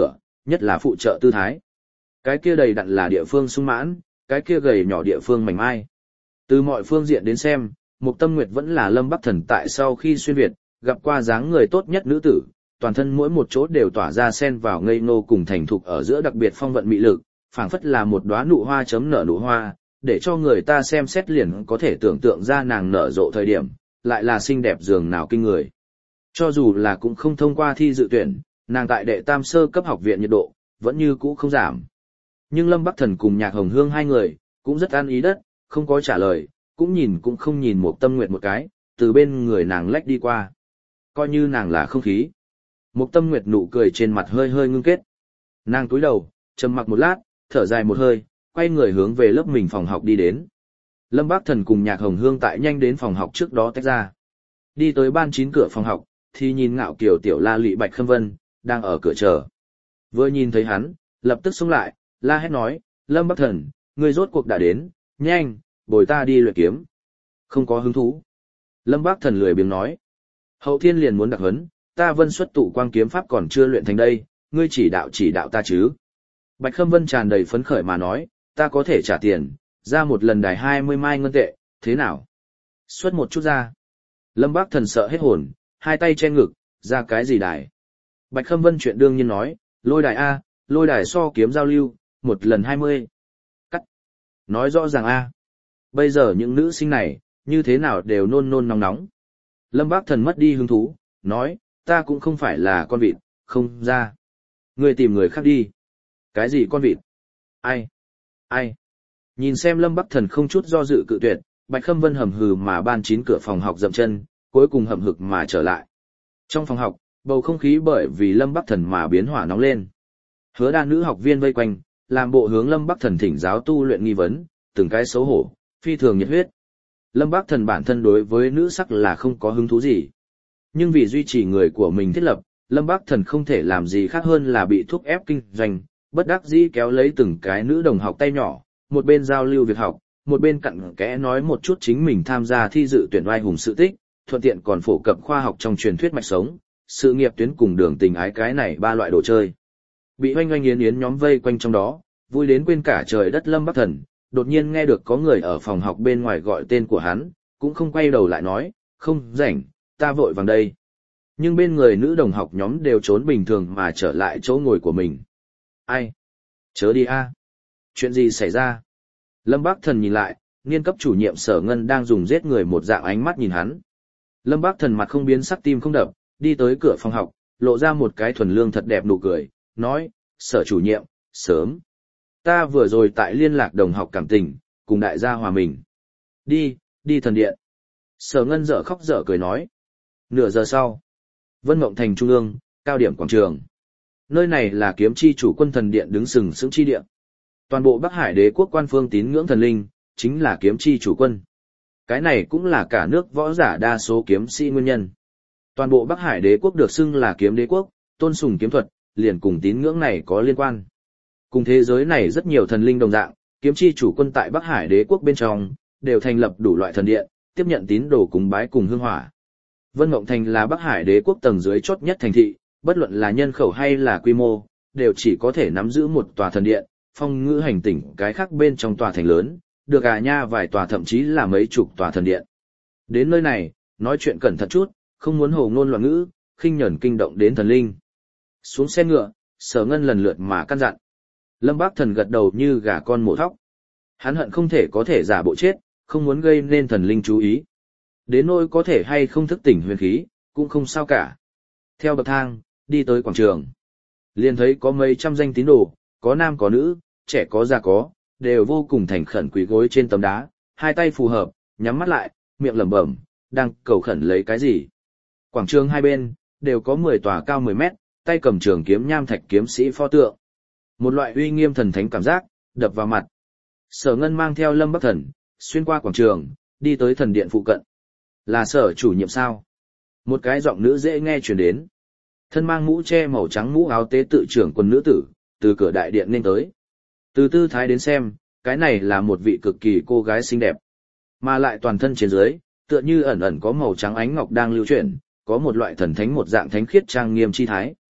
nhất là phụ trợ tư thái. Cái kia đầy đặn là địa phương sung mãn, cái kia gầy nhỏ địa phương mảnh mai. Từ mọi phương diện đến xem, Mục Tâm Nguyệt vẫn là Lâm Bắc Thần tại sau khi xuyên Việt, gặp qua dáng người tốt nhất nữ tử, toàn thân mỗi một chỗ đều tỏa ra sen vào ngây ngô cùng thành thục ở giữa đặc biệt phong vận mị lực, phảng phất là một đóa nụ hoa chấm nở nụ hoa, để cho người ta xem xét liền có thể tưởng tượng ra nàng nở rộ thời điểm, lại là xinh đẹp dường nào kinh người. Cho dù là cũng không thông qua thi dự tuyển, nàng tại đệ tam sơ cấp học viện nhiệt độ, vẫn như cũ không giảm. Nhưng Lâm Bắc Thần cùng Nhạc Hồng Hương hai người, cũng rất an ý đất, không có trả lời, cũng nhìn cũng không nhìn Mục Tâm Nguyệt một cái, từ bên người nàng lách đi qua. Coi như nàng là không khí. Mục Tâm Nguyệt nụ cười trên mặt hơi hơi ngưng kết. Nàng cúi đầu, trầm mặc một lát, thở dài một hơi, quay người hướng về lớp mình phòng học đi đến. Lâm Bắc Thần cùng Nhạc Hồng Hương tại nhanh đến phòng học trước đó tách ra. Đi tới ban chín cửa phòng học, thì nhìn ngạo kiều tiểu la lị Bạch Khâm Vân, đang ở cửa chờ. Vừa nhìn thấy hắn, lập tức xông lại, la hét nói, Lâm Bắc Thần, ngươi rốt cuộc đã đến, nhanh, bồi ta đi luyện kiếm. Không có hứng thú. Lâm Bắc Thần lười biếng nói, hậu thiên liền muốn đặc huấn, ta Vân xuất tụ quang kiếm pháp còn chưa luyện thành đây, ngươi chỉ đạo chỉ đạo ta chứ. Bạch Khâm Vân tràn đầy phấn khởi mà nói, ta có thể trả tiền, ra một lần đài hai mươi mai ngân tệ, thế nào? Xuất một chút ra. Lâm Bắc Thần sợ hết hồn, hai tay che ngực, ra cái gì đài? Bạch Khâm Vân chuyện đương nhiên nói, lôi đài A, lôi đài so kiếm giao lưu, một lần hai mươi. Cắt. Nói rõ ràng A. Bây giờ những nữ sinh này, như thế nào đều nôn nôn nóng nóng. Lâm Bắc Thần mất đi hứng thú, nói, ta cũng không phải là con vịt, không ra. Ngươi tìm người khác đi. Cái gì con vịt? Ai? Ai? Nhìn xem Lâm Bắc Thần không chút do dự cự tuyệt, Bạch Khâm Vân hầm hừ mà ban chín cửa phòng học dậm chân, cuối cùng hậm hực mà trở lại. Trong phòng học, bầu không khí bởi vì Lâm Bắc Thần mà biến hỏa nóng lên. Hứa đa nữ học viên vây quanh, làm bộ hướng Lâm Bắc Thần thỉnh giáo tu luyện nghi vấn, từng cái xấu hổ, phi thường nhiệt huyết. Lâm Bắc Thần bản thân đối với nữ sắc là không có hứng thú gì. Nhưng vì duy trì người của mình thiết lập, Lâm Bắc Thần không thể làm gì khác hơn là bị thúc ép kinh doanh, bất đắc dĩ kéo lấy từng cái nữ đồng học tay nhỏ, một bên giao lưu việc học, một bên cặn kẽ nói một chút chính mình tham gia thi dự tuyển oai hùng sự tích, thuận tiện còn phổ cập khoa học trong truyền thuyết mạch sống, sự nghiệp tuyến cùng đường tình ái cái này ba loại đồ chơi. Bị oanh oanh yến yến nhóm vây quanh trong đó, vui đến quên cả trời đất Lâm Bắc Thần, đột nhiên nghe được có người ở phòng học bên ngoài gọi tên của hắn, cũng không quay đầu lại nói, không rảnh, ta vội vàng đây. Nhưng bên người nữ đồng học nhóm đều trốn bình thường mà trở lại chỗ ngồi của mình. Ai? Chớ đi a. Chuyện gì xảy ra? Lâm Bắc Thần nhìn lại, niên cấp chủ nhiệm Sở Ngân đang dùng giết người một dạng ánh mắt nhìn hắn. Lâm Bắc Thần mặt không biến sắc tim không đập, đi tới cửa phòng học, lộ ra một cái thuần lương thật đẹp nụ cười, nói, Sở chủ nhiệm, sớm. Ta vừa rồi tại liên lạc đồng học cảm tình, cùng đại gia hòa mình. Đi, đi thần điện. Sở Ngân dở khóc dở cười nói. Nửa giờ sau, Vân Mộng Thành Trung ương, cao điểm quảng trường. Nơi này là kiếm chi chủ quân thần điện đứng sừng sững chi điện. Toàn bộ Bắc Hải đế quốc quan phương tín ngưỡng thần linh, chính là kiếm chi chủ quân. Cái này cũng là cả nước võ giả đa số kiếm sĩ nguyên nhân. Toàn bộ Bắc Hải đế quốc được xưng là kiếm đế quốc, tôn sùng kiếm thuật, liền cùng tín ngưỡng này có liên quan. Cùng thế giới này rất nhiều thần linh đồng dạng, kiếm chi chủ quân tại Bắc Hải đế quốc bên trong, đều thành lập đủ loại thần điện, tiếp nhận tín đồ cúng bái cùng hương hỏa. Vân Mộng Thành là Bắc Hải đế quốc tầng dưới chót nhất thành thị, bất luận là nhân khẩu hay là quy mô, đều chỉ có thể nắm giữ một tòa thần điện, phong ngữ hành tỉnh cái khác bên trong tòa thành lớn, được à nha vài tòa thậm chí là mấy chục tòa thần điện. Đến nơi này, nói chuyện cẩn thận chút, không muốn hồ ngôn loạn ngữ, khinh nhẫn kinh động đến thần linh. Xuống xe ngựa, Sở Ngân lần lượt mà căn dặn. Lâm Bắc Thần gật đầu như gà con mổ thóc. Hắn hận không thể có thể giả bộ chết, không muốn gây nên thần linh chú ý. Đến nỗi có thể hay không thức tỉnh huyền khí, cũng không sao cả. Theo bậc thang, đi tới quảng trường. Liền thấy có mấy trăm danh tín đồ, có nam có nữ, trẻ có già có, đều vô cùng thành khẩn quỳ gối trên tấm đá, hai tay phù hợp, nhắm mắt lại, miệng lẩm bẩm, đang cầu khẩn lấy cái gì. Quảng trường hai bên, đều có mười tòa cao mười mét, tay cầm trường kiếm nham thạch kiếm sĩ pho tượng. Một loại uy nghiêm thần thánh cảm giác, đập vào mặt. Sở Ngân mang theo Lâm Bắc Thần, xuyên qua quảng trường, đi tới thần điện phụ cận. Là Sở chủ nhiệm sao? Một cái giọng nữ dễ nghe truyền đến. Thân mang mũ che màu trắng mũ áo tế tự trưởng quân nữ tử, từ cửa đại điện nên tới. Từ tư thái đến xem, cái này là một vị cực kỳ cô gái xinh đẹp. Mà lại toàn thân trên dưới, tựa như ẩn ẩn có màu trắng ánh ngọc đang lưu chuyển, có một loại thần thánh một dạng thánh khiết trang nghiêm chi thái.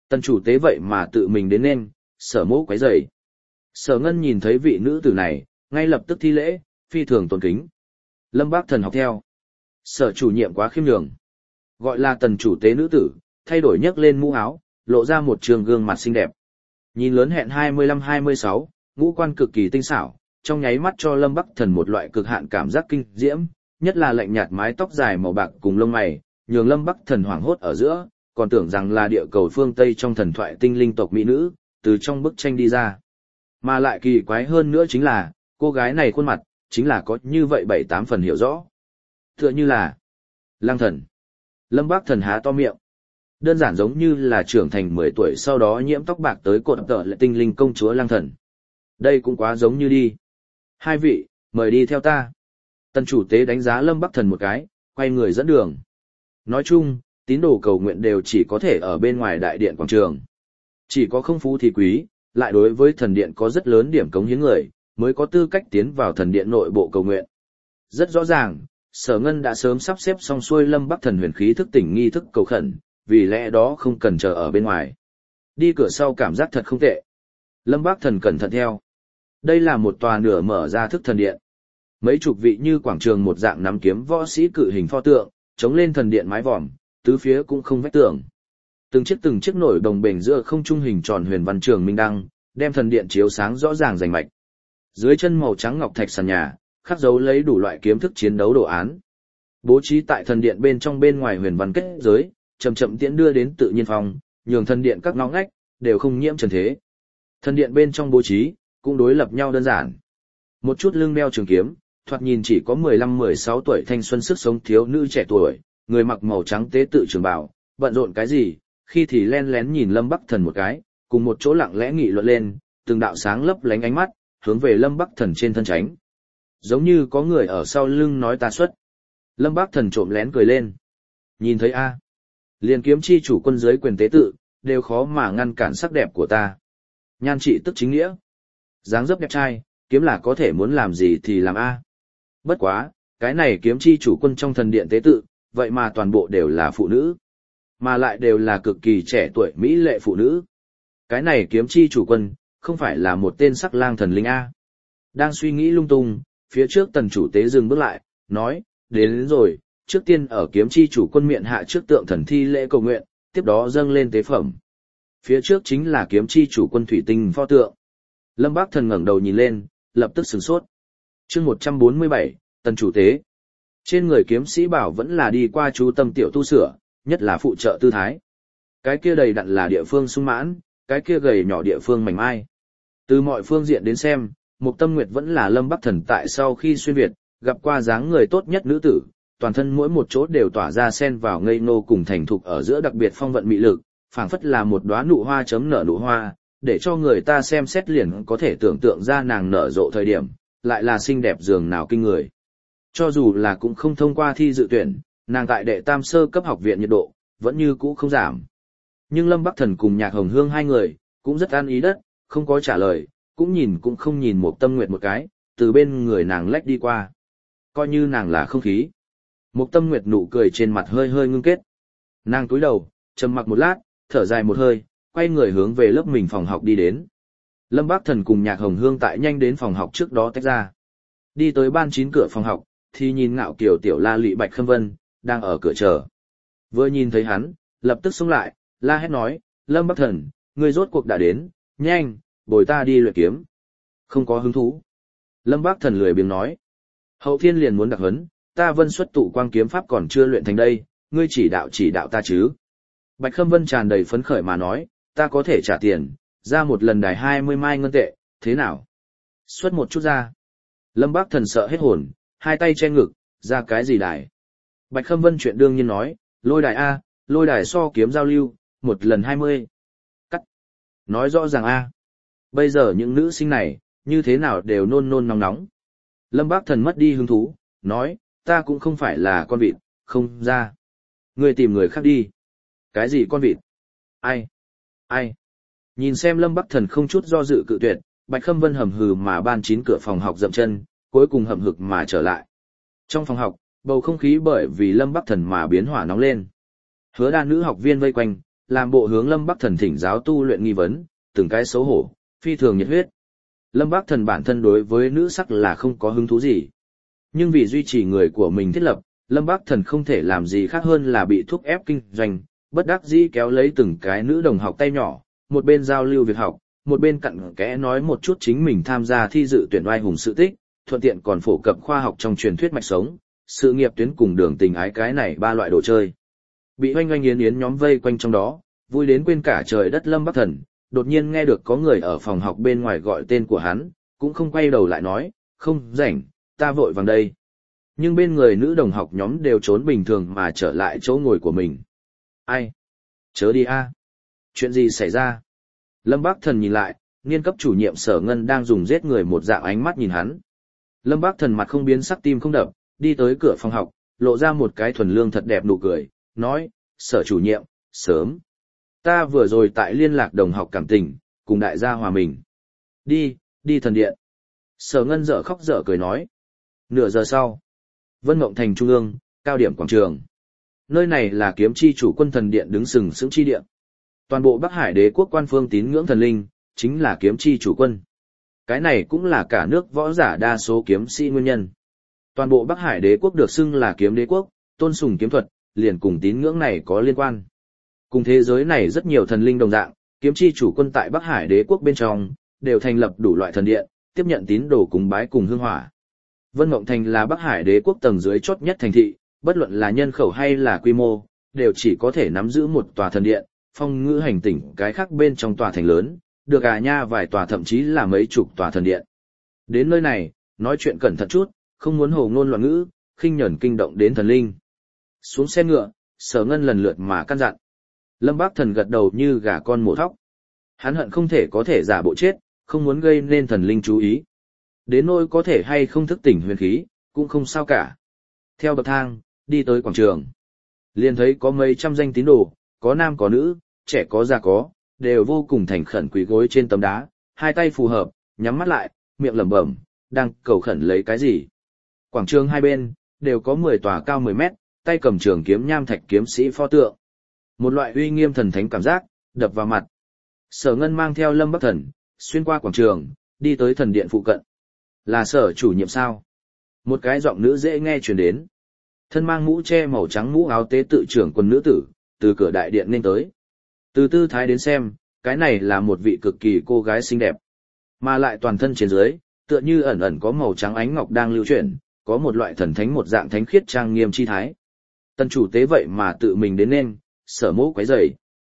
Tần chủ tế vậy mà tự mình đến nên, sở mỗ quấy rầy. Sở Ngân nhìn thấy vị nữ tử này, ngay lập tức thi lễ, phi thường tôn kính. Lâm Bác Thần học theo. Sở chủ nhiệm quá khiêm nhường. Gọi là tần chủ tế nữ tử, thay đổi nhấc lên mũ áo, lộ ra một trường gương mặt xinh đẹp. Nhìn lớn hẹn hai mươi lăm hai mươi sáu, ngũ quan cực kỳ tinh xảo, trong nháy mắt cho Lâm Bắc Thần một loại cực hạn cảm giác kinh diễm, nhất là lạnh nhạt mái tóc dài màu bạc cùng lông mày, nhường Lâm Bắc Thần hoảng hốt ở giữa, còn tưởng rằng là địa cầu phương Tây trong thần thoại tinh linh tộc mỹ nữ, từ trong bức tranh đi ra. Mà lại kỳ quái hơn nữa chính là, cô gái này khuôn mặt, chính là có như vậy bảy tám phần hiểu rõ. Tựa như là Lăng Thần. Lâm Bắc Thần há to miệng. Đơn giản giống như là trưởng thành mười tuổi sau đó nhiễm tóc bạc tới cột tợ lại tinh linh công chúa Lăng Thần. Đây cũng quá giống như đi. Hai vị, mời đi theo ta. Tần chủ tế đánh giá Lâm Bắc Thần một cái, quay người dẫn đường. Nói chung, tín đồ cầu nguyện đều chỉ có thể ở bên ngoài đại điện quảng trường. Chỉ có không phú thì quý, lại đối với thần điện có rất lớn điểm cống hiến người, mới có tư cách tiến vào thần điện nội bộ cầu nguyện. Rất rõ ràng, Sở Ngân đã sớm sắp xếp xong xuôi Lâm Bắc Thần huyền khí thức tỉnh nghi thức cầu khẩn, vì lẽ đó không cần chờ ở bên ngoài. Đi cửa sau cảm giác thật không tệ. Lâm Bắc Thần cẩn thận theo. Đây là một tòa nửa mở ra thức thần điện. Mấy chục vị như quảng trường một dạng nắm kiếm võ sĩ cự hình pho tượng, chống lên thần điện mái vòm, tứ phía cũng không vách tường. Từng chiếc từng chiếc nổi đồng bềnh giữa không trung hình tròn huyền văn trường minh đăng, đem thần điện chiếu sáng rõ ràng rành mạch. Dưới chân màu trắng ngọc thạch sàn nhà, khắc dấu lấy đủ loại kiếm thức chiến đấu đồ án. Bố trí tại thần điện bên trong bên ngoài huyền văn kết giới, chậm chậm tiễn đưa đến tự nhiên phong, nhường thần điện các ngõ ngách đều không nhiễm trần thế. Thần điện bên trong bố trí cũng đối lập nhau đơn giản. Một chút lưng đeo trường kiếm, thoạt nhìn chỉ có mười lăm mười sáu tuổi thanh xuân sức sống thiếu nữ trẻ tuổi, người mặc màu trắng tế tự trường bào, bận rộn cái gì, khi thì len lén nhìn Lâm Bắc Thần một cái, cùng một chỗ lặng lẽ nghị luận lên, từng đạo sáng lấp lánh ánh mắt, hướng về Lâm Bắc Thần trên thân tránh. Giống như có người ở sau lưng nói ta xuất. Lâm Bắc Thần trộm lén cười lên. Nhìn thấy a, liền kiếm chi chủ quân giới quyền tế tự, đều khó mà ngăn cản sắc đẹp của ta. Nhan trị tức chính nghĩa. Dáng dấp đẹp trai, kiếm là có thể muốn làm gì thì làm a. Bất quá, cái này kiếm chi chủ quân trong thần điện tế tự, vậy mà toàn bộ đều là phụ nữ. Mà lại đều là cực kỳ trẻ tuổi mỹ lệ phụ nữ. Cái này kiếm chi chủ quân, không phải là một tên sắc lang thần linh a. Đang suy nghĩ lung tung, phía trước tần chủ tế dừng bước lại, nói, đến, đến rồi, trước tiên ở kiếm chi chủ quân miệng hạ trước tượng thần thi lễ cầu nguyện, tiếp đó dâng lên tế phẩm. Phía trước chính là kiếm chi chủ quân thủy tinh pho tượng. Lâm Bác Thần ngẩng đầu nhìn lên, lập tức sửng sốt. Chương một trăm bốn mươi bảy, tần chủ tế. Trên người kiếm sĩ bảo vẫn là đi qua chú tâm tiểu tu sửa, nhất là phụ trợ tư thái. Cái kia đầy đặn là địa phương sung mãn, cái kia gầy nhỏ địa phương mảnh mai. Từ mọi phương diện đến xem, Mục Tâm Nguyệt vẫn là Lâm Bắc Thần tại sau khi xuyên Việt, gặp qua dáng người tốt nhất nữ tử, toàn thân mỗi một chỗ đều tỏa ra sen vào ngây ngô cùng thành thục ở giữa đặc biệt phong vận mị lực, phảng phất là một đóa nụ hoa chấm nở nụ hoa, để cho người ta xem xét liền có thể tưởng tượng ra nàng nở rộ thời điểm, lại là xinh đẹp dường nào kinh người. Cho dù là cũng không thông qua thi dự tuyển, nàng tại đệ tam sơ cấp học viện nhiệt độ, vẫn như cũ không giảm. Nhưng Lâm Bắc Thần cùng Nhạc Hồng Hương hai người, cũng rất an ý đất, không có trả lời, cũng nhìn cũng không nhìn Mục Tâm Nguyệt một cái, từ bên người nàng lách đi qua. Coi như nàng là không khí. Mục Tâm Nguyệt nụ cười trên mặt hơi hơi ngưng kết. Nàng cúi đầu, trầm mặc một lát, thở dài một hơi, quay người hướng về lớp mình phòng học đi đến. Lâm Bắc Thần cùng Nhạc Hồng Hương tại nhanh đến phòng học trước đó tách ra. Đi tới ban chín cửa phòng học, thì nhìn ngạo kiều tiểu la lị Bạch Khâm Vân, đang ở cửa chờ. Vừa nhìn thấy hắn, lập tức xông lại, la hét nói, Lâm Bắc Thần, ngươi rốt cuộc đã đến, nhanh, bồi ta đi luyện kiếm. Không có hứng thú. Lâm Bắc Thần lười biếng nói, hậu thiên liền muốn đặc huấn, ta Vân xuất tụ quang kiếm pháp còn chưa luyện thành đây, ngươi chỉ đạo chỉ đạo ta chứ. Bạch Khâm Vân tràn đầy phấn khởi mà nói, ta có thể trả tiền, ra một lần đài hai mươi mai ngân tệ, thế nào? Xuất một chút ra. Lâm Bắc Thần sợ hết hồn, hai tay che ngực, ra cái gì đài? Bạch Khâm Vân chuyện đương nhiên nói, lôi đài A, lôi đài so kiếm giao lưu, một lần hai mươi. Cắt. Nói rõ ràng A. Bây giờ những nữ sinh này, như thế nào đều nôn nôn nóng nóng. Lâm Bắc Thần mất đi hứng thú, nói, ta cũng không phải là con vịt, không ra. Ngươi tìm người khác đi. Cái gì con vịt? Ai? Ai? Nhìn xem Lâm Bắc Thần không chút do dự cự tuyệt, Bạch Khâm Vân hầm hừ mà ban chín cửa phòng học dậm chân, cuối cùng hậm hực mà trở lại. Trong phòng học, bầu không khí bởi vì Lâm Bắc Thần mà biến hỏa nóng lên. Hứa đa nữ học viên vây quanh, làm bộ hướng Lâm Bắc Thần thỉnh giáo tu luyện nghi vấn, từng cái xấu hổ, phi thường nhiệt huyết. Lâm Bắc Thần bản thân đối với nữ sắc là không có hứng thú gì. Nhưng vì duy trì người của mình thiết lập, Lâm Bắc Thần không thể làm gì khác hơn là bị thúc ép kinh doanh, bất đắc dĩ kéo lấy từng cái nữ đồng học tay nhỏ, một bên giao lưu việc học, một bên cặn kẽ nói một chút chính mình tham gia thi dự tuyển oai hùng sự tích, thuận tiện còn phổ cập khoa học trong truyền thuyết mạch sống, sự nghiệp tuyến cùng đường tình ái cái này ba loại đồ chơi. Bị oanh oanh yến yến nhóm vây quanh trong đó, vui đến quên cả trời đất Lâm Bắc Thần, đột nhiên nghe được có người ở phòng học bên ngoài gọi tên của hắn, cũng không quay đầu lại nói, không rảnh, ta vội vàng đây. Nhưng bên người nữ đồng học nhóm đều trốn bình thường mà trở lại chỗ ngồi của mình. Ai? Chớ đi a. Chuyện gì xảy ra? Lâm Bắc Thần nhìn lại, niên cấp chủ nhiệm Sở Ngân đang dùng giết người một dạng ánh mắt nhìn hắn. Lâm Bắc Thần mặt không biến sắc tim không đập, đi tới cửa phòng học, lộ ra một cái thuần lương thật đẹp nụ cười, nói, Sở chủ nhiệm, sớm. Ta vừa rồi tại liên lạc đồng học cảm tình, cùng đại gia hòa mình. Đi, đi thần điện. Sở Ngân dở khóc dở cười nói. Nửa giờ sau, Vân Mộng Thành Trung ương, cao điểm quảng trường. Nơi này là kiếm chi chủ quân thần điện đứng sừng sững chi điện. Toàn bộ Bắc Hải đế quốc quan phương tín ngưỡng thần linh, chính là kiếm chi chủ quân. Cái này cũng là cả nước võ giả đa số kiếm sĩ nguyên nhân. Toàn bộ Bắc Hải đế quốc được xưng là kiếm đế quốc, tôn sùng kiếm thuật, liền cùng tín ngưỡng này có liên quan. Cùng thế giới này rất nhiều thần linh đồng dạng, kiếm chi chủ quân tại Bắc Hải đế quốc bên trong, đều thành lập đủ loại thần điện, tiếp nhận tín đồ cúng bái cùng hương hỏa. Vân Mộng Thành là Bắc Hải đế quốc tầng dưới chót nhất thành thị, bất luận là nhân khẩu hay là quy mô, đều chỉ có thể nắm giữ một tòa thần điện, phong ngữ hành tỉnh cái khác bên trong tòa thành lớn, được à nha vài tòa thậm chí là mấy chục tòa thần điện. Đến nơi này, nói chuyện cẩn thận chút, không muốn hồ ngôn loạn ngữ, khinh nhẫn kinh động đến thần linh. Xuống xe ngựa, Sở Ngân lần lượt mà căn dặn. Lâm Bắc Thần gật đầu như gà con mổ thóc. Hắn hận không thể có thể giả bộ chết, không muốn gây nên thần linh chú ý. Đến nỗi có thể hay không thức tỉnh huyền khí, cũng không sao cả. Theo bậc thang, đi tới quảng trường. Liền thấy có mấy trăm danh tín đồ, có nam có nữ, trẻ có già có, đều vô cùng thành khẩn quỳ gối trên tấm đá, hai tay phù hợp, nhắm mắt lại, miệng lẩm bẩm, đang cầu khẩn lấy cái gì. Quảng trường hai bên, đều có mười tòa cao mười mét, tay cầm trường kiếm nham thạch kiếm sĩ pho tượng. Một loại uy nghiêm thần thánh cảm giác, đập vào mặt. Sở Ngân mang theo Lâm Bắc Thần, xuyên qua quảng trường, đi tới thần điện phụ cận. Là Sở chủ nhiệm sao? Một cái giọng nữ dễ nghe truyền đến. Thân mang mũ che màu trắng mũ áo tế tự trưởng quân nữ tử, từ cửa đại điện nên tới. Từ tư thái đến xem, cái này là một vị cực kỳ cô gái xinh đẹp. Mà lại toàn thân trên dưới, tựa như ẩn ẩn có màu trắng ánh ngọc đang lưu chuyển, có một loại thần thánh một dạng thánh khiết trang nghiêm chi thái. Tần chủ tế vậy mà tự mình đến nên, Sở mỗ quấy rầy.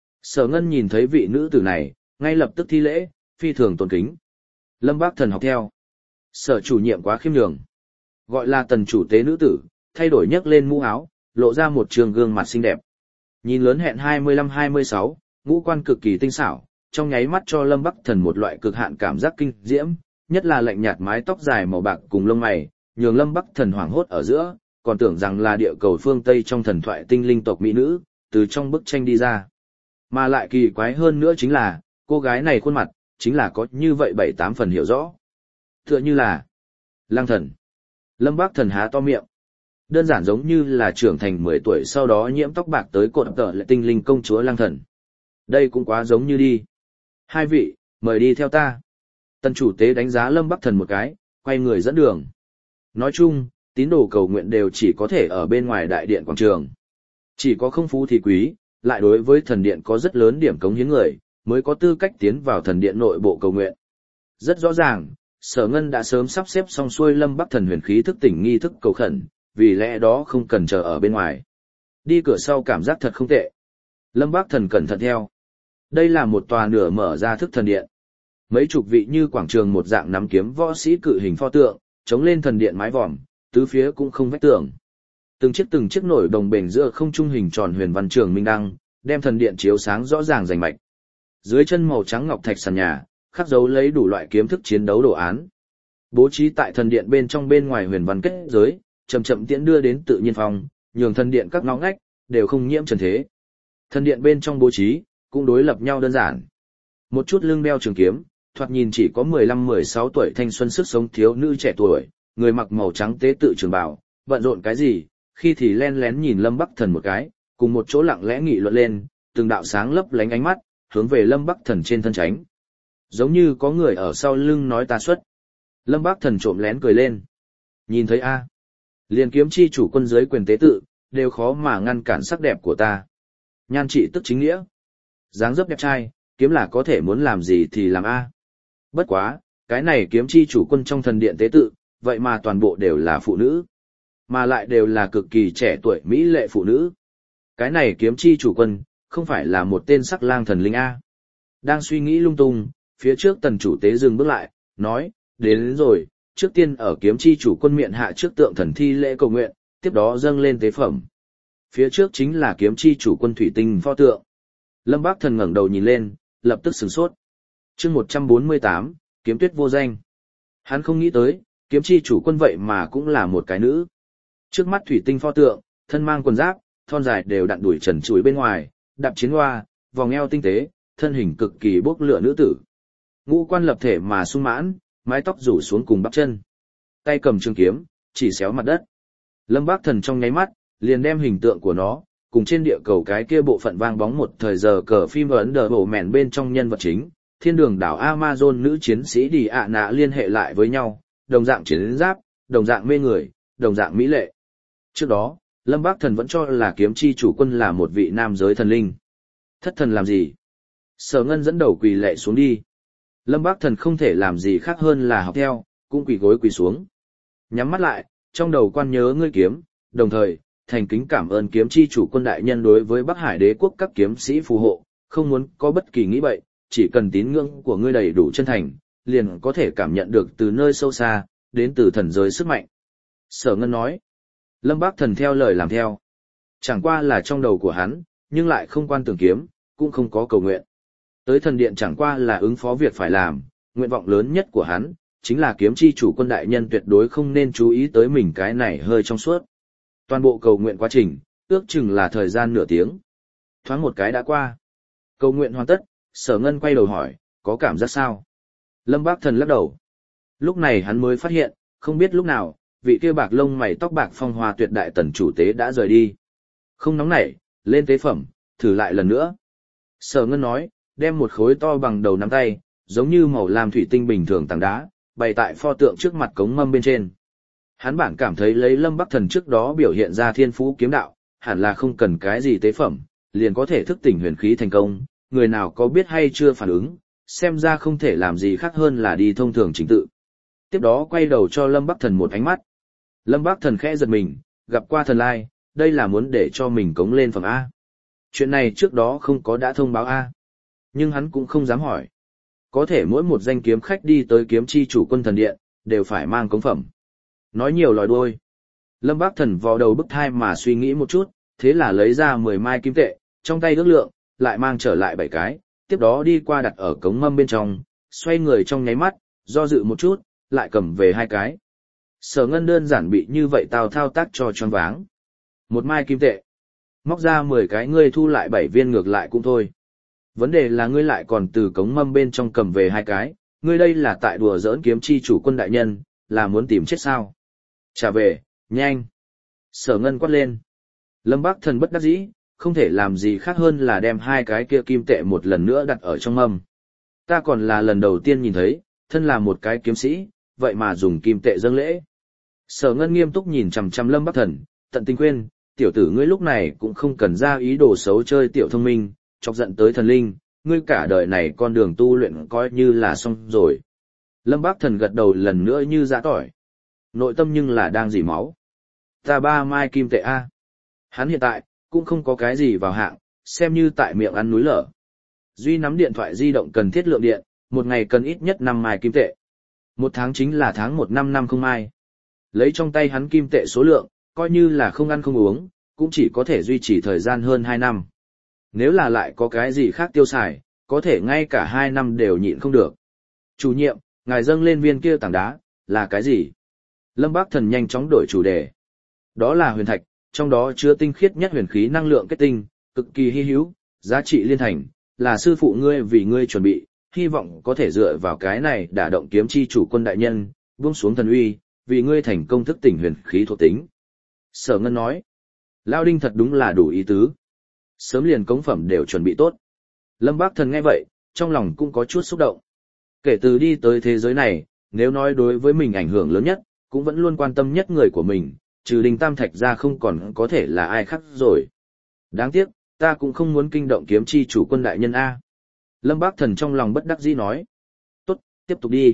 Sở Ngân nhìn thấy vị nữ tử này, ngay lập tức thi lễ, phi thường tôn kính. Lâm Bắc Thần học theo. Sở chủ nhiệm quá khiêm nhường. Gọi là tần chủ tế nữ tử, thay đổi nhấc lên mũ áo, lộ ra một trường gương mặt xinh đẹp. Nhìn lớn hẹn hai mươi lăm hai mươi sáu, ngũ quan cực kỳ tinh xảo, trong nháy mắt cho Lâm Bắc Thần một loại cực hạn cảm giác kinh diễm, nhất là lạnh nhạt mái tóc dài màu bạc cùng lông mày, nhường Lâm Bắc Thần hoảng hốt ở giữa, còn tưởng rằng là địa cầu phương Tây trong thần thoại tinh linh tộc mỹ nữ, từ trong bức tranh đi ra. Mà lại kỳ quái hơn nữa chính là, cô gái này khuôn mặt, chính là có như vậy bảy tám phần hiểu rõ. Tựa như là Lăng Thần. Lâm Bắc Thần há to miệng. Đơn giản giống như là trưởng thành mười tuổi sau đó nhiễm tóc bạc tới cột tợ lại tinh linh công chúa Lăng Thần. Đây cũng quá giống như đi. Hai vị, mời đi theo ta. Tần chủ tế đánh giá Lâm Bắc Thần một cái, quay người dẫn đường. Nói chung, tín đồ cầu nguyện đều chỉ có thể ở bên ngoài đại điện quảng trường. Chỉ có không phú thì quý, lại đối với thần điện có rất lớn điểm cống hiến người, mới có tư cách tiến vào thần điện nội bộ cầu nguyện. Rất rõ ràng, Sở Ngân đã sớm sắp xếp xong xuôi Lâm Bắc Thần huyền khí thức tỉnh nghi thức cầu khẩn, vì lẽ đó không cần chờ ở bên ngoài. Đi cửa sau cảm giác thật không tệ. Lâm Bắc Thần cẩn thận theo. Đây là một tòa nửa mở ra thức thần điện. Mấy chục vị như quảng trường một dạng nắm kiếm võ sĩ cự hình pho tượng, chống lên thần điện mái vòm, tứ phía cũng không vách tường. Từng chiếc từng chiếc nổi đồng bền giữa không trung hình tròn huyền văn trường minh đăng, đem thần điện chiếu sáng rõ ràng rành mạch. Dưới chân màu trắng ngọc thạch sàn nhà, khắc dấu lấy đủ loại kiếm thức chiến đấu đồ án. Bố trí tại thần điện bên trong bên ngoài huyền văn kết giới, chậm chậm tiễn đưa đến tự nhiên phong, nhường thần điện các ngõ ngách đều không nhiễm trần thế. Thần điện bên trong bố trí cũng đối lập nhau đơn giản. Một chút lưng đeo trường kiếm, thoạt nhìn chỉ có mười lăm mười sáu tuổi thanh xuân sức sống thiếu nữ trẻ tuổi, người mặc màu trắng tế tự trường bào, bận rộn cái gì, khi thì len lén nhìn Lâm Bắc Thần một cái, cùng một chỗ lặng lẽ nghị luận lên, từng đạo sáng lấp lánh ánh mắt, hướng về Lâm Bắc Thần trên thân tránh. Giống như có người ở sau lưng nói ta xuất. Lâm Bắc Thần trộm lén cười lên. Nhìn thấy a, liền kiếm chi chủ quân giới quyền tế tự, đều khó mà ngăn cản sắc đẹp của ta. Nhan trị tức chính nghĩa. Dáng dấp đẹp trai, kiếm là có thể muốn làm gì thì làm a. Bất quá, cái này kiếm chi chủ quân trong thần điện tế tự, vậy mà toàn bộ đều là phụ nữ. Mà lại đều là cực kỳ trẻ tuổi mỹ lệ phụ nữ. Cái này kiếm chi chủ quân, không phải là một tên sắc lang thần linh a. Đang suy nghĩ lung tung, phía trước tần chủ tế dừng bước lại, nói, đến, đến rồi, trước tiên ở kiếm chi chủ quân miệng hạ trước tượng thần thi lễ cầu nguyện, tiếp đó dâng lên tế phẩm. Phía trước chính là kiếm chi chủ quân thủy tinh pho tượng. Lâm Bác Thần ngẩng đầu nhìn lên, lập tức sửng sốt. Chương một trăm bốn mươi tám, kiếm tuyết vô danh. Hắn không nghĩ tới, kiếm chi chủ quân vậy mà cũng là một cái nữ. Trước mắt thủy tinh pho tượng, thân mang quần giáp, thon dài đều đặn đuổi trần trụi bên ngoài, đạp chiến hoa, vòng eo tinh tế, thân hình cực kỳ bốc lửa nữ tử. Ngũ quan lập thể mà sung mãn, mái tóc rủ xuống cùng bắp chân. Tay cầm trường kiếm, chỉ xéo mặt đất. Lâm Bác Thần trong nháy mắt, liền đem hình tượng của nó, cùng trên địa cầu cái kia bộ phận vang bóng một thời giờ cờ phim ấn đờ bộ mèn bên trong nhân vật chính, thiên đường đảo Amazon nữ chiến sĩ đi ạ nạ liên hệ lại với nhau, đồng dạng chiến giáp, đồng dạng mê người, đồng dạng mỹ lệ. Trước đó, Lâm Bác Thần vẫn cho là kiếm chi chủ quân là một vị nam giới thần linh. Thất thần làm gì? Sở Ngân dẫn đầu quỳ lệ xuống đi. Lâm Bác Thần không thể làm gì khác hơn là học theo, cũng quỳ gối quỳ xuống. Nhắm mắt lại, trong đầu quan nhớ ngươi kiếm, đồng thời, thành kính cảm ơn kiếm chi chủ quân đại nhân đối với Bắc Hải đế quốc các kiếm sĩ phù hộ, không muốn có bất kỳ nghĩ bậy, chỉ cần tín ngưỡng của ngươi đầy đủ chân thành, liền có thể cảm nhận được từ nơi sâu xa, đến từ thần giới sức mạnh. Sở Ngân nói. Lâm Bác Thần theo lời làm theo. Chẳng qua là trong đầu của hắn, nhưng lại không quan tưởng kiếm, cũng không có cầu nguyện. Tới thần điện chẳng qua là ứng phó việc phải làm, nguyện vọng lớn nhất của hắn, chính là kiếm chi chủ quân đại nhân tuyệt đối không nên chú ý tới mình cái này hơi trong suốt. Toàn bộ cầu nguyện quá trình, ước chừng là thời gian nửa tiếng. Thoáng một cái đã qua. Cầu nguyện hoàn tất, Sở Ngân quay đầu hỏi, có cảm giác sao? Lâm Bác Thần lắc đầu. Lúc này hắn mới phát hiện, không biết lúc nào, vị kia bạc lông mày tóc bạc phong hoa tuyệt đại tần chủ tế đã rời đi. Không nóng nảy, lên tế phẩm, thử lại lần nữa. Sở Ngân nói, đem một khối to bằng đầu nắm tay, giống như màu lam thủy tinh bình thường tảng đá, bày tại pho tượng trước mặt cống mâm bên trên. Hắn bản cảm thấy lấy Lâm Bắc Thần trước đó biểu hiện ra thiên phú kiếm đạo, hẳn là không cần cái gì tế phẩm, liền có thể thức tỉnh huyền khí thành công, người nào có biết hay chưa phản ứng, xem ra không thể làm gì khác hơn là đi thông thường chính tự. Tiếp đó quay đầu cho Lâm Bắc Thần một ánh mắt. Lâm Bắc Thần khẽ giật mình, gặp qua thần lai, đây là muốn để cho mình cống lên phẩm A. Chuyện này trước đó không có đã thông báo A. Nhưng hắn cũng không dám hỏi. Có thể mỗi một danh kiếm khách đi tới kiếm chi chủ quân thần điện, đều phải mang cống phẩm. Nói nhiều lòi đuôi. Lâm Bác Thần vò đầu bức thai mà suy nghĩ một chút, thế là lấy ra mười mai kim tệ, trong tay ước lượng, lại mang trở lại bảy cái, tiếp đó đi qua đặt ở cống mâm bên trong, xoay người trong nháy mắt, do dự một chút, lại cầm về hai cái. Sở Ngân đơn giản bị như vậy tao thao tác cho choáng váng. Một mai kim tệ. Móc ra mười cái ngươi thu lại bảy viên ngược lại cũng thôi. Vấn đề là ngươi lại còn từ cống mâm bên trong cầm về hai cái, ngươi đây là tại đùa giỡn kiếm chi chủ quân đại nhân, là muốn tìm chết sao? Trả về, nhanh. Sở Ngân quát lên. Lâm Bác Thần bất đắc dĩ, không thể làm gì khác hơn là đem hai cái kia kim tệ một lần nữa đặt ở trong mâm. Ta còn là lần đầu tiên nhìn thấy, thân là một cái kiếm sĩ, vậy mà dùng kim tệ dâng lễ. Sở Ngân nghiêm túc nhìn chằm chằm Lâm Bắc Thần, tận tình khuyên, tiểu tử ngươi lúc này cũng không cần ra ý đồ xấu chơi tiểu thông minh, chọc giận tới thần linh, ngươi cả đời này con đường tu luyện coi như là xong rồi. Lâm Bắc Thần gật đầu lần nữa như giã tỏi. Nội tâm nhưng là đang dỉ máu. Ta ba mai kim tệ A. Hắn hiện tại, cũng không có cái gì vào hạng, xem như tại miệng ăn núi lở. Duy nắm điện thoại di động cần thiết lượng điện, một ngày cần ít nhất năm mai kim tệ. Một tháng chính là tháng một năm năm không mai. Lấy trong tay hắn kim tệ số lượng, coi như là không ăn không uống, cũng chỉ có thể duy trì thời gian hơn hai năm. Nếu là lại có cái gì khác tiêu xài, có thể ngay cả hai năm đều nhịn không được. Chủ nhiệm, ngài dâng lên viên kia tảng đá, là cái gì? Lâm Bác Thần nhanh chóng đổi chủ đề. Đó là huyền thạch, trong đó chứa tinh khiết nhất huyền khí năng lượng kết tinh, cực kỳ hy hữu, giá trị liên thành, là sư phụ ngươi vì ngươi chuẩn bị, hy vọng có thể dựa vào cái này đả động kiếm chi chủ quân đại nhân, buông xuống thần uy, vì ngươi thành công thức tỉnh huyền khí thuộc tính. Sở Ngân nói, Lao Đinh thật đúng là đủ ý tứ. Sớm liền cống phẩm đều chuẩn bị tốt. Lâm Bác Thần nghe vậy, trong lòng cũng có chút xúc động. Kể từ đi tới thế giới này, nếu nói đối với mình ảnh hưởng lớn nhất, cũng vẫn luôn quan tâm nhất người của mình, trừ Đinh Tam Thạch ra không còn có thể là ai khác rồi. Đáng tiếc, ta cũng không muốn kinh động kiếm chi chủ quân đại nhân A. Lâm Bác Thần trong lòng bất đắc dĩ nói. Tốt, tiếp tục đi.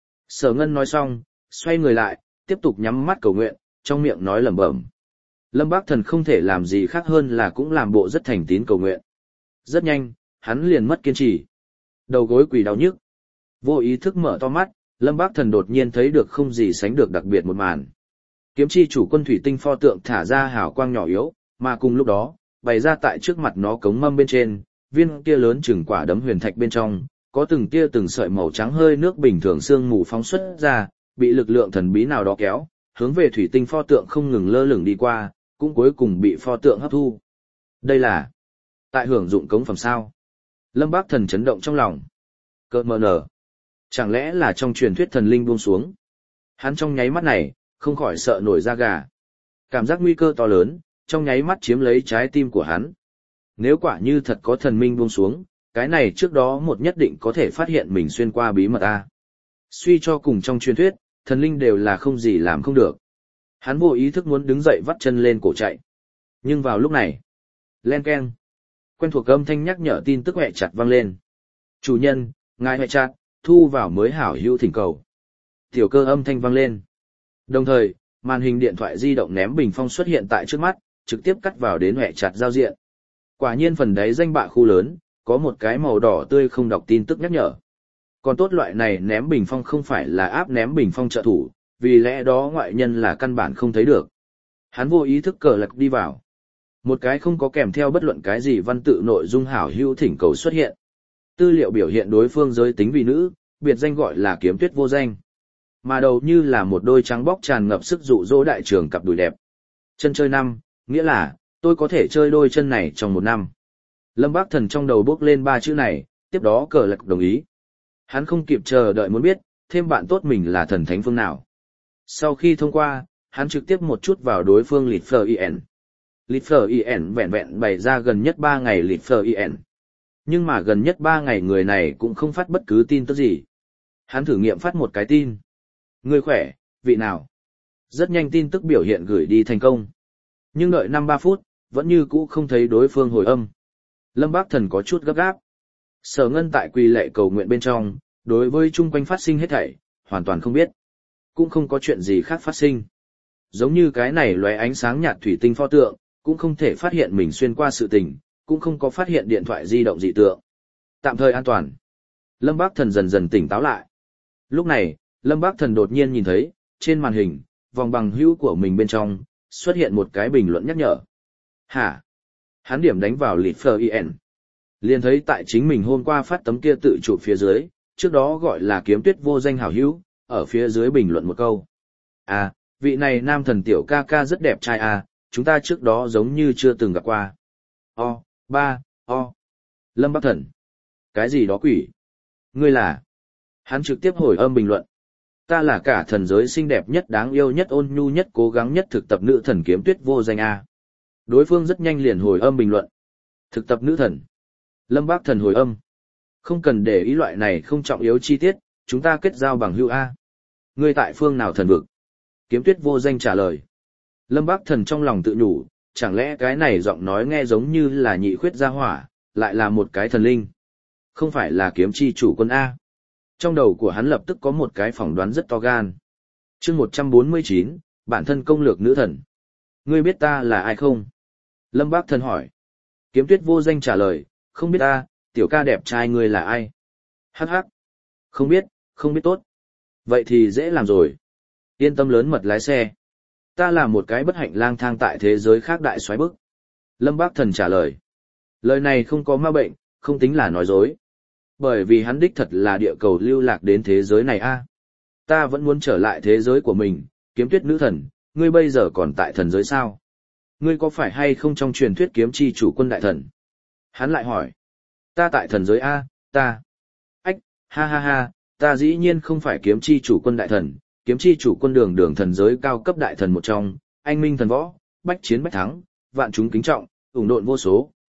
Sở Ngân nói xong, xoay người lại, tiếp tục nhắm mắt cầu nguyện, trong miệng nói lẩm bẩm. Lâm Bác Thần không thể làm gì khác hơn là cũng làm bộ rất thành tín cầu nguyện. Rất nhanh, hắn liền mất kiên trì. Đầu gối quỳ đau nhức. Vô ý thức mở to mắt, Lâm Bác Thần đột nhiên thấy được không gì sánh được đặc biệt một màn. Kiếm chi chủ quân thủy tinh pho tượng thả ra hào quang nhỏ yếu, mà cùng lúc đó, bày ra tại trước mặt nó cống mâm bên trên, viên kia lớn chừng quả đấm huyền thạch bên trong, có từng tia từng sợi màu trắng hơi nước bình thường sương mù phóng xuất ra, bị lực lượng thần bí nào đó kéo, hướng về thủy tinh pho tượng không ngừng lơ lửng đi qua, cũng cuối cùng bị pho tượng hấp thu. Đây là tại hưởng dụng cống phẩm sao? Lâm Bác Thần chấn động trong lòng. Cơ mờ nở. Chẳng lẽ là trong truyền thuyết thần linh buông xuống? Hắn trong nháy mắt này, không khỏi sợ nổi da gà. Cảm giác nguy cơ to lớn, trong nháy mắt chiếm lấy trái tim của hắn. Nếu quả như thật có thần minh buông xuống, cái này trước đó một nhất định có thể phát hiện mình xuyên qua bí mật A. Suy cho cùng trong truyền thuyết, thần linh đều là không gì làm không được. Hắn vô ý thức muốn đứng dậy vắt chân lên cổ chạy. Nhưng vào lúc này, len keng, quen thuộc âm thanh nhắc nhở tin tức hẹ chặt vang lên. Chủ nhân, ngài hẹ chặt, thu vào mới hảo hữu thỉnh cầu. Tiểu cơ âm thanh vang lên. Đồng thời, màn hình điện thoại di động ném bình phong xuất hiện tại trước mắt, trực tiếp cắt vào đến hẹ chặt giao diện. Quả nhiên phần đáy danh bạ khu lớn, có một cái màu đỏ tươi không đọc tin tức nhắc nhở. Còn tốt loại này ném bình phong không phải là áp ném bình phong trợ thủ, vì lẽ đó ngoại nhân là căn bản không thấy được. Hắn vô ý thức cờ lật đi vào. Một cái không có kèm theo bất luận cái gì văn tự nội dung hảo hữu thỉnh cầu xuất hiện. Tư liệu biểu hiện đối phương giới tính vì nữ, biệt danh gọi là Kiếm Tuyết vô danh. Mà đầu như là một đôi trắng bóc tràn ngập sức dụ dỗ đại trường cặp đùi đẹp. Chân chơi năm, nghĩa là, tôi có thể chơi đôi chân này trong một năm. Lâm Bác Thần trong đầu bước lên ba chữ này, tiếp đó cờ lật đồng ý. Hắn không kịp chờ đợi muốn biết, thêm bạn tốt mình là thần thánh phương nào. Sau khi thông qua, hắn trực tiếp một chút vào đối phương Litfer i en. Litfer i en vẹn vẹn bày ra gần nhất ba ngày Litfer i en. Nhưng mà gần nhất ba ngày người này cũng không phát bất cứ tin tức gì. Hắn thử nghiệm phát một cái tin. Người khỏe, vị nào? Rất nhanh tin tức biểu hiện gửi đi thành công. Nhưng đợi năm ba phút, vẫn như cũ không thấy đối phương hồi âm. Lâm Bác Thần có chút gấp gáp. Sở Ngân tại quỳ lệ cầu nguyện bên trong, đối với chung quanh phát sinh hết thảy, hoàn toàn không biết. Cũng không có chuyện gì khác phát sinh. Giống như cái này lóe ánh sáng nhạt thủy tinh pho tượng, cũng không thể phát hiện mình xuyên qua sự tình, cũng không có phát hiện điện thoại di động dị tượng. Tạm thời an toàn. Lâm Bác Thần dần dần tỉnh táo lại. Lúc này, Lâm Bác Thần đột nhiên nhìn thấy, trên màn hình, vòng bằng hữu của mình bên trong, xuất hiện một cái bình luận nhắc nhở. Hả? Hắn điểm đánh vào Litfer i en. Liền thấy tại chính mình hôm qua phát tấm kia tự chụp phía dưới, trước đó gọi là Kiếm Tuyết vô danh hảo hữu, ở phía dưới bình luận một câu. À, vị này nam thần tiểu ca ca rất đẹp trai à, chúng ta trước đó giống như chưa từng gặp qua. O, ba, o. Lâm Bác Thần. Cái gì đó quỷ? Ngươi là? Hắn trực tiếp hồi âm bình luận. Ta là cả thần giới xinh đẹp nhất, đáng yêu nhất, ôn nhu nhất, cố gắng nhất thực tập nữ thần Kiếm Tuyết vô danh a. Đối phương rất nhanh liền hồi âm bình luận. Thực tập nữ thần. Lâm Bác Thần hồi âm. Không cần để ý loại này không trọng yếu chi tiết, chúng ta kết giao bằng hữu a. Ngươi tại phương nào thần vực? Kiếm Tuyết vô danh trả lời. Lâm Bác Thần trong lòng tự nhủ, chẳng lẽ cái này giọng nói nghe giống như là nhị khuyết gia hỏa, lại là một cái thần linh. Không phải là kiếm chi chủ quân A. Trong đầu của hắn lập tức có một cái phỏng đoán rất to gan. chương một trăm bốn mươi chín, bản thân công lược nữ thần. Ngươi biết ta là ai không? Lâm Bác Thần hỏi. Kiếm Tuyết vô danh trả lời, không biết ta, tiểu ca đẹp trai ngươi là ai? Hắc hắc. Không biết, không biết tốt. Vậy thì dễ làm rồi. Yên tâm lớn mật lái xe. Ta là một cái bất hạnh lang thang tại thế giới khác đại xoáy bức. Lâm Bác Thần trả lời. Lời này không có ma bệnh, không tính là nói dối. Bởi vì hắn đích thật là địa cầu lưu lạc đến thế giới này a. Ta vẫn muốn trở lại thế giới của mình, Kiếm Tuyết nữ thần, ngươi bây giờ còn tại thần giới sao? Ngươi có phải hay không trong truyền thuyết kiếm chi chủ quân đại thần? Hắn lại hỏi. Ta tại thần giới a, ta. Ách, ha ha ha, ta dĩ nhiên không phải kiếm chi chủ quân đại thần, kiếm chi chủ quân đường đường thần giới cao cấp đại thần một trong, anh minh thần võ, bách chiến bách thắng, vạn chúng kính trọng, ủng độn vô số,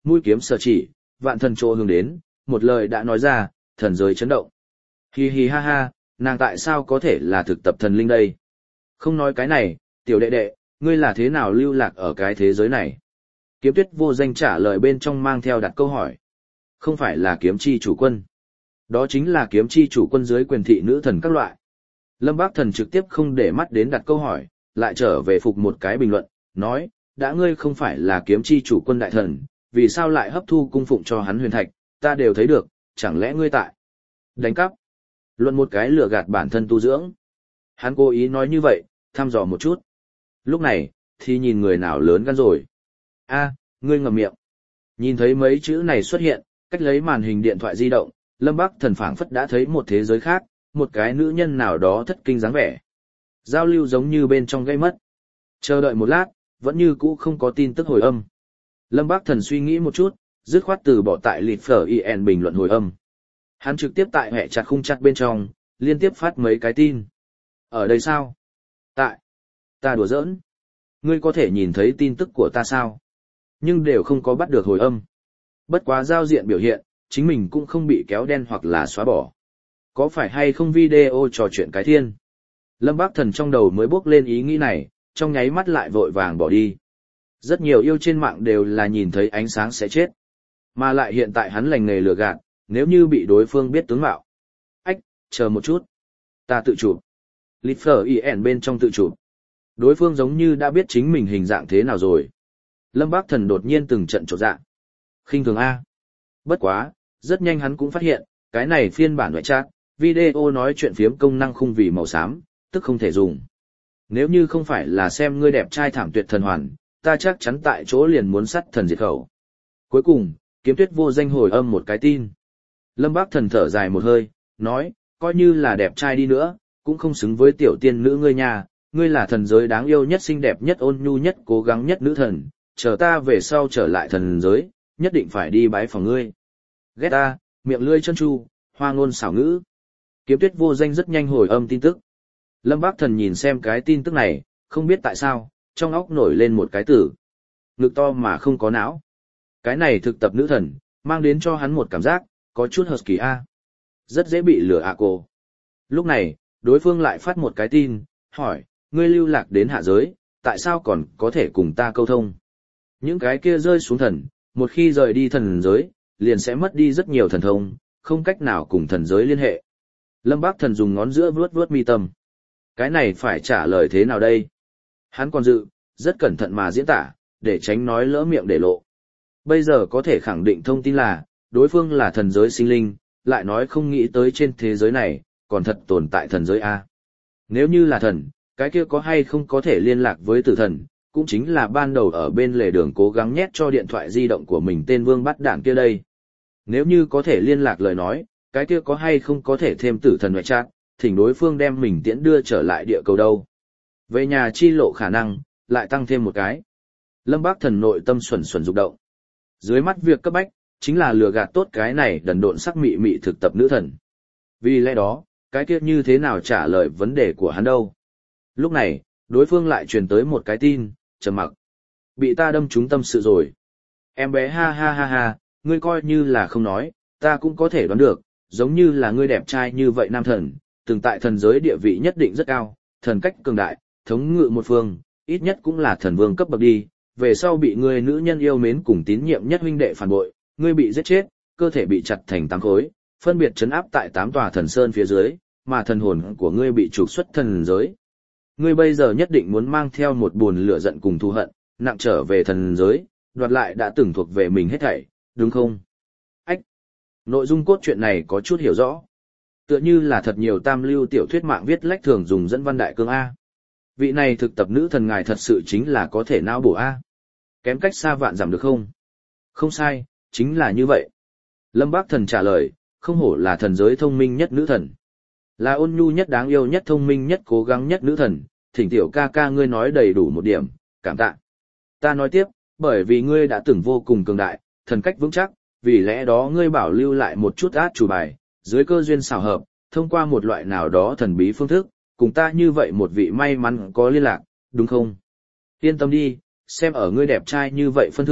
mũi kiếm sở chỉ, vạn thần chỗ hướng đến, một lời đã nói ra, thần giới chấn động. Hi hi ha ha, nàng tại sao có thể là thực tập thần linh đây? Không nói cái này, tiểu đệ đệ, ngươi là thế nào lưu lạc ở cái thế giới này? Kiếm Tuyết Vô Danh trả lời bên trong mang theo đặt câu hỏi. Không phải là kiếm chi chủ quân. Đó chính là kiếm chi chủ quân dưới quyền thị nữ thần các loại. Lâm Bác Thần trực tiếp không để mắt đến đặt câu hỏi, lại trở về phục một cái bình luận, nói, đã ngươi không phải là kiếm chi chủ quân đại thần, vì sao lại hấp thu cung phụng cho hắn huyền thạch, ta đều thấy được, chẳng lẽ ngươi tại đánh cắp? Luận một cái lừa gạt bản thân tu dưỡng. Hắn cố ý nói như vậy, thăm dò một chút. Lúc này, thì nhìn người nào lớn gan rồi. A, ngươi ngậm miệng. Nhìn thấy mấy chữ này xuất hiện, cách lấy màn hình điện thoại di động, Lâm Bắc Thần phảng phất đã thấy một thế giới khác, một cái nữ nhân nào đó thất kinh dáng vẻ. Giao lưu giống như bên trong gây mất. Chờ đợi một lát, vẫn như cũ không có tin tức hồi âm. Lâm Bắc Thần suy nghĩ một chút, dứt khoát từ bỏ tại lịt phở in bình luận hồi âm. Hắn trực tiếp tại hệ chặt khung chặt bên trong, liên tiếp phát mấy cái tin. Ở đây sao? Tại. Ta đùa giỡn. Ngươi có thể nhìn thấy tin tức của ta sao? Nhưng đều không có bắt được hồi âm. Bất quá giao diện biểu hiện, chính mình cũng không bị kéo đen hoặc là xóa bỏ. Có phải hay không video trò chuyện cái thiên? Lâm Bác Thần trong đầu mới bước lên ý nghĩ này, trong nháy mắt lại vội vàng bỏ đi. Rất nhiều yêu trên mạng đều là nhìn thấy ánh sáng sẽ chết. Mà lại hiện tại hắn lành nghề lừa gạt, nếu như bị đối phương biết tướng mạo. Ách, chờ một chút. Ta tự chụp. Lifter in bên trong tự chụp. Đối phương giống như đã biết chính mình hình dạng thế nào rồi. Lâm Bác Thần đột nhiên từng trận trột dạ. Khinh thường A. Bất quá, rất nhanh hắn cũng phát hiện, cái này phiên bản ngoại chat, video nói chuyện phiếm công năng khung vì màu xám, tức không thể dùng. Nếu như không phải là xem ngươi đẹp trai thảm tuyệt thần hoàn, ta chắc chắn tại chỗ liền muốn sắt thần diệt khẩu. Cuối cùng, Kiếm Tuyết Vô Danh hồi âm một cái tin. Lâm Bác Thần thở dài một hơi, nói, coi như là đẹp trai đi nữa, cũng không xứng với tiểu tiên nữ ngươi nhà, ngươi là thần giới đáng yêu nhất, xinh đẹp nhất, ôn nhu nhất, cố gắng nhất nữ thần, chờ ta về sau trở lại thần giới, nhất định phải đi bái phòng ngươi. Ghét ta, miệng lươi chân chu, hoa ngôn xảo ngữ. Kiếm Tuyết Vô Danh rất nhanh hồi âm tin tức. Lâm Bác Thần nhìn xem cái tin tức này, không biết tại sao, trong óc nổi lên một cái từ. Ngực to mà không có não. Cái này thực tập nữ thần, mang đến cho hắn một cảm giác, có chút hợp kỳ a. Rất dễ bị lừa ạ cô. Lúc này, đối phương lại phát một cái tin, hỏi, ngươi lưu lạc đến hạ giới, tại sao còn có thể cùng ta câu thông? Những cái kia rơi xuống thần, một khi rời đi thần giới, liền sẽ mất đi rất nhiều thần thông, không cách nào cùng thần giới liên hệ. Lâm Bác Thần dùng ngón giữa vuốt vuốt mi tâm. Cái này phải trả lời thế nào đây? Hắn còn dự, rất cẩn thận mà diễn tả, để tránh nói lỡ miệng để lộ. Bây giờ có thể khẳng định thông tin là, đối phương là thần giới sinh linh, lại nói không nghĩ tới trên thế giới này, còn thật tồn tại thần giới A. Nếu như là thần, cái kia có hay không có thể liên lạc với tử thần, cũng chính là ban đầu ở bên lề đường cố gắng nhét cho điện thoại di động của mình tên vương bắt đạn kia đây. Nếu như có thể liên lạc lời nói, cái kia có hay không có thể thêm tử thần ngoại chat, thỉnh đối phương đem mình tiễn đưa trở lại địa cầu đâu. Về nhà chi lộ khả năng, lại tăng thêm một cái. Lâm Bác Thần nội tâm xuẩn xuẩn rục động. Dưới mắt việc cấp bách, chính là lừa gạt tốt cái này đần độn sắc mị mị thực tập nữ thần. Vì lẽ đó, cái kia như thế nào trả lời vấn đề của hắn đâu. Lúc này, đối phương lại truyền tới một cái tin, trầm mặc. Bị ta đâm trúng tâm sự rồi. Em bé ha ha ha ha, ngươi coi như là không nói, ta cũng có thể đoán được, giống như là ngươi đẹp trai như vậy nam thần, từng tại thần giới địa vị nhất định rất cao, thần cách cường đại, thống ngự một phương, ít nhất cũng là thần vương cấp bậc đi, về sau bị ngươi nữ nhân yêu mến cùng tín nhiệm nhất huynh đệ phản bội, ngươi bị giết chết, cơ thể bị chặt thành tám khối, phân biệt trấn áp tại tám tòa thần sơn phía dưới, mà thần hồn của ngươi bị trục xuất thần giới. Ngươi bây giờ nhất định muốn mang theo một buồn lửa giận cùng thù hận, nặng trở về thần giới, đoạt lại đã từng thuộc về mình hết thảy, đúng không? Ách! Nội dung cốt truyện này có chút hiểu rõ. Tựa như là thật nhiều tam lưu tiểu thuyết mạng viết lách thường dùng dẫn văn đại cương A. Vị này thực tập nữ thần ngài thật sự chính là có thể não bổ A. Kém cách xa vạn giảm được không? Không sai, chính là như vậy. Lâm Bác Thần trả lời, không hổ là thần giới thông minh nhất nữ thần. Là ôn nhu nhất, đáng yêu nhất, thông minh nhất, cố gắng nhất nữ thần, thỉnh tiểu ca ca ngươi nói đầy đủ một điểm, cảm tạ. Ta nói tiếp, bởi vì ngươi đã từng vô cùng cường đại, thần cách vững chắc, vì lẽ đó ngươi bảo lưu lại một chút át chủ bài, dưới cơ duyên xảo hợp, thông qua một loại nào đó thần bí phương thức, cùng ta như vậy một vị may mắn có liên lạc, đúng không? Yên tâm đi, xem ở ngươi đẹp trai như vậy phân thượng,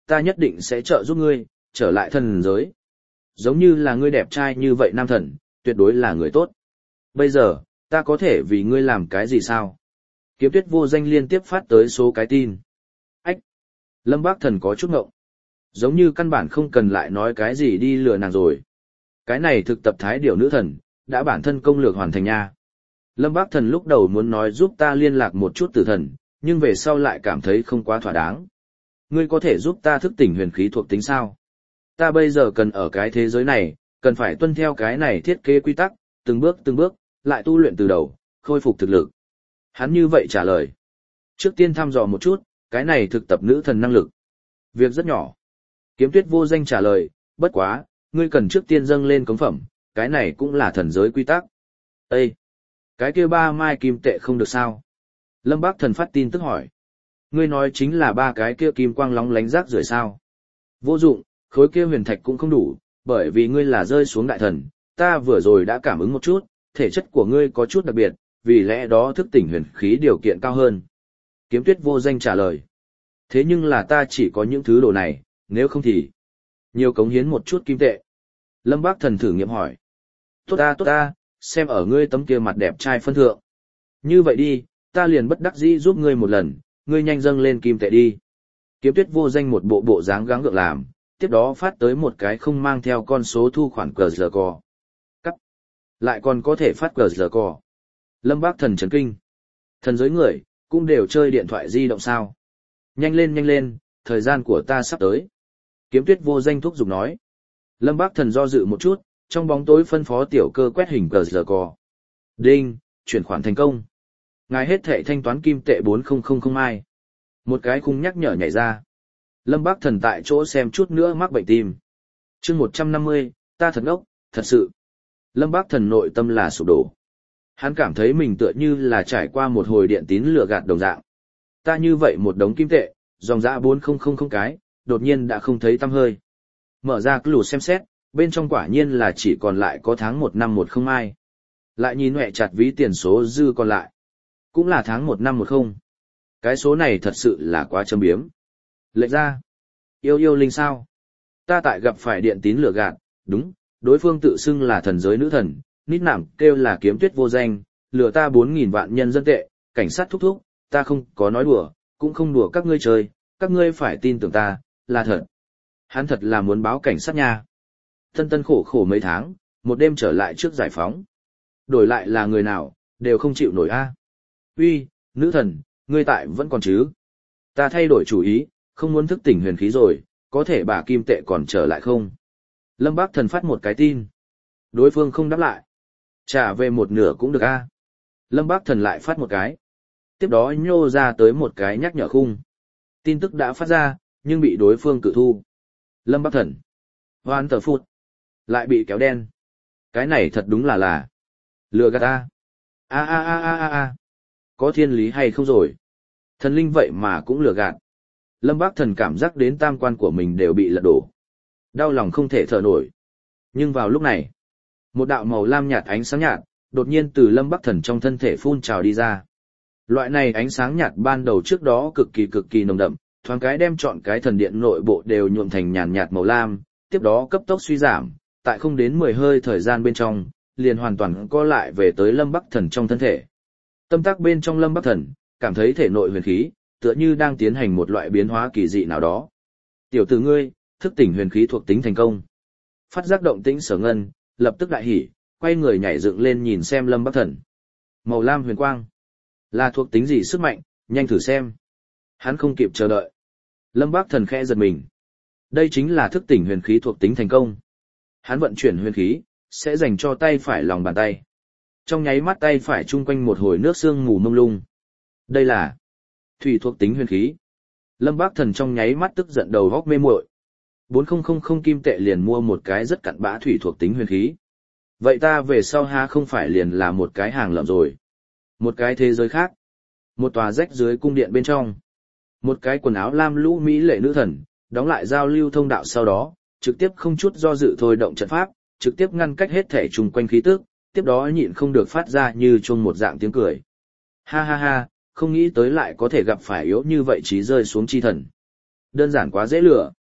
ta nhất định sẽ trợ giúp ngươi, trở lại thần giới. Giống như là ngươi đẹp trai như vậy nam thần, tuyệt đối là người tốt. Bây giờ, ta có thể vì ngươi làm cái gì sao? Kiếm Tuyết Vô Danh liên tiếp phát tới số cái tin. Ách! Lâm Bác Thần có chút ngộng. Giống như căn bản không cần lại nói cái gì đi lừa nàng rồi. Cái này thực tập thái điểu nữ thần, đã bản thân công lược hoàn thành nha. Lâm Bác Thần lúc đầu muốn nói giúp ta liên lạc một chút tử thần, nhưng về sau lại cảm thấy không quá thỏa đáng. Ngươi có thể giúp ta thức tỉnh huyền khí thuộc tính sao? Ta bây giờ cần ở cái thế giới này, cần phải tuân theo cái này thiết kế quy tắc, từng bước từng bước, lại tu luyện từ đầu, khôi phục thực lực. Hắn như vậy trả lời. Trước tiên thăm dò một chút, cái này thực tập nữ thần năng lực. Việc rất nhỏ. Kiếm Tuyết Vô Danh trả lời, bất quá, ngươi cần trước tiên dâng lên cống phẩm, cái này cũng là thần giới quy tắc. Ê! Cái kia ba mai kim tệ không được sao? Lâm Bác Thần phát tin tức hỏi. Ngươi nói chính là ba cái kia kim quang lóng lánh rác rưởi sao? Vô dụng, khối kia huyền thạch cũng không đủ, bởi vì ngươi là rơi xuống đại thần, ta vừa rồi đã cảm ứng một chút, thể chất của ngươi có chút đặc biệt, vì lẽ đó thức tỉnh huyền khí điều kiện cao hơn. Kiếm Tuyết Vô Danh trả lời. Thế nhưng là ta chỉ có những thứ đồ này, nếu không thì nhiều cống hiến một chút kim tệ. Lâm Bác Thần thử nghiệm hỏi. Tốt ta tốt ta, xem ở ngươi tấm kia mặt đẹp trai phân thượng. Như vậy đi, ta liền bất đắc dĩ giúp ngươi một lần, ngươi nhanh dâng lên kim tệ đi. Kiếm Tuyết Vô Danh một bộ bộ dáng gắng gượng làm, tiếp đó phát tới một cái không mang theo con số thu khoản cờ giờ cò. Cắt. Lại còn có thể phát cờ giờ cò. Lâm Bác Thần chấn kinh. Thần giới người, cũng đều chơi điện thoại di động sao. Nhanh lên nhanh lên, thời gian của ta sắp tới. Kiếm Tuyết Vô Danh thúc giục nói. Lâm Bác Thần do dự một chút, trong bóng tối phân phó tiểu cơ quét hình cờ giờ cò. Đinh, chuyển khoản thành công. Ngài hết thệ thanh toán kim tệ bốn nghìn mai. Một cái khung nhắc nhở nhảy ra. Lâm Bác Thần tại chỗ xem chút nữa mắc bệnh tim. chương một trăm năm mươi, ta thật ngốc, thật sự. Lâm Bác Thần nội tâm là sụp đổ. Hắn cảm thấy mình tựa như là trải qua một hồi điện tín lừa gạt đồng dạng. Ta như vậy một đống kim tệ, dòng dã bốn nghìn cái, đột nhiên đã không thấy tăm hơi. Mở ra cái lụt xem xét, bên trong quả nhiên là chỉ còn lại có tháng một năm một không mai. Lại nhìn huệ chặt ví tiền số dư còn lại. Cũng là tháng một năm một không. Cái số này thật sự là quá châm biếm. Lệch ra. Yêu yêu linh sao? Ta tại gặp phải điện tín lừa gạt, đúng, đối phương tự xưng là thần giới nữ thần, nít nảm kêu là Kiếm Tuyết Vô Danh, lừa ta bốn nghìn vạn nhân dân tệ, cảnh sát thúc thúc, ta không có nói đùa, cũng không đùa các ngươi chơi, các ngươi phải tin tưởng ta, là thật. Hắn thật là muốn báo cảnh sát nha. Tân tân khổ khổ mấy tháng, một đêm trở lại trước giải phóng. Đổi lại là người nào, đều không chịu nổi a. Uy, nữ thần, ngươi tại vẫn còn chứ? Ta thay đổi chủ ý, không muốn thức tỉnh huyền khí rồi, có thể bà kim tệ còn trở lại không? Lâm Bác Thần phát một cái tin. Đối phương không đáp lại. Trả về một nửa cũng được a. Lâm Bác Thần lại phát một cái. Tiếp đó nhô ra tới một cái nhắc nhở khung. Tin tức đã phát ra, nhưng bị đối phương cự thu. Lâm Bác Thần. Hoan tờ phút. Lại bị kéo đen. Cái này thật đúng là là. Lừa gạt ta. A a a a a a. Có thiên lý hay không rồi? Thần linh vậy mà cũng lừa gạt. Lâm Bác Thần cảm giác đến tam quan của mình đều bị lật đổ. Đau lòng không thể thở nổi. Nhưng vào lúc này, một đạo màu lam nhạt ánh sáng nhạt, đột nhiên từ Lâm Bác Thần trong thân thể phun trào đi ra. Loại này ánh sáng nhạt ban đầu trước đó cực kỳ cực kỳ nồng đậm, thoáng cái đem trọn cái thần điện nội bộ đều nhuộm thành nhàn nhạt màu lam, tiếp đó cấp tốc suy giảm, tại không đến mười hơi thời gian bên trong, liền hoàn toàn co lại về tới Lâm Bắc Thần trong thân thể. Tâm tác bên trong Lâm Bắc Thần, cảm thấy thể nội huyền khí, tựa như đang tiến hành một loại biến hóa kỳ dị nào đó. Tiểu tử ngươi, thức tỉnh huyền khí thuộc tính thành công. Phát giác động tĩnh Sở Ngân, lập tức đại hỉ, quay người nhảy dựng lên nhìn xem Lâm Bắc Thần. Màu lam huyền quang, là thuộc tính gì sức mạnh, nhanh thử xem. Hắn không kịp chờ đợi. Lâm Bắc Thần khẽ giật mình. Đây chính là thức tỉnh huyền khí thuộc tính thành công. Hắn vận chuyển huyền khí, sẽ dành cho tay phải lòng bàn tay. Trong nháy mắt tay phải chung quanh một hồi nước sương mù mông lung. Đây là thủy thuộc tính huyền khí. Lâm Bác Thần trong nháy mắt tức giận đầu góc mê muội. bốn nghìn kim tệ liền mua một cái rất cặn bã thủy thuộc tính huyền khí. Vậy ta về sau ha không phải liền là một cái hàng lợm rồi. Một cái thế giới khác. Một tòa rách dưới cung điện bên trong. Một cái quần áo lam lũ mỹ lệ nữ thần, đóng lại giao lưu thông đạo sau đó, trực tiếp không chút do dự thôi động trận pháp, trực tiếp ngăn cách hết thể chung quanh khí tức, tiếp đó nhịn không được phát ra như chuông một dạng tiếng cười. Ha ha ha, không nghĩ tới lại có thể gặp phải yếu như vậy trí rơi xuống chi thần. Đơn giản quá dễ lừa.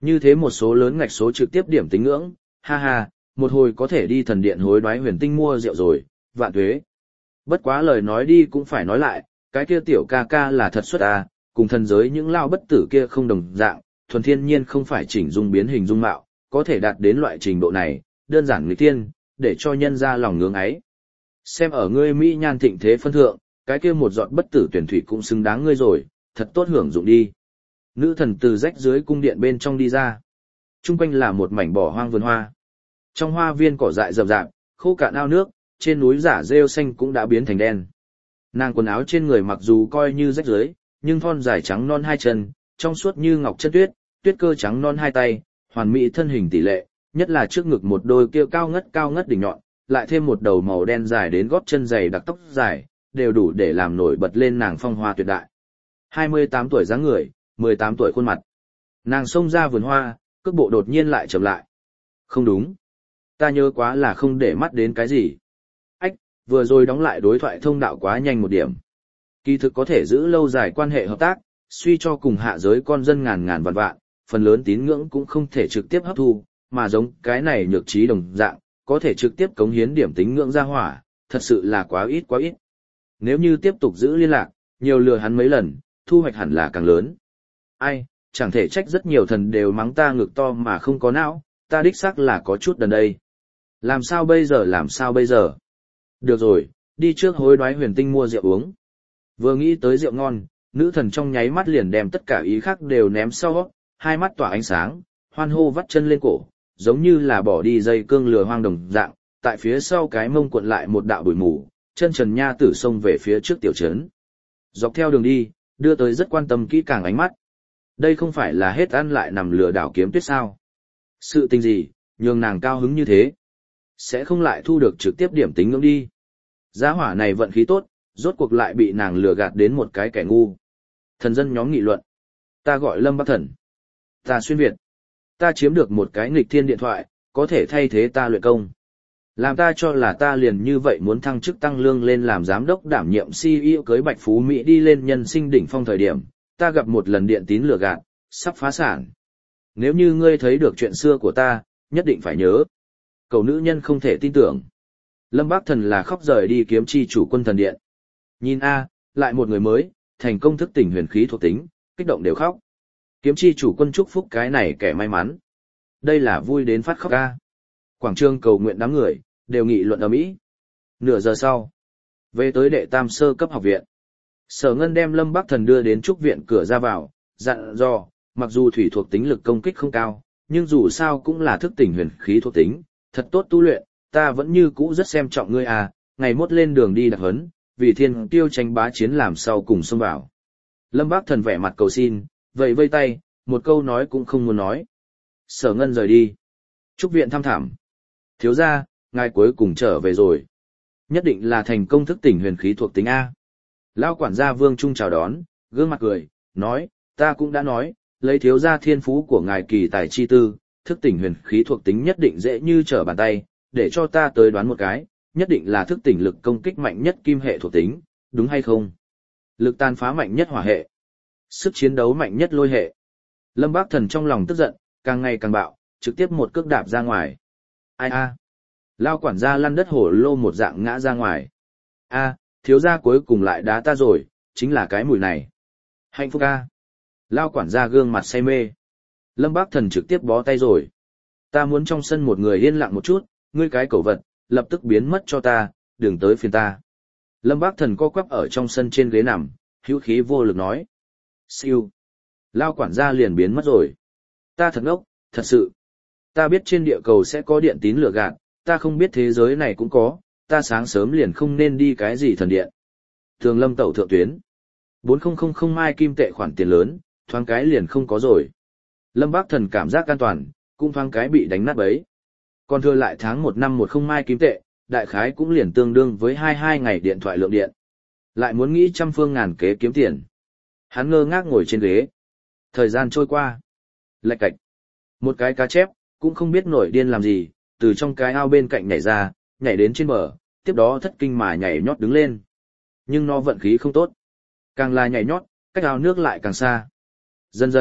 Như thế một số lớn ngạch số trực tiếp điểm tính ngưỡng, ha ha, một hồi có thể đi thần điện hối đoái huyền tinh mua rượu rồi, vạn tuế. Bất quá lời nói đi cũng phải nói lại, cái kia tiểu ca ca là thật xuất à, cùng thần giới những lao bất tử kia không đồng dạng, thuần thiên nhiên không phải chỉnh dung biến hình dung mạo, có thể đạt đến loại trình độ này, đơn giản nghịch thiên, để cho nhân ra lòng ngưỡng ấy. Xem ở ngươi Mỹ nhan thịnh thế phân thượng, cái kia một giọt bất tử tuyển thủy cũng xứng đáng ngươi rồi, thật tốt hưởng dụng đi. Nữ thần từ rách dưới cung điện bên trong đi ra. Trung quanh là một mảnh bỏ hoang vườn hoa. Trong hoa viên cỏ dại rậm rạp, khô cạn ao nước, trên núi giả rêu xanh cũng đã biến thành đen. Nàng quần áo trên người mặc dù coi như rách rưới, nhưng thon dài trắng non hai chân, trong suốt như ngọc chân tuyết, tuyết cơ trắng non hai tay, hoàn mỹ thân hình tỷ lệ, nhất là trước ngực một đôi kia cao ngất cao ngất đỉnh nhọn, lại thêm một đầu màu đen dài đến gót chân dày đặc tóc dài, đều đủ để làm nổi bật lên nàng phong hoa tuyệt đại. hai mươi tám tuổi dáng người, mười tám tuổi khuôn mặt. Nàng xông ra vườn hoa, cước bộ đột nhiên lại chậm lại. Không đúng. Ta nhớ quá là không để mắt đến cái gì. Ách, vừa rồi đóng lại đối thoại thông đạo quá nhanh một điểm. Kỳ thực có thể giữ lâu dài quan hệ hợp tác, suy cho cùng hạ giới con dân ngàn ngàn vạn vạn, phần lớn tín ngưỡng cũng không thể trực tiếp hấp thu, mà giống cái này nhược trí đồng dạng, có thể trực tiếp cống hiến điểm tín ngưỡng ra hỏa, thật sự là quá ít quá ít. Nếu như tiếp tục giữ liên lạc, nhiều lừa hắn mấy lần, thu hoạch hẳn là càng lớn. Ai, chẳng thể trách rất nhiều thần đều mắng ta ngực to mà không có não, ta đích xác là có chút đần đây. Làm sao bây giờ làm sao bây giờ? Được rồi, đi trước hối đoái huyền tinh mua rượu uống. Vừa nghĩ tới rượu ngon, nữ thần trong nháy mắt liền đem tất cả ý khác đều ném sau, hai mắt tỏa ánh sáng, hoan hô vắt chân lên cổ, giống như là bỏ đi dây cương lừa hoang đồng dạng, tại phía sau cái mông cuộn lại một đạo bụi mù, chân trần nha tử xông về phía trước tiểu trấn. Dọc theo đường đi, đưa tới rất quan tâm kỹ càng ánh mắt. Đây không phải là hết ăn lại nằm lừa đảo kiếm tuyết sao? Sự tình gì, nhường nàng cao hứng như thế? Sẽ không lại thu được trực tiếp điểm tính ngưỡng đi. Giá hỏa này vận khí tốt, rốt cuộc lại bị nàng lừa gạt đến một cái kẻ ngu. Thần dân nhóm nghị luận. Ta gọi Lâm Bắc Thần. Ta xuyên Việt. Ta chiếm được một cái nghịch thiên điện thoại, có thể thay thế ta luyện công. Làm ta cho là ta liền như vậy muốn thăng chức tăng lương lên làm giám đốc đảm nhiệm xê e ô cưới Bạch Phú Mỹ đi lên nhân sinh đỉnh phong thời điểm, ta gặp một lần điện tín lừa gạt, sắp phá sản. Nếu như ngươi thấy được chuyện xưa của ta, nhất định phải nhớ. Cầu nữ nhân không thể tin tưởng. Lâm Bắc Thần là khóc rời đi kiếm chi chủ quân thần điện. Nhìn a, lại một người mới, thành công thức tỉnh huyền khí thuộc tính, kích động đều khóc. Kiếm chi chủ quân chúc phúc cái này kẻ may mắn. Đây là vui đến phát khóc a. Quảng trường cầu nguyện đám người, đều nghị luận ầm ĩ. Nửa giờ sau, về tới đệ tam sơ cấp học viện. Sở Ngân đem Lâm Bắc Thần đưa đến trúc viện cửa ra vào, dặn dò, mặc dù thủy thuộc tính lực công kích không cao, nhưng dù sao cũng là thức tỉnh huyền khí thuộc tính, thật tốt tu luyện, ta vẫn như cũ rất xem trọng ngươi à, ngày mốt lên đường đi đặc huấn, vì thiên tiêu tranh bá chiến làm sau cùng xông vào. Lâm Bắc Thần vẻ mặt cầu xin, vẫy vây tay, một câu nói cũng không muốn nói. Sở Ngân rời đi. Trúc viện thăm thẳm. Thiếu gia, ngài cuối cùng trở về rồi. Nhất định là thành công thức tỉnh huyền khí thuộc tính A. Lão quản gia Vương Trung chào đón, gương mặt cười, nói, ta cũng đã nói, lấy thiếu gia thiên phú của ngài kỳ tài chi tư, thức tỉnh huyền khí thuộc tính nhất định dễ như trở bàn tay, để cho ta tới đoán một cái, nhất định là thức tỉnh lực công kích mạnh nhất kim hệ thuộc tính, đúng hay không? Lực tàn phá mạnh nhất hỏa hệ, sức chiến đấu mạnh nhất lôi hệ. Lâm Bắc Thần trong lòng tức giận, càng ngày càng bạo, trực tiếp một cước đạp ra ngoài. Ai a? Lao quản gia lăn đất hổ lô một dạng ngã ra ngoài. A, thiếu gia cuối cùng lại đá ta rồi, chính là cái mùi này. Hạnh phúc a. Lao quản gia gương mặt say mê. Lâm Bắc Thần trực tiếp bó tay rồi. Ta muốn trong sân một người yên lặng một chút, ngươi cái cẩu vật, lập tức biến mất cho ta, đừng tới phiền ta. Lâm Bắc Thần co quắp ở trong sân trên ghế nằm, hữu khí vô lực nói. Siêu. Lao quản gia liền biến mất rồi. Ta thật ngốc, thật sự. Ta biết trên địa cầu sẽ có điện tín lửa gạt, ta không biết thế giới này cũng có, ta sáng sớm liền không nên đi cái gì thần điện. Thường Lâm tẩu thượng tuyến. bốn nghìn mai kim tệ khoản tiền lớn, thoáng cái liền không có rồi. Lâm Bắc Thần cảm giác an toàn, cũng thoáng cái bị đánh nát bấy. Còn thừa lại tháng một năm một không mai kim tệ, đại khái cũng liền tương đương với hai mươi hai ngày điện thoại lượng điện. Lại muốn nghĩ trăm phương ngàn kế kiếm tiền. Hắn ngơ ngác ngồi trên ghế. Thời gian trôi qua. Lạch cạch. Một cái cá chép, cũng không biết nổi điên làm gì, từ trong cái ao bên cạnh nhảy ra, nhảy đến trên bờ, tiếp đó thất kinh mà nhảy nhót đứng lên. Nhưng nó vận khí không tốt. Càng là nhảy nhót, cách ao nước lại càng xa. Dần dần,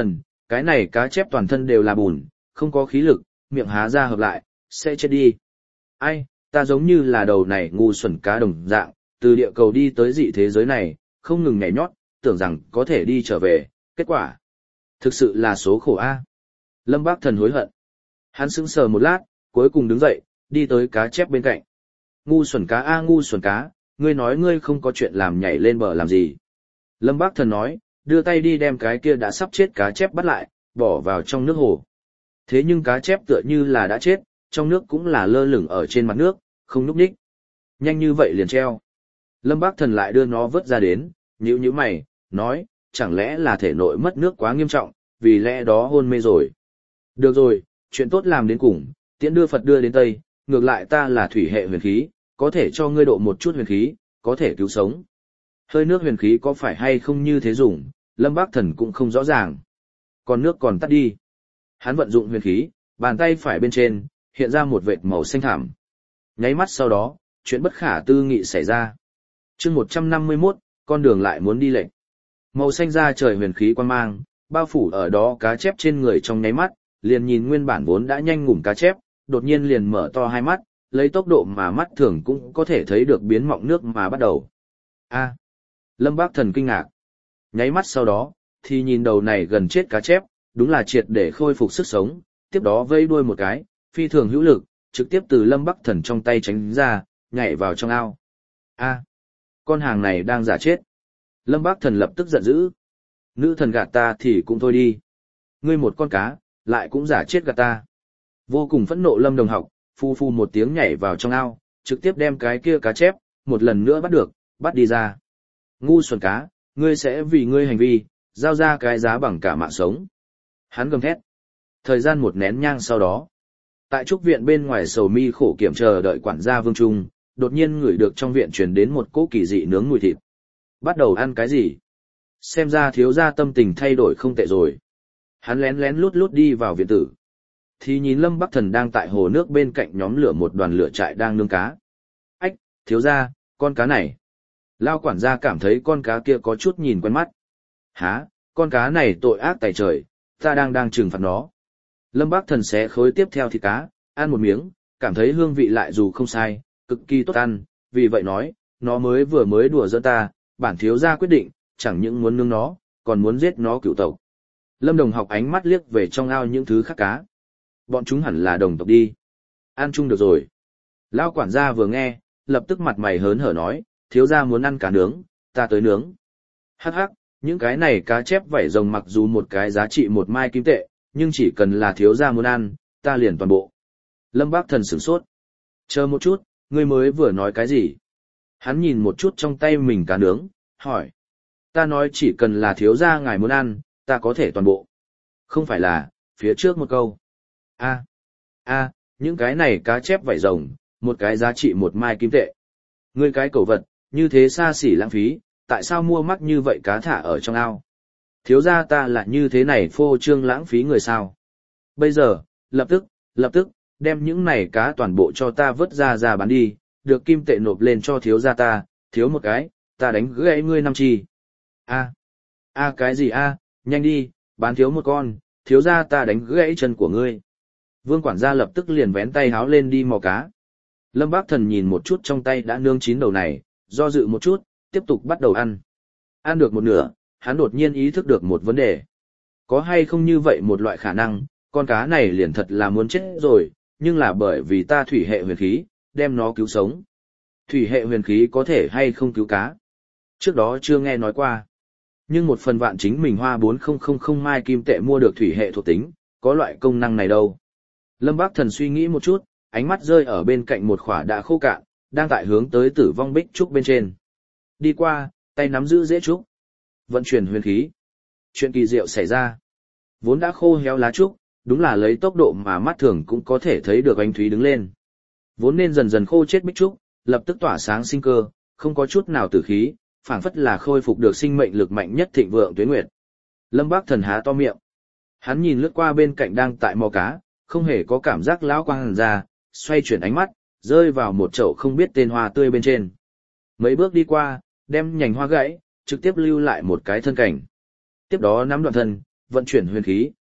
Cái này cá chép toàn thân đều là bùn, không có khí lực, miệng há ra hợp lại, sẽ chết đi. Ai, ta giống như là đầu này ngu xuẩn cá đồng dạng, từ địa cầu đi tới dị thế giới này, không ngừng nhảy nhót, tưởng rằng có thể đi trở về, kết quả. Thực sự là số khổ a. Lâm Bác Thần hối hận. Hắn sững sờ một lát, cuối cùng đứng dậy, đi tới cá chép bên cạnh. Ngu xuẩn cá a ngu xuẩn cá, ngươi nói ngươi không có chuyện làm nhảy lên bờ làm gì. Lâm Bác Thần nói, đưa tay đi đem cái kia đã sắp chết cá chép bắt lại, bỏ vào trong nước hồ. Thế nhưng cá chép tựa như là đã chết, trong nước cũng là lơ lửng ở trên mặt nước, không nhúc nhích. Nhanh như vậy liền treo. Lâm Bác Thần lại đưa nó vớt ra đến, nhíu nhíu mày, nói, chẳng lẽ là thể nội mất nước quá nghiêm trọng, vì lẽ đó hôn mê rồi. Được rồi, chuyện tốt làm đến cùng, tiễn đưa Phật đưa đến Tây, ngược lại ta là thủy hệ huyền khí, có thể cho ngươi độ một chút huyền khí, có thể cứu sống. Hơi nước huyền khí có phải hay không như thế dùng, Lâm Bác Thần cũng không rõ ràng. Còn nước còn tắt đi. Hắn vận dụng huyền khí, bàn tay phải bên trên, hiện ra một vệt màu xanh thảm. Nháy mắt sau đó, chuyện bất khả tư nghị xảy ra. chương một trăm năm mươi mốt, con đường lại muốn đi lệnh. Màu xanh ra trời huyền khí quan mang, bao phủ ở đó cá chép trên người trong nháy mắt, liền nhìn nguyên bản vốn đã nhanh ngủm cá chép, đột nhiên liền mở to hai mắt, lấy tốc độ mà mắt thường cũng có thể thấy được biến mọng nước mà bắt đầu. A. Lâm Bác Thần kinh ngạc. Nháy mắt sau đó, thì nhìn đầu này gần chết cá chép, đúng là triệt để khôi phục sức sống, tiếp đó vây đuôi một cái, phi thường hữu lực, trực tiếp từ Lâm Bác Thần trong tay tránh ra, nhảy vào trong ao. A. Con hàng này đang giả chết. Lâm Bác Thần lập tức giận dữ. Nữ thần gạt ta thì cũng thôi đi. Ngươi một con cá, lại cũng giả chết gạt ta. Vô cùng phẫn nộ Lâm Đồng Học, phu phu một tiếng nhảy vào trong ao, trực tiếp đem cái kia cá chép, một lần nữa bắt được, bắt đi ra. Ngu xuẩn cá, ngươi sẽ vì ngươi hành vi, giao ra cái giá bằng cả mạng sống. Hắn gầm thét. Thời gian một nén nhang sau đó. Tại trúc viện bên ngoài sầu mi khổ kiểm chờ đợi quản gia Vương Trung, đột nhiên ngửi được trong viện truyền đến một cỗ kỳ dị nướng mùi thịt. Bắt đầu ăn cái gì? Xem ra thiếu gia tâm tình thay đổi không tệ rồi. Hắn lén lén lút lút đi vào viện tử. Thì nhìn Lâm Bắc Thần đang tại hồ nước bên cạnh nhóm lửa một đoàn lửa trại đang nướng cá. Ách, thiếu gia, con cá này. Lao quản gia cảm thấy con cá kia có chút nhìn quen mắt. Hả, con cá này tội ác tày trời, ta đang đang trừng phạt nó. Lâm Bắc Thần xé khối tiếp theo thịt cá, ăn một miếng, cảm thấy hương vị lại dù không sai, cực kỳ tốt ăn, vì vậy nói, nó mới vừa mới đùa giỡn ta, bản thiếu gia quyết định, chẳng những muốn nướng nó, còn muốn giết nó cựu tộc. Lâm Đồng Học ánh mắt liếc về trong ao những thứ khác cá. Bọn chúng hẳn là đồng tộc đi. Ăn chung được rồi. Lao quản gia vừa nghe, lập tức mặt mày hớn hở nói, thiếu gia muốn ăn cá nướng, ta tới nướng. Hắc hắc, những cái này cá chép vảy rồng mặc dù một cái giá trị một mai kim tệ, nhưng chỉ cần là thiếu gia muốn ăn, ta liền toàn bộ. Lâm Bác Thần sửng sốt. Chờ một chút, ngươi mới vừa nói cái gì? Hắn nhìn một chút trong tay mình cá nướng, hỏi. Ta nói chỉ cần là thiếu gia ngài muốn ăn, ta có thể toàn bộ. Không phải là, phía trước một câu. A, a, những cái này cá chép vảy rồng, một cái giá trị một mai kim tệ. Ngươi cái cẩu vật, như thế xa xỉ lãng phí, tại sao mua mắc như vậy cá thả ở trong ao? Thiếu gia ta là như thế này phô trương lãng phí người sao? Bây giờ, lập tức, lập tức, đem những này cá toàn bộ cho ta vớt ra ra bán đi, được kim tệ nộp lên cho thiếu gia ta, thiếu một cái, ta đánh gãy ngươi năm chi. A, a cái gì a, nhanh đi, bán thiếu một con, thiếu gia ta đánh gãy chân của ngươi. Vương quản gia lập tức liền vén tay háo lên đi mò cá. Lâm Bác Thần nhìn một chút trong tay đã nướng chín đầu này, do dự một chút, tiếp tục bắt đầu ăn. Ăn được một nửa, hắn đột nhiên ý thức được một vấn đề. Có hay không như vậy một loại khả năng, con cá này liền thật là muốn chết rồi, nhưng là bởi vì ta thủy hệ huyền khí, đem nó cứu sống. Thủy hệ huyền khí có thể hay không cứu cá? Trước đó chưa nghe nói qua. Nhưng một phần vạn chính mình hoa bốn nghìn mai kim tệ mua được thủy hệ thuộc tính, có loại công năng này đâu. Lâm Bác Thần suy nghĩ một chút, ánh mắt rơi ở bên cạnh một khỏa đã khô cạn, đang tại hướng tới tử vong bích trúc bên trên. Đi qua, tay nắm giữ dễ trúc. Vận chuyển huyền khí. Chuyện kỳ diệu xảy ra. Vốn đã khô héo lá trúc, đúng là lấy tốc độ mà mắt thường cũng có thể thấy được ánh thúy đứng lên. Vốn nên dần dần khô chết bích trúc, lập tức tỏa sáng sinh cơ, không có chút nào tử khí, phảng phất là khôi phục được sinh mệnh lực mạnh nhất thịnh vượng tuế nguyệt. Lâm Bác Thần há to miệng. Hắn nhìn lướt qua bên cạnh đang tại mò cá, không hề có cảm giác lão quang hàn ra, xoay chuyển ánh mắt, rơi vào một chậu không biết tên hoa tươi bên trên. Mấy bước đi qua, đem nhành hoa gãy, trực tiếp lưu lại một cái thân cảnh. Tiếp đó nắm đoạn thân, vận chuyển huyền khí,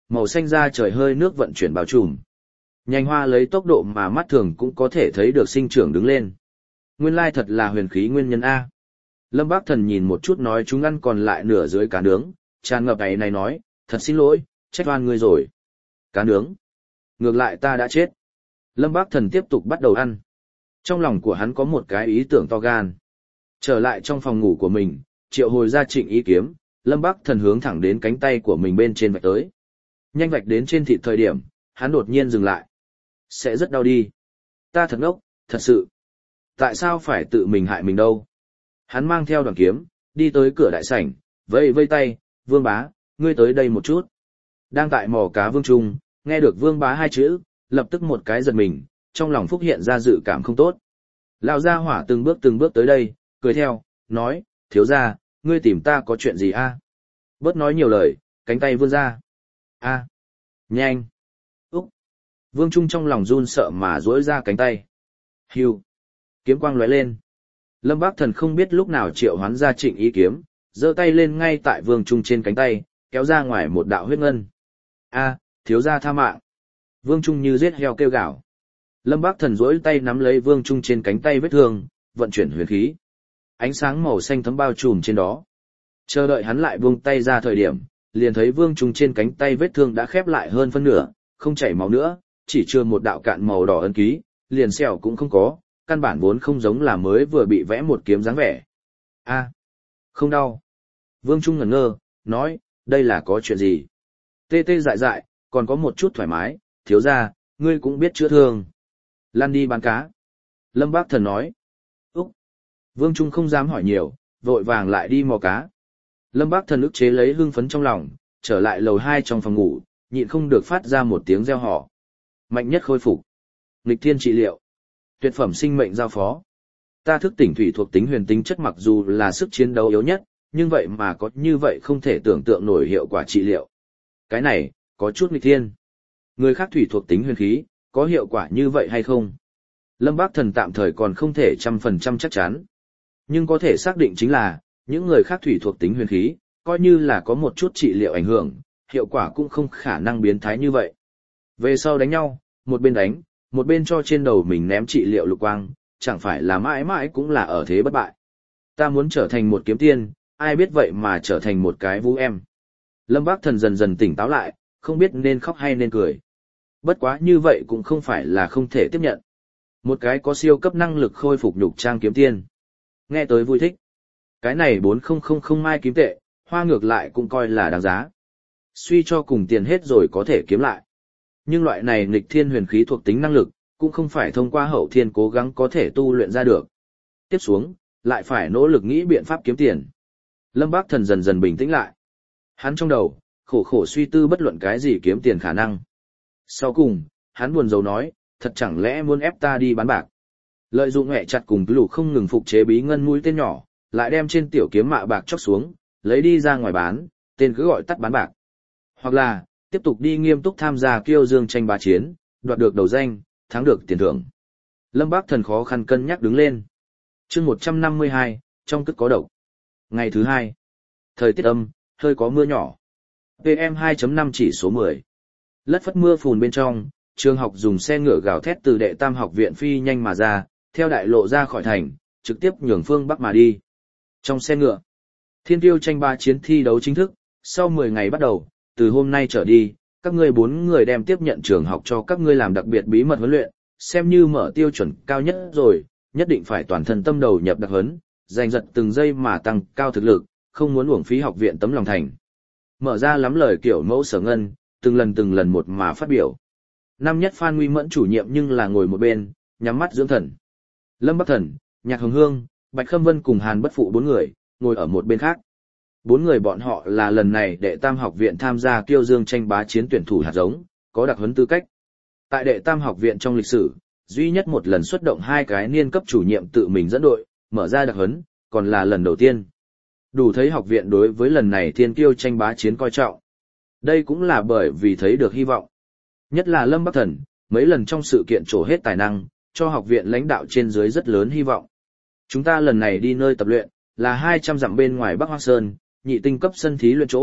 màu xanh da trời hơi nước vận chuyển bao trùm. Nhành hoa lấy tốc độ mà mắt thường cũng có thể thấy được sinh trưởng đứng lên. Nguyên lai thật là huyền khí nguyên nhân A. Lâm Bác Thần nhìn một chút nói chúng ăn còn lại nửa dưới cá nướng, tràn ngập ấy này nói, thật xin lỗi, trách oan ngươi rồi. Cá nướng. Ngược lại ta đã chết. Lâm Bác Thần tiếp tục bắt đầu ăn. Trong lòng của hắn có một cái ý tưởng to gan. Trở lại trong phòng ngủ của mình, triệu hồi ra Trịnh Ý kiếm, Lâm Bác Thần hướng thẳng đến cánh tay của mình bên trên vạch tới. Nhanh vạch đến trên thịt thời điểm, hắn đột nhiên dừng lại. Sẽ rất đau đi. Ta thật ngốc, thật sự. Tại sao phải tự mình hại mình đâu? Hắn mang theo đoàn kiếm, đi tới cửa đại sảnh, vây vây tay, Vương Bá, ngươi tới đây một chút. Đang tại mò cá Vương Trung, nghe được Vương Bá hai chữ, lập tức một cái giật mình, trong lòng phúc hiện ra dự cảm không tốt. Lão gia hỏa từng bước từng bước tới đây, cười theo, nói, thiếu gia, ngươi tìm ta có chuyện gì a? Bớt nói nhiều lời, cánh tay vươn ra. A, nhanh. Úc. Vương Trung trong lòng run sợ mà duỗi ra cánh tay. Hưu. Kiếm quang lóe lên. Lâm Bác Thần không biết lúc nào triệu hoán ra Trịnh Ý kiếm, giơ tay lên ngay tại Vương Trung trên cánh tay, kéo ra ngoài một đạo huyết ngân. A, thiếu gia tha mạng. Vương Trung như giết heo kêu gào. Lâm Bác Thần duỗi tay nắm lấy Vương Trung trên cánh tay vết thương, vận chuyển huyền khí. Ánh sáng màu xanh thấm bao trùm trên đó. Chờ đợi hắn lại buông tay ra thời điểm, liền thấy Vương Trung trên cánh tay vết thương đã khép lại hơn phân nửa, không chảy máu nữa, chỉ chưa một đạo cạn màu đỏ ấn ký, liền sẹo cũng không có, căn bản vốn không giống là mới vừa bị vẽ một kiếm dáng vẻ. A, không đau. Vương Trung ngẩn ngơ, nói, đây là có chuyện gì? Tê tê dại dại, còn có một chút thoải mái, thiếu gia, ngươi cũng biết chữa thương. Lan đi bán cá. Lâm Bác Thần nói. Úc. Vương Trung không dám hỏi nhiều, vội vàng lại đi mò cá. Lâm Bác Thần ức chế lấy hưng phấn trong lòng, trở lại lầu hai trong phòng ngủ, nhịn không được phát ra một tiếng reo hò. Mạnh nhất khôi phục. Nghịch thiên trị liệu. Tuyệt phẩm sinh mệnh giao phó. Ta thức tỉnh thủy thuộc tính huyền tính chất mặc dù là sức chiến đấu yếu nhất, nhưng vậy mà có như vậy không thể tưởng tượng nổi hiệu quả trị liệu. Cái này, có chút nghịch thiên. Người khác thủy thuộc tính huyền khí, có hiệu quả như vậy hay không? Lâm Bác Thần tạm thời còn không thể trăm phần trăm chắc chắn. Nhưng có thể xác định chính là, những người khác thủy thuộc tính huyền khí, coi như là có một chút trị liệu ảnh hưởng, hiệu quả cũng không khả năng biến thái như vậy. Về sau đánh nhau, một bên đánh, một bên cho trên đầu mình ném trị liệu lục quang, chẳng phải là mãi mãi cũng là ở thế bất bại. Ta muốn trở thành một kiếm tiên, ai biết vậy mà trở thành một cái vũ em. Lâm Bác Thần dần dần tỉnh táo lại, không biết nên khóc hay nên cười. Bất quá như vậy cũng không phải là không thể tiếp nhận. Một cái có siêu cấp năng lực khôi phục nhục trang kiếm tiên. Nghe tới vui thích. Cái này bốn nghìn mai kiếm tệ, hoa ngược lại cũng coi là đáng giá. Suy cho cùng tiền hết rồi có thể kiếm lại. Nhưng loại này nghịch thiên huyền khí thuộc tính năng lực, cũng không phải thông qua hậu thiên cố gắng có thể tu luyện ra được. Tiếp xuống, lại phải nỗ lực nghĩ biện pháp kiếm tiền. Lâm Bác Thần dần dần bình tĩnh lại. Hắn trong đầu, khổ khổ suy tư bất luận cái gì kiếm tiền khả năng. Sau cùng, hắn buồn rầu nói, thật chẳng lẽ muốn ép ta đi bán bạc. Lợi dụng hẹ chặt cùng lũ không ngừng phục chế bí ngân mũi tên nhỏ, lại đem trên tiểu kiếm mạ bạc chóc xuống, lấy đi ra ngoài bán, tên cứ gọi tắt bán bạc. Hoặc là, tiếp tục đi nghiêm túc tham gia kiêu dương tranh bá chiến, đoạt được đầu danh, thắng được tiền thưởng. Lâm Bác Thần khó khăn cân nhắc đứng lên. chương một trăm năm mươi hai, trong cất có độc. Ngày thứ hai. Thời tiết âm, hơi có mưa nhỏ. pê em hai chấm năm chỉ số mười. Lất phất mưa phùn bên trong, trường học dùng xe ngựa gào thét từ đệ tam học viện phi nhanh mà ra, theo đại lộ ra khỏi thành, trực tiếp nhường phương Bắc mà đi. Trong xe ngựa, thiên tiêu tranh ba chiến thi đấu chính thức, sau mười ngày bắt đầu, từ hôm nay trở đi, các ngươi bốn người đem tiếp nhận trường học cho các ngươi làm đặc biệt bí mật huấn luyện, xem như mở tiêu chuẩn cao nhất rồi, nhất định phải toàn thân tâm đầu nhập đặc huấn, giành giật từng giây mà tăng cao thực lực, không muốn uổng phí học viện tấm lòng thành. Mở ra lắm lời kiểu mẫu Sở Ngân, từng lần từng lần một mà phát biểu. Năm nhất Phan Nguy Mẫn chủ nhiệm nhưng là ngồi một bên, nhắm mắt dưỡng thần. Lâm Bắc Thần, Nhạc Hồng Hương, Bạch Khâm Vân cùng Hàn Bất Phụ bốn người, ngồi ở một bên khác. Bốn người bọn họ là lần này đệ tam học viện tham gia kiêu dương tranh bá chiến tuyển thủ hạt giống, có đặc huấn tư cách. Tại đệ tam học viện trong lịch sử, duy nhất một lần xuất động hai cái niên cấp chủ nhiệm tự mình dẫn đội, mở ra đặc huấn, còn là lần đầu tiên. Đủ thấy học viện đối với lần này thiên kiêu tranh bá chiến coi trọng. Đây cũng là bởi vì thấy được hy vọng. Nhất là Lâm Bắc Thần, mấy lần trong sự kiện trổ hết tài năng, cho học viện lãnh đạo trên dưới rất lớn hy vọng. Chúng ta lần này đi nơi tập luyện, là hai trăm dặm bên ngoài Bắc Hoa Sơn, nhị tinh cấp sân thí luyện chỗ,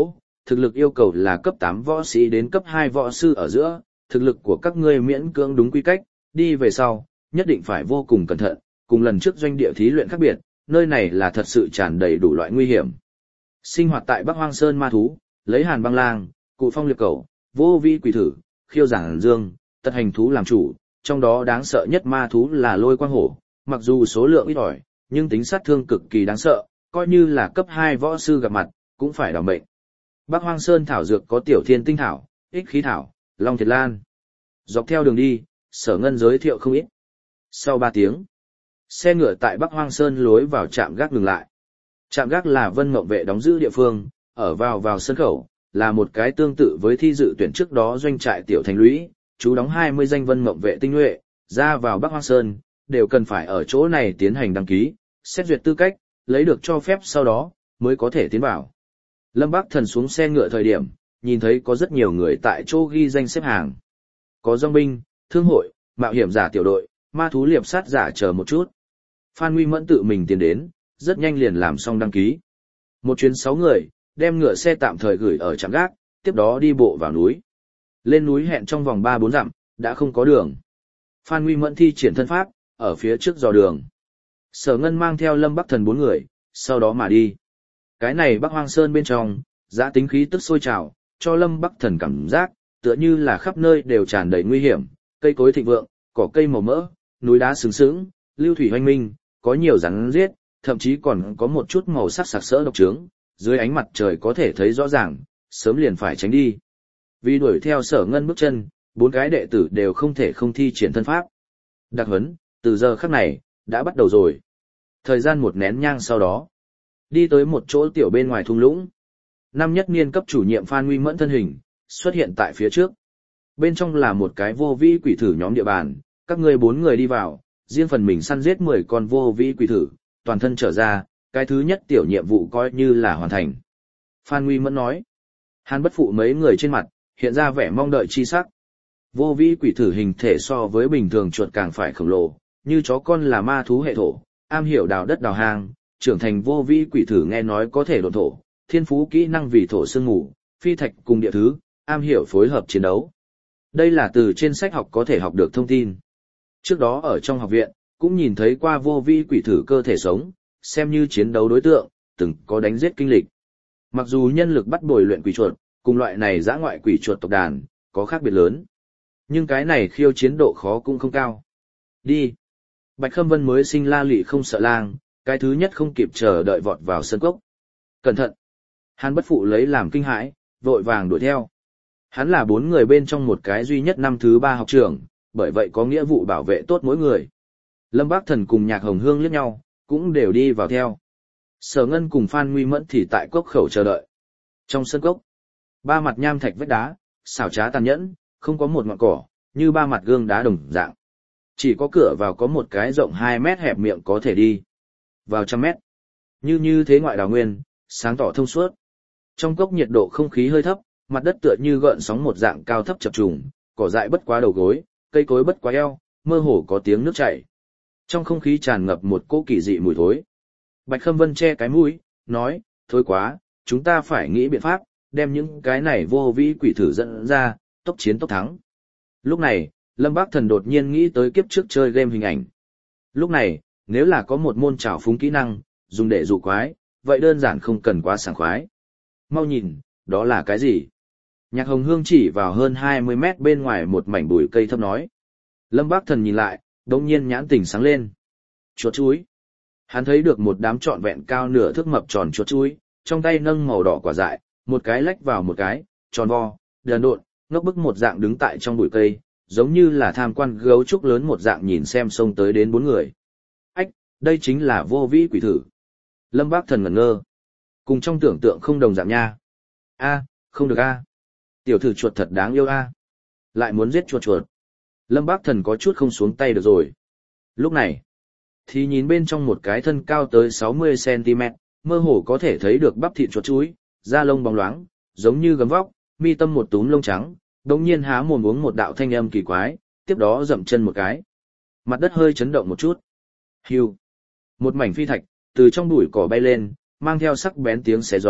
thực lực yêu cầu là cấp tám võ sĩ đến cấp hai võ sư ở giữa, thực lực của các ngươi miễn cưỡng đúng quy cách, đi về sau, nhất định phải vô cùng cẩn thận, cùng lần trước doanh địa thí luyện khác biệt, nơi này là thật sự tràn đầy đủ loại nguy hiểm. Sinh hoạt tại Bắc Hoang Sơn ma thú, lấy Hàn Băng Lang, Cụ Phong Liệt Cẩu, Vô Vi Quỷ Thử, Khiêu Giảng Dương, Tật Hành Thú làm chủ, trong đó đáng sợ nhất ma thú là Lôi Quang Hổ, mặc dù số lượng ít ỏi, nhưng tính sát thương cực kỳ đáng sợ, coi như là cấp hai võ sư gặp mặt, cũng phải đảm mệnh. Bắc Hoang Sơn thảo dược có Tiểu Thiên Tinh Thảo, Ích Khí Thảo, Long Thiệt Lan. Dọc theo đường đi, Sở Ngân giới thiệu không ít. Sau ba tiếng, xe ngựa tại Bắc Hoang Sơn lối vào trạm gác ngừng lại. Trạm gác là Vân Mộng vệ đóng giữ địa phương, ở vào vào sân khẩu, là một cái tương tự với thi dự tuyển trước đó doanh trại tiểu thành lũy, chú đóng hai mươi danh Vân Mộng vệ tinh nhuệ, ra vào Bắc Hoang Sơn, đều cần phải ở chỗ này tiến hành đăng ký, xét duyệt tư cách, lấy được cho phép sau đó, mới có thể tiến vào. Lâm Bắc Thần xuống xe ngựa thời điểm, nhìn thấy có rất nhiều người tại chỗ ghi danh xếp hàng. Có dòng binh, thương hội, mạo hiểm giả tiểu đội, ma thú liệp sát giả chờ một chút. Phan Nguy Mẫn tự mình tiến đến, rất nhanh liền làm xong đăng ký. Một chuyến sáu người, đem ngựa xe tạm thời gửi ở trạm gác, tiếp đó đi bộ vào núi. Lên núi hẹn trong vòng ba bốn dặm, đã không có đường. Phan Nguy Mẫn thi triển thân pháp, ở phía trước dò đường. Sở Ngân mang theo Lâm Bắc Thần bốn người, sau đó mà đi. Cái này Bắc Hoang Sơn bên trong, dã tính khí tức sôi trào, cho Lâm Bắc Thần cảm giác, tựa như là khắp nơi đều tràn đầy nguy hiểm, cây cối thịnh vượng, cỏ cây màu mỡ, núi đá sừng sững, lưu thủy hoanh minh, có nhiều rắn giết, thậm chí còn có một chút màu sắc sặc sỡ độc trướng, dưới ánh mặt trời có thể thấy rõ ràng, sớm liền phải tránh đi. Vì đuổi theo Sở Ngân bước chân, bốn cái đệ tử đều không thể không thi triển thân pháp. Đặc huấn, từ giờ khắc này, đã bắt đầu rồi. Thời gian một nén nhang sau đó, đi tới một chỗ tiểu bên ngoài thung lũng. Năm nhất niên cấp chủ nhiệm Phan Nguy Mẫn thân hình, xuất hiện tại phía trước. Bên trong là một cái vô vĩ quỷ thử nhóm địa bàn, các ngươi bốn người đi vào, riêng phần mình săn giết mười con vô vĩ quỷ thử, toàn thân trở ra, cái thứ nhất tiểu nhiệm vụ coi như là hoàn thành. Phan Nguy Mẫn nói. Hàn Bất Phụ mấy người trên mặt, hiện ra vẻ mong đợi chi sắc. Vô vĩ quỷ thử hình thể so với bình thường chuột càng phải khổng lồ, như chó con là ma thú hệ thổ, am hiểu đào đất đào hang, trưởng thành vô vĩ quỷ thử nghe nói có thể độn thổ, thiên phú kỹ năng vì thổ sương ngủ, phi thạch cùng địa thứ, am hiểu phối hợp chiến đấu. Đây là từ trên sách học có thể học được thông tin. Trước đó ở trong học viện, cũng nhìn thấy qua vô vĩ quỷ thử cơ thể sống, xem như chiến đấu đối tượng, từng có đánh giết kinh lịch. Mặc dù nhân lực bắt bồi luyện quỷ chuột, cùng loại này dã ngoại quỷ chuột tộc đàn, có khác biệt lớn. Nhưng cái này khiêu chiến độ khó cũng không cao. Đi. Bạch Khâm Vân mới sinh la lị không sợ lang, cái thứ nhất không kịp chờ đợi vọt vào sân cốc. Cẩn thận. Hàn Bất Phụ lấy làm kinh hãi, vội vàng đuổi theo. Hắn là bốn người bên trong một cái duy nhất năm thứ ba học trường, bởi vậy có nghĩa vụ bảo vệ tốt mỗi người. Lâm Bác Thần cùng Nhạc Hồng Hương liếc nhau, cũng đều đi vào theo. Sở Ngân cùng Phan Nguy Mẫn thì tại cốc khẩu chờ đợi. Trong sân cốc, ba mặt nham thạch vách đá, xảo trá tàn nhẫn, không có một ngọn cỏ, như ba mặt gương đá đồng dạng. Chỉ có cửa vào có một cái rộng hai mét hẹp miệng có thể đi. Vào trăm mét. Như như thế ngoại đào nguyên, sáng tỏ thông suốt. Trong cốc nhiệt độ không khí hơi thấp, mặt đất tựa như gợn sóng một dạng cao thấp chập trùng, cỏ dại bất quá đầu gối, cây cối bất quá eo, mơ hồ có tiếng nước chảy. Trong không khí tràn ngập một cỗ kỳ dị mùi thối. Bạch Khâm Vân che cái mũi, nói, thôi quá, chúng ta phải nghĩ biện pháp, đem những cái này vô vĩ quỷ thử dẫn ra, tốc chiến tốc thắng. Lúc này, Lâm Bác Thần đột nhiên nghĩ tới kiếp trước chơi game hình ảnh. Lúc này, nếu là có một môn trảo phúng kỹ năng, dùng để dụ quái, vậy đơn giản không cần quá sảng khoái. Mau nhìn, đó là cái gì? Nhạc Hồng Hương chỉ vào hơn hai mươi mét bên ngoài một mảnh bụi cây thấp nói. Lâm Bác Thần nhìn lại, đột nhiên nhãn tỉnh sáng lên. Chuột chuối. Hắn thấy được một đám trọn vẹn cao nửa thước mập tròn chuột chuối, trong tay nâng màu đỏ quả dại, một cái lách vào một cái, tròn vo, đần độn, ngốc bức một dạng đứng tại trong bụi cây, giống như là tham quan gấu trúc lớn một dạng nhìn xem xông tới đến bốn người. Ách, đây chính là vô vĩ quỷ thử. Lâm Bác Thần ngẩn ngơ. Cùng trong tưởng tượng không đồng dạng nha. A, không được a. Tiểu thử chuột thật đáng yêu a. Lại muốn giết chuột chuột. Lâm Bác Thần có chút không xuống tay được rồi. Lúc này, thì nhìn bên trong một cái thân cao tới sáu mươi xăng ti mét, mơ hồ có thể thấy được bắp thịt chuột chuối, da lông bóng loáng, giống như gấm vóc, mi tâm một túm lông trắng, đống nhiên há mồm uống một đạo thanh âm kỳ quái, tiếp đó dậm chân một cái. Mặt đất hơi chấn động một chút. Hưu. Một mảnh phi thạch, từ trong bụi cỏ bay lên, mang theo sắc bén tiếng xé gió,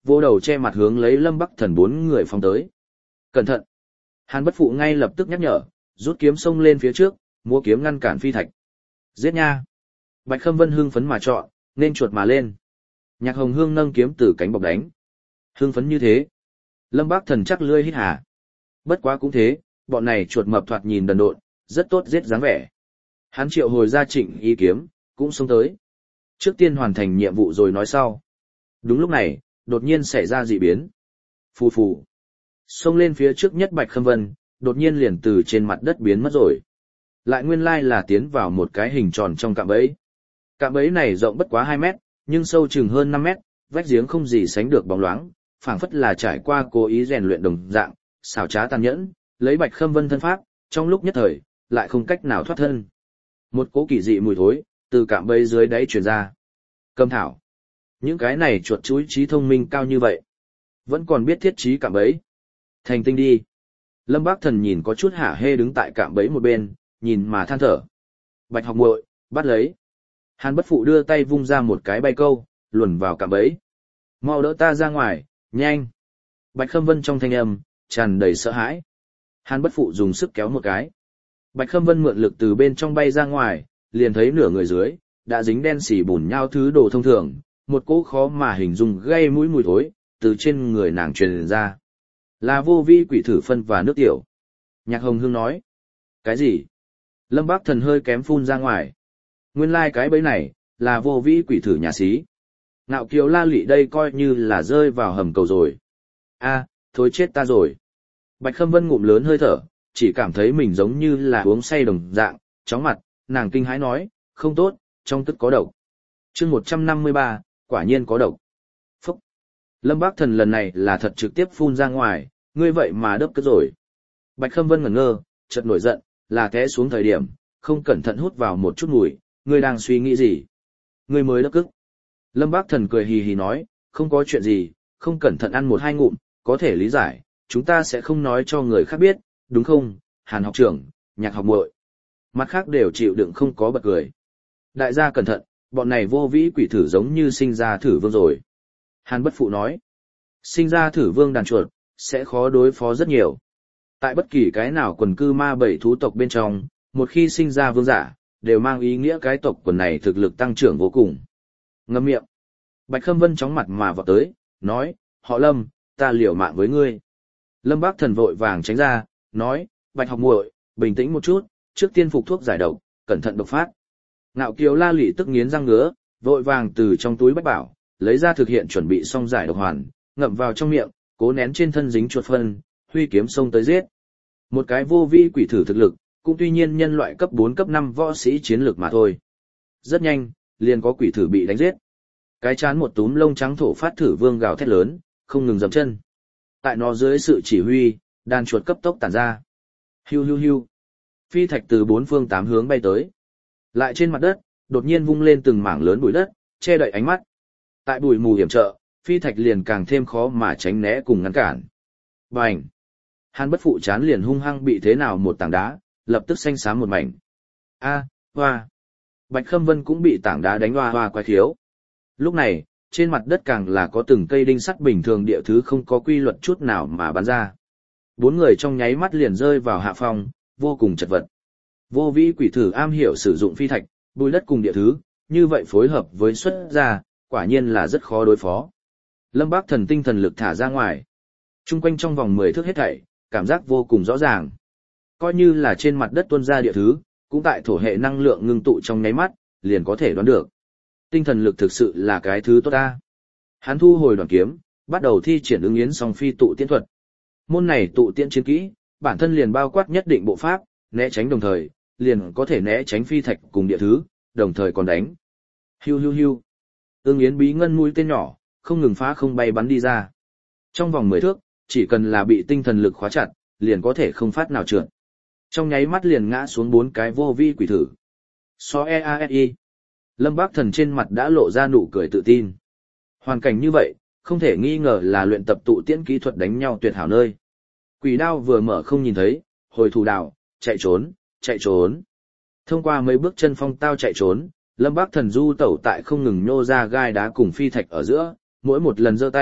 vô đầu che mặt hướng lấy Lâm Bắc Thần bốn người phóng tới. Cẩn thận! Hàn Bất Phụ ngay lập tức nhắc nhở, rút kiếm xông lên phía trước, múa kiếm ngăn cản Phi Thạch. Giết nha! Bạch Khâm Vân hưng phấn mà chọn, nên chuột mà lên. Nhạc Hồng Hương nâng kiếm từ cánh bọc đánh. Hưng phấn như thế. Lâm Bắc Thần chắc lươi hít hà. Bất quá cũng thế, bọn này chuột mập thoạt nhìn đần độn, rất tốt giết dáng vẻ. Hắn triệu hồi ra Trịnh Ý kiếm, cũng xông tới. Trước tiên hoàn thành nhiệm vụ rồi nói sau. Đúng lúc này, đột nhiên xảy ra dị biến. Phù phù. Xông lên phía trước nhất Bạch Khâm Vân, đột nhiên liền từ trên mặt đất biến mất rồi. Lại nguyên lai là tiến vào một cái hình tròn trong cạm bẫy. Cạm bẫy này rộng bất quá hai mét, nhưng sâu chừng hơn năm mét, vách giếng không gì sánh được bóng loáng, phảng phất là trải qua cố ý rèn luyện đồng dạng, xảo trá tàn nhẫn, lấy Bạch Khâm Vân thân pháp, trong lúc nhất thời, lại không cách nào thoát thân. Một cỗ kỳ dị mùi thối, từ cạm bẫy dưới đáy truyền ra. Cầm thảo. Những cái này chuột chúi trí thông minh cao như vậy. Vẫn còn biết thiết trí cạm bẫy. Thành tinh đi. Lâm Bác Thần nhìn có chút hả hê đứng tại cạm bẫy một bên, nhìn mà than thở. Bạch Học Muội, bắt lấy. Hàn Bất Phụ đưa tay vung ra một cái bay câu, luồn vào cạm bẫy. Mau đỡ ta ra ngoài, nhanh. Bạch Khâm Vân trong thanh âm, tràn đầy sợ hãi. Hàn Bất Phụ dùng sức kéo một cái. Bạch Khâm Vân mượn lực từ bên trong bay ra ngoài, liền thấy nửa người dưới, đã dính đen xỉ bùn nhau thứ đồ thông thường, một cỗ khó mà hình dung gây mũi mùi thối, từ trên người nàng truyền ra. Là vô vi quỷ thử phân và nước tiểu. Nhạc Hồng Hương nói. Cái gì? Lâm Bác Thần hơi kém phun ra ngoài. Nguyên lai like cái bẫy này, là vô vi quỷ thử nhà xí. Ngạo Kiều La Lị đây coi như là rơi vào hầm cầu rồi. A, thối chết ta rồi. Bạch Khâm Vân ngụm lớn hơi thở, chỉ cảm thấy mình giống như là uống say đồng dạng, chóng mặt, nàng kinh hãi nói, không tốt, trong tức có độc. chương một trăm năm mươi ba, quả nhiên có độc. Phúc! Lâm Bác Thần lần này là thật trực tiếp phun ra ngoài, ngươi vậy mà đớp cất rồi. Bạch Khâm Vân ngẩn ngơ, chợt nổi giận, là té xuống thời điểm, không cẩn thận hút vào một chút mùi, ngươi đang suy nghĩ gì? Ngươi mới đớp cức. Lâm Bác Thần cười hì hì nói, không có chuyện gì, không cẩn thận ăn một hai ngụm, có thể lý giải, chúng ta sẽ không nói cho người khác biết, đúng không, Hàn học trưởng, Nhạc học muội. Mặt khác đều chịu đựng không có bật cười. Đại gia cẩn thận, bọn này vô vĩ quỷ thử giống như sinh ra thử vương rồi. Hàn Bất Phụ nói, sinh ra thử vương đàn chuột, sẽ khó đối phó rất nhiều. Tại bất kỳ cái nào quần cư ma bảy thú tộc bên trong, một khi sinh ra vương giả, đều mang ý nghĩa cái tộc quần này thực lực tăng trưởng vô cùng. Ngâm miệng. Bạch Khâm Vân chóng mặt mà vọt tới, nói, họ Lâm, ta liều mạng với ngươi. Lâm Bác Thần vội vàng tránh ra, nói, Bạch học muội, bình tĩnh một chút, trước tiên phục thuốc giải độc, cẩn thận độc phát. Ngạo Kiều La Lị tức nghiến răng ngứa, vội vàng từ trong túi bách bảo, lấy ra thực hiện chuẩn bị xong giải độc hoàn, ngậm vào trong miệng, cố nén trên thân dính chuột phân, huy kiếm xông tới giết. Một cái vô vi quỷ thử thực lực, cũng tuy nhiên nhân loại cấp bốn cấp năm võ sĩ chiến lược mà thôi. Rất nhanh, liền có quỷ thử bị đánh giết. Cái chán một túm lông trắng thổ phát thử vương gào thét lớn, không ngừng dậm chân. Tại nó dưới sự chỉ huy, đàn chuột cấp tốc tản ra. Hiu hiu hiu. Phi thạch từ bốn phương tám hướng bay tới. Lại trên mặt đất, đột nhiên vung lên từng mảng lớn bụi đất, che đậy ánh mắt. Tại bụi mù hiểm trở, phi thạch liền càng thêm khó mà tránh né cùng ngăn cản. Bành! Hàn Bất Phụ chán liền hung hăng bị thế nào một tảng đá, lập tức xanh xám một mảnh. A, hoa! Bạch Khâm Vân cũng bị tảng đá đánh hoa hoa quái khiếu. Lúc này, trên mặt đất càng là có từng cây đinh sắt bình thường địa thứ không có quy luật chút nào mà bắn ra. Bốn người trong nháy mắt liền rơi vào hạ phong, vô cùng chật vật. Vô vĩ quỷ thử am hiểu sử dụng phi thạch, bùi đất cùng địa thứ, như vậy phối hợp với xuất ra, quả nhiên là rất khó đối phó. Lâm Bác Thần tinh thần lực thả ra ngoài. Trung quanh trong vòng mười thước hết thảy, cảm giác vô cùng rõ ràng. Coi như là trên mặt đất tuôn ra địa thứ, cũng tại thổ hệ năng lượng ngưng tụ trong nháy mắt, liền có thể đoán được. Tinh thần lực thực sự là cái thứ tốt ta. Hắn thu hồi đoàn kiếm, bắt đầu thi triển ứng yến song phi tụ tiễn thuật. Môn này tụ tiễn chiến kỹ, bản thân liền bao quát nhất định bộ pháp, né tránh đồng thời, liền có thể né tránh phi thạch cùng địa thứ, đồng thời còn đánh. Hiu hiu hiu. Ưng yến bí ngân mũi tên nhỏ, không ngừng phá không bay bắn đi ra. Trong vòng mười thước, chỉ cần là bị tinh thần lực khóa chặt, liền có thể không phát nào trượt. Trong nháy mắt liền ngã xuống bốn cái vô vi quỷ thử. So e a s i. Lâm Bác Thần trên mặt đã lộ ra nụ cười tự tin. Hoàn cảnh như vậy, không thể nghi ngờ là luyện tập tụ tiễn kỹ thuật đánh nhau tuyệt hảo nơi. Quỷ đao vừa mở không nhìn thấy, hồi thủ đảo, chạy trốn, chạy trốn. Thông qua mấy bước chân phong tao chạy trốn, Lâm Bác Thần du tẩu tại không ngừng nhô ra gai đá cùng phi thạch ở giữa, mỗi một lần giơ tay,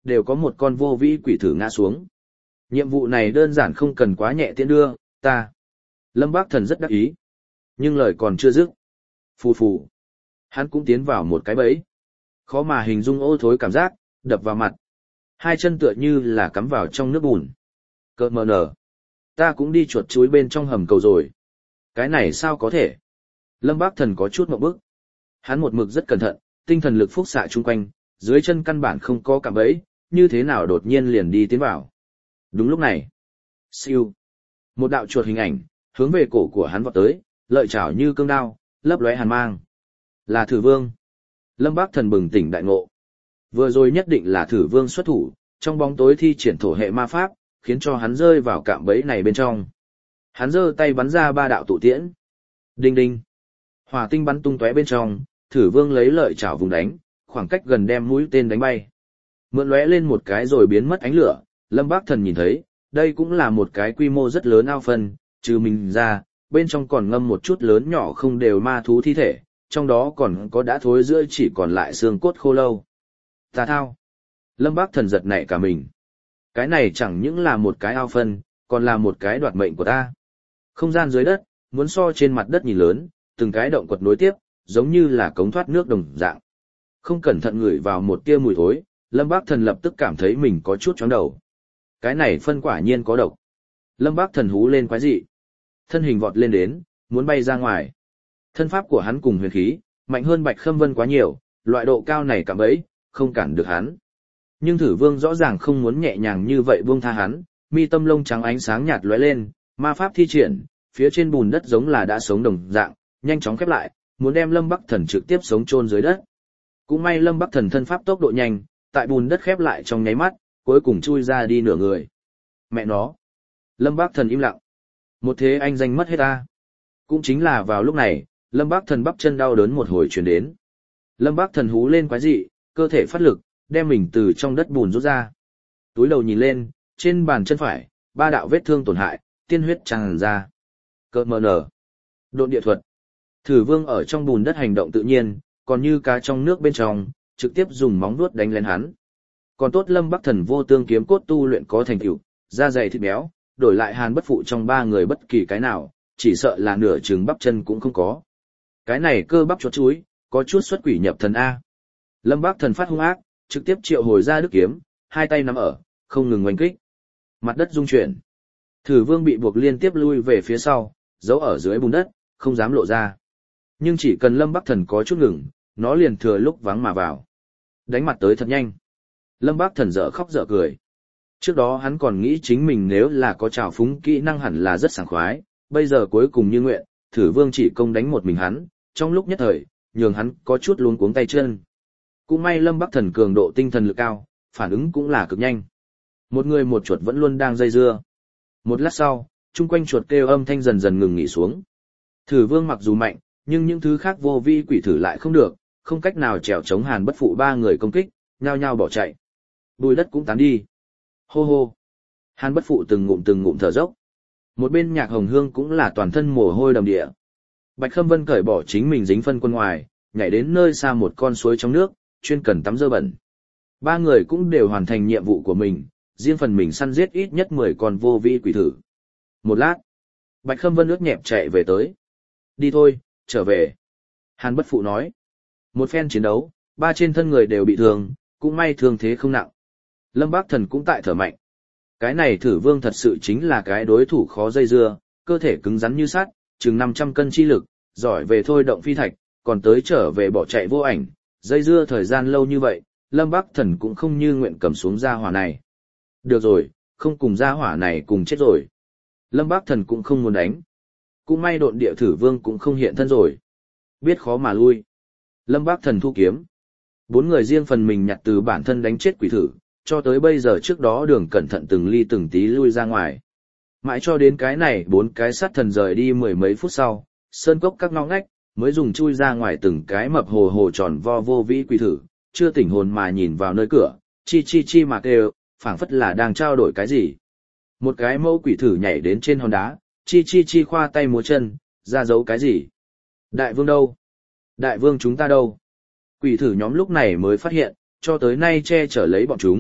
đều có một con vô vĩ quỷ thử ngã xuống. Nhiệm vụ này đơn giản không cần quá nhẹ tiễn đưa, ta. Lâm Bác Thần rất đắc ý. Nhưng lời còn chưa dứt. Phù phù. Hắn cũng tiến vào một cái bẫy. Khó mà hình dung ô thối cảm giác, đập vào mặt. Hai chân tựa như là cắm vào trong nước bùn. Cợt mờ nở. Ta cũng đi chuột chuối bên trong hầm cầu rồi. Cái này sao có thể? Lâm Bác Thần có chút ngộp bức. Hắn một mực rất cẩn thận, tinh thần lực phúc xạ chung quanh, dưới chân căn bản không có cạm bẫy, như thế nào đột nhiên liền đi tiến vào. Đúng lúc này. Siêu. Một đạo chuột hình ảnh, hướng về cổ của hắn vọt tới, lợi chảo như cương đao, lấp lóe hàn mang. Là Thử Vương. Lâm Bác Thần bừng tỉnh đại ngộ. Vừa rồi nhất định là Thử Vương xuất thủ, trong bóng tối thi triển thổ hệ ma pháp, khiến cho hắn rơi vào cạm bẫy này bên trong. Hắn giơ tay bắn ra ba đạo tụ tiễn. Đinh đinh. Hỏa tinh bắn tung tóe bên trong, Thử Vương lấy lợi chảo vùng đánh, khoảng cách gần đem mũi tên đánh bay. Mượn lóe lên một cái rồi biến mất ánh lửa, Lâm Bác Thần nhìn thấy, đây cũng là một cái quy mô rất lớn ao phân, trừ mình ra, bên trong còn ngâm một chút lớn nhỏ không đều ma thú thi thể, trong đó còn có đã thối giữa chỉ còn lại xương cốt khô lâu. Ta thao. Lâm Bác Thần giật nảy cả mình. Cái này chẳng những là một cái ao phân, còn là một cái đoạt mệnh của ta. Không gian dưới đất, muốn so trên mặt đất nhìn lớn, từng cái động quật nối tiếp, giống như là cống thoát nước đồng dạng. Không cẩn thận ngửi vào một tia mùi thối, Lâm Bác Thần lập tức cảm thấy mình có chút chóng đầu. Cái này phân quả nhiên có độc. Lâm Bác Thần hú lên quái dị. Thân hình vọt lên đến, muốn bay ra ngoài. Thân pháp của hắn cùng huyền khí, mạnh hơn Bạch Khâm Vân quá nhiều, loại độ cao này cạm bẫy, không cản được hắn. Nhưng Thử Vương rõ ràng không muốn nhẹ nhàng như vậy buông tha hắn, mi tâm lông trắng ánh sáng nhạt lóe lên, ma pháp thi triển, phía trên bùn đất giống là đã sống đồng dạng, nhanh chóng khép lại, muốn đem Lâm Bắc Thần trực tiếp sống chôn dưới đất. Cũng may Lâm Bắc Thần thân pháp tốc độ nhanh, tại bùn đất khép lại trong nháy mắt, cuối cùng chui ra đi nửa người. Mẹ nó. Lâm Bắc Thần im lặng. Một thế anh danh mất hết ta. Cũng chính là vào lúc này, Lâm Bắc Thần bắp chân đau đớn một hồi truyền đến. Lâm Bắc Thần hú lên quái dị, cơ thể phát lực, đem mình từ trong đất bùn rút ra. Túi đầu nhìn lên, trên bàn chân phải, ba đạo vết thương tổn hại, tiên huyết tràn ra. Cơ mờ nở. Độn địa thuật. Thử Vương ở trong bùn đất hành động tự nhiên, còn như cá trong nước bên trong, trực tiếp dùng móng vuốt đánh lên hắn. Còn tốt Lâm Bắc Thần vô tương kiếm cốt tu luyện có thành tựu, da dày thịt béo, đổi lại Hàn Bất Phụ trong ba người bất kỳ cái nào, chỉ sợ là nửa chừng bắp chân cũng không có. Cái này cơ bắp chót chúi, có chút xuất quỷ nhập thần A. Lâm Bắc Thần phát hung ác, trực tiếp triệu hồi ra đức kiếm, hai tay nắm ở, không ngừng oanh kích. Mặt đất rung chuyển. Thử Vương bị buộc liên tiếp lui về phía sau, giấu ở dưới bùn đất, không dám lộ ra. Nhưng chỉ cần Lâm Bắc Thần có chút ngừng, nó liền thừa lúc vắng mà vào. Đánh mặt tới thật nhanh. Lâm Bắc Thần dở khóc dở cười. Trước đó hắn còn nghĩ chính mình nếu là có trào phúng kỹ năng hẳn là rất sảng khoái, bây giờ cuối cùng như nguyện, Thử Vương chỉ công đánh một mình hắn, trong lúc nhất thời, nhường hắn có chút luống cuống tay chân. Cũng may Lâm Bắc Thần cường độ tinh thần lực cao, phản ứng cũng là cực nhanh. Một người một chuột vẫn luôn đang dây dưa. Một lát sau, chung quanh chuột kêu âm thanh dần dần ngừng nghỉ xuống. Thử Vương mặc dù mạnh, nhưng những thứ khác vô vi quỷ thử lại không được, không cách nào trèo chống Hàn Bất Phụ ba người công kích, nhao nhao bỏ chạy. Bùi đất cũng tán đi. Hô hô. Hàn Bất Phụ từng ngụm từng ngụm thở dốc. Một bên Nhạc Hồng Hương cũng là toàn thân mồ hôi đầm địa. Bạch Khâm Vân cởi bỏ chính mình dính phân quân ngoài, nhảy đến nơi xa một con suối trong nước, chuyên cần tắm dơ bẩn. Ba người cũng đều hoàn thành nhiệm vụ của mình, riêng phần mình săn giết ít nhất mười con vô vi quỷ thử. Một lát, Bạch Khâm Vân ướt nhẹp chạy về tới. Đi thôi, trở về. Hàn Bất Phụ nói. Một phen chiến đấu, ba trên thân người đều bị thương, cũng may thương thế không nặng. Lâm Bắc Thần cũng tại thở mạnh. Cái này Thử Vương thật sự chính là cái đối thủ khó dây dưa, cơ thể cứng rắn như sắt, chừng năm trăm cân chi lực, giỏi về thôi động phi thạch, còn tới trở về bỏ chạy vô ảnh, dây dưa thời gian lâu như vậy, Lâm Bắc Thần cũng không như nguyện cầm xuống gia hỏa này. Được rồi, không cùng gia hỏa này cùng chết rồi. Lâm Bắc Thần cũng không muốn đánh. Cũng may độn địa Thử Vương cũng không hiện thân rồi. Biết khó mà lui. Lâm Bắc Thần thu kiếm. Bốn người riêng phần mình nhặt từ bản thân đánh chết quỷ thử, cho tới bây giờ trước đó đường cẩn thận từng ly từng tí lui ra ngoài. Mãi cho đến cái này bốn cái sát thần rời đi mười mấy phút sau, sơn cốc các ngõ ngách, mới dùng chui ra ngoài từng cái mập hồ hồ tròn vo vô vĩ quỷ thử, chưa tỉnh hồn mà nhìn vào nơi cửa, chi chi chi mà kêu, phảng phất là đang trao đổi cái gì. Một cái mẫu quỷ thử nhảy đến trên hòn đá, chi chi chi khoa tay múa chân, ra dấu cái gì. Đại vương đâu? Đại vương chúng ta đâu? Quỷ thử nhóm lúc này mới phát hiện, cho tới nay che chở lấy bọn chúng,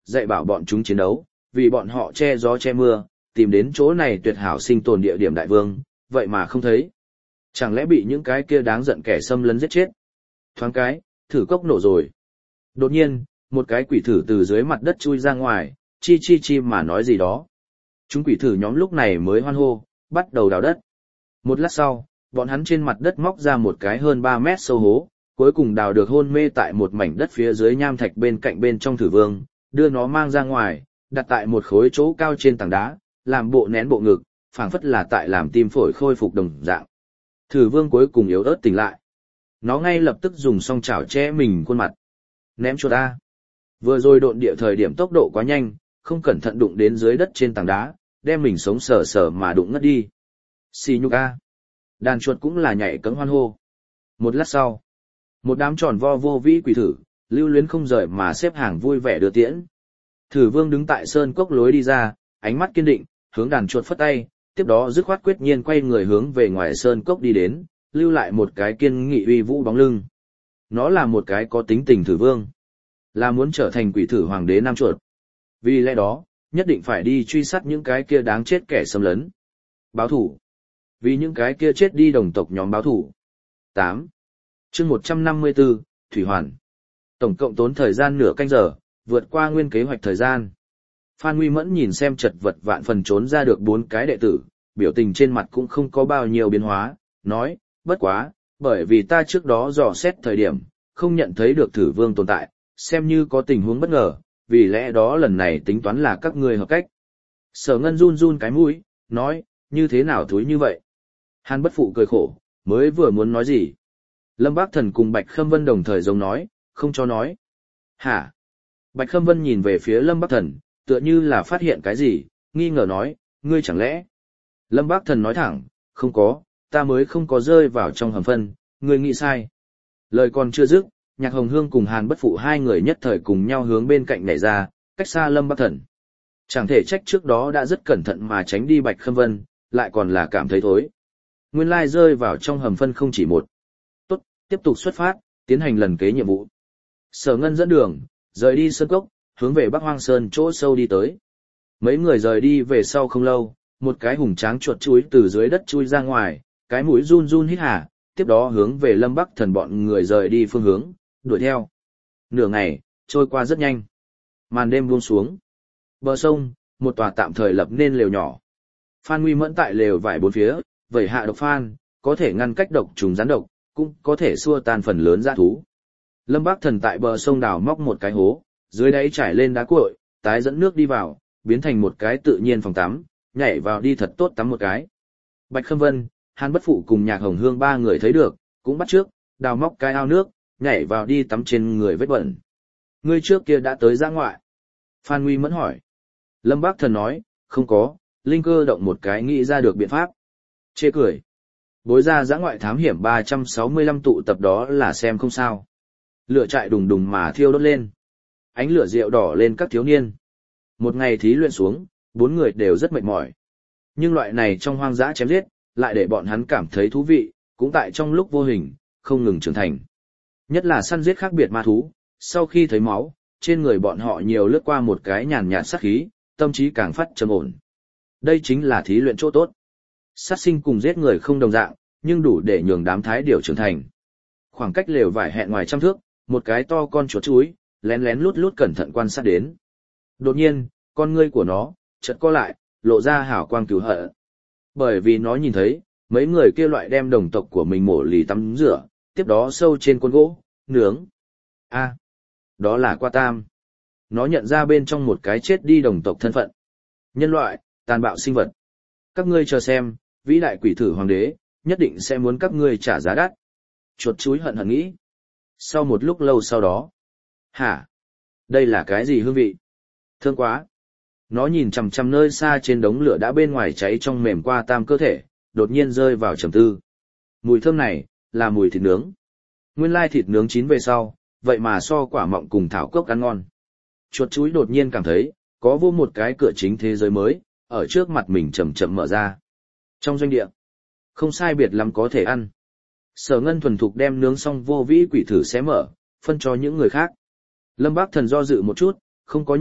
dạy bảo bọn chúng chiến đấu, vì bọn họ che gió che mưa, tìm đến chỗ này tuyệt hảo sinh tồn địa điểm đại vương, vậy mà không thấy. Chẳng lẽ bị những cái kia đáng giận kẻ xâm lấn giết chết? Thoáng cái, thử cốc nổ rồi. Đột nhiên, một cái quỷ thử từ dưới mặt đất chui ra ngoài, chi chi chi mà nói gì đó. Chúng quỷ thử nhóm lúc này mới hoan hô, bắt đầu đào đất. Một lát sau, bọn hắn trên mặt đất móc ra một cái hơn ba mét sâu hố, cuối cùng đào được hôn mê tại một mảnh đất phía dưới nham thạch bên cạnh bên trong thử vương, đưa nó mang ra ngoài, đặt tại một khối chỗ cao trên tảng đá, làm bộ nén bộ ngực, phảng phất là tại làm tim phổi khôi phục đồng dạng. Thử vương cuối cùng yếu ớt tỉnh lại. Nó ngay lập tức dùng song chảo che mình khuôn mặt. Ném chuột A. Vừa rồi độn địa thời điểm tốc độ quá nhanh, không cẩn thận đụng đến dưới đất trên tảng đá, đem mình sống sờ sờ mà đụng ngất đi. Xì nhục A. Đàn chuột cũng là nhảy cẫng hoan hô. Một lát sau, một đám tròn vo vô vĩ quỷ thử, lưu luyến không rời mà xếp hàng vui vẻ đưa tiễn. Thử vương đứng tại sơn cốc lối đi ra, ánh mắt kiên định, hướng đàn chuột phất tay, tiếp đó dứt khoát quyết nhiên quay người hướng về ngoài sơn cốc đi đến, lưu lại một cái kiên nghị uy vũ bóng lưng. Nó là một cái có tính tình thử vương, là muốn trở thành quỷ thử hoàng đế nam chuột. Vì lẽ đó, nhất định phải đi truy sát những cái kia đáng chết kẻ xâm lấn. Báo thủ. Vì những cái kia chết đi đồng tộc nhóm báo thủ. tám. Chương một trăm năm mươi tư, Thủy Hoàn. Tổng cộng tốn thời gian nửa canh giờ, vượt qua nguyên kế hoạch thời gian. Phan Nguy Mẫn nhìn xem chật vật vạn phần trốn ra được bốn cái đệ tử, biểu tình trên mặt cũng không có bao nhiêu biến hóa, nói, bất quá, bởi vì ta trước đó dò xét thời điểm, không nhận thấy được thử vương tồn tại, xem như có tình huống bất ngờ, vì lẽ đó lần này tính toán là các ngươi hợp cách. Sở Ngân run run cái mũi, nói, như thế nào thúi như vậy? Hàn Bất Phụ cười khổ, mới vừa muốn nói gì? Lâm Bác Thần cùng Bạch Khâm Vân đồng thời giống nói, không cho nói. Hả? Bạch Khâm Vân nhìn về phía Lâm Bác Thần, tựa như là phát hiện cái gì, nghi ngờ nói, ngươi chẳng lẽ? Lâm Bác Thần nói thẳng, không có, ta mới không có rơi vào trong hầm phân, ngươi nghĩ sai. Lời còn chưa dứt, Nhạc Hồng Hương cùng Hàn Bất Phụ hai người nhất thời cùng nhau hướng bên cạnh nhảy ra, cách xa Lâm Bác Thần. Chẳng thể trách trước đó đã rất cẩn thận mà tránh đi Bạch Khâm Vân, lại còn là cảm thấy thối. Nguyên lai rơi vào trong hầm phân không chỉ một. Tốt, tiếp tục xuất phát, tiến hành lần kế nhiệm vụ. Sở Ngân dẫn đường, rời đi sơn cốc, hướng về Bắc Hoang Sơn chỗ sâu đi tới. Mấy người rời đi về sau không lâu, một cái hùng tráng chuột chuối từ dưới đất chui ra ngoài, cái mũi run run hít hà, tiếp đó hướng về Lâm Bắc Thần bọn người rời đi phương hướng, đuổi theo. Nửa ngày, trôi qua rất nhanh. Màn đêm buông xuống. Bờ sông, một tòa tạm thời lập nên lều nhỏ. Phan Nguy Mẫn tại lều vải bốn phía, vẩy hạ độc phan, có thể ngăn cách độc trùng rắn độc, cũng có thể xua tan phần lớn dã thú. Lâm Bắc Thần tại bờ sông đào móc một cái hố, dưới đáy trải lên đá cuội, tái dẫn nước đi vào, biến thành một cái tự nhiên phòng tắm, nhảy vào đi thật tốt tắm một cái. Bạch Khâm Vân, Hàn Bất Phụ cùng Nhạc Hồng Hương ba người thấy được, cũng bắt trước, đào móc cái ao nước, nhảy vào đi tắm trên người vết bẩn. Ngươi trước kia đã tới dã ngoại. Phan Nguy Mẫn hỏi. Lâm Bắc Thần nói, không có, linh cơ động một cái nghĩ ra được biện pháp. Chê cười. Bối ra dã ngoại thám hiểm ba trăm sáu mươi lăm tụ tập đó là xem không sao. Lửa trại đùng đùng mà thiêu đốt lên. Ánh lửa rượu đỏ lên các thiếu niên. Một ngày thí luyện xuống, bốn người đều rất mệt mỏi. Nhưng loại này trong hoang dã chém giết, lại để bọn hắn cảm thấy thú vị, cũng tại trong lúc vô hình, không ngừng trưởng thành. Nhất là săn giết khác biệt ma thú, sau khi thấy máu, trên người bọn họ nhiều lướt qua một cái nhàn nhạt sát khí, tâm trí càng phát trầm ổn. Đây chính là thí luyện chỗ tốt. Sát sinh cùng giết người không đồng dạng, nhưng đủ để nhường đám thái điểu trưởng thành. Khoảng cách lều vải hẹn ngoài trăm thước, một cái to con chuột chuối, lén lén lút lút cẩn thận quan sát đến. Đột nhiên, con ngươi của nó, chợt co lại, lộ ra hào quang cứu hận. Bởi vì nó nhìn thấy, mấy người kia loại đem đồng tộc của mình mổ lì tắm rửa, tiếp đó sâu trên con gỗ, nướng. A, đó là qua tam. Nó nhận ra bên trong một cái chết đi đồng tộc thân phận. Nhân loại, tàn bạo sinh vật. Các ngươi chờ xem, vĩ đại quỷ thử hoàng đế, nhất định sẽ muốn các ngươi trả giá đắt. Chuột chuối hận hận nghĩ. Sau một lúc lâu sau đó. Hả? Đây là cái gì hương vị? Thương quá. Nó nhìn chằm chằm nơi xa trên đống lửa đã bên ngoài cháy trong mềm qua tam cơ thể, đột nhiên rơi vào trầm tư. Mùi thơm này, là mùi thịt nướng. Nguyên lai thịt nướng chín về sau, vậy mà so quả mọng cùng thảo cốc ăn ngon. Chuột chuối đột nhiên cảm thấy, có vô một cái cửa chính thế giới mới, ở trước mặt mình chậm chậm mở ra. Trong doanh địa, không sai biệt lắm có thể ăn. Sở Ngân thuần thục đem nướng xong vô vĩ quỷ thử xé mở, phân cho những người khác. Lâm Bác Thần do dự một chút, không có nhận,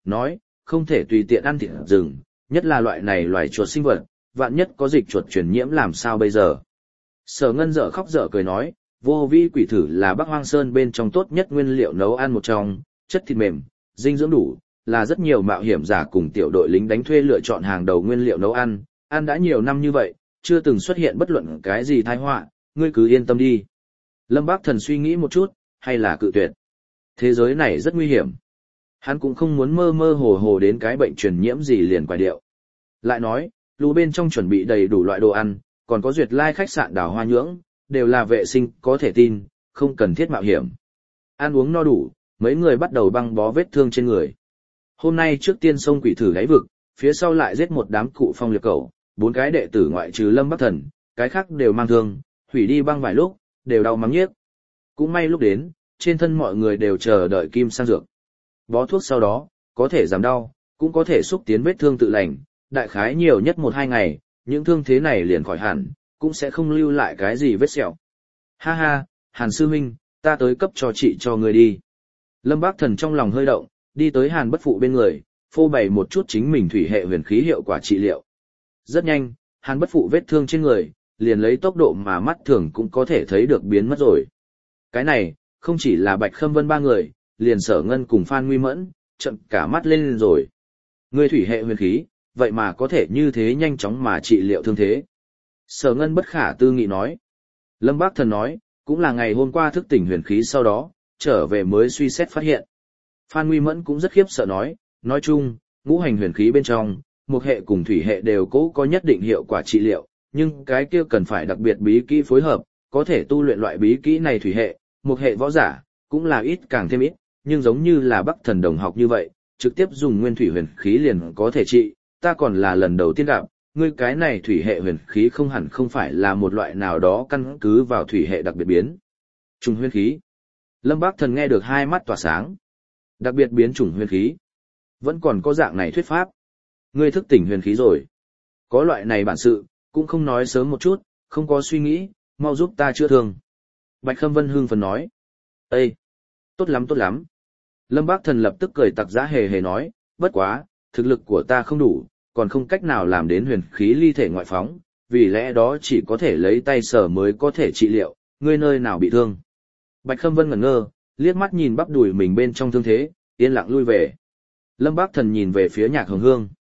nói, không thể tùy tiện ăn thịt rừng, nhất là loại này loài chuột sinh vật, vạn nhất có dịch chuột truyền nhiễm làm sao bây giờ. Sở Ngân dở khóc dở cười nói, vô vi quỷ thử là Bắc Hoang Sơn bên trong tốt nhất nguyên liệu nấu ăn một trong, chất thịt mềm, dinh dưỡng đủ, là rất nhiều mạo hiểm giả cùng tiểu đội lính đánh thuê lựa chọn hàng đầu nguyên liệu nấu ăn, ăn đã nhiều năm như vậy, chưa từng xuất hiện bất luận cái gì tai họa, ngươi cứ yên tâm đi. Lâm Bác Thần suy nghĩ một chút, hay là cự tuyệt. Thế giới này rất nguy hiểm. Hắn cũng không muốn mơ mơ hồ hồ đến cái bệnh truyền nhiễm gì liền quài điệu. Lại nói, lũ bên trong chuẩn bị đầy đủ loại đồ ăn, còn có duyệt lai khách sạn đảo hoa nhưỡng, đều là vệ sinh, có thể tin, không cần thiết mạo hiểm. Ăn uống no đủ, mấy người bắt đầu băng bó vết thương trên người. Hôm nay trước tiên xông quỷ thử đáy vực, phía sau lại giết một đám cụ phong liệt cẩu, bốn cái đệ tử ngoại trừ Lâm Bắc Thần, cái khác đều mang thương, hủy đi băng vài lúc, đều đau mắng nhiếc. Cũng may lúc đến, trên thân mọi người đều chờ đợi kim sang dược. Bó thuốc sau đó, có thể giảm đau, cũng có thể xúc tiến vết thương tự lành, đại khái nhiều nhất một hai ngày, những thương thế này liền khỏi hẳn, cũng sẽ không lưu lại cái gì vết sẹo. Ha ha, Hàn sư huynh, ta tới cấp cho chị cho người đi. Lâm Bác Thần trong lòng hơi động, đi tới Hàn Bất Phụ bên người, phô bày một chút chính mình thủy hệ huyền khí hiệu quả trị liệu. Rất nhanh, Hàn Bất Phụ vết thương trên người, liền lấy tốc độ mà mắt thường cũng có thể thấy được biến mất rồi. Cái này, không chỉ là Bạch Khâm Vân ba người, liền Sở Ngân cùng Phan Nguy Mẫn, trận cả mắt lên rồi. Người thủy hệ huyền khí, vậy mà có thể như thế nhanh chóng mà trị liệu thương thế. Sở Ngân bất khả tư nghị nói. Lâm Bác Thần nói, cũng là ngày hôm qua thức tỉnh huyền khí sau đó, trở về mới suy xét phát hiện. Phan Nguy Mẫn cũng rất khiếp sợ nói, nói chung, ngũ hành huyền khí bên trong, một hệ cùng thủy hệ đều cố có nhất định hiệu quả trị liệu, nhưng cái kia cần phải đặc biệt bí kỹ phối hợp, có thể tu luyện loại bí kỹ này thủy hệ, một hệ võ giả, cũng là ít càng thêm ít, nhưng giống như là Bắc Thần đồng học như vậy, trực tiếp dùng nguyên thủy huyền khí liền có thể trị, ta còn là lần đầu tiên gặp, ngươi cái này thủy hệ huyền khí không hẳn không phải là một loại nào đó căn cứ vào thủy hệ đặc biệt biến. Trùng huyền khí. Lâm Bác Thần nghe được hai mắt tỏa sáng. Đặc biệt biến chủng huyền khí. Vẫn còn có dạng này thuyết pháp. Ngươi thức tỉnh huyền khí rồi. Có loại này bản sự, cũng không nói sớm một chút, không có suy nghĩ, mau giúp ta chữa thương. Bạch Khâm Vân hưng phấn nói. Ê! Tốt lắm tốt lắm. Lâm Bác Thần lập tức cười tặc giã hề hề nói, bất quá, thực lực của ta không đủ, còn không cách nào làm đến huyền khí ly thể ngoại phóng, vì lẽ đó chỉ có thể lấy tay sờ mới có thể trị liệu, ngươi nơi nào bị thương. Bạch Khâm Vân ngẩn ngơ, liếc mắt nhìn bắp đùi mình bên trong thương thế, yên lặng lui về. Lâm Bác Thần nhìn về phía Nhạc Hồng Hương.